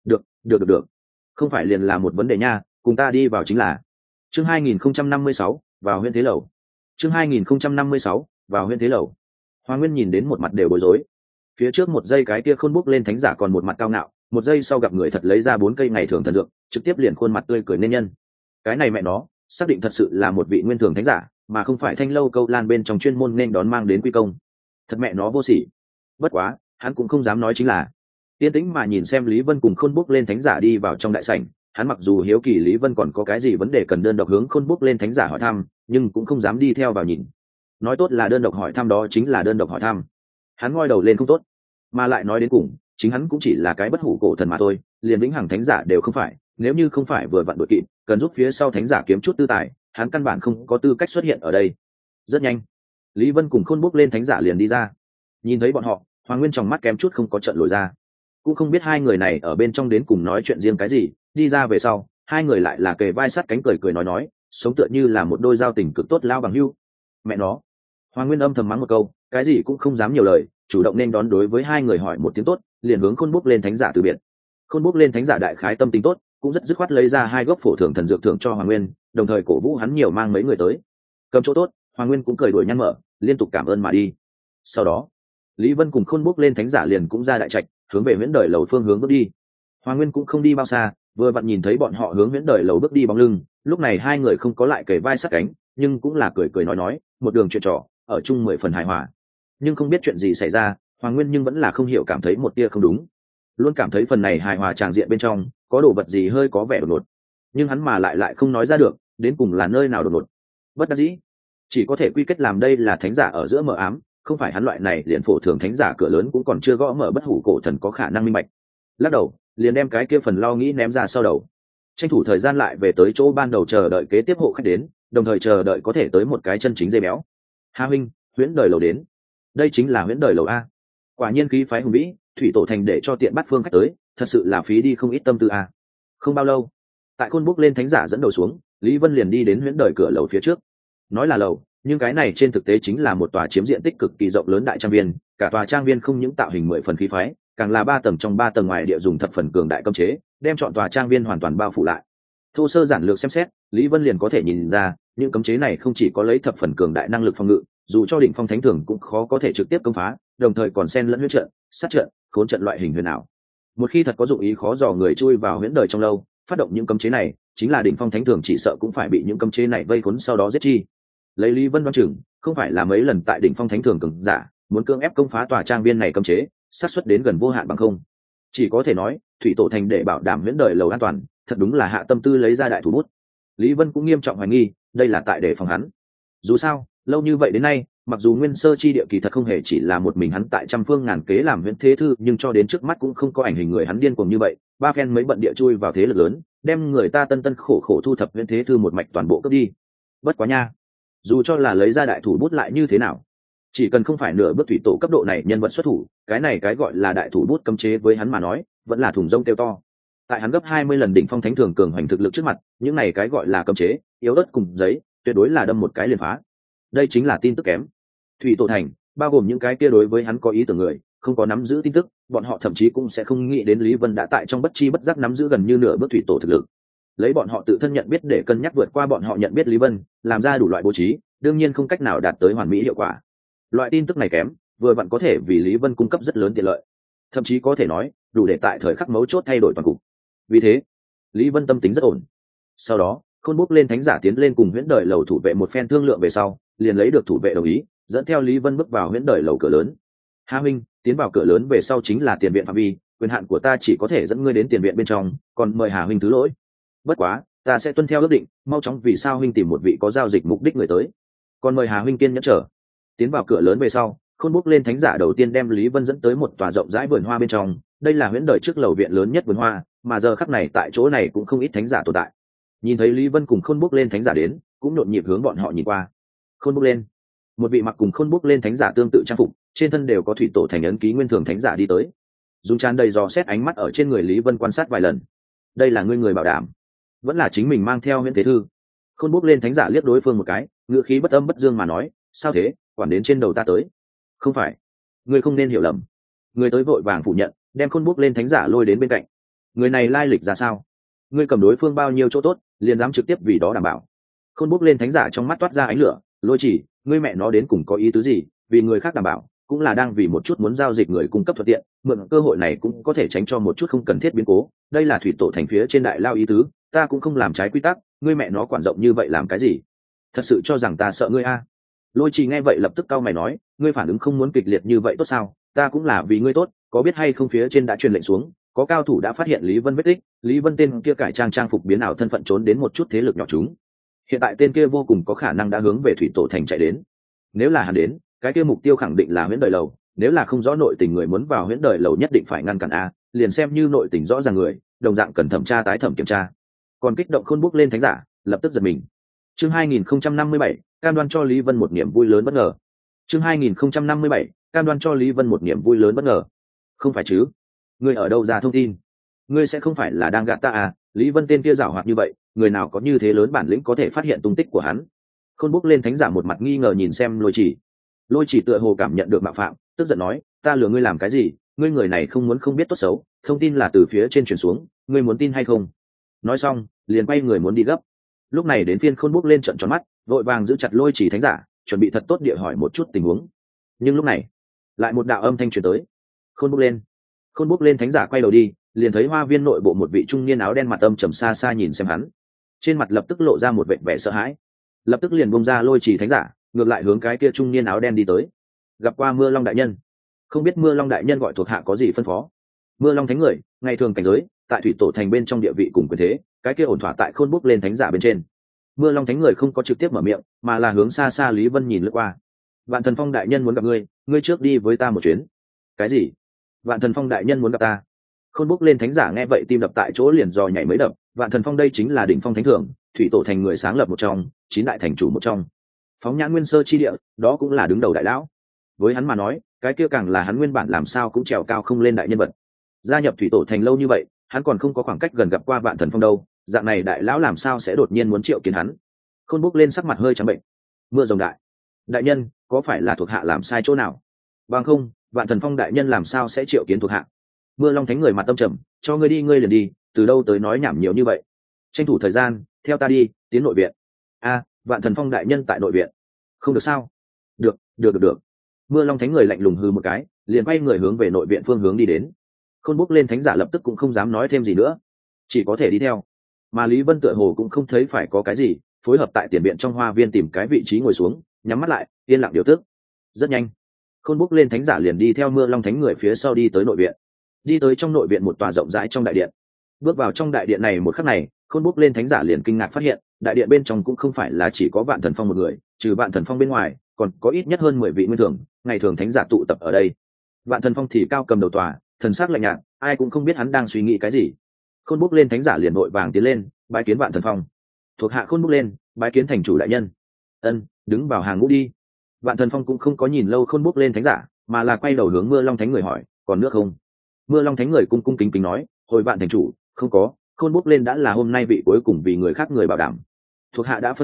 Được, không phải liền là một vấn đề nha, cùng ta đi vào chính là. Chương 2056, vào Huyễn Thế Lầu. Chương 2056, vào Huyễn Thế Lầu. Hoàng Nguyên nhìn đến một mặt đều bối rối. Phía trước 1 giây cái kia Khôn Bốc lên thánh giả còn một mặt cao ngạo, 1 giây sau gặp người thật lấy ra 4 cây ngày thường thần dược, trực tiếp liền khuôn mặt tươi cười nên nhân. Cái này mẹ nó, xác định thật sự là một vị nguyên thường thánh giả, mà không phải Thanh Lâu Câu Lan bên trong chuyên môn nên đón mang đến quy công. Thật mẹ nó vô sỉ. Bất quá, hắn cũng không dám nói chính là. Yên tĩnh mà nhìn xem Lý Vân cùng Khôn Bốc lên thánh giả đi vào trong đại sảnh, hắn mặc dù hiếu kỳ Lý Vân còn có cái gì vấn đề cần đơn độc hướng Khôn Bốc lên thánh giả hỏi thăm, nhưng cũng không dám đi theo vào nhìn. Nói tốt là đơn độc hỏi thăm đó chính là đơn độc hỏi thăm. Hắn ngoi đầu lên không tốt, mà lại nói đến cùng, chính hắn cũng chỉ là cái bất hủ cổ thần mà thôi, liền vĩnh hằng thánh giả đều không phải, nếu như không phải vừa vặn đội kịp, cần giúp phía sau thánh giả kiếm chút tư tài, hắn căn bản không có tư cách xuất hiện ở đây. Rất nhanh, Lý Vân cùng Khôn Bốc lên thánh giả liền đi ra. Nhìn thấy bọn họ, Hoàng Nguyên trong mắt kém chút không có trận lồi ra. Cũng không biết hai người này ở bên trong đến cùng nói chuyện riêng cái gì, đi ra về sau, hai người lại là kề vai sát cánh cười nói, sống tựa như là một đôi giao tình cực tốt lao bằng hữu. Mẹ nó. Hoàng Nguyên âm thầm mắng một câu, cái gì cũng không dám nhiều lời, chủ động nên đón đối với hai người hỏi một tiếng tốt, liền hướng Khôn Bốc lên thánh giả từ biệt. Khôn Bốc lên thánh giả đại khái tâm tính tốt, cũng rất dứt khoát lấy ra 2 gốc phổ thưởng thần dược thưởng cho Hoàng Nguyên, đồng thời cổ vũ hắn nhiều mang mấy người tới. Cầm chỗ tốt, Hoàng Nguyên cũng cười đuổi nhăn mở, liên tục cảm ơn mà đi. Sau đó, Lý Vân cùng Khôn Bốc lên thánh giả liền cũng ra đại trạch, hướng về Huyễn Đời Lầu phương hướng bước đi. Hoàng Nguyên cũng không đi bao xa, vừa vặn nhìn thấy bọn họ hướng Huyễn Đời Lầu bước đi bóng lưng, lúc này hai người không có lại kề vai sát cánh, nhưng cũng là cười nói, một đường chuyện trò, ở chung 10 phần hài hòa. Nhưng không biết chuyện gì xảy ra, Hoàng Nguyên nhưng vẫn là không hiểu cảm thấy một tia không đúng. Luôn cảm thấy phần này hài hòa tràng diện bên trong, có đồ vật gì hơi có vẻ đột ngột. Nhưng hắn mà lại không nói ra được, đến cùng là nơi nào đột ngột. Bất đắc dĩ, chỉ có thể quy kết làm đây là thánh giả ở giữa mờ ám, không phải hắn loại này liền phổ thường thánh giả cửa lớn cũng còn chưa gõ mở bất hủ cổ thần có khả năng minh bạch. Lắc đầu, liền đem cái kia phần lo nghĩ ném ra sau đầu, tranh thủ thời gian lại về tới chỗ ban đầu chờ đợi kế tiếp hộ khách đến, đồng thời chờ đợi có thể tới một cái chân chính dây béo. Hà huynh, Huyễn Đời Lầu đến. Đây chính là Huyễn Đời Lầu a. Quả nhiên khí phái hùng vĩ, thủy tổ thành để cho tiện bắt phương khách tới, thật sự là phí đi không ít tâm tư a. Không bao lâu, tại Khôn Bốc lên thánh giả dẫn đầu xuống, Lý Vân liền đi đến Huyễn Đời cửa lầu phía trước. Nói là lầu, nhưng cái này trên thực tế chính là một tòa chiếm diện tích cực kỳ rộng lớn đại trang viên, cả tòa trang viên không những tạo hình 10 phần khí phái, càng là 3 tầng trong 3 tầng ngoài địa dùng thập phần cường đại cấm chế, đem chọn tòa trang viên hoàn toàn bao phủ lại. Thô sơ giản lược xem xét, Lý Vân liền có thể nhìn ra, những cấm chế này không chỉ có lấy thập phần cường đại năng lực phòng ngự, dù cho đỉnh phong thánh thường cũng khó có thể trực tiếp công phá, đồng thời còn xen lẫn huyết trận, sát trận, khốn trận loại hình huyền ảo. Một khi thật có dụng ý khó dò người chui vào huyễn đời trong lâu, phát động những cấm chế này, chính là đỉnh phong thánh thường chỉ sợ cũng phải bị những cấm chế này vây khốn sau đó giết chi. Lấy Lý Vân đoán chừng, không phải là mấy lần tại đỉnh phong thánh thường cường giả, muốn cưỡng ép công phá tòa trang viên này cấm chế, xác suất đến gần vô hạn bằng không. Chỉ có thể nói, thủy tổ thành để bảo đảm huyễn đời lầu an toàn, thật đúng là hạ tâm tư lấy ra đại thủ bút. Lý Vân cũng nghiêm trọng hoài nghi, đây là tại để phòng hắn. Dù sao, lâu như vậy đến nay, mặc dù nguyên sơ chi địa kỳ thật không hề chỉ là một mình hắn tại trăm phương ngàn kế làm huyễn thế thư, nhưng cho đến trước mắt cũng không có ảnh hình người hắn điên cuồng như vậy, ba phen mấy bận địa chui vào thế lực lớn, đem người ta tân tân khổ khổ thu thập huyễn thế thư một mạch toàn bộ cướp đi. Bất quá nha, dù cho là lấy ra đại thủ bút lại như thế nào, chỉ cần không phải nửa bước thủy tổ cấp độ này nhân vật xuất thủ, cái này cái gọi là đại thủ bút cấm chế với hắn mà nói, vẫn là thùng rông kêu to. Tại hắn gấp 20 lần đỉnh phong thánh thường cường hoành thực lực trước mặt, những này cái gọi là cấm chế, yếu ớt cùng giấy, tuyệt đối là đâm một cái liền phá. đây chính là tin tức kém. Thủy Tổ Thành bao gồm những cái kia đối với hắn có ý tưởng người, không có nắm giữ tin tức, bọn họ thậm chí cũng sẽ không nghĩ đến Lý Vân đã tại trong bất chi bất giác nắm giữ gần như nửa bước thủy tổ thực lực. Lấy bọn họ tự thân nhận biết để cân nhắc vượt qua bọn họ nhận biết Lý Vân, làm ra đủ loại bố trí, đương nhiên không cách nào đạt tới hoàn mỹ hiệu quả. Loại tin tức này kém, vừa vặn có thể vì Lý Vân cung cấp rất lớn tiện lợi, thậm chí có thể nói đủ để tại thời khắc mấu chốt thay đổi toàn cục. Vì thế, Lý Vân tâm tính rất ổn. Sau đó, Khôn Bốc lên thánh giả tiến lên cùng Huyễn Đời lầu thủ vệ một phen thương lượng về sau, liền lấy được thủ vệ đồng ý, dẫn theo Lý Vân bước vào Huyễn Đời lầu cửa lớn. Hà huynh, tiến vào cửa lớn về sau chính là tiền viện phạm vi, quyền hạn của ta chỉ có thể dẫn ngươi đến tiền viện bên trong, còn mời Hà huynh thứ lỗi. Bất quá, ta sẽ tuân theo ước định, mau chóng vì sao huynh tìm một vị có giao dịch mục đích người tới. Còn mời Hà huynh kiên nhẫn chờ. Tiến vào cửa lớn về sau, Khôn Bốc lên thánh giả đầu tiên đem Lý Vân dẫn tới một tòa rộng rãi vườn hoa bên trong, đây là Huyễn Đời trước lầu viện lớn nhất vườn hoa, mà giờ khắc này tại chỗ này cũng không ít thánh giả tồn tại. Nhìn thấy Lý Vân cùng Khôn Bốc lên thánh giả đến, cũng nhộn nhịp hướng bọn họ nhìn qua. Khôn Bốc lên, một vị mặc cùng Khôn Bốc lên thánh giả tương tự trang phục, trên thân đều có thủy tổ thành ấn ký nguyên thường thánh giả đi tới, dùng tràn đầy dò xét ánh mắt ở trên người Lý Vân quan sát vài lần. Đây là ngươi người bảo đảm, vẫn là chính mình mang theo Huyễn Thế Thư? Khôn Bốc lên thánh giả liếc đối phương một cái, ngữ khí bất âm bất dương mà nói, sao thế, quản đến trên đầu ta tới? Không phải, ngươi không nên hiểu lầm. Người tới vội vàng phủ nhận, đem Khôn Bốc lên thánh giả lôi đến bên cạnh. Người này lai lịch ra sao? Ngươi cầm đối phương bao nhiêu chỗ tốt, liền dám trực tiếp vì đó đảm bảo? Khôn Bốc lên thánh giả trong mắt toát ra ánh lửa, Lôi Chỉ, ngươi mẹ nó đến cùng có ý tứ gì? Vì người khác đảm bảo, cũng là đang vì một chút muốn giao dịch người cung cấp thuận tiện, mượn cơ hội này cũng có thể tránh cho một chút không cần thiết biến cố. Đây là thủy tổ thành phía trên đại lao ý tứ, ta cũng không làm trái quy tắc, ngươi mẹ nó quản rộng như vậy làm cái gì? Thật sự cho rằng ta sợ ngươi a? Lôi Chỉ nghe vậy lập tức cau mày nói, ngươi phản ứng không muốn kịch liệt như vậy tốt sao? Ta cũng là vì ngươi tốt, có biết hay không phía trên đã truyền lệnh xuống, có cao thủ đã phát hiện Lý Vân vết tích, Lý Vân tên kia cải trang trang phục biến ảo thân phận trốn đến một chút thế lực nhỏ chúng. Hiện tại tên kia vô cùng có khả năng đã hướng về thủy tổ thành chạy đến. Nếu là hắn đến, cái kia mục tiêu khẳng định là Huyễn Đời lầu, nếu là không rõ nội tình người muốn vào Huyễn Đời lầu nhất định phải ngăn cản a, liền xem như nội tình rõ ràng người, đồng dạng cần thẩm tra tái thẩm kiểm tra. Còn kích động Khôn Bốc lên thánh giả, lập tức giật mình. Chương 2057, cam đoan cho Lý Vân một niềm vui lớn bất ngờ. Chương 2057, cam đoan cho Lý Vân một niềm vui lớn bất ngờ. Không phải chứ? Ngươi ở đâu ra thông tin? Ngươi sẽ không phải là đang gạt ta à? Lý Vân tên kia giảo hoạt như vậy, người nào có như thế lớn bản lĩnh có thể phát hiện tung tích của hắn? Khôn Bốc lên thánh giả một mặt nghi ngờ nhìn xem Lôi Chỉ. Lôi Chỉ tựa hồ cảm nhận được mạo phạm, tức giận nói, ta lừa ngươi làm cái gì? Ngươi người này không muốn không biết tốt xấu, thông tin là từ phía trên truyền xuống, ngươi muốn tin hay không? Nói xong, liền quay người muốn đi gấp. Lúc này đến phiên Khôn Bốc lên trợn tròn mắt, vội vàng giữ chặt Lôi Chỉ thánh giả, chuẩn bị thật tốt địa hỏi một chút tình huống. Nhưng lúc này, lại một đạo âm thanh truyền tới. Khôn Bốc lên. Khôn Bốc lên thánh giả quay đầu đi, liền thấy hoa viên nội bộ một vị trung niên áo đen mặt âm trầm xa xa nhìn xem hắn, trên mặt lập tức lộ ra một vẻ vẻ sợ hãi, lập tức liền bông ra Lôi Chỉ thánh giả, ngược lại hướng cái kia trung niên áo đen đi tới. Gặp qua Mưa Long đại nhân, không biết Mưa Long đại nhân gọi thuộc hạ có gì phân phó? Mưa Long thánh người, ngày thường cảnh giới tại thủy tổ thành bên trong địa vị cùng quyền thế, cái kia ổn thỏa tại Khôn Bốc lên thánh giả bên trên. Mưa Long thánh người không có trực tiếp mở miệng, mà là hướng xa xa Lý Vân nhìn lướt qua. Vạn Thần Phong đại nhân muốn gặp ngươi, ngươi trước đi với ta một chuyến. Cái gì? Vạn Thần Phong đại nhân muốn gặp ta? Khôn Bốc lên thánh giả nghe vậy tim đập tại chỗ liền dò nhảy mấy đập. Vạn Thần Phong đây chính là đỉnh phong thánh thượng, thủy tổ thành người sáng lập một trong, 9 đại thành chủ một trong. Phóng nhãn nguyên sơ chi địa, đó cũng là đứng đầu đại lão. Với hắn mà nói, cái kia càng là hắn nguyên bản làm sao cũng trèo cao không lên đại nhân vật. Gia nhập thủy tổ thành lâu như vậy, hắn còn không có khoảng cách gần gặp qua Vạn Thần Phong đâu, dạng này đại lão làm sao sẽ đột nhiên muốn triệu kiến hắn? Khôn Bốc lên sắc mặt hơi trắng bệnh. Mưa rồng đại nhân, có phải là thuộc hạ làm sai chỗ nào? Bằng không, Vạn Thần Phong đại nhân làm sao sẽ triệu kiến thuộc hạ? Mưa Long thánh người mặt tâm trầm, cho ngươi đi ngươi liền đi, từ đâu tới nói nhảm nhiều như vậy? Tranh thủ thời gian, theo ta đi, tiến nội viện. A, Vạn Thần Phong đại nhân tại nội viện. Không được sao? Được. Mưa Long thánh người lạnh lùng hừ một cái, liền quay người hướng về nội viện phương hướng đi đến. Khôn Bốc lên thánh giả lập tức cũng không dám nói thêm gì nữa, chỉ có thể đi theo. Mà Lý Vân tựa hồ cũng không thấy phải có cái gì, phối hợp tại tiền viện trong hoa viên tìm cái vị trí ngồi xuống, nhắm mắt lại, yên lặng điều tức. Rất nhanh, Khôn Bốc lên thánh giả liền đi theo Mưa Long thánh người phía sau đi tới nội viện. Đi tới trong nội viện một tòa rộng rãi trong đại điện. Bước vào trong đại điện này một khắc này, Khôn Bốc lên thánh giả liền kinh ngạc phát hiện, đại điện bên trong cũng không phải là chỉ có Vạn Thần Phong một người, trừ Vạn Thần Phong bên ngoài, còn có ít nhất hơn 10 vị nguyên thường, ngày thường thánh giả tụ tập ở đây. Vạn Thần Phong thì cao cầm đầu tòa, thần sắc lạnh nhạt, ai cũng không biết hắn đang suy nghĩ cái gì. Khôn Bốc lên thánh giả liền vội vàng tiến lên, bái kiến Vạn Thần Phong. Thuộc hạ Khôn Bốc lên, bái kiến thành chủ đại nhân. Ân, đứng vào hàng ngũ đi. Vạn Thần Phong cũng không có nhìn lâu Khôn Bốc lên thánh giả, mà là quay đầu hướng Mưa Long thánh người hỏi, còn nước không? Mưa Long thánh người cung cung kính kính nói, hồi Vạn thành chủ, không có, Khôn Bốc lên đã là hôm nay vị cuối cùng vì người khác người bảo đảm. Thuộc hạ đã phân phó,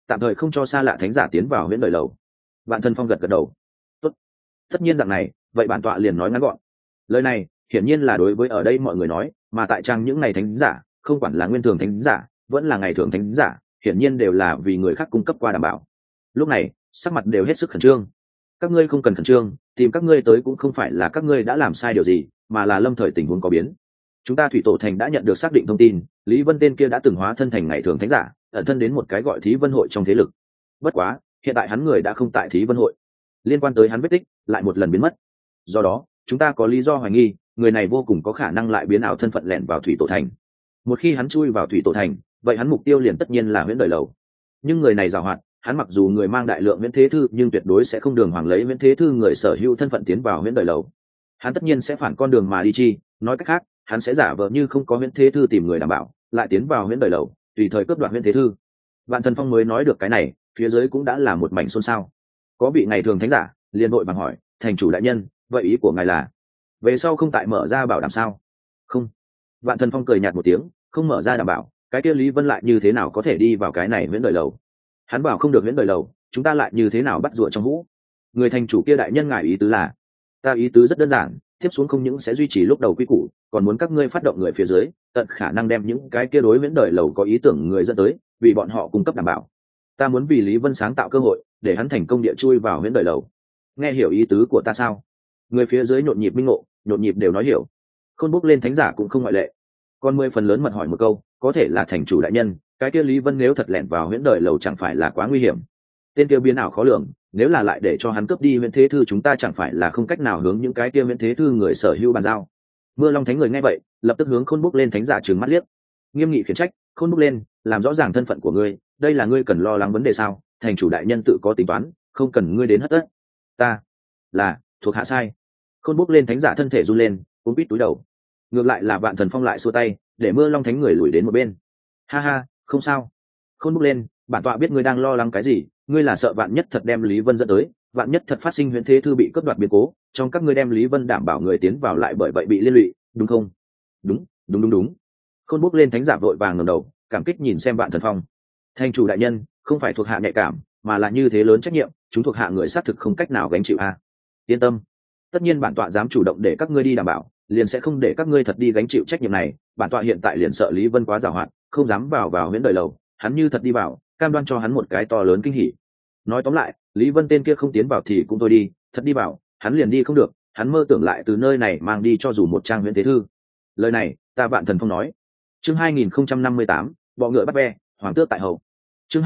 tạm thời không cho xa lạ thánh giả tiến vào huyễn đời lầu. Vạn Thần Phong gật gật đầu. Tốt, tất nhiên dạng này, vậy bản tọa liền nói ngắn gọn. Lời này hiển nhiên là đối với ở đây mọi người nói, mà tại trang những ngày thánh giả, không quản là nguyên thường thánh giả vẫn là ngày thường thánh giả, hiển nhiên đều là vì người khác cung cấp qua đảm bảo. Lúc này sắc mặt đều hết sức khẩn trương. Các ngươi không cần khẩn trương, tìm các ngươi tới cũng không phải là các ngươi đã làm sai điều gì, mà là lâm thời tình huống có biến. Chúng ta thủy tổ thành đã nhận được xác định thông tin, Lý Vân tên kia đã từng hóa thân thành ngày thường thánh giả, ẩn thân đến một cái gọi Thí Vân hội trong thế lực. Bất quá hiện tại hắn người đã không tại Thí Vân hội, liên quan tới hắn vết tích lại một lần biến mất. Do đó chúng ta có lý do hoài nghi người này vô cùng có khả năng lại biến ảo thân phận lẻn vào thủy tổ thành. Một khi hắn chui vào thủy tổ thành, vậy hắn mục tiêu liền tất nhiên là huyễn đời lầu. Nhưng người này giàu hoạt, hắn mặc dù người mang đại lượng huyễn thế thư, nhưng tuyệt đối sẽ không đường hoàng lấy huyễn thế thư người sở hữu thân phận tiến vào huyễn đời lầu. Hắn tất nhiên sẽ phản con đường mà đi chi, nói cách khác, hắn sẽ giả vờ như không có huyễn thế thư tìm người đảm bảo, lại tiến vào huyễn đời lầu, tùy thời cướp đoạt huyễn thế thư. Vạn Thần Phong mới nói được cái này, phía dưới cũng đã là một mảnh xôn xao. Có vị ngày thường thánh giả liền vội bằng hỏi, thành chủ đại nhân, vậy ý của ngài là về sau không tại mở ra bảo đảm sao? Không. Vạn Thần Phong cười nhạt một tiếng, không mở ra đảm bảo, cái kia Lý Vân lại như thế nào có thể đi vào cái này huyễn đời lầu? Hắn bảo không được huyễn đời lầu, chúng ta lại như thế nào bắt rùa trong hũ? Người thành chủ kia đại nhân ngài ý tứ là? Ta ý tứ rất đơn giản, tiếp xuống không những sẽ duy trì lúc đầu quy củ, còn muốn các ngươi phát động người phía dưới, tận khả năng đem những cái kia đối huyễn đời lầu có ý tưởng người dẫn tới, vì bọn họ cung cấp đảm bảo. Ta muốn vì Lý Vân sáng tạo cơ hội, để hắn thành công địa chui vào huyễn đời lầu. Nghe hiểu ý tứ của ta sao? Người phía dưới nhộn nhịp minh ngộ, nhộn nhịp đều nói hiểu. Khôn bốc lên thánh giả cũng không ngoại lệ. Còn 10 phần lớn mật hỏi một câu, có thể là thành chủ đại nhân, cái kia Lý Vân nếu thật lẻn vào huyễn đời lầu chẳng phải là quá nguy hiểm? Tên kia biến ảo khó lường, nếu là lại để cho hắn cướp đi huyễn thế thư, chúng ta chẳng phải là không cách nào hướng những cái kia huyễn thế thư người sở hữu bàn giao? Mưa Long Thánh người nghe vậy, lập tức hướng Khôn bốc lên thánh giả trừng mắt liếc, nghiêm nghị khiển trách, Khôn bốc lên, làm rõ ràng thân phận của ngươi, đây là ngươi cần lo lắng vấn đề sao? Thành chủ đại nhân tự có tính toán, không cần ngươi đến hất tất. Ta là thuộc hạ sai. Khôn bốc lên thánh giả thân thể run lên, cuống quýt túi đầu. Ngược lại là Vạn Thần Phong lại xua tay, để Mưa Long Thánh người lùi đến một bên. Ha ha, không sao. Khôn bốc lên, bản tọa biết ngươi đang lo lắng cái gì, ngươi là sợ vạn nhất thật đem Lý Vân dẫn tới, vạn nhất thật phát sinh huyễn thế thư bị cướp đoạt biến cố, trong các ngươi đem Lý Vân đảm bảo người tiến vào lại bởi vậy bị liên lụy, đúng không? Đúng. Khôn bốc lên thánh giả vội vàng ngẩng đầu, cảm kích nhìn xem Vạn Thần Phong. Thành chủ đại nhân, không phải thuộc hạ nhạy cảm, mà là như thế lớn trách nhiệm, chúng thuộc hạ người xác thực không cách nào gánh chịu a. Yên tâm, tất nhiên bản tọa dám chủ động để các ngươi đi đảm bảo, liền sẽ không để các ngươi thật đi gánh chịu trách nhiệm này. Bản tọa hiện tại liền sợ Lý Vân quá giàu hoạt, không dám vào huyễn đời lầu, hắn như thật đi vào, cam đoan cho hắn một cái to lớn kinh hỉ. Nói tóm lại, Lý Vân tên kia không tiến vào thì cũng thôi đi, thật đi vào, hắn liền đi không được, hắn mơ tưởng lại từ nơi này mang đi cho dù một trang huyễn thế thư. Lời này, ta Vạn Thần Phong nói. Chương 2058, bọ ngựa bắt ve, hoàng tước tại hậu. Chương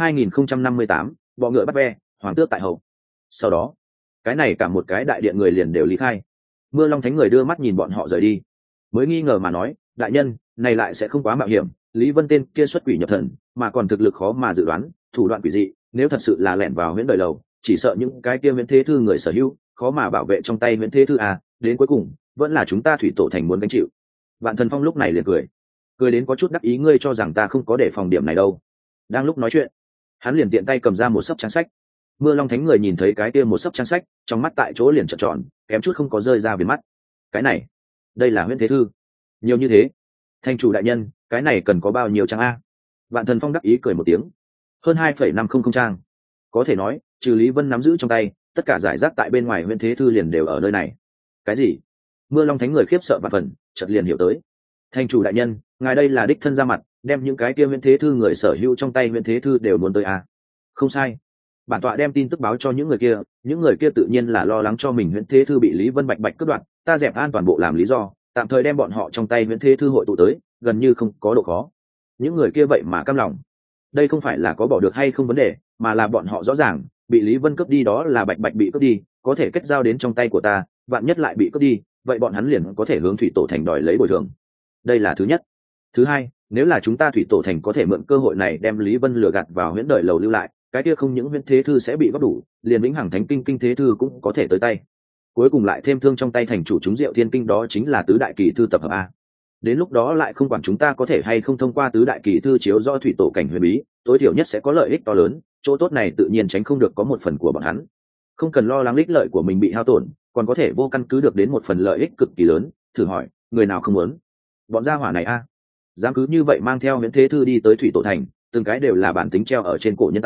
2058, bọ ngựa bắt ve, hoàng tước tại hậu. Sau đó, cái này cả một cái đại điện người liền đều lý khai. Mưa Long Thánh người đưa mắt nhìn bọn họ rời đi, mới nghi ngờ mà nói, đại nhân, này lại sẽ không quá mạo hiểm, Lý Vân tên kia xuất quỷ nhập thần, mà còn thực lực khó mà dự đoán, thủ đoạn quỷ dị, nếu thật sự là lẻn vào huyễn đời lầu, chỉ sợ những cái kia huyễn thế thư người sở hữu, khó mà bảo vệ trong tay huyễn thế thư à, đến cuối cùng, vẫn là chúng ta thủy tổ thành muốn gánh chịu. Vạn Thần Phong lúc này liền cười đến có chút đắc ý, ngươi cho rằng ta không có để phòng điểm này đâu. Đang lúc nói chuyện, hắn liền tiện tay cầm ra một sấp trang sách. Mưa Long Thánh người nhìn thấy cái kia một sấp trang sách, trong mắt tại chỗ liền trợn tròn, kém chút không có rơi ra viền mắt. Cái này, đây là huyễn thế thư? Nhiều như thế? Thành chủ đại nhân, cái này cần có bao nhiêu trang a? Vạn Thần Phong đắc ý cười một tiếng. Hơn 2,500 trang. Có thể nói, trừ Lý Vân nắm giữ trong tay, tất cả giải rác tại bên ngoài huyễn thế thư liền đều ở nơi này. Cái gì? Mưa Long Thánh người khiếp sợ vạn phần, chợt liền hiểu tới. Thành chủ đại nhân, ngài đây là đích thân ra mặt, đem những cái kia huyễn thế thư người sở hữu trong tay huyễn thế thư đều muốn tới à? Không sai, bản tọa đem tin tức báo cho những người kia tự nhiên là lo lắng cho mình huyễn thế thư bị Lý Vân bạch cướp đoạt, ta dẹp an toàn bộ làm lý do, tạm thời đem bọn họ trong tay huyễn thế thư hội tụ tới, gần như không có độ khó. Những người kia vậy mà cam lòng. Đây không phải là có bỏ được hay không vấn đề, mà là bọn họ rõ ràng, bị Lý Vân cướp đi đó là bạch bị cướp đi, có thể kết giao đến trong tay của ta, vạn nhất lại bị cướp đi, vậy bọn hắn liền có thể hướng thủy tổ thành đòi lấy bồi thường. Đây là thứ nhất. Thứ hai, nếu là chúng ta thủy tổ thành có thể mượn cơ hội này đem Lý Vân lừa gạt vào huyễn đời lầu lưu lại, cái kia không những huyễn thế thư sẽ bị góp đủ, liền vĩnh hằng thánh kinh thế thư cũng có thể tới tay. Cuối cùng lại thêm thương trong tay thành chủ chúng diệu thiên kinh, đó chính là tứ đại kỳ thư tập hợp a. Đến lúc đó lại không quản chúng ta có thể hay không thông qua tứ đại kỳ thư chiếu do thủy tổ cảnh huyền bí, tối thiểu nhất sẽ có lợi ích to lớn, chỗ tốt này tự nhiên tránh không được có một phần của bọn hắn. Không cần lo lắng ích lợi của mình bị hao tổn, còn có thể vô căn cứ được đến một phần lợi ích cực kỳ lớn, thử hỏi, người nào không muốn? Bọn gia hỏa này a, dám cứ như vậy mang theo huyễn thế thư đi tới thủy tổ thành, từng cái đều là bản tính treo ở trên cổ nhân tài,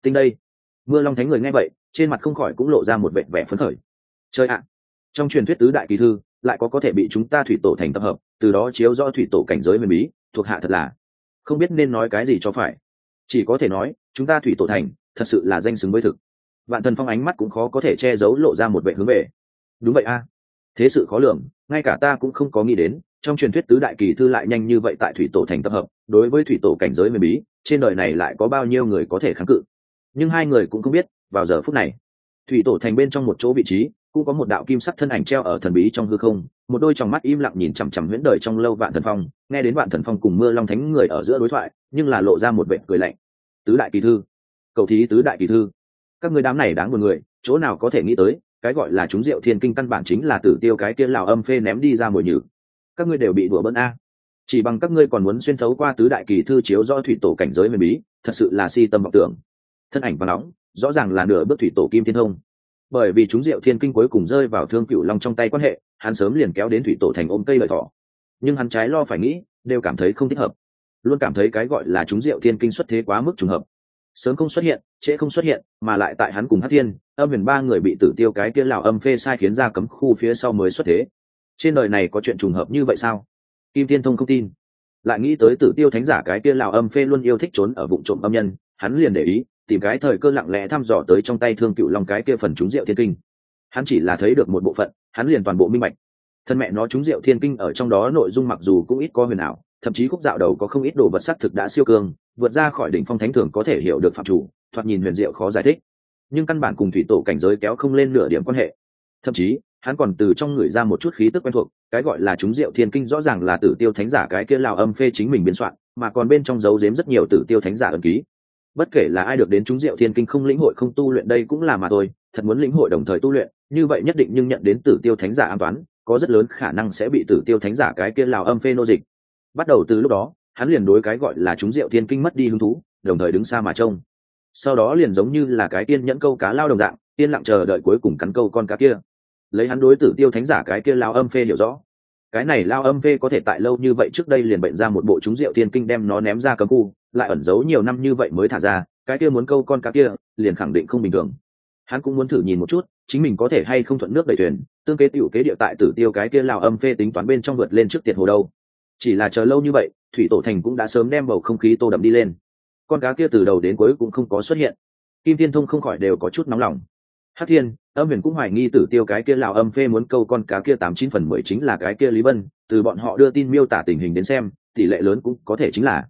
Tinh đây. Mưa Long Thánh người nghe vậy, trên mặt không khỏi cũng lộ ra một vẻ vẻ phấn khởi. Chơi ạ, trong truyền thuyết tứ đại kỳ thư lại có thể bị chúng ta thủy tổ thành tập hợp, từ đó chiếu rõ thủy tổ cảnh giới huyền bí, thuộc hạ thật là không biết nên nói cái gì cho phải. Chỉ có thể nói chúng ta thủy tổ thành thật sự là danh xứng với thực. Vạn Thần Phong ánh mắt cũng khó có thể che giấu lộ ra một vẻ hướng về. Đúng vậy a, thế sự khó lường, ngay cả ta cũng không có nghĩ đến trong truyền thuyết tứ đại kỳ thư lại nhanh như vậy tại thủy tổ thành tập hợp. Đối với thủy tổ cảnh giới huyền bí, trên đời này lại có bao nhiêu người có thể kháng cự. Nhưng hai người cũng không biết, vào giờ phút này thủy tổ thành bên trong một chỗ vị trí cũng có một đạo kim sắc thân ảnh treo ở thần bí trong hư không, một đôi tròng mắt im lặng nhìn chằm chằm huyễn đời trong lâu Vạn Thần Phong. Nghe đến Vạn Thần Phong cùng Mưa Long Thánh người ở giữa đối thoại, nhưng là lộ ra một vẻ cười lạnh. Tứ đại kỳ thư, cầu thí tứ đại kỳ thư, các người đám này đáng buồn người, chỗ nào có thể nghĩ tới cái gọi là chúng Diệu Thiên Kinh căn bản chính là Tử Tiêu cái kia lão âm phê ném đi ra mồi nhử. Các ngươi đều bị đùa bỡn a. Chỉ bằng các ngươi còn muốn xuyên thấu qua tứ đại kỳ thư chiếu do thủy tổ cảnh giới huyền bí, thật sự là si tâm vọng tưởng. Thân ảnh vàng nóng rõ ràng là nửa bước thủy tổ Kim Thiên Thông. Bởi vì chúng Diệu Thiên Kinh cuối cùng rơi vào Thương Cửu Long trong tay quan hệ, hắn sớm liền kéo đến thủy tổ thành ôm cây lợi thỏ. Nhưng hắn trái lo phải nghĩ, đều cảm thấy không thích hợp, luôn cảm thấy cái gọi là chúng Diệu Thiên Kinh xuất thế quá mức trùng hợp, sớm không xuất hiện, trễ không xuất hiện, mà lại tại hắn cùng Hắc Thiên, Âm Huyền ba người bị Tử Tiêu cái kia lão âm phê sai khiến ra cấm khu phía sau mới xuất thế. Trên đời này có chuyện trùng hợp như vậy sao? Kim Thiên Thông không tin, lại nghĩ tới Tử Tiêu thánh giả cái kia lão âm phê luôn yêu thích trốn ở vụng trộm âm nhân, hắn liền để ý tìm cái thời cơ lặng lẽ thăm dò tới trong tay Thương Cửu Long cái kia phần chúng Diệu Thiên Kinh. Hắn chỉ là thấy được một bộ phận, hắn liền toàn bộ minh bạch. Thân mẹ nó chúng Diệu Thiên Kinh ở trong đó nội dung mặc dù cũng ít có huyền ảo, thậm chí khúc dạo đầu có không ít đồ vật sắc thực đã siêu cường, vượt ra khỏi đỉnh phong thánh thường có thể hiểu được phạm chủ, thoạt nhìn huyền diệu khó giải thích, nhưng căn bản cùng thủy tổ cảnh giới kéo không lên nửa điểm quan hệ. Thậm chí hắn còn từ trong người ra một chút khí tức quen thuộc, cái gọi là chúng Diệu Thiên Kinh rõ ràng là Tử Tiêu thánh giả cái kia lão âm phê chính mình biên soạn, mà còn bên trong giấu giếm rất nhiều Tử Tiêu thánh giả ẩn ký. Bất kể là ai được đến chúng Diệu Thiên Kinh không lĩnh hội không tu luyện đây cũng là mà thôi, thật muốn lĩnh hội đồng thời tu luyện, như vậy nhất định nhưng nhận đến Tử Tiêu thánh giả an toán, có rất lớn khả năng sẽ bị Tử Tiêu thánh giả cái kia lão âm phê nô dịch. Bắt đầu từ lúc đó, hắn liền đối cái gọi là chúng Diệu Thiên Kinh mất đi hứng thú, đồng thời đứng xa mà trông. Sau đó liền giống như là cái tiên nhẫn câu cá lao đồng dạng, yên lặng chờ đợi cuối cùng cắn câu con cá kia. Lấy hắn đối Tử Tiêu thánh giả cái kia lao âm phê hiểu rõ, cái này lao âm phê có thể tại lâu như vậy trước đây liền bệnh ra một bộ chúng Diệu Thiên Kinh đem nó ném ra cấm khu, lại ẩn giấu nhiều năm như vậy mới thả ra, cái kia muốn câu con cá kia liền khẳng định không bình thường. Hắn cũng muốn thử nhìn một chút chính mình có thể hay không thuận nước đẩy thuyền, tương kế tiểu kế địa tại Tử Tiêu cái kia lao âm phê tính toán bên trong vượt lên trước tiệt hồ đâu. Chỉ là chờ lâu như vậy, thủy tổ thành cũng đã sớm đem bầu không khí tô đậm đi lên, con cá kia từ đầu đến cuối cũng không có xuất hiện. Kim Thiên Thông không khỏi đều có chút nóng lòng. Hắc Thiên, Âm Huyền cũng hoài nghi Tử Tiêu cái kia lão âm phê muốn câu con cá kia 89/10 chính là cái kia Lý Vân, từ bọn họ đưa tin miêu tả tình hình đến xem, tỷ lệ lớn cũng có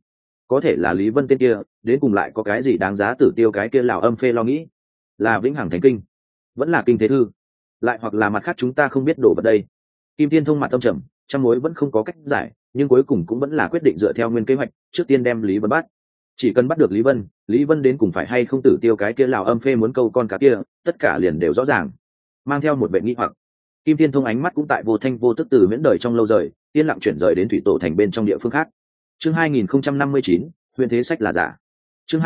thể là Lý Vân tên kia, đến cùng lại có cái gì đáng giá Tử Tiêu cái kia lão âm phê lo nghĩ, là Vĩnh Hằng Thánh Kinh, vẫn là Kinh Thế Thư, lại hoặc là mặt khác chúng ta không biết đổ vào đây. Kim Thiên Thông mặt tâm trầm, trăm mối vẫn không có cách giải, nhưng cuối cùng cũng vẫn là quyết định dựa theo nguyên kế hoạch, trước tiên đem Lý Vân bắt. Chỉ cần bắt được Lý Vân đến cùng phải hay không Tử Tiêu cái kia lão âm phê muốn câu con cá kia, tất cả liền đều rõ ràng. Mang theo một vẻ nghi hoặc, Kim Thiên Thông ánh mắt cũng tại vô thanh vô tức từ miễn đời trong lâu rời, yên lặng chuyển rời đến thủy tổ thành bên trong địa phương khác. Chương 2059, huyền thế sách là giả. Chương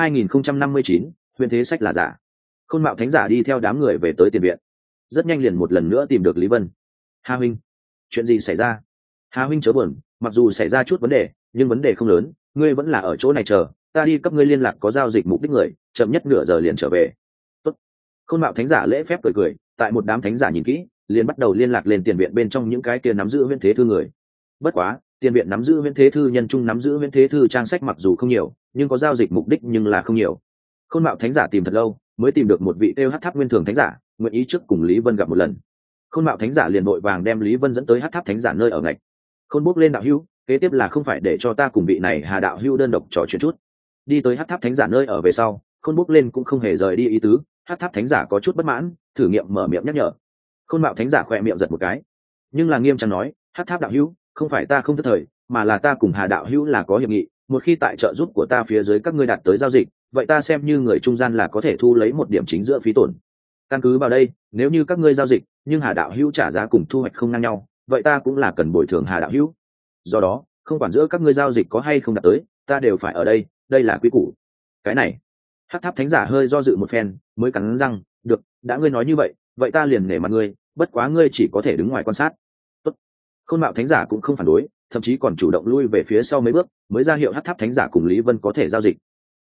2059, huyền thế sách là giả. Khôn Mạo thánh giả đi theo đám người về tới tiền viện, rất nhanh liền một lần nữa tìm được Lý Vân. Hà huynh, chuyện gì xảy ra? Hà huynh chớ buồn, mặc dù xảy ra chút vấn đề, nhưng vấn đề không lớn, ngươi vẫn là ở chỗ này chờ, ta đi cấp ngươi liên lạc có giao dịch mục đích người, chậm nhất nửa giờ liền trở về. Tốt. Khôn Mạo thánh giả lễ phép cười, tại một đám thánh giả nhìn kỹ, liền bắt đầu liên lạc lên tiền viện bên trong những cái kia nắm giữ huyền thế thư người. Bất quá, tiền viện nắm giữ huyền thế thư nhân trung nắm giữ huyền thế thư trang sách mặc dù không nhiều, nhưng có giao dịch mục đích nhưng là không nhiều. Khôn Mạo thánh giả tìm thật lâu, mới tìm được một vị tiêu Hắc Tháp Nguyên Thường thánh giả, nguyện ý trước cùng Lý Vân gặp một lần. Khôn Mạo thánh giả liền vội vàng đem Lý Vân dẫn tới Hắc Tháp thánh giả nơi ở ngạch. Khôn bước lên đạo hữu, kế tiếp là không phải để cho ta cùng vị này Hà đạo hữu đơn độc trò chuyện chút. Đi tới Hắc Tháp thánh giả nơi ở về sau, Khôn bước lên cũng không hề rời đi ý tứ. Hắc Tháp thánh giả có chút bất mãn, thử nghiệm mở miệng nhắc nhở. Khôn Mạo thánh giả khỏe miệng giật một cái, nhưng là nghiêm trang nói, Hắc Tháp đạo hữu, không phải ta không thất thời, mà là ta cùng Hà đạo hữu là có hiệp nghị, một khi tại trợ giúp của ta phía dưới các ngươi đạt tới giao dịch, vậy ta xem như người trung gian là có thể thu lấy một điểm chính giữa phí tổn. Căn cứ vào đây, nếu như các ngươi giao dịch nhưng Hà đạo hữu trả giá cùng thu hoạch không ngang nhau, vậy ta cũng là cần bồi thường Hà đạo hữu. Do đó, không quản giữa các ngươi giao dịch có hay không đạt tới, ta đều phải ở đây, đây là quy củ. Cái này, Hắc Tháp thánh giả hơi do dự một phen, mới cắn răng, được, đã ngươi nói như vậy, vậy ta liền nể mặt ngươi, bất quá ngươi chỉ có thể đứng ngoài quan sát. Tốt. Khôn Mạo thánh giả cũng không phản đối, thậm chí còn chủ động lui về phía sau mấy bước, mới ra hiệu Hắc Tháp thánh giả cùng Lý Vân có thể giao dịch.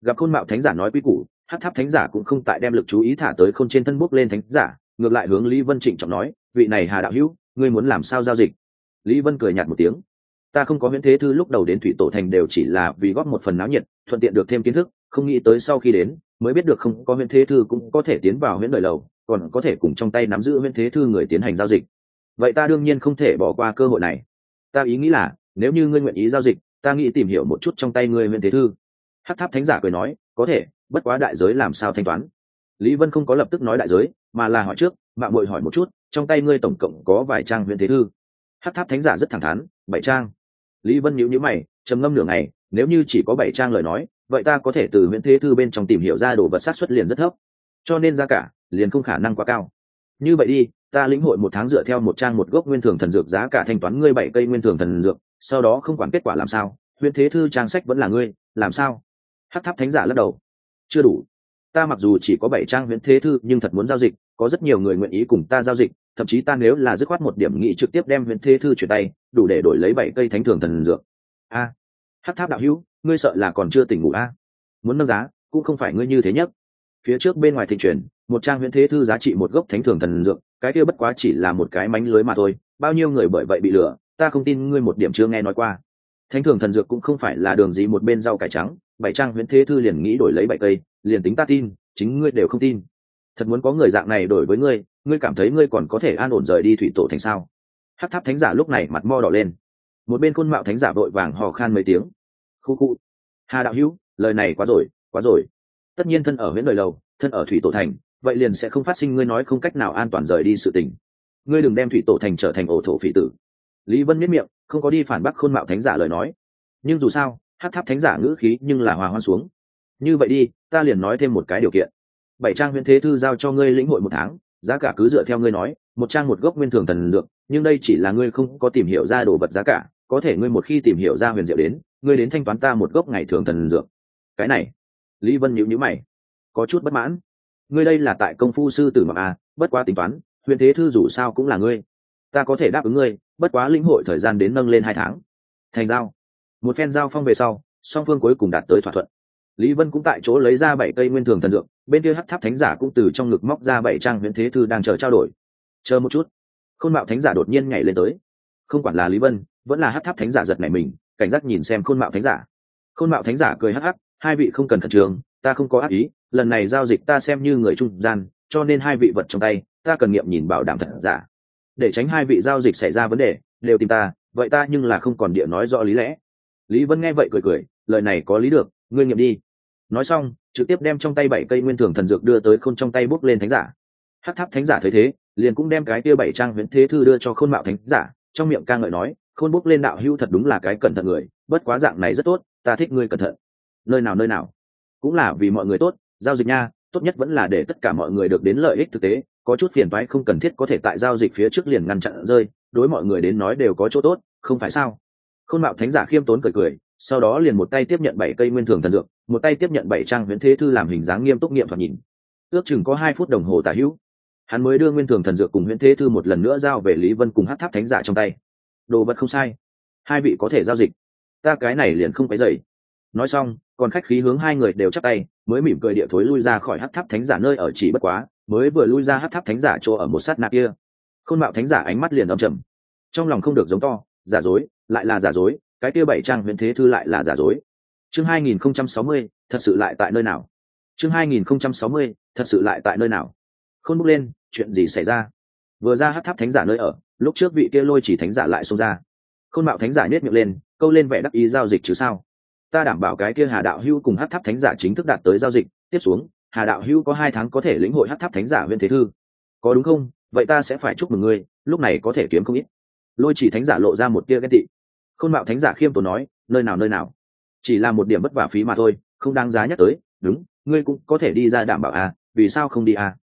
Gặp khôn mạo thánh giả nói quy củ, hắc tháp thánh giả cũng không tại đem lực chú ý thả tới khôn trên thân bốc lên thánh giả, ngược lại hướng Lý Vân trịnh trọng nói, vị này Hà đạo hữu, ngươi muốn làm sao giao dịch? Lý Vân cười nhạt một tiếng, ta không có huyễn thế thư lúc đầu đến thủy tổ thành đều chỉ là vì góp một phần náo nhiệt, thuận tiện được thêm kiến thức, không nghĩ tới sau khi đến mới biết được không có huyễn thế thư cũng có thể tiến vào huyễn đời lầu, còn có thể cùng trong tay nắm giữ huyễn thế thư người tiến hành giao dịch. Vậy ta đương nhiên không thể bỏ qua cơ hội này. Ta ý nghĩ là, nếu như ngươi nguyện ý giao dịch, ta nghĩ tìm hiểu một chút trong tay ngươi huyễn thế thư. Hắc tháp thánh giả cười nói, có thể, bất quá đại giới làm sao thanh toán? Lý Vân không có lập tức nói đại giới, mà là hỏi trước, mạng muội hỏi một chút, trong tay ngươi tổng cộng có vài trang huyễn thế thư? Hắc tháp thánh giả rất thẳng thắn, 7 trang. Lý Vân nhíu nhíu mày, trầm ngâm nửa ngày, nếu như chỉ có 7 trang lời nói, vậy ta có thể từ huyễn thế thư bên trong tìm hiểu ra đồ vật xác suất liền rất thấp, cho nên giá cả liền không khả năng quá cao. Như vậy đi, ta lĩnh hội 1 tháng dựa theo 1 trang 1 gốc nguyên thường thần dược giá cả thanh toán ngươi 7 cây nguyên thường thần dược, sau đó không quản kết quả làm sao, huyễn thế thư trang sách vẫn là ngươi, làm sao? Hắc tháp thánh giả lắc đầu, chưa đủ. Ta mặc dù chỉ có 7 trang huyễn thế thư, nhưng thật muốn giao dịch, có rất nhiều người nguyện ý cùng ta giao dịch, thậm chí ta nếu là dứt khoát một điểm nghị trực tiếp đem huyễn thế thư chuyển tay, đủ để đổi lấy 7 cây thánh thường thần dược. A, Hắc tháp đạo hữu, ngươi sợ là còn chưa tỉnh ngủ a? Muốn nâng giá, cũng không phải ngươi như thế nhất. Phía trước bên ngoài thịnh truyền, 1 trang huyễn thế thư giá trị 1 gốc thánh thường thần dược, cái kia bất quá chỉ là một cái mánh lưới mà thôi, bao nhiêu người bởi vậy bị lừa, ta không tin ngươi một điểm chưa nghe nói qua. Thánh thường thần dược cũng không phải là đường gì một bên rau cải trắng, 7 trang huyễn thế thư liền nghĩ đổi lấy 7 cây, liền tính ta tin, chính ngươi đều không tin. Thật muốn có người dạng này đổi với ngươi, ngươi cảm thấy ngươi còn có thể an ổn rời đi thủy tổ thành sao? Hắc tháp thánh giả lúc này mặt mo đỏ lên, một bên khôn mạo thánh giả vội vàng hò khan mấy tiếng. Khu khu, Hà đạo hữu, lời này quá rồi, quá rồi. Tất nhiên thân ở huyễn đời lầu, thân ở thủy tổ thành, vậy liền sẽ không phát sinh ngươi nói không cách nào an toàn rời đi sự tình. Ngươi đừng đem thủy tổ thành trở thành ổ thổ phỉ tử. Lý Vân miết miệng, không có đi phản bác khôn mạo thánh giả lời nói, nhưng dù sao hắc tháp thánh giả ngữ khí nhưng là hòa hoan xuống. Như vậy đi, ta liền nói thêm một cái điều kiện. 7 trang huyễn thế thư giao cho ngươi lĩnh hội 1 tháng, giá cả cứ dựa theo ngươi nói, 1 trang 1 gốc nguyên thường thần dược, nhưng đây chỉ là ngươi không có tìm hiểu ra đồ vật giá cả, có thể ngươi một khi tìm hiểu ra huyền diệu đến, ngươi đến thanh toán ta 1 gốc ngày thường thần dược. Cái này, Lý Vân nhíu nhíu mày, có chút bất mãn. Ngươi đây là tại công phu sư tử mà bất quá tính toán, huyền thế thư dù sao cũng là ngươi, ta có thể đáp ứng ngươi, bất quá lĩnh hội thời gian đến nâng lên 2 tháng. Thành giao. Một phen giao phong về sau, song phương cuối cùng đạt tới thỏa thuận. Lý Vân cũng tại chỗ lấy ra 7 cây nguyên thường thần dược, bên kia hắc tháp thánh giả cũng từ trong ngực móc ra 7 trang huyễn thế thư đang chờ trao đổi. Chờ một chút. Khôn mạo thánh giả đột nhiên nhảy lên tới. Không quản là Lý Vân, vẫn là hắc tháp thánh giả giật nảy mình, cảnh giác nhìn xem khôn mạo thánh giả. Khôn mạo thánh giả cười hắc hắc, hai vị không cần khẩn trương, ta không có ác ý, lần này giao dịch ta xem như người trung gian, cho nên hai vị vật trong tay, ta cần nghiệm nhìn bảo đảm thật giả. Để tránh hai vị giao dịch xảy ra vấn đề, đều tìm ta, vậy ta nhưng là không còn địa nói rõ lý lẽ. Lý Vân nghe vậy cười cười, lời này có lý được, ngươi nghiệm đi. Nói xong, trực tiếp đem trong tay 7 cây nguyên thường thần dược đưa tới khôn trong tay bốc lên thánh giả. Hắc tháp thánh giả thấy thế, liền cũng đem cái kia 7 trang huyễn thế thư đưa cho khôn mạo thánh giả, trong miệng ca ngợi nói, khôn bốc lên đạo hữu thật đúng là cái cẩn thận người, bất quá dạng này rất tốt, ta thích ngươi cẩn thận. Nơi nào, cũng là vì mọi người tốt, giao dịch nha, tốt nhất vẫn là để tất cả mọi người được đến lợi ích thực tế, có chút phiền toái không cần thiết có thể tại giao dịch phía trước liền ngăn chặn rơi, đối mọi người đến nói đều có chỗ tốt, không phải sao? Khôn mạo thánh giả khiêm tốn cười cười, sau đó liền một tay tiếp nhận 7 cây nguyên thường thần dược, một tay tiếp nhận 7 trang huyễn thế thư làm hình dáng nghiêm túc nghiệm thoạt nhìn. Ước chừng có 2 phút đồng hồ tả hữu, hắn mới đưa nguyên thường thần dược cùng huyễn thế thư một lần nữa giao về Lý Vân cùng hắc tháp thánh giả trong tay. Đồ vật không sai, hai vị có thể giao dịch, ta cái này liền không quấy rầy. Nói xong, còn khách khí hướng hai người đều chắp tay, mới mỉm cười địa thối lui ra khỏi hắc tháp thánh giả nơi ở chỉ bất quá, mới vừa lui ra hắc tháp thánh giả chỗ ở một sát na kia, khôn mạo thánh giả ánh mắt liền âm trầm, trong lòng không được giống to, giả dối, lại là giả dối, cái kia 7 trang huyễn thế thư lại là giả dối. Chương 2060, thật sự lại tại nơi nào? Chương 2060, thật sự lại tại nơi nào? Khôn bốc lên, chuyện gì xảy ra? Vừa ra hắc tháp thánh giả nơi ở, lúc trước vị kia lôi chỉ thánh giả lại xông ra. Khôn mạo thánh giả nhếch miệng lên, câu lên vẻ đắc ý giao dịch chứ sao? Ta đảm bảo cái kia Hà đạo hữu cùng hắc tháp thánh giả chính thức đạt tới giao dịch, tiếp xuống, Hà đạo hữu có 2 tháng có thể lĩnh hội hắc tháp thánh giả huyễn thế thư. Có đúng không? Vậy ta sẽ phải chúc mừng ngươi, lúc này có thể kiếm không ít. Lôi chỉ thánh giả lộ ra một tia ghen tị. Khôn mạo thánh giả khiêm tốn nói, nơi nào, chỉ là một điểm vất vả phí mà thôi, không đáng giá nhắc tới. Đúng, ngươi cũng có thể đi ra đảm bảo à, vì sao không đi à?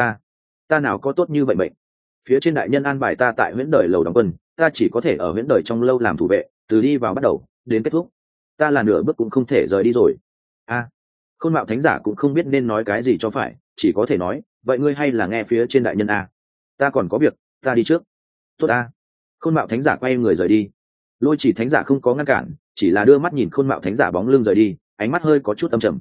Ta nào có tốt như vậy mệnh. Phía trên đại nhân an bài ta tại huyễn đời lầu đóng quân, ta chỉ có thể ở huyễn đời trong lâu làm thủ vệ, từ đi vào bắt đầu đến kết thúc, ta là nửa bước cũng không thể rời đi rồi. Khôn mạo thánh giả cũng không biết nên nói cái gì cho phải, chỉ có thể nói, vậy ngươi hay là nghe phía trên đại nhân à? Ta còn có việc, ta đi trước. Tốt à? Khôn mạo thánh giả quay người rời đi. Lôi chỉ thánh giả không có ngăn cản, chỉ là đưa mắt nhìn khôn mạo thánh giả bóng lưng rời đi, ánh mắt hơi có chút âm trầm.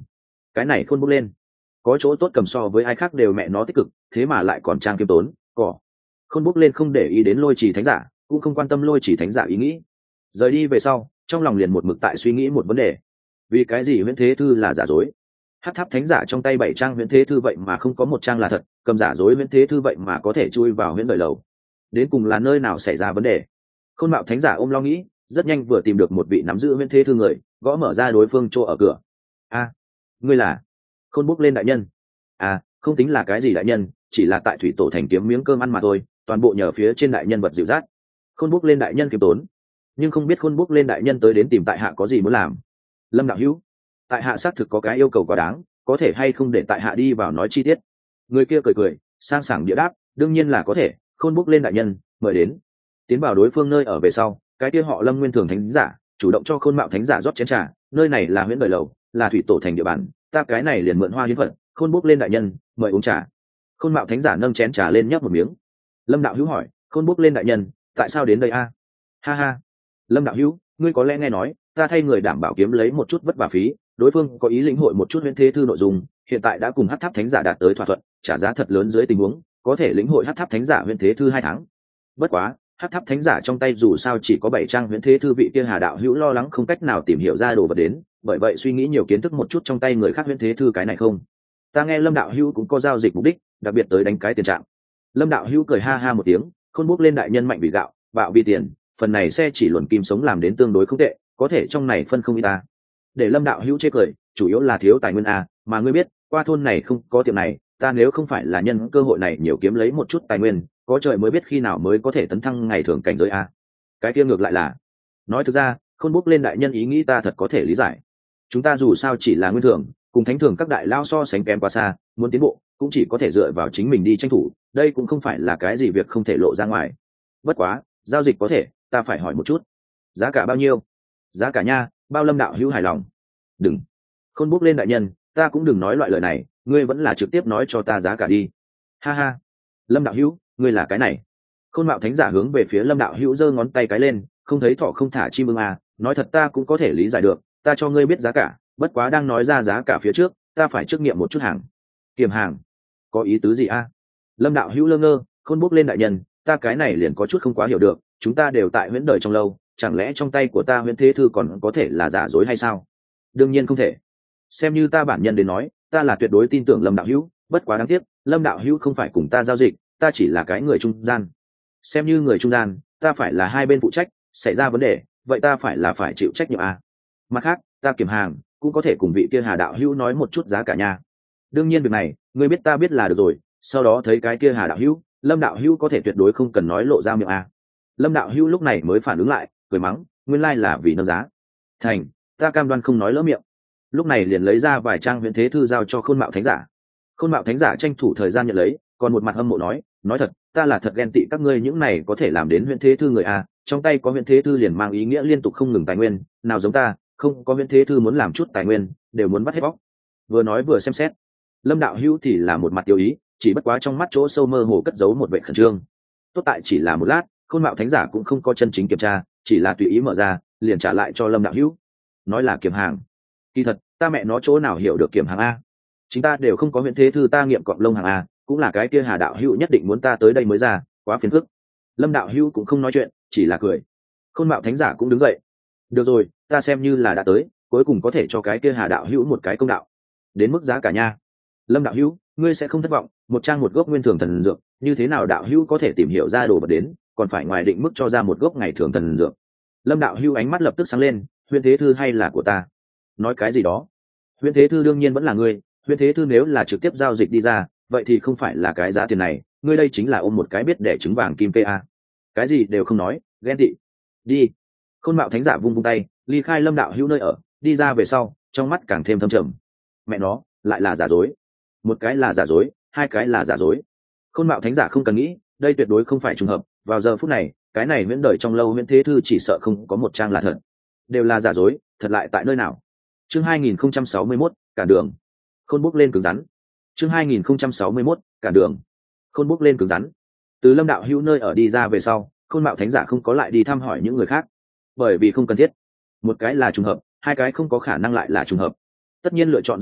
cái này khôn bốc lên, có chỗ tốt cầm so với ai khác đều mẹ nó tích cực, thế mà lại còn trang kiêm tốn cỏ. Khôn bốc lên không để ý đến Lôi Chỉ thánh giả, cũng không quan tâm Lôi Chỉ thánh giả ý nghĩ. Rời đi về sau, trong lòng liền một mực tại suy nghĩ một vấn đề: vì cái gì huyễn thế thư là giả dối? Hắc tháp thánh giả trong tay 7 trang huyễn thế thư vậy mà không có một trang là thật, cầm giả dối huyễn thế thư vậy mà có thể chui vào huyễn đời lầu, đến cùng là nơi nào xảy ra vấn đề? Khôn Mạo thánh giả ôm lo nghĩ, rất nhanh vừa tìm được một vị nắm giữ huyễn thế thư người, gõ mở ra đối phương chỗ ở cửa. A, ngươi là Khôn bốc lên đại nhân? À, không tính là cái gì đại nhân, chỉ là tại thủy tổ thành kiếm miếng cơm ăn mà thôi, toàn bộ nhờ phía trên đại nhân vật dịu dắt. Khôn bốc lên đại nhân kiếm tốn, nhưng không biết khôn bốc lên đại nhân tới đến tìm tại hạ có gì muốn làm. Lâm đạo hữu, tại hạ xác thực có cái yêu cầu quá đáng, có thể hay không để tại hạ đi vào nói chi tiết? Người kia cười cười, sang sảng địa đáp, đương nhiên là có thể. Khôn bốc lên đại nhân, mời đến. Tiến vào đối phương nơi ở về sau, cái kia họ Lâm nguyên thường thánh giả chủ động cho Khôn Mạo thánh giả rót chén trà. Nơi này là huyễn đời lầu, là thủy tổ thành địa bàn, ta cái này liền mượn hoa hiến phật. Khôn bốc lên đại nhân, mời uống trà. Khôn Mạo thánh giả nâng chén trà lên nhấp một miếng. Lâm đạo hữu hỏi, Khôn bốc lên đại nhân, tại sao đến đây a? Ha ha, Lâm đạo hữu, ngươi có lẽ nghe nói ta thay người đảm bảo kiếm lấy một chút vất vả phí, đối phương có ý lĩnh hội một chút huyễn thế thư nội dung, hiện tại đã cùng Hắc tháp thánh giả đạt tới thỏa thuận, trả giá thật lớn dưới tình huống có thể lĩnh hội Hắc tháp thánh giả huyễn thế thư 2 tháng. Bất quá Hắc tháp thánh giả trong tay dù sao chỉ có 7 trang huyễn thế thư, vị kia Hà đạo hữu lo lắng không cách nào tìm hiểu ra đồ vật đến, bởi vậy suy nghĩ nhiều kiến thức một chút trong tay người khác huyễn thế thư cái này không. Ta nghe Lâm đạo hữu cũng có giao dịch mục đích, đặc biệt tới đánh cái tiền trạng. Lâm đạo hữu cười ha ha một tiếng, Khôn bốc lên đại nhân mạnh vì gạo, bạo vì tiền, phần này xe chỉ luồn kim sống làm đến tương đối không tệ, có thể trong này phân không ít ta. Để Lâm đạo hữu chê cười, chủ yếu là thiếu tài nguyên a, mà ngươi biết qua thôn này không có tiệm này, ta nếu không phải là nhân cơ hội này nhiều kiếm lấy một chút tài nguyên, có trời mới biết khi nào mới có thể tấn thăng ngày thường cảnh giới a. Cái kia ngược lại là, nói thực ra Khôn bốc lên đại nhân ý nghĩ ta thật có thể lý giải. Chúng ta dù sao chỉ là nguyên thường, cùng thánh thường các đại lao so sánh kém quá xa, muốn tiến bộ cũng chỉ có thể dựa vào chính mình đi tranh thủ, đây cũng không phải là cái gì việc không thể lộ ra ngoài. Bất quá giao dịch có thể, ta phải hỏi một chút, giá cả bao nhiêu? Giá cả nha, bao Lâm đạo hữu hài lòng? Đừng, Khôn bốc lên đại nhân, ta cũng đừng nói loại lời này, ngươi vẫn là trực tiếp nói cho ta giá cả đi. Ha ha, Lâm đạo hữu, ngươi là cái này. Khôn Mạo thánh giả hướng về phía Lâm đạo hữu giơ ngón tay cái lên, không thấy thỏ không thả chim ưng à, nói thật ta cũng có thể lý giải được, ta cho ngươi biết giá cả, bất quá đang nói ra giá cả phía trước ta phải trước nghiệm một chút hàng. Kiểm hàng? Có ý tứ gì a? Lâm đạo hữu lơ ngơ. Khôn bốc lên đại nhân, ta cái này liền có chút không quá hiểu được, chúng ta đều tại huyễn đời trong lâu, chẳng lẽ trong tay của ta huyễn thế thư còn có thể là giả dối hay sao? Đương nhiên không thể. Xem như ta bản nhân đến nói, ta là tuyệt đối tin tưởng Lâm đạo hữu, bất quá đáng tiếc Lâm đạo hữu không phải cùng ta giao dịch, ta chỉ là cái người trung gian. Xem như người trung gian, ta phải là hai bên phụ trách, xảy ra vấn đề vậy ta phải chịu trách nhiệm à. Mặt khác ta kiểm hàng cũng có thể cùng vị kia Hà đạo hữu nói một chút giá cả nha. Đương nhiên việc này ngươi biết ta biết là được rồi, sau đó thấy cái kia Hà đạo hữu, Lâm đạo hữu có thể tuyệt đối không cần nói lộ ra miệng à. Lâm đạo hữu lúc này mới phản ứng lại, cười mắng, nguyên lai là vì nâng giá. Thành, ta cam đoan không nói lỡ miệng. Lúc này liền lấy ra vài trang huyễn thế thư giao cho Khôn Mạo thánh giả. Khôn Mạo thánh giả tranh thủ thời gian nhận lấy, còn một mặt hâm mộ nói thật, ta là thật ghen tị các ngươi những này có thể làm đến huyễn thế thư người à, trong tay có huyễn thế thư liền mang ý nghĩa liên tục không ngừng tài nguyên, nào giống ta, không có huyễn thế thư muốn làm chút tài nguyên đều muốn bắt hết bóc. Vừa nói vừa xem xét, Lâm đạo hữu thì là một mặt tiêu ý, chỉ bất quá trong mắt chỗ sâu mơ hồ cất giấu một vẻ khẩn trương. Tốt tại chỉ là một lát, Khôn Mạo thánh giả cũng không có chân chính kiểm tra, chỉ là tùy ý mở ra liền trả lại cho Lâm đạo hữu, nói là kiểm hàng. Kỳ thật ta mẹ nó chỗ nào hiểu được kiểm hàng a, chính ta đều không có huyễn thế thư, ta nghiệm cọng lông hàng a, cũng là cái kia Hà đạo hữu nhất định muốn ta tới đây mới ra, quá phiền phức. Lâm đạo hữu cũng không nói chuyện, chỉ là cười. Khôn Mạo thánh giả cũng đứng dậy, được rồi, ta xem như là đã tới, cuối cùng có thể cho cái kia Hà đạo hữu một cái công đạo. Đến mức giá cả nha, Lâm đạo hữu ngươi sẽ không thất vọng, một trang một gốc nguyên thường thần dược, như thế nào đạo hữu có thể tìm hiểu ra đồ vật đến, còn phải ngoài định mức cho ra một gốc ngày thường thần dược. Lâm đạo hữu ánh mắt lập tức sáng lên, huyễn thế thư hay là của ta? Nói cái gì đó? Huyễn thế thư đương nhiên vẫn là ngươi, huyễn thế thư nếu là trực tiếp giao dịch đi ra, vậy thì không phải là cái giá tiền này, ngươi đây chính là ôm một cái biết để trứng vàng kim tê a. Cái gì đều không nói, ghen tị. Đi. Khôn Mạo thánh giả vung vung tay, ly khai Lâm đạo hữu nơi ở, đi ra về sau trong mắt càng thêm thâm trầm. Mẹ nó lại là giả dối, một cái là giả dối, hai cái là giả dối. Khôn Mạo thánh giả không cần nghĩ, đây tuyệt đối không phải trùng hợp, vào giờ phút này cái này huyễn đời trong lâu huyễn thế thư chỉ sợ không có một trang là thật, đều là giả dối. Thật lại tại nơi nào? Chương 2061, cản đường. Khôn bốc lên cứng rắn. Chương 2061, cản đường. Khôn bốc lên cứng rắn. Từ Lâm đạo hữu nơi ở đi ra về sau, Khôn Mạo thánh giả không có lại đi thăm hỏi những người khác, bởi vì không cần thiết. Một cái là trùng hợp, hai cái không có khả năng lại là trùng hợp. Tất nhiên lựa chọn giao dịch,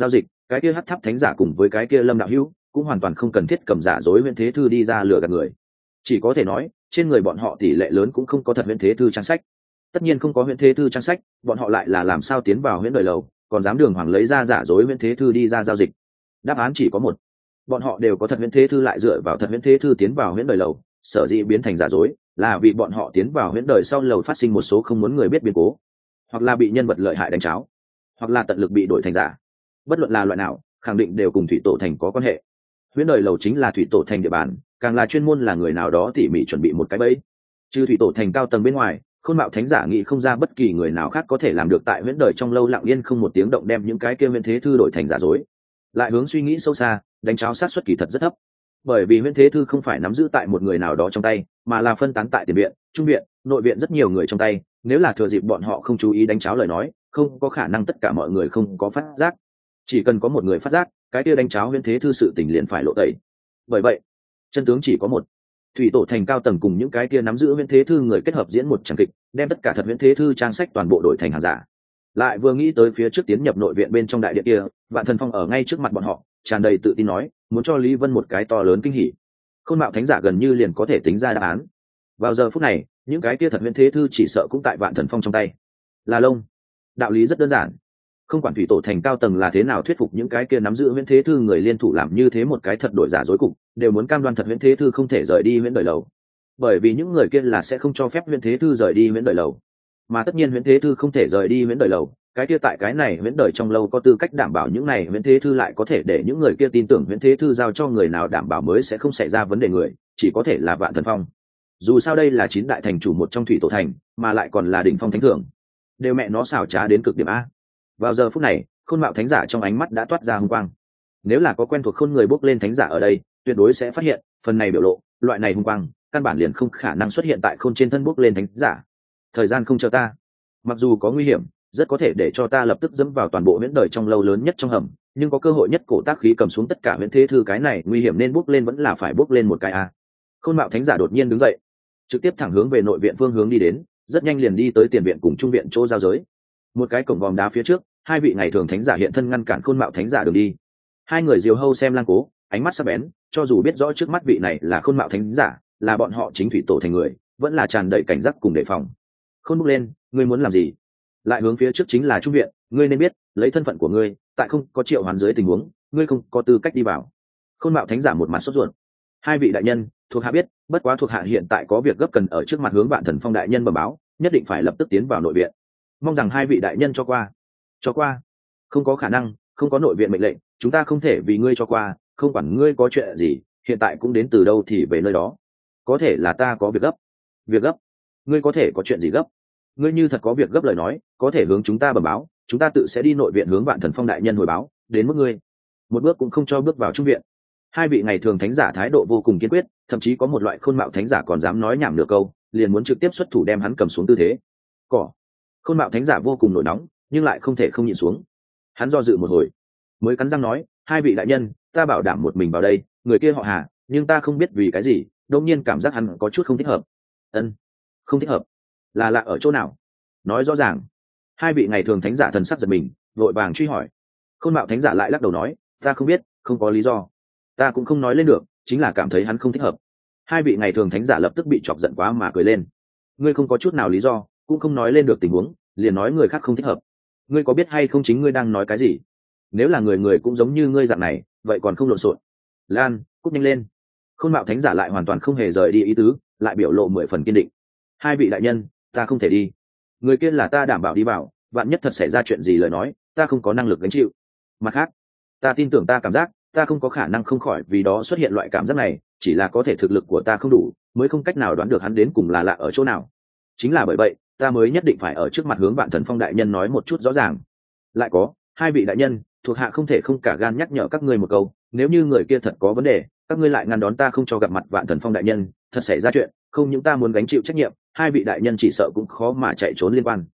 cái kia hắc tháp thánh giả cùng với cái kia lâm đạo hữu cũng hoàn toàn không cần thiết cầm giả dối huyễn thế thư đi ra lừa gạt người. Chỉ có thể nói trên người bọn họ tỷ lệ lớn cũng không có thật huyễn thế thư trang sách. Tất nhiên không có huyễn thế thư trang sách, bọn họ lại là làm sao tiến vào huyễn đời lầu, còn dám đường hoàng lấy ra giả dối huyễn thế thư đi ra giao dịch? Đáp án chỉ có một: bọn họ đều có thật huyễn thế thư, lại dựa vào thật huyễn thế thư tiến vào huyễn đời lầu, sở dĩ biến thành giả dối là vì bọn họ tiến vào huyễn đời sau lầu phát sinh một số không muốn người biết biến cố, hoặc là bị nhân vật lợi hại đánh cháo, hoặc là tận lực bị đổi thành giả. Bất luận là loại nào, khẳng định đều cùng thủy tổ thành có quan hệ. Huyễn đời lầu chính là thủy tổ thành địa bàn, càng là chuyên môn là người nào đó tỉ mỉ chuẩn bị một cái bẫy. Trừ thủy tổ thành cao tầng bên ngoài, Khôn Mạo thánh giả nghĩ không ra bất kỳ người nào khác có thể làm được tại huyễn đời trong lâu lặng yên không một tiếng động đem những cái kia huyễn thế thư đổi thành giả dối. Lại hướng suy nghĩ sâu xa, đánh cháo sát suất kỳ thật rất thấp, bởi vì huyễn thế thư không phải nắm giữ tại một người nào đó trong tay, mà là phân tán tại tiền viện, trung viện, nội viện rất nhiều người trong tay. Nếu là thừa dịp bọn họ không chú ý đánh cháo lời nói, không có khả năng tất cả mọi người không có phát giác. Chỉ cần có một người phát giác, cái kia đánh cháo huyễn thế thư sự tình liền phải lộ tẩy. Bởi vậy chân tướng chỉ có một: thủy tổ thành cao tầng cùng những cái kia nắm giữ huyễn thế thư người kết hợp diễn một tràng kịch, đem tất cả thật huyễn thế thư trang sách toàn bộ đổi thành hàng giả. Lại vừa nghĩ tới phía trước tiến nhập nội viện bên trong đại điện kia, Vạn Thần Phong ở ngay trước mặt bọn họ, tràn đầy tự tin nói muốn cho Lý Vân một cái to lớn kinh hỉ. Khôn Mạo thánh giả gần như liền có thể tính ra đáp án. Vào giờ phút này, những cái kia thật huyễn thế thư chỉ sợ cũng tại Vạn Thần Phong trong tay. Là lông. Đạo lý rất đơn giản, không quản thủy tổ thành cao tầng là thế nào thuyết phục những cái kia nắm giữ huyễn thế thư người liên thủ làm như thế một cái thật đổi giả dối cục, đều muốn cam đoan thật huyễn thế thư không thể rời đi huyễn đời lầu. Bởi vì những người kia là sẽ không cho phép huyễn thế thư rời đi huyễn đời lầu, mà tất nhiên huyễn thế thư không thể rời đi huyễn đời lầu, cái kia tại cái này huyễn đời trong lâu có tư cách đảm bảo những này huyễn thế thư lại có thể để những người kia tin tưởng huyễn thế thư giao cho người nào đảm bảo mới sẽ không xảy ra vấn đề người, chỉ có thể là Vạn Thần Phong. Dù sao đây là 9 đại thành chủ một trong thủy tổ thành, mà lại còn là đỉnh phong thánh thượng, đều mẹ nó xảo trá đến cực điểm a. Vào giờ phút này, Khôn Mạo thánh giả trong ánh mắt đã toát ra hung quang. Nếu là có quen thuộc khôn người bốc lên thánh giả ở đây, tuyệt đối sẽ phát hiện phần này biểu lộ, loại này hung quang căn bản liền không khả năng xuất hiện tại khôn trên thân bốc lên thánh giả. Thời gian không chờ ta, mặc dù có nguy hiểm, rất có thể để cho ta lập tức dẫm vào toàn bộ huyễn đời trong lâu lớn nhất trong hầm, nhưng có cơ hội nhất cổ tác khí cầm xuống tất cả huyễn thế thư, cái này nguy hiểm nên bốc lên vẫn là phải bốc lên một cái a. Khôn Mạo thánh giả đột nhiên đứng dậy, trực tiếp thẳng hướng về nội viện phương hướng đi đến, rất nhanh liền đi tới tiền viện cùng trung viện chỗ giao giới. Một cái cổng vòm đá phía trước, hai vị ngày thường thánh giả hiện thân ngăn cản Khôn Mạo thánh giả đường đi. Hai người diều hâu xem lang cố, ánh mắt sắc bén, cho dù biết rõ trước mắt vị này là Khôn Mạo thánh giả, là bọn họ chính thủy tổ thành người, vẫn là tràn đầy cảnh giác cùng đề phòng. Khôn bước lên, ngươi muốn làm gì? Lại hướng phía trước chính là trung viện, ngươi nên biết, lấy thân phận của ngươi, tại không có triệu hoán dưới tình huống, ngươi không có tư cách đi vào. Khôn Mạo thánh giả một mặt sốt ruột. Hai vị đại nhân, thuộc hạ biết, bất quá thuộc hạ hiện tại có việc gấp cần ở trước mặt hướng Vạn Thần Phong đại nhân bẩm báo, nhất định phải lập tức tiến vào nội viện. Mong rằng hai vị đại nhân cho qua. Cho qua? Không có khả năng, không có nội viện mệnh lệnh, chúng ta không thể vì ngươi cho qua, không quản ngươi có chuyện gì, hiện tại cũng đến từ đâu thì về nơi đó. Có thể là ta có việc gấp. Việc gấp? Ngươi có thể có chuyện gì gấp? Ngươi như thật có việc gấp lời nói, có thể hướng chúng ta bẩm báo, chúng ta tự sẽ đi nội viện hướng Vạn Thần Phong đại nhân hồi báo, đến mức ngươi một bước cũng không cho bước vào trung viện. Hai vị ngày thường thánh giả thái độ vô cùng kiên quyết, thậm chí có một loại Khôn Mạo thánh giả còn dám nói nhảm nửa câu, liền muốn trực tiếp xuất thủ đem hắn cầm xuống tư thế. Cỏ. Khôn Mạo thánh giả vô cùng nổi nóng, nhưng lại không thể không nhịn xuống. Hắn do dự một hồi, mới cắn răng nói, hai vị đại nhân, ta bảo đảm một mình vào đây, người kia họ Hà, nhưng ta không biết vì cái gì, đột nhiên cảm giác hắn có chút không thích hợp. Ân, không thích hợp? Là lạ ở chỗ nào? Nói rõ ràng. Hai vị ngày thường thánh giả thần sắc giật mình, vội vàng truy hỏi. Khôn Mạo thánh giả lại lắc đầu nói, ta không biết, không có lý do, ta cũng không nói lên được, chính là cảm thấy hắn không thích hợp. Hai vị ngày thường thánh giả lập tức bị chọc giận quá mà cười lên. Ngươi không có chút nào lý do, cũng không nói lên được tình huống, liền nói người khác không thích hợp. Ngươi có biết hay không chính ngươi đang nói cái gì? Nếu là người người cũng giống như ngươi dạng này, vậy còn không lộn xộn. Lan, cút nhanh lên. Khôn Mạo thánh giả lại hoàn toàn không hề rời đi ý tứ, lại biểu lộ 10 phần kiên định. Hai vị đại nhân, ta không thể đi. Người kia là ta đảm bảo đi vào, vạn nhất thật xảy ra chuyện gì lời nói, ta không có năng lực gánh chịu. Mặt khác, ta tin tưởng ta cảm giác, ta không có khả năng không khỏi vì đó xuất hiện loại cảm giác này, chỉ là có thể thực lực của ta không đủ, mới không cách nào đoán được hắn đến cùng là lạ ở chỗ nào. Chính là bởi vậy, ta mới nhất định phải ở trước mặt hướng Vạn Thần Phong đại nhân nói một chút rõ ràng. Lại có, hai vị đại nhân, thuộc hạ không thể không cả gan nhắc nhở các ngươi một câu, nếu như người kia thật có vấn đề, các ngươi lại ngăn đón ta không cho gặp mặt Vạn Thần Phong đại nhân, thật xảy ra chuyện, không những ta muốn gánh chịu trách nhiệm, hai vị đại nhân chỉ sợ cũng khó mà chạy trốn liên quan.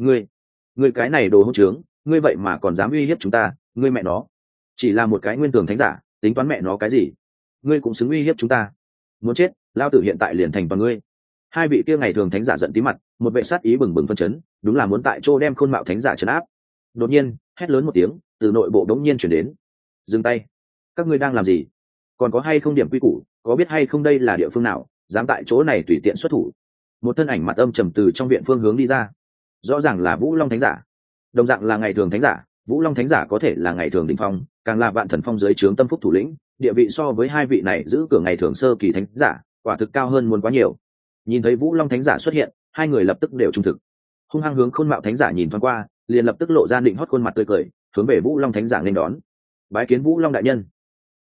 Ngươi cái này đồ hỗn trướng, ngươi vậy mà còn dám uy hiếp chúng ta, ngươi mẹ nó, chỉ là một cái nguyên tường thánh giả, tính toán mẹ nó cái gì? Ngươi cũng xứng uy hiếp chúng ta? Muốn chết, lao tử hiện tại liền thành vào ngươi. Hai vị kia ngày thường thánh giả giận tí mặt, một vệ sát ý bừng bừng phân chấn, đúng là muốn tại chỗ đem Khôn Mạo thánh giả trấn áp. Đột nhiên, hét lớn một tiếng, từ nội bộ đống nhiên chuyển đến. Dừng tay, các ngươi đang làm gì? Còn có hay không điểm quy củ, có biết hay không đây là địa phương nào, dám tại chỗ này tùy tiện xuất thủ? Một thân ảnh mặt âm trầm từ trong viện phương hướng đi ra, rõ ràng là Vũ Long Thánh giả. Đồng dạng là ngày thường thánh giả, Vũ Long Thánh giả có thể là ngày thường đỉnh phong, càng là vạn thần phong dưới trướng tâm phúc thủ lĩnh, địa vị so với hai vị này giữ cửa ngày thường sơ kỳ thánh giả, quả thực cao hơn muốn quá nhiều. Nhìn thấy Vũ Long Thánh giả xuất hiện, hai người lập tức đều trung thực. Hung hăng hướng Khôn Mạo Thánh giả nhìn thoáng qua, liền lập tức lộ ra định hót khuôn mặt tươi cười, hướng về Vũ Long Thánh giả nên đón. Bái kiến Vũ Long đại nhân.